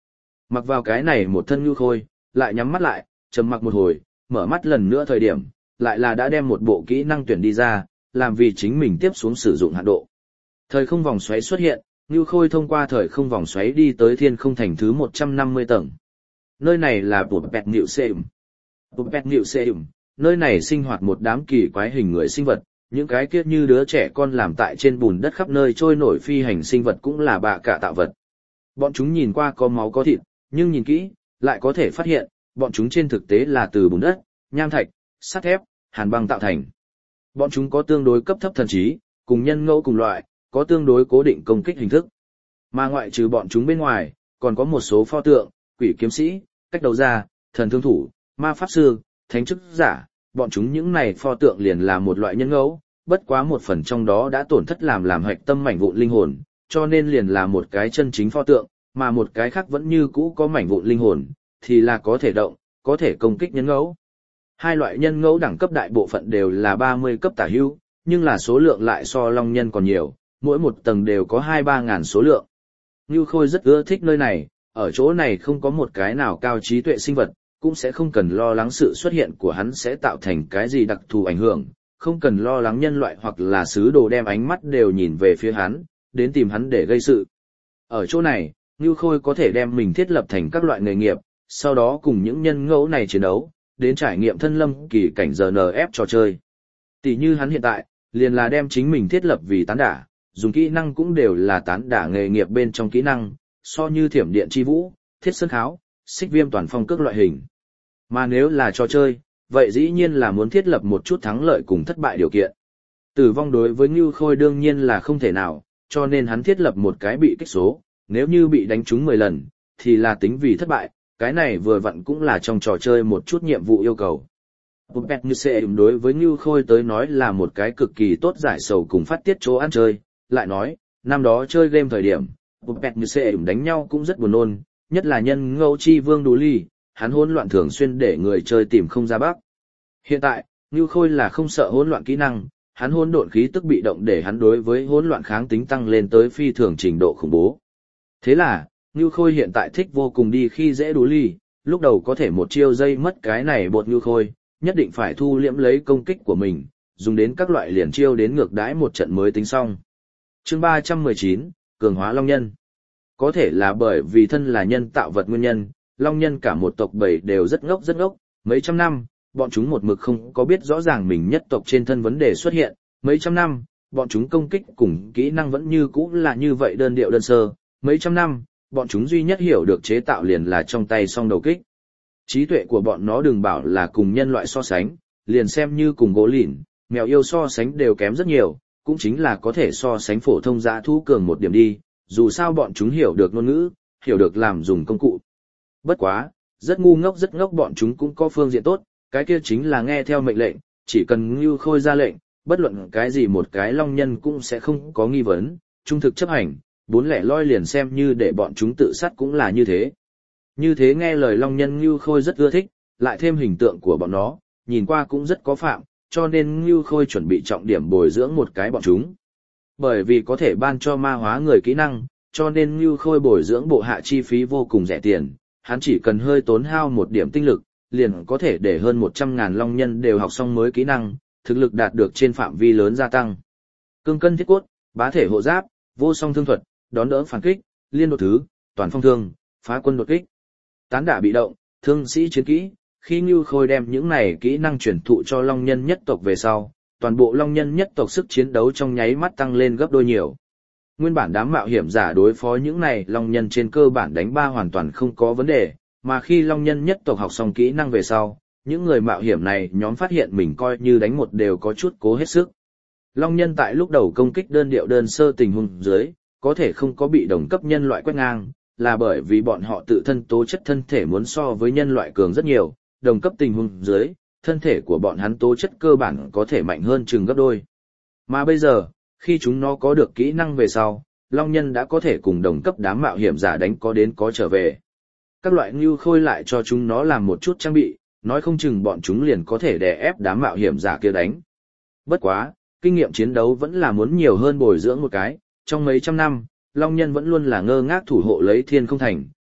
Mặc vào cái này một thân ngưu khôi, lại nhắm mắt lại, trầm mặc một hồi, mở mắt lần nữa thời điểm, lại là đã đem một bộ kỹ năng tuyển đi ra, làm vì chính mình tiếp xuống sử dụng hạn độ. Thời không vòng xoáy xuất hiện, ngưu khôi thông qua thời không vòng xoáy đi tới thiên không thành thứ 150 tầng. Nơi này là Puppet Museum. Puppet Museum, nơi này sinh hoạt một đám kỳ quái hình người sinh vật, những cái kia như đứa trẻ con làm tại trên bùn đất khắp nơi trôi nổi phi hành sinh vật cũng là bạ cả tạo vật. Bọn chúng nhìn qua có máu có thịt, nhưng nhìn kỹ, lại có thể phát hiện, bọn chúng trên thực tế là từ bùn đất, nham thạch, sắt thép, hàn băng tạo thành. Bọn chúng có tương đối cấp thấp thần trí, cùng nhân ngẫu cùng loại, có tương đối cố định công kích hình thức. Mà ngoại trừ bọn chúng bên ngoài, còn có một số pho tượng, quỷ kiếm sĩ, cách đấu gia, thần thương thủ, ma pháp sư, thánh chức giả, bọn chúng những này pho tượng liền là một loại nhân ngẫu, bất quá một phần trong đó đã tổn thất làm hạch tâm mảnh vụn linh hồn, cho nên liền là một cái chân chính pho tượng, mà một cái khác vẫn như cũ có mảnh vụn linh hồn, thì là có thể động, có thể công kích nhân ngẫu. Hai loại nhân ngẫu đẳng cấp đại bộ phận đều là 30 cấp tả hữu, nhưng là số lượng lại so long nhân còn nhiều, mỗi một tầng đều có 2-3 ngàn số lượng. Ngưu Khôi rất ưa thích nơi này, ở chỗ này không có một cái nào cao trí tuệ sinh vật, cũng sẽ không cần lo lắng sự xuất hiện của hắn sẽ tạo thành cái gì đặc thù ảnh hưởng, không cần lo lắng nhân loại hoặc là sứ đồ đem ánh mắt đều nhìn về phía hắn, đến tìm hắn để gây sự. Ở chỗ này, Ngưu Khôi có thể đem mình thiết lập thành các loại nghề nghiệp, sau đó cùng những nhân ngẫu này chiến đấu, đến trải nghiệm thân lâm kỳ cảnh GNF trò chơi. Tỷ như hắn hiện tại, liền là đem chính mình thiết lập vì tán đả, dùng kỹ năng cũng đều là tán đả nghề nghiệp bên trong kỹ năng, so như thiểm điện chi vũ, thiết sơn kháo, xích viêm toàn phong cước loại hình. Mà nếu là trò chơi, vậy dĩ nhiên là muốn thiết lập một chút thắng lợi cùng thất bại điều kiện. Tử vong đối với Ngưu Khôi đương nhiên là không thể nào, cho nên hắn thiết lập một cái bị kích số, nếu như bị đánh trúng 10 lần, thì là tính vì thất bại, cái này vừa vặn cũng là trong trò chơi một chút nhiệm vụ yêu cầu. Puppet Museum đối với Ngưu Khôi tới nói là một cái cực kỳ tốt giải sầu cùng phát tiết chỗ ăn chơi, lại nói, năm đó chơi game thời điểm, Puppet Museum đánh nhau cũng rất buồn nôn, nhất là nhân ngẫu chi vương Đú Ly, hắn hỗn loạn thường xuyên để người chơi tìm không ra bắc. Hiện tại, Ngưu Khôi là không sợ hỗn loạn kỹ năng, hắn hỗn độn khí tức bị động để hắn đối với hỗn loạn kháng tính tăng lên tới phi thường trình độ khủng bố. Thế là, Ngưu Khôi hiện tại thích vô cùng đi khi dễ Đú Ly, lúc đầu có thể một chiêu dây mất cái này bột Ngưu Khôi, nhất định phải thu liễm lấy công kích của mình, dùng đến các loại liền chiêu đến ngược đãi một trận mới tính xong. Chương 319, Cường hóa Long Nhân. Có thể là bởi vì thân là nhân tạo vật nguyên nhân, Long Nhân cả một tộc bầy đều rất ngốc, mấy trăm năm, bọn chúng một mực không có biết rõ ràng mình nhất tộc trên thân vấn đề xuất hiện, mấy trăm năm, bọn chúng công kích cùng kỹ năng vẫn như cũ là như vậy đơn điệu đơn sơ, mấy trăm năm, bọn chúng duy nhất hiểu được chế tạo liền là trong tay song đầu kích. Trí tuệ của bọn nó đừng bảo là cùng nhân loại so sánh, liền xem như cùng gỗ lìn, mèo yêu so sánh đều kém rất nhiều, cũng chính là có thể so sánh phổ thông dã thú cường một điểm đi, dù sao bọn chúng hiểu được ngôn ngữ, hiểu được làm dùng công cụ. Bất quá, rất ngốc bọn chúng cũng có phương diện tốt, cái kia chính là nghe theo mệnh lệnh, chỉ cần Ngưu Khôi ra lệnh, bất luận cái gì một cái long nhân cũng sẽ không có nghi vấn, trung thực chấp hành, 4lẻ liền xem như để bọn chúng tự sát cũng là như thế. Như thế nghe lời long nhân Ngưu Khôi rất ưa thích, lại thêm hình tượng của bọn nó, nhìn qua cũng rất có phạm, cho nên Ngưu Khôi chuẩn bị trọng điểm bồi dưỡng một cái bọn chúng. Bởi vì có thể ban cho ma hóa người kỹ năng, cho nên Ngưu Khôi bồi dưỡng bộ hạ chi phí vô cùng rẻ tiền, hắn chỉ cần hơi tốn hao một điểm tinh lực, liền có thể để hơn 100.000 long nhân đều học xong mới kỹ năng, thực lực đạt được trên phạm vi lớn gia tăng. Cương cân thiết cốt, bá thể hộ giáp, vô song thương thuật, đón đỡ phản kích, liên đột thứ, toàn phong thương, phá quân đột kích, tán đả bị động, thương sĩ chiến kỹ. Khi Ngưu Khôi đem những này kỹ năng truyền thụ cho long nhân nhất tộc về sau, toàn bộ long nhân nhất tộc sức chiến đấu trong nháy mắt tăng lên gấp đôi nhiều. Nguyên bản đám mạo hiểm giả đối phó những này long nhân trên cơ bản đánh ba hoàn toàn không có vấn đề, mà khi long nhân nhất tộc học xong kỹ năng về sau, những người mạo hiểm này nhóm phát hiện mình coi như đánh một đều có chút cố hết sức. Long nhân tại lúc đầu công kích đơn điệu đơn sơ tình huống dưới, có thể không có bị đồng cấp nhân loại quét ngang, là bởi vì bọn họ tự thân tố chất thân thể muốn so với nhân loại cường rất nhiều, đồng cấp tình huống dưới, thân thể của bọn hắn tố chất cơ bản có thể mạnh hơn chừng gấp đôi. Mà bây giờ, khi chúng nó có được kỹ năng về sau, long nhân đã có thể cùng đồng cấp đám mạo hiểm giả đánh có đến có trở về. Các loại Ngưu Khôi lại cho chúng nó làm một chút trang bị, nói không chừng bọn chúng liền có thể đè ép đám mạo hiểm giả kia đánh. Bất quá, kinh nghiệm chiến đấu vẫn là muốn nhiều hơn bồi dưỡng một cái, trong mấy trăm năm, long nhân vẫn luôn là ngơ ngác thủ hộ lấy thiên không thành,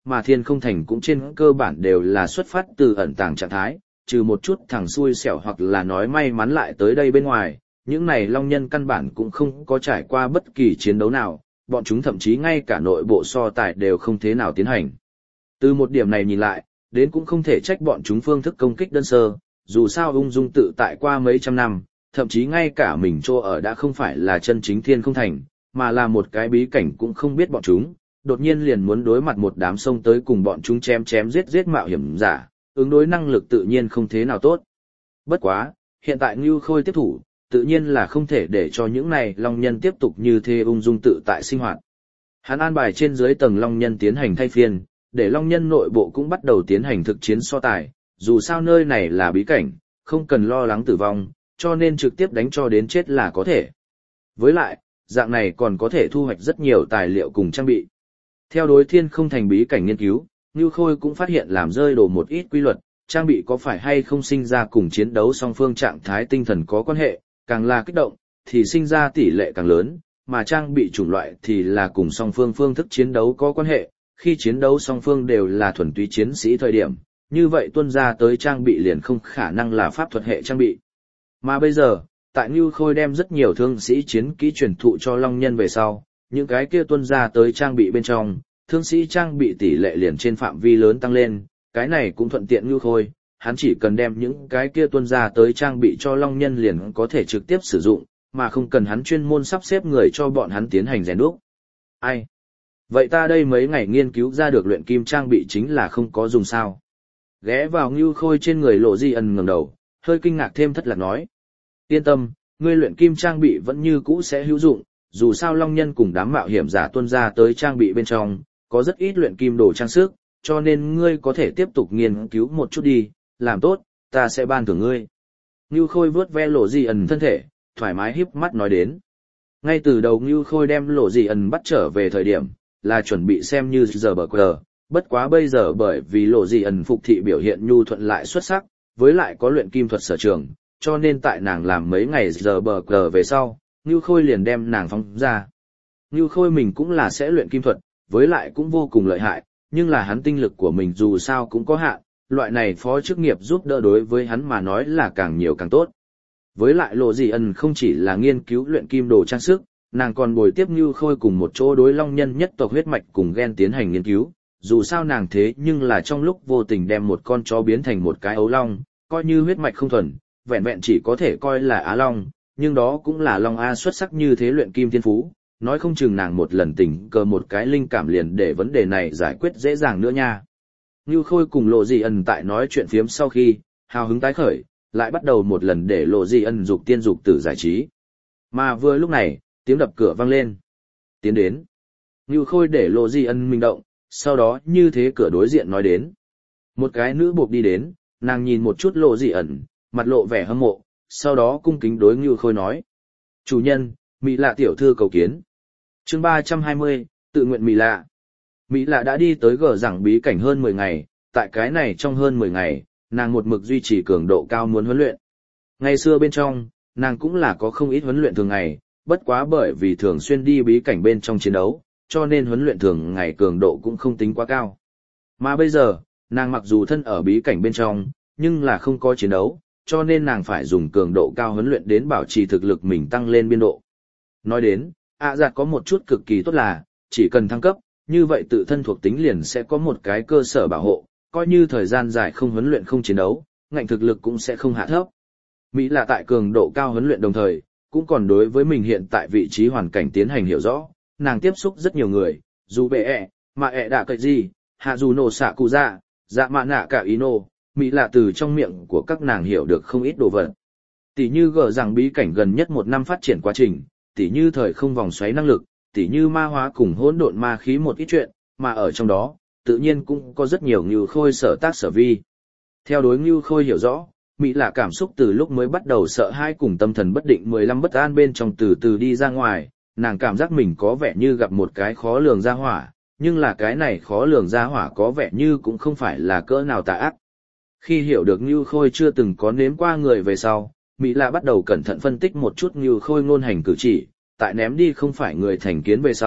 mà thiên không thành cũng trên cơ bản đều là xuất phát từ ẩn tàng trạng thái, trừ một chút thằng xui xẻo hoặc là nói may mắn lại tới đây bên ngoài, những này long nhân căn bản cũng không có trải qua bất kỳ chiến đấu nào, bọn chúng thậm chí ngay cả nội bộ so tài đều không thế nào tiến hành. Từ một điểm này nhìn lại, đến cũng không thể trách bọn chúng phương thức công kích đơn sơ, dù sao ung dung tự tại qua mấy trăm năm, thậm chí ngay cả mình trô ở đã không phải là chân chính thiên không thành, mà là một cái bí cảnh cũng không biết bọn chúng, đột nhiên liền muốn đối mặt một đám sông tới cùng bọn chúng chém chém giết giết mạo hiểm giả, ứng đối năng lực tự nhiên không thế nào tốt. Bất quá, hiện tại Ngưu Khôi tiếp thủ, tự nhiên là không thể để cho những này long nhân tiếp tục như thế ung dung tự tại sinh hoạt. Hắn an bài trên dưới tầng long nhân tiến hành thay phiên, để long nhân nội bộ cũng bắt đầu tiến hành thực chiến so tài, dù sao nơi này là bí cảnh, không cần lo lắng tử vong, cho nên trực tiếp đánh cho đến chết là có thể. Với lại, dạng này còn có thể thu hoạch rất nhiều tài liệu cùng trang bị. Theo đối thiên không thành bí cảnh nghiên cứu, Ngưu Khôi cũng phát hiện làm rơi đổ một ít quy luật, trang bị có phải hay không sinh ra cùng chiến đấu song phương trạng thái tinh thần có quan hệ, càng là kích động, thì sinh ra tỷ lệ càng lớn, mà trang bị chủng loại thì là cùng song phương phương thức chiến đấu có quan hệ, khi chiến đấu song phương đều là thuần túy chiến sĩ thời điểm, như vậy tuân ra tới trang bị liền không khả năng là pháp thuật hệ trang bị. Mà bây giờ, tại Ngưu Khôi đem rất nhiều thương sĩ chiến kỹ truyền thụ cho long nhân về sau, những cái kia tuân ra tới trang bị bên trong, thương sĩ trang bị tỷ lệ liền trên phạm vi lớn tăng lên, cái này cũng thuận tiện Ngưu Khôi, hắn chỉ cần đem những cái kia tuân ra tới trang bị cho long nhân liền có thể trực tiếp sử dụng, mà không cần hắn chuyên môn sắp xếp người cho bọn hắn tiến hành rèn đúc. Ai? Vậy ta đây mấy ngày nghiên cứu ra được luyện kim trang bị chính là không có dùng sao? Ghé vào Ngưu Khôi trên người Lộ Di ẩn ngẩng đầu, hơi kinh ngạc thêm thất lạc nói. Yên tâm, ngươi luyện kim trang bị vẫn như cũ sẽ hữu dụng, dù sao long nhân cùng đám mạo hiểm giả tuân ra tới trang bị bên trong, có rất ít luyện kim đồ trang sức, cho nên ngươi có thể tiếp tục nghiên cứu một chút đi, làm tốt, ta sẽ ban thưởng ngươi. Ngưu Khôi vớt ve Lộ Di ẩn thân thể, thoải mái híp mắt nói đến. Ngay từ đầu Ngưu Khôi đem Lộ Di ẩn bắt trở về thời điểm, là chuẩn bị xem như giờ bờ quờ, bất quá bây giờ bởi vì Lộ Di ẩn phục thị biểu hiện nhu thuận lại xuất sắc, với lại có luyện kim thuật sở trường, cho nên tại nàng làm mấy ngày giờ bờ quờ về sau, Ngưu Khôi liền đem nàng phóng ra. Ngưu Khôi mình cũng là sẽ luyện kim thuật, với lại cũng vô cùng lợi hại, nhưng là hắn tinh lực của mình dù sao cũng có hạn, loại này phó chức nghiệp giúp đỡ đối với hắn mà nói là càng nhiều càng tốt. Với lại Lộ Di ẩn không chỉ là nghiên cứu luyện kim đồ trang sức, nàng còn bồi tiếp Ngưu Khôi cùng một chỗ đối long nhân nhất tộc huyết mạch cùng gen tiến hành nghiên cứu, dù sao nàng thế nhưng là trong lúc vô tình đem một con chó biến thành một cái ấu long, coi như huyết mạch không thuần, vẹn vẹn chỉ có thể coi là Á Long, nhưng đó cũng là Long A xuất sắc như thế luyện kim thiên phú, nói không chừng nàng một lần tình cờ một cái linh cảm liền để vấn đề này giải quyết dễ dàng nữa nha. Ngưu Khôi cùng Lộ Di ẩn tại nói chuyện phiếm sau khi, hào hứng tái khởi, lại bắt đầu một lần để Lộ Di ẩn dục tiên dục tử giải trí. Mà vừa lúc này, tiếng đập cửa vang lên. Tiến đến. Ngưu Khôi để Lộ Di ẩn minh động, sau đó như thế cửa đối diện nói đến. Một cái nữ buộc đi đến, nàng nhìn một chút Lộ Di ẩn, mặt lộ vẻ hâm mộ, sau đó cung kính đối Ngưu Khôi nói. Chủ nhân, Mỹ Lạ tiểu thư cầu kiến. Chương 320, tự nguyện Mỹ Lạ. Mỹ Lạ đã đi tới gờ giảng bí cảnh hơn 10 ngày, tại cái này trong hơn 10 ngày, nàng một mực duy trì cường độ cao muốn huấn luyện. Ngày xưa bên trong, nàng cũng là có không ít huấn luyện thường ngày, bất quá bởi vì thường xuyên đi bí cảnh bên trong chiến đấu, cho nên huấn luyện thường ngày cường độ cũng không tính quá cao. Mà bây giờ, nàng mặc dù thân ở bí cảnh bên trong, nhưng là không có chiến đấu, cho nên nàng phải dùng cường độ cao huấn luyện đến bảo trì thực lực mình tăng lên biên độ. Nói đến, giạt có một chút cực kỳ tốt là, chỉ cần thăng cấp, như vậy tự thân thuộc tính liền sẽ có một cái cơ sở bảo hộ, coi như thời gian dài không huấn luyện không chiến đấu, ngạnh thực lực cũng sẽ không hạ thấp. Mỹ là tại cường độ cao huấn luyện đồng thời, cũng còn đối với mình hiện tại vị trí hoàn cảnh tiến hành hiểu rõ, nàng tiếp xúc rất nhiều người, dù bệ mà đã cậy gì, hạ dù nổ xạ cụ dạ mạ nạ cả ý nô, Mỹ là từ trong miệng của các nàng hiểu được không ít đồ vật. Tỷ như gờ rằng bí cảnh gần nhất 1 năm phát triển quá trình, tỷ như thời không vòng xoáy năng lực, tỷ như ma hóa cùng hỗn độn ma khí một ít chuyện, mà ở trong đó, tự nhiên cũng có rất nhiều Ngưu Khôi sở tác sở vi. Theo đối Ngưu Khôi hiểu rõ, Mỹ là cảm xúc từ lúc mới bắt đầu sợ hãi cùng tâm thần bất định 15 bất an bên trong từ từ đi ra ngoài, nàng cảm giác mình có vẻ như gặp một cái khó lường gia hỏa, nhưng là cái này khó lường gia hỏa có vẻ như cũng không phải là cỡ nào tà ác. Khi hiểu được Ngưu Khôi chưa từng có nếm qua người về sau, Mỹ Lạ bắt đầu cẩn thận phân tích một chút Ngưu Khôi ngôn hành cử chỉ, tại ném đi không phải người thành kiến về sau,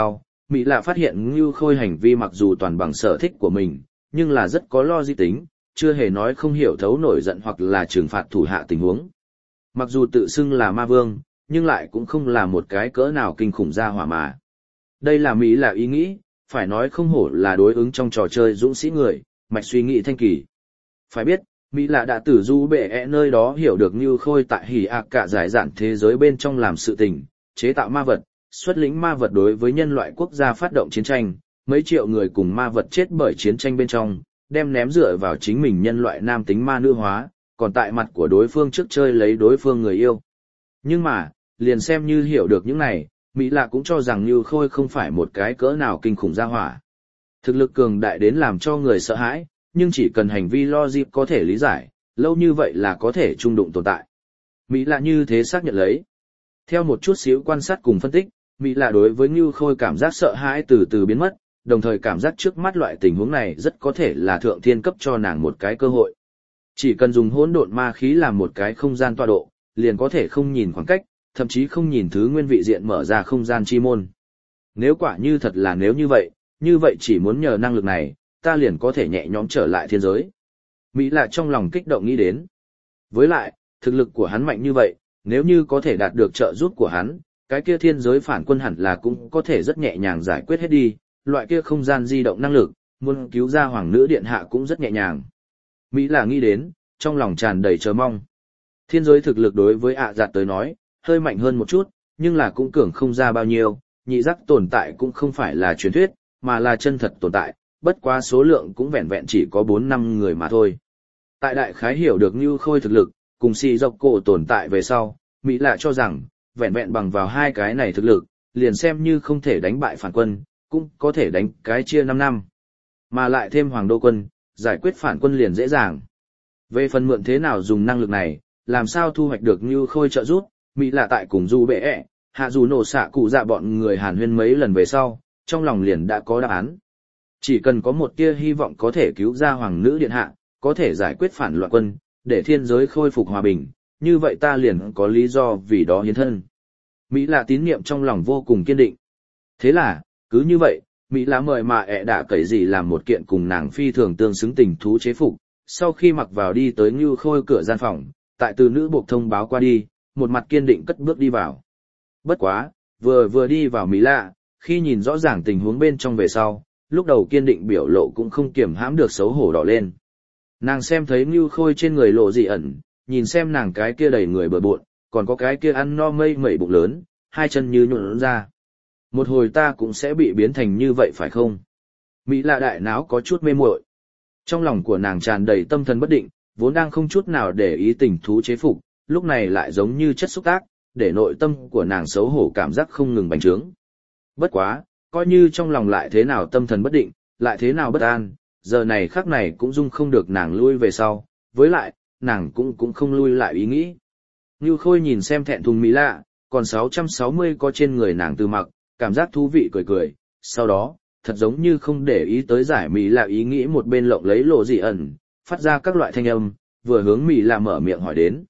Mỹ lạ phát hiện Ngưu Khôi hành vi mặc dù toàn bằng sở thích của mình, nhưng là rất có logic tính, chưa hề nói không hiểu thấu nổi giận hoặc là trừng phạt thủ hạ tình huống. Mặc dù tự xưng là ma vương, nhưng lại cũng không là một cái cỡ nào kinh khủng ra hỏa mà. Đây là Mỹ là ý nghĩ, phải nói không hổ là đối ứng trong trò chơi dũng sĩ người, mạch suy nghĩ thanh kỳ. Phải biết, Mỹ là đã từ du bệ nơi đó hiểu được Ngưu Khôi tại hỉ ạc cả giải dạn thế giới bên trong làm sự tình, chế tạo ma vật, xuất lĩnh ma vật đối với nhân loại quốc gia phát động chiến tranh, mấy triệu người cùng ma vật chết bởi chiến tranh bên trong, đem ném dựa vào chính mình nhân loại nam tính ma nữ hóa, còn tại mặt của đối phương trước chơi lấy đối phương người yêu. Nhưng mà, liền xem như hiểu được những này, Mỹ Lạ cũng cho rằng Như Khôi không phải một cái cỡ nào kinh khủng ra hỏa. Thực lực cường đại đến làm cho người sợ hãi, nhưng chỉ cần hành vi logic có thể lý giải, lâu như vậy là có thể trung đụng tồn tại. Mỹ Lạ như thế xác nhận lấy. Theo một chút xíu quan sát cùng phân tích, Mỹ Lạ đối với Như Khôi cảm giác sợ hãi từ từ biến mất, đồng thời cảm giác trước mắt loại tình huống này rất có thể là thượng thiên cấp cho nàng một cái cơ hội. Chỉ cần dùng hỗn độn ma khí làm một cái không gian tọa độ, liền có thể không nhìn khoảng cách, thậm chí không nhìn thứ nguyên vị diện mở ra không gian chi môn. Nếu quả như thật là nếu như vậy chỉ muốn nhờ năng lực này, ta liền có thể nhẹ nhõm trở lại thiên giới. Mỹ Lạ trong lòng kích động nghĩ đến. Với lại, thực lực của hắn mạnh như vậy, nếu như có thể đạt được trợ giúp của hắn, cái kia thiên giới phản quân hẳn là cũng có thể rất nhẹ nhàng giải quyết hết đi, loại kia không gian di động năng lực, muốn cứu ra hoàng nữ điện hạ cũng rất nhẹ nhàng. Mỹ Lạ nghĩ đến, trong lòng tràn đầy chờ mong. Thiên giới thực lực đối với ạ giặt tới nói, hơi mạnh hơn một chút, nhưng là cũng cường không ra bao nhiêu, nhị giác tồn tại cũng không phải là truyền thuyết, mà là chân thật tồn tại, bất quá số lượng cũng vẹn vẹn chỉ có 4-5 người mà thôi. Tại đại khái hiểu được Như Khôi thực lực, cùng si dọc cổ tồn tại về sau, Mỹ Lạ cho rằng, vẹn vẹn bằng vào hai cái này thực lực, liền xem như không thể đánh bại phản quân, cũng có thể đánh cái chia 5 năm. Mà lại thêm hoàng đô quân, giải quyết phản quân liền dễ dàng. Về phần mượn thế nào dùng năng lực này, làm sao thu hoạch được Như Khôi trợ giúp, Mỹ Lạ tại cùng du bệ hạ dù nổ xạ cụ dạ bọn người hàn huyên mấy lần về sau, trong lòng liền đã có đáp án. Chỉ cần có một tia hy vọng có thể cứu ra hoàng nữ điện hạ, có thể giải quyết phản loạn quân, để thiên giới khôi phục hòa bình, như vậy ta liền có lý do vì đó hiến thân. Mỹ Lạ tín niệm trong lòng vô cùng kiên định. Thế là, cứ như vậy, Mỹ Lạ mời mà đã cậy gì làm một kiện cùng nàng phi thường tương xứng tình thú chế phục, sau khi mặc vào đi tới Như Khôi cửa gian phòng, tại từ nữ buộc thông báo qua đi, một mặt kiên định cất bước đi vào. Bất quá, vừa đi vào Mỹ Lạ, khi nhìn rõ ràng tình huống bên trong về sau, lúc đầu kiên định biểu lộ cũng không kiềm hãm được xấu hổ đỏ lên. Nàng xem thấy Như Khôi trên người lộ dị ẩn, nhìn xem nàng cái kia đầy người bừa bộn, còn có cái kia ăn no mây mẩy bụng lớn, hai chân như nhuộn ra. Một hồi ta cũng sẽ bị biến thành như vậy phải không? Mỹ Lạ đại náo có chút mê muội. Trong lòng của nàng tràn đầy tâm thần bất định, vốn đang không chút nào để ý tình thú chế phục, lúc này lại giống như chất xúc tác, để nội tâm của nàng xấu hổ cảm giác không ngừng bành trướng. Bất quá, coi như trong lòng lại thế nào tâm thần bất định, lại thế nào bất an, giờ này khắc này cũng dung không được nàng lui về sau, với lại, nàng cũng không lui lại ý nghĩ. Như Khôi nhìn xem thẹn thùng Mỹ Lạ, còn 660 có trên người nàng từ mặc, cảm giác thú vị cười cười, sau đó, thật giống như không để ý tới giải Mỹ Lạ ý nghĩ một bên lộng lấy lộ dị ẩn, phát ra các loại thanh âm, vừa hướng Mỹ Lạ mở miệng hỏi đến.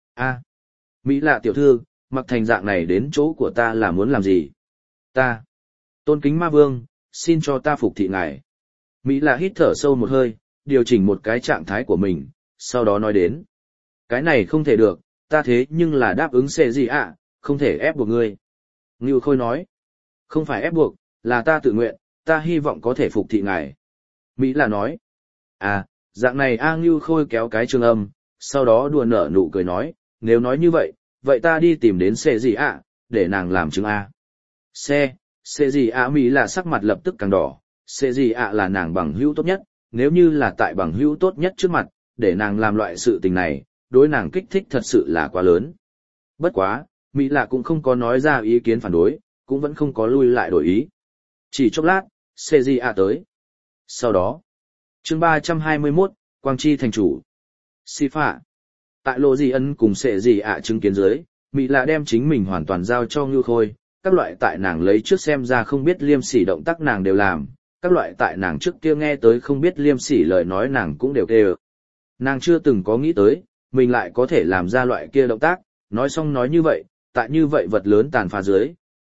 Mỹ Lạ tiểu thư, mặc thành dạng này đến chỗ của ta là muốn làm gì? Ta, tôn kính ma vương, xin cho ta phục thị ngài. Mỹ Lạ hít thở sâu một hơi, điều chỉnh một cái trạng thái của mình, sau đó nói đến. Cái này không thể được, ta thế nhưng là đáp ứng sẽ gì ạ, không thể ép buộc ngươi. Ngưu Khôi nói. Không phải ép buộc, là ta tự nguyện, ta hy vọng có thể phục thị ngài. Mỹ Lạ nói. Dạng này Ngưu Khôi kéo cái trường âm, sau đó đùa nở nụ cười nói, nếu nói như vậy, vậy ta đi tìm đến sẽ gì ạ, để nàng làm chứng A. Sẽ gì ạ Mỹ Lạ sắc mặt lập tức càng đỏ, sẽ gì ạ là nàng bằng hữu tốt nhất, nếu như là tại bằng hữu tốt nhất trước mặt, để nàng làm loại sự tình này, đối nàng kích thích thật sự là quá lớn. Bất quá, Mỹ Lạ cũng không có nói ra ý kiến phản đối, cũng vẫn không có lui lại đổi ý. Chỉ chốc lát, sẽ gì ạ tới. Sau đó, chương 321, Quang Chi thành chủ. Si phạ. Tại lộ gì ân cùng sẽ gì ạ chứng kiến dưới, Mỹ Lạ đem chính mình hoàn toàn giao cho Ngưu Khôi, các loại tại nàng lấy trước xem ra không biết liêm sỉ động tác nàng đều làm, các loại tại nàng trước kia nghe tới không biết liêm sỉ lời nói nàng cũng đều kêu. Nàng chưa từng có nghĩ tới, mình lại có thể làm ra loại kia động tác, nói xong nói như vậy, tại như vậy vật lớn tàn phá dưới,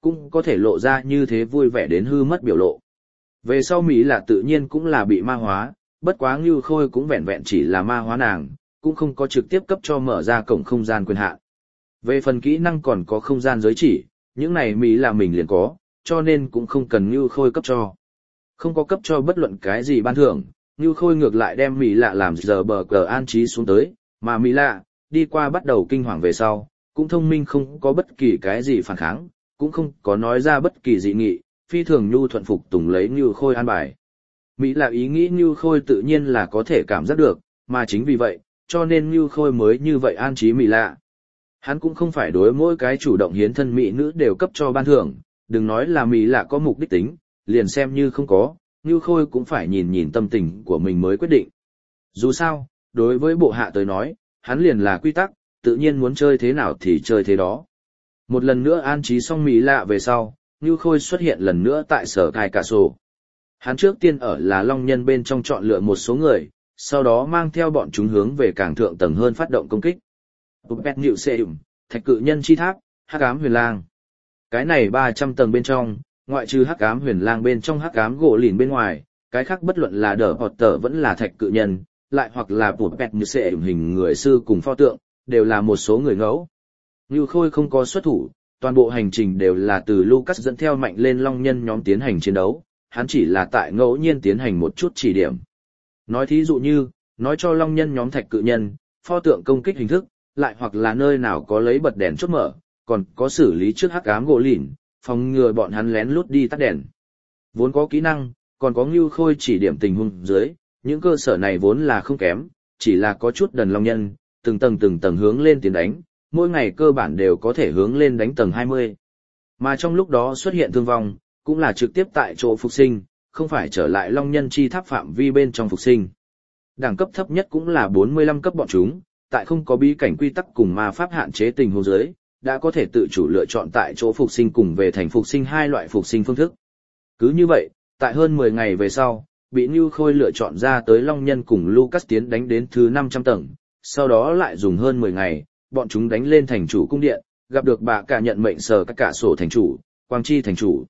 cũng có thể lộ ra như thế vui vẻ đến hư mất biểu lộ. Về sau Mỹ là tự nhiên cũng là bị ma hóa, bất quá Ngưu Khôi cũng vẹn vẹn chỉ là ma hóa nàng, cũng không có trực tiếp cấp cho mở ra cổng không gian quyền hạn. Về phần kỹ năng còn có không gian giới chỉ, những này Mỹ là mình liền có, cho nên cũng không cần Ngưu Khôi cấp cho. Không có cấp cho bất luận cái gì ban thưởng, Ngưu Khôi ngược lại đem Mỹ lạ làm giờ bờ cờ an trí xuống tới, mà Mỹ lạ, đi qua bắt đầu kinh hoàng về sau, cũng thông minh không có bất kỳ cái gì phản kháng, cũng không có nói ra bất kỳ dị nghị, phi thường nhu thuận phục tùng lấy Ngưu Khôi an bài. Mỹ là ý nghĩ Ngưu Khôi tự nhiên là có thể cảm giác được, mà chính vì vậy, cho nên Ngưu Khôi mới như vậy an trí Mỹ lạ. Hắn cũng không phải đối mỗi cái chủ động hiến thân mỹ nữ đều cấp cho ban thưởng, đừng nói là Mỹ lạ có mục đích tính, liền xem như không có, Ngưu Khôi cũng phải nhìn nhìn tâm tình của mình mới quyết định. Dù sao, đối với bộ hạ tới nói, hắn liền là quy tắc, tự nhiên muốn chơi thế nào thì chơi thế đó. Một lần nữa an trí xong Mỹ lạ về sau, Ngưu Khôi xuất hiện lần nữa tại sở cai cả sổ. Hắn trước tiên ở là Long Nhân bên trong chọn lựa một số người, sau đó mang theo bọn chúng hướng về càng thượng tầng hơn phát động công kích. Puppet Niệu Seum, Thạch Cự Nhân Chi Tháp, Hắc Ám Huyền Lang. Cái này 300 tầng bên trong, ngoại trừ Hắc Ám Huyền Lang bên trong Hắc Ám Gỗ Lìn bên ngoài, cái khác bất luận là Đở Potter vẫn là Thạch Cự Nhân, lại hoặc là Puppet Niệu Seum hình người sư cùng pho tượng, đều là một số người ngẫu. Ngưu Khôi không có xuất thủ, toàn bộ hành trình đều là từ Lucas dẫn theo mạnh lên Long Nhân nhóm tiến hành chiến đấu, hắn chỉ là tại ngẫu nhiên tiến hành một chút chỉ điểm. Nói thí dụ như, nói cho Long Nhân nhóm Thạch Cự Nhân, pho tượng công kích hình thức, lại hoặc là nơi nào có lấy bật đèn chốt mở, còn có xử lý trước Hắc Ám Gỗ Lìn, phòng ngừa bọn hắn lén lút đi tắt đèn. Vốn có kỹ năng, còn có Ngưu Khôi chỉ điểm tình huống dưới, những cơ sở này vốn là không kém, chỉ là có chút đần Long Nhân, từng tầng hướng lên tiến đánh, mỗi ngày cơ bản đều có thể hướng lên đánh tầng 20. Mà trong lúc đó xuất hiện thương vong, cũng là trực tiếp tại chỗ phục sinh, không phải trở lại Long Nhân chi tháp phạm vi bên trong phục sinh. Đẳng cấp thấp nhất cũng là 45 cấp bọn chúng, tại không có bí cảnh quy tắc cùng ma pháp hạn chế tình huống dưới, đã có thể tự chủ lựa chọn tại chỗ phục sinh cùng về thành phục sinh hai loại phục sinh phương thức. Cứ như vậy, tại hơn 10 ngày về sau, bị Ngưu Khôi lựa chọn ra tới Long Nhân cùng Lucas tiến đánh đến thứ 500 tầng, sau đó lại dùng hơn 10 ngày, bọn chúng đánh lên thành chủ cung điện, gặp được bà cả nhận mệnh sở các cả sổ thành chủ, Quang Chi thành chủ.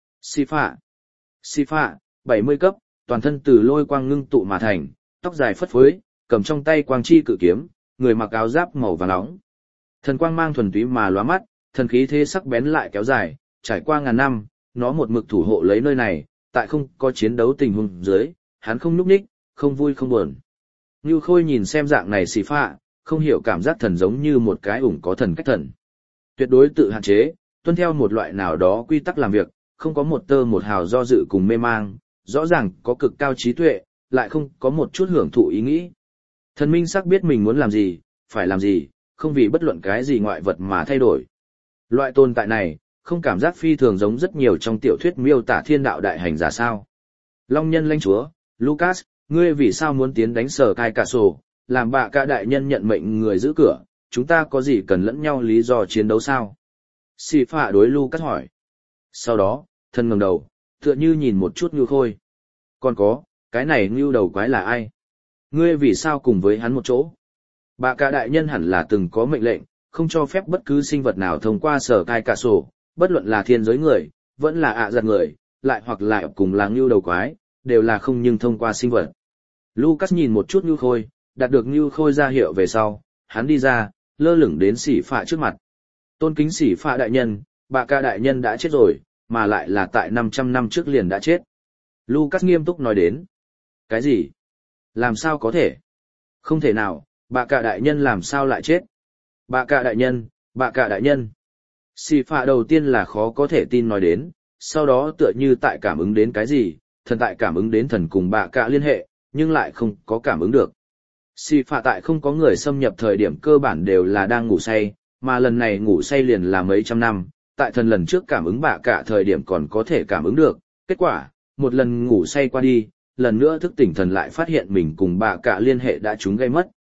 Sifa, 70 cấp, toàn thân từ lôi quang ngưng tụ mà thành, tóc dài phất phới, cầm trong tay Quang Chi cự kiếm, người mặc áo giáp màu vàng nóng. Thần quang mang thuần túy mà lóa mắt, thần khí thế sắc bén lại kéo dài, trải qua ngàn năm, nó một mực thủ hộ lấy nơi này, tại không có chiến đấu tình huống dưới, hắn không nhúc nhích, không vui không buồn. Ngưu Khôi nhìn xem dạng này Sifa, không hiểu cảm giác thần giống như một cái ủng có thần cách thần. Tuyệt đối tự hạn chế, tuân theo một loại nào đó quy tắc làm việc, không có một tơ một hào do dự cùng mê mang, rõ ràng có cực cao trí tuệ, lại không có một chút hưởng thụ ý nghĩ. Thần minh sắc biết mình muốn làm gì, phải làm gì, không vì bất luận cái gì ngoại vật mà thay đổi. Loại tồn tại này, không cảm giác phi thường giống rất nhiều trong tiểu thuyết miêu tả thiên đạo đại hành giả sao. Long Nhân lãnh chúa, Lucas, ngươi vì sao muốn tiến đánh sở cai cả sổ, làm bạ cả đại nhân nhận mệnh người giữ cửa, chúng ta có gì cần lẫn nhau lý do chiến đấu sao? Xì phạ đối Lucas hỏi. Sau đó, thân ngẩng đầu, tựa như nhìn một chút Ngưu Khôi. Còn có, cái này Ngưu đầu quái là ai? Ngươi vì sao cùng với hắn một chỗ? Bạ cả đại nhân hẳn là từng có mệnh lệnh, không cho phép bất cứ sinh vật nào thông qua sở cai cả sổ, bất luận là thiên giới người, vẫn là ạ giật người, lại hoặc là cùng là Ngưu đầu quái, đều là không nhưng thông qua sinh vật. Lucas nhìn một chút Ngưu Khôi, đạt được Ngưu Khôi ra hiệu về sau, hắn đi ra, lơ lửng đến Xỉ Phạ trước mặt. Tôn kính Xỉ Phạ đại nhân, bạ cả đại nhân đã chết rồi, mà lại là tại 500 năm trước liền đã chết. Lucas nghiêm túc nói đến. Cái gì? Làm sao có thể? Không thể nào, bạ cả đại nhân làm sao lại chết? Bạ cả đại nhân, bạ cả đại nhân. Xỉ Phạ đầu tiên là khó có thể tin nói đến, sau đó tựa như tại cảm ứng đến cái gì, thần tại cảm ứng đến thần cùng bạ cả liên hệ, nhưng lại không có cảm ứng được. Xỉ Phạ tại không có người xâm nhập thời điểm cơ bản đều là đang ngủ say, mà lần này ngủ say liền là mấy trăm năm, tại thần lần trước cảm ứng bạ cả thời điểm còn có thể cảm ứng được, kết quả, một lần ngủ say qua đi, lần nữa thức tỉnh thần lại phát hiện mình cùng bạ cả liên hệ đã trúng gây mất.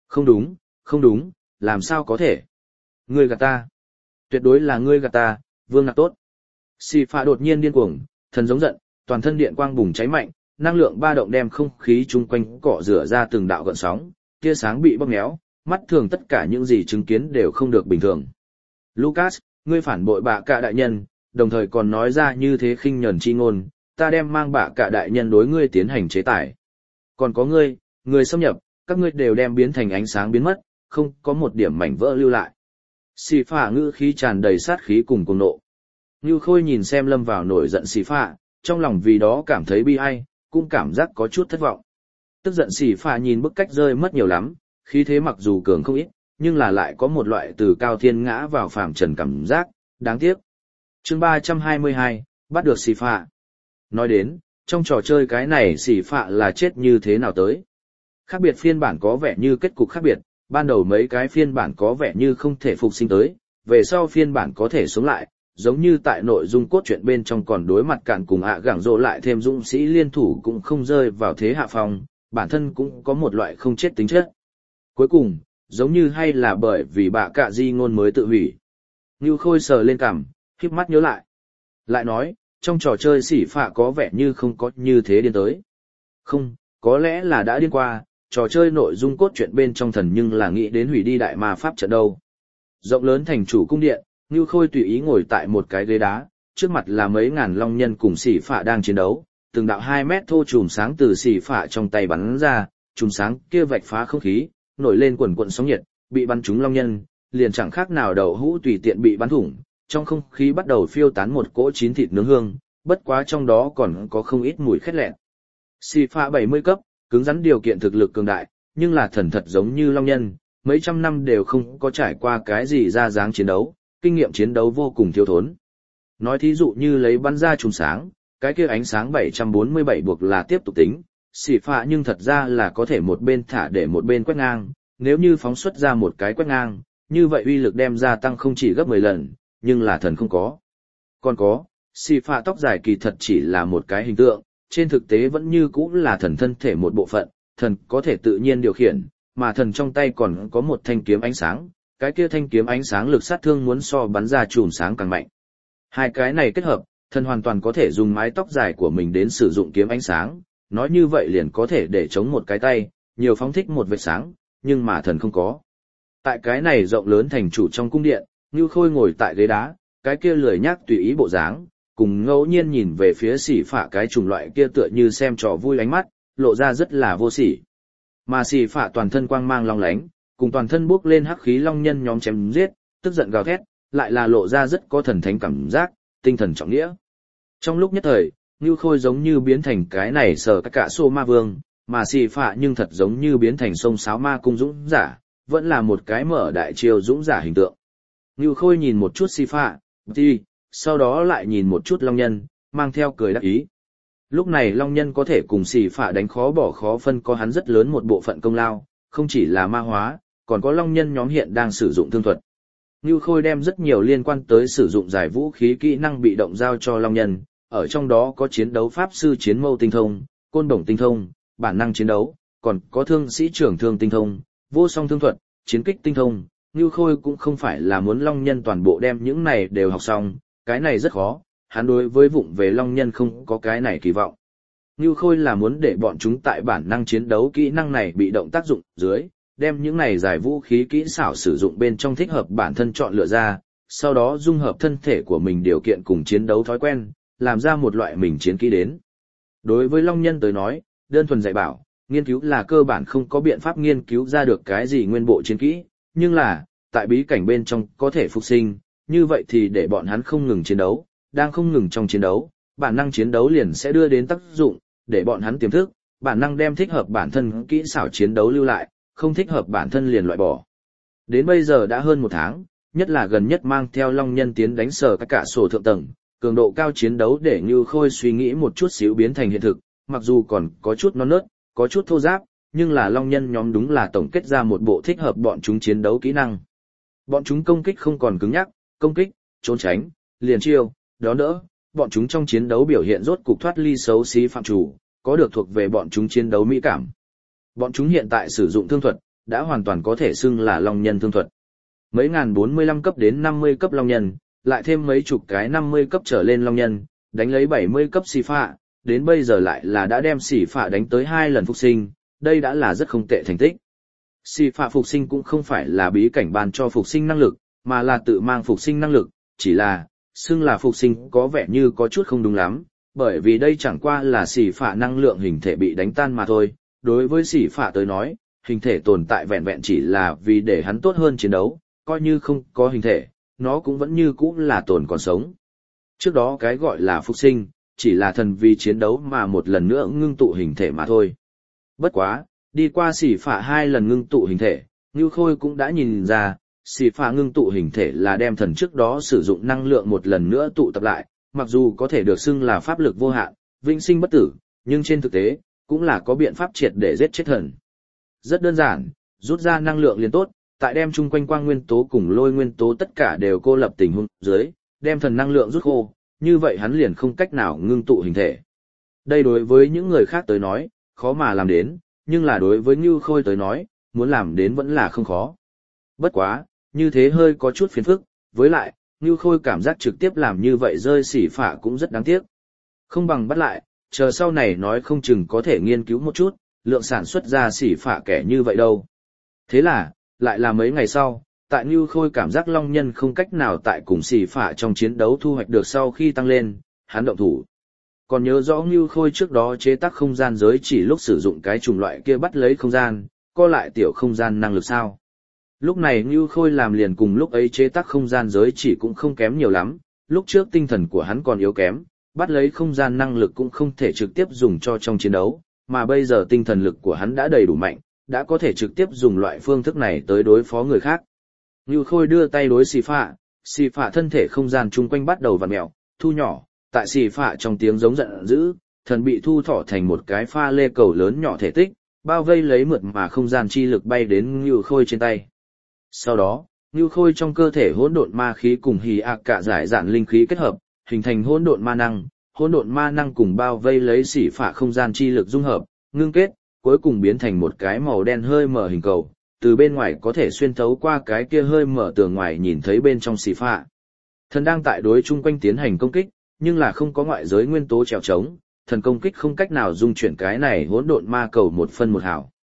Không đúng, làm sao có thể? Ngươi gạt ta. Tuyệt đối là ngươi gạt ta, Vương Ngạc tốt. Xỉ Phạ đột nhiên điên cuồng, thần giống giận, toàn thân điện quang bùng cháy mạnh, năng lượng ba động đem không khí chung quanh cọ rửa ra từng đạo gợn sóng, tia sáng bị bóp méo, mắt thường tất cả những gì chứng kiến đều không được bình thường. Lucas, ngươi phản bội bạ cả đại nhân, đồng thời còn nói ra như thế khinh nhẫn chi ngôn, ta đem mang bạ cả đại nhân đối ngươi tiến hành chế tài. Còn có ngươi, người xâm nhập, các ngươi đều đem biến thành ánh sáng biến mất, không có một điểm mảnh vỡ lưu lại. Xì phạ ngữ khí tràn đầy sát khí cùng cuồng nộ. Ngưu Khôi nhìn xem lâm vào nổi giận xì phạ, trong lòng vì đó cảm thấy bi ai, cũng cảm giác có chút thất vọng. Tức giận xì phạ nhìn bức cách rơi mất nhiều lắm, khí thế mặc dù cường không ít, nhưng là lại có một loại từ cao thiên ngã vào phàm trần cảm giác, đáng tiếc. Chương 322, bắt được xì phạ. Nói đến, trong trò chơi cái này xì phạ là chết như thế nào tới. Khác biệt phiên bản có vẻ như kết cục khác biệt, ban đầu mấy cái phiên bản có vẻ như không thể phục sinh tới, về sau phiên bản có thể sống lại, giống như tại nội dung cốt truyện bên trong còn đối mặt cạn cùng ạ gẳng rộ lại thêm dũng sĩ liên thủ cũng không rơi vào thế hạ phong, bản thân cũng có một loại không chết tính chất. Cuối cùng, giống như hay là bởi vì bạ cạ di ngôn mới tự hủy. Ngưu Khôi sờ lên cằm, híp mắt nhớ lại. Lại nói, trong trò chơi xỉ phạ có vẻ như không có như thế điên tới. Không, có lẽ là đã điên qua, trò chơi nội dung cốt truyện bên trong thần nhưng là nghĩ đến hủy đi đại ma pháp trận đâu. Rộng lớn thành chủ cung điện, Ngưu Khôi tùy ý ngồi tại một cái ghế đá, trước mặt là mấy ngàn long nhân cùng xỉ phạ đang chiến đấu, từng đạo 2 mét thô chùm sáng từ xỉ phạ trong tay bắn ra, chùm sáng kia vạch phá không khí, nổi lên quần quần sóng nhiệt, bị bắn trúng long nhân, liền chẳng khác nào đầu hũ tùy tiện bị bắn thủng, trong không khí bắt đầu phiêu tán một cỗ chín thịt nướng hương, bất quá trong đó còn có không ít mùi khét lẹn. Xỉ phạ 70 cấp, cứng rắn điều kiện thực lực cường đại, nhưng là thần thật giống như long nhân, mấy trăm năm đều không có trải qua cái gì ra dáng chiến đấu, kinh nghiệm chiến đấu vô cùng thiếu thốn. Nói thí dụ như lấy bắn ra chùm sáng, cái kia ánh sáng 747 buộc là tiếp tục tính, xỉ phạ nhưng thật ra là có thể một bên thả để một bên quét ngang, nếu như phóng xuất ra một cái quét ngang, như vậy uy lực đem ra tăng không chỉ gấp 10 lần, nhưng là thần không có. Còn có, xỉ phạ tóc dài kỳ thật chỉ là một cái hình tượng, trên thực tế vẫn như cũ là thần thân thể một bộ phận, thần có thể tự nhiên điều khiển, mà thần trong tay còn có một thanh kiếm ánh sáng, cái kia thanh kiếm ánh sáng lực sát thương muốn so bắn ra chùm sáng càng mạnh. Hai cái này kết hợp, thần hoàn toàn có thể dùng mái tóc dài của mình đến sử dụng kiếm ánh sáng, nói như vậy liền có thể để chống một cái tay, nhiều phóng thích một vệt sáng, nhưng mà thần không có. Tại cái này rộng lớn thành chủ trong cung điện, Ngưu Khôi ngồi tại ghế đá, cái kia lười nhác tùy ý bộ dáng, cùng ngẫu nhiên nhìn về phía xỉ phạ cái chủng loại kia tựa như xem trò vui ánh mắt, lộ ra rất là vô sỉ. Mà xỉ phạ toàn thân quang mang long lánh, cùng toàn thân bốc lên hắc khí long nhân nhóm chém giết, tức giận gào thét, lại là lộ ra rất có thần thánh cảm giác, tinh thần trọng nghĩa. Trong lúc nhất thời, Ngưu Khôi giống như biến thành cái này sở các cả xô ma vương, mà xỉ phạ nhưng thật giống như biến thành sông sáo ma cung dũng giả, vẫn là một cái mở đại triều dũng giả hình tượng. Ngưu Khôi nhìn một chút xỉ phạ, sau đó lại nhìn một chút long nhân, mang theo cười đắc ý. Lúc này long nhân có thể cùng xỉ phạ đánh khó bỏ khó phân có hắn rất lớn một bộ phận công lao, không chỉ là ma hóa, còn có long nhân nhóm hiện đang sử dụng thương thuật. Ngưu Khôi đem rất nhiều liên quan tới sử dụng giải vũ khí kỹ năng bị động giao cho long nhân, ở trong đó có chiến đấu pháp sư chiến mâu tinh thông, côn đồng tinh thông, bản năng chiến đấu, còn có thương sĩ trưởng thương tinh thông, vô song thương thuật, chiến kích tinh thông. Ngưu Khôi cũng không phải là muốn long nhân toàn bộ đem những này đều học xong, cái này rất khó, hắn đối với vụng về long nhân không có cái này kỳ vọng. Ngưu Khôi là muốn để bọn chúng tại bản năng chiến đấu kỹ năng này bị động tác dụng dưới, đem những này giải vũ khí kỹ xảo sử dụng bên trong thích hợp bản thân chọn lựa ra, sau đó dung hợp thân thể của mình điều kiện cùng chiến đấu thói quen, làm ra một loại mình chiến kỹ đến. Đối với long nhân tới nói, đơn thuần dạy bảo, nghiên cứu là cơ bản không có biện pháp nghiên cứu ra được cái gì nguyên bộ chiến kỹ, nhưng là, tại bí cảnh bên trong có thể phục sinh, như vậy thì để bọn hắn không ngừng chiến đấu, đang không ngừng trong chiến đấu, bản năng chiến đấu liền sẽ đưa đến tác dụng, để bọn hắn tiềm thức, bản năng đem thích hợp bản thân kỹ xảo chiến đấu lưu lại, không thích hợp bản thân liền loại bỏ. Đến bây giờ đã hơn 1 tháng, nhất là gần nhất mang theo long nhân tiến đánh sở các cả sổ thượng tầng, cường độ cao chiến đấu để Ngưu Khôi suy nghĩ một chút xíu biến thành hiện thực, mặc dù còn có chút non nớt, có chút thô ráp, nhưng là long nhân nhóm đúng là tổng kết ra một bộ thích hợp bọn chúng chiến đấu kỹ năng. Bọn chúng công kích không còn cứng nhắc, công kích, trốn tránh, liền chiêu, đón đỡ, bọn chúng trong chiến đấu biểu hiện rốt cục thoát ly xấu xí phạm chủ, có được thuộc về bọn chúng chiến đấu mỹ cảm. Bọn chúng hiện tại sử dụng thương thuật, đã hoàn toàn có thể xưng là long nhân thương thuật. Mấy ngàn 45 cấp đến 50 cấp long nhân, lại thêm mấy chục cái 50 cấp trở lên long nhân, đánh lấy 70 cấp xỉ phạ, đến bây giờ lại là đã đem xỉ phạ đánh tới 2 lần phục sinh, đây đã là rất không tệ thành tích. Xỉ phạ phục sinh cũng không phải là bí cảnh ban cho phục sinh năng lực, mà là tự mang phục sinh năng lực, chỉ là xưng là phục sinh có vẻ như có chút không đúng lắm, bởi vì đây chẳng qua là xỉ phạ năng lượng hình thể bị đánh tan mà thôi. Đối với xỉ phạ tới nói, hình thể tồn tại vẹn vẹn chỉ là vì để hắn tốt hơn chiến đấu, coi như không có hình thể, nó cũng vẫn như cũ là tồn còn sống. Trước đó cái gọi là phục sinh, chỉ là thần vì chiến đấu mà một lần nữa ngưng tụ hình thể mà thôi. Bất quá, đi qua xỉ phạ 2 lần ngưng tụ hình thể, Ngưu Khôi cũng đã nhìn ra, xỉ phạ ngưng tụ hình thể là đem thần trước đó sử dụng năng lượng một lần nữa tụ tập lại, mặc dù có thể được xưng là pháp lực vô hạn, vĩnh sinh bất tử, nhưng trên thực tế, cũng là có biện pháp triệt để giết chết thần. Rất đơn giản, rút ra năng lượng liền tốt, tại đem chung quanh quang nguyên tố cùng lôi nguyên tố tất cả đều cô lập tình huống dưới, đem thần năng lượng rút khô, như vậy hắn liền không cách nào ngưng tụ hình thể. Đây đối với những người khác tới nói, khó mà làm đến, nhưng là đối với Ngưu Khôi tới nói, muốn làm đến vẫn là không khó. Bất quá, như thế hơi có chút phiền phức, với lại, Ngưu Khôi cảm giác trực tiếp làm như vậy rơi xỉ phạ cũng rất đáng tiếc. Không bằng bắt lại, chờ sau này nói không chừng có thể nghiên cứu một chút, lượng sản xuất ra xỉ phạ kẻ như vậy đâu. Thế là, lại là mấy ngày sau, tại Ngưu Khôi cảm giác Long Nhân không cách nào tại cùng xỉ phạ trong chiến đấu thu hoạch được sau khi tăng lên, hắn động thủ. Còn nhớ rõ Ngưu Khôi trước đó chế tác không gian giới chỉ lúc sử dụng cái chủng loại kia bắt lấy không gian, co lại tiểu không gian năng lực sao. Lúc này Ngưu Khôi làm liền cùng lúc ấy chế tác không gian giới chỉ cũng không kém nhiều lắm, lúc trước tinh thần của hắn còn yếu kém, bắt lấy không gian năng lực cũng không thể trực tiếp dùng cho trong chiến đấu, mà bây giờ tinh thần lực của hắn đã đầy đủ mạnh, đã có thể trực tiếp dùng loại phương thức này tới đối phó người khác. Ngưu Khôi đưa tay đối xì phạ thân thể không gian chung quanh bắt đầu vặn mèo, thu nhỏ, tại xì phạ trong tiếng giống giận dữ, thần bị thu thỏ thành một cái pha lê cầu lớn nhỏ thể tích, bao vây lấy mượt mà không gian chi lực bay đến Ngưu Khôi trên tay. Sau đó, Ngưu Khôi trong cơ thể hỗn độn ma khí cùng hì ạc cả giải dạn linh khí kết hợp, hình thành hỗn độn ma năng cùng bao vây lấy xỉ phạ không gian chi lực dung hợp, ngưng kết, cuối cùng biến thành một cái màu đen hơi mở hình cầu, từ bên ngoài có thể xuyên thấu qua cái kia hơi mở tường ngoài nhìn thấy bên trong xỉ phạ. Thần đang tại đối chung quanh tiến hành công kích, nhưng là không có ngoại giới nguyên tố trèo trống, thần công kích không cách nào dung chuyển cái này hỗn độn ma cầu một phân một hào.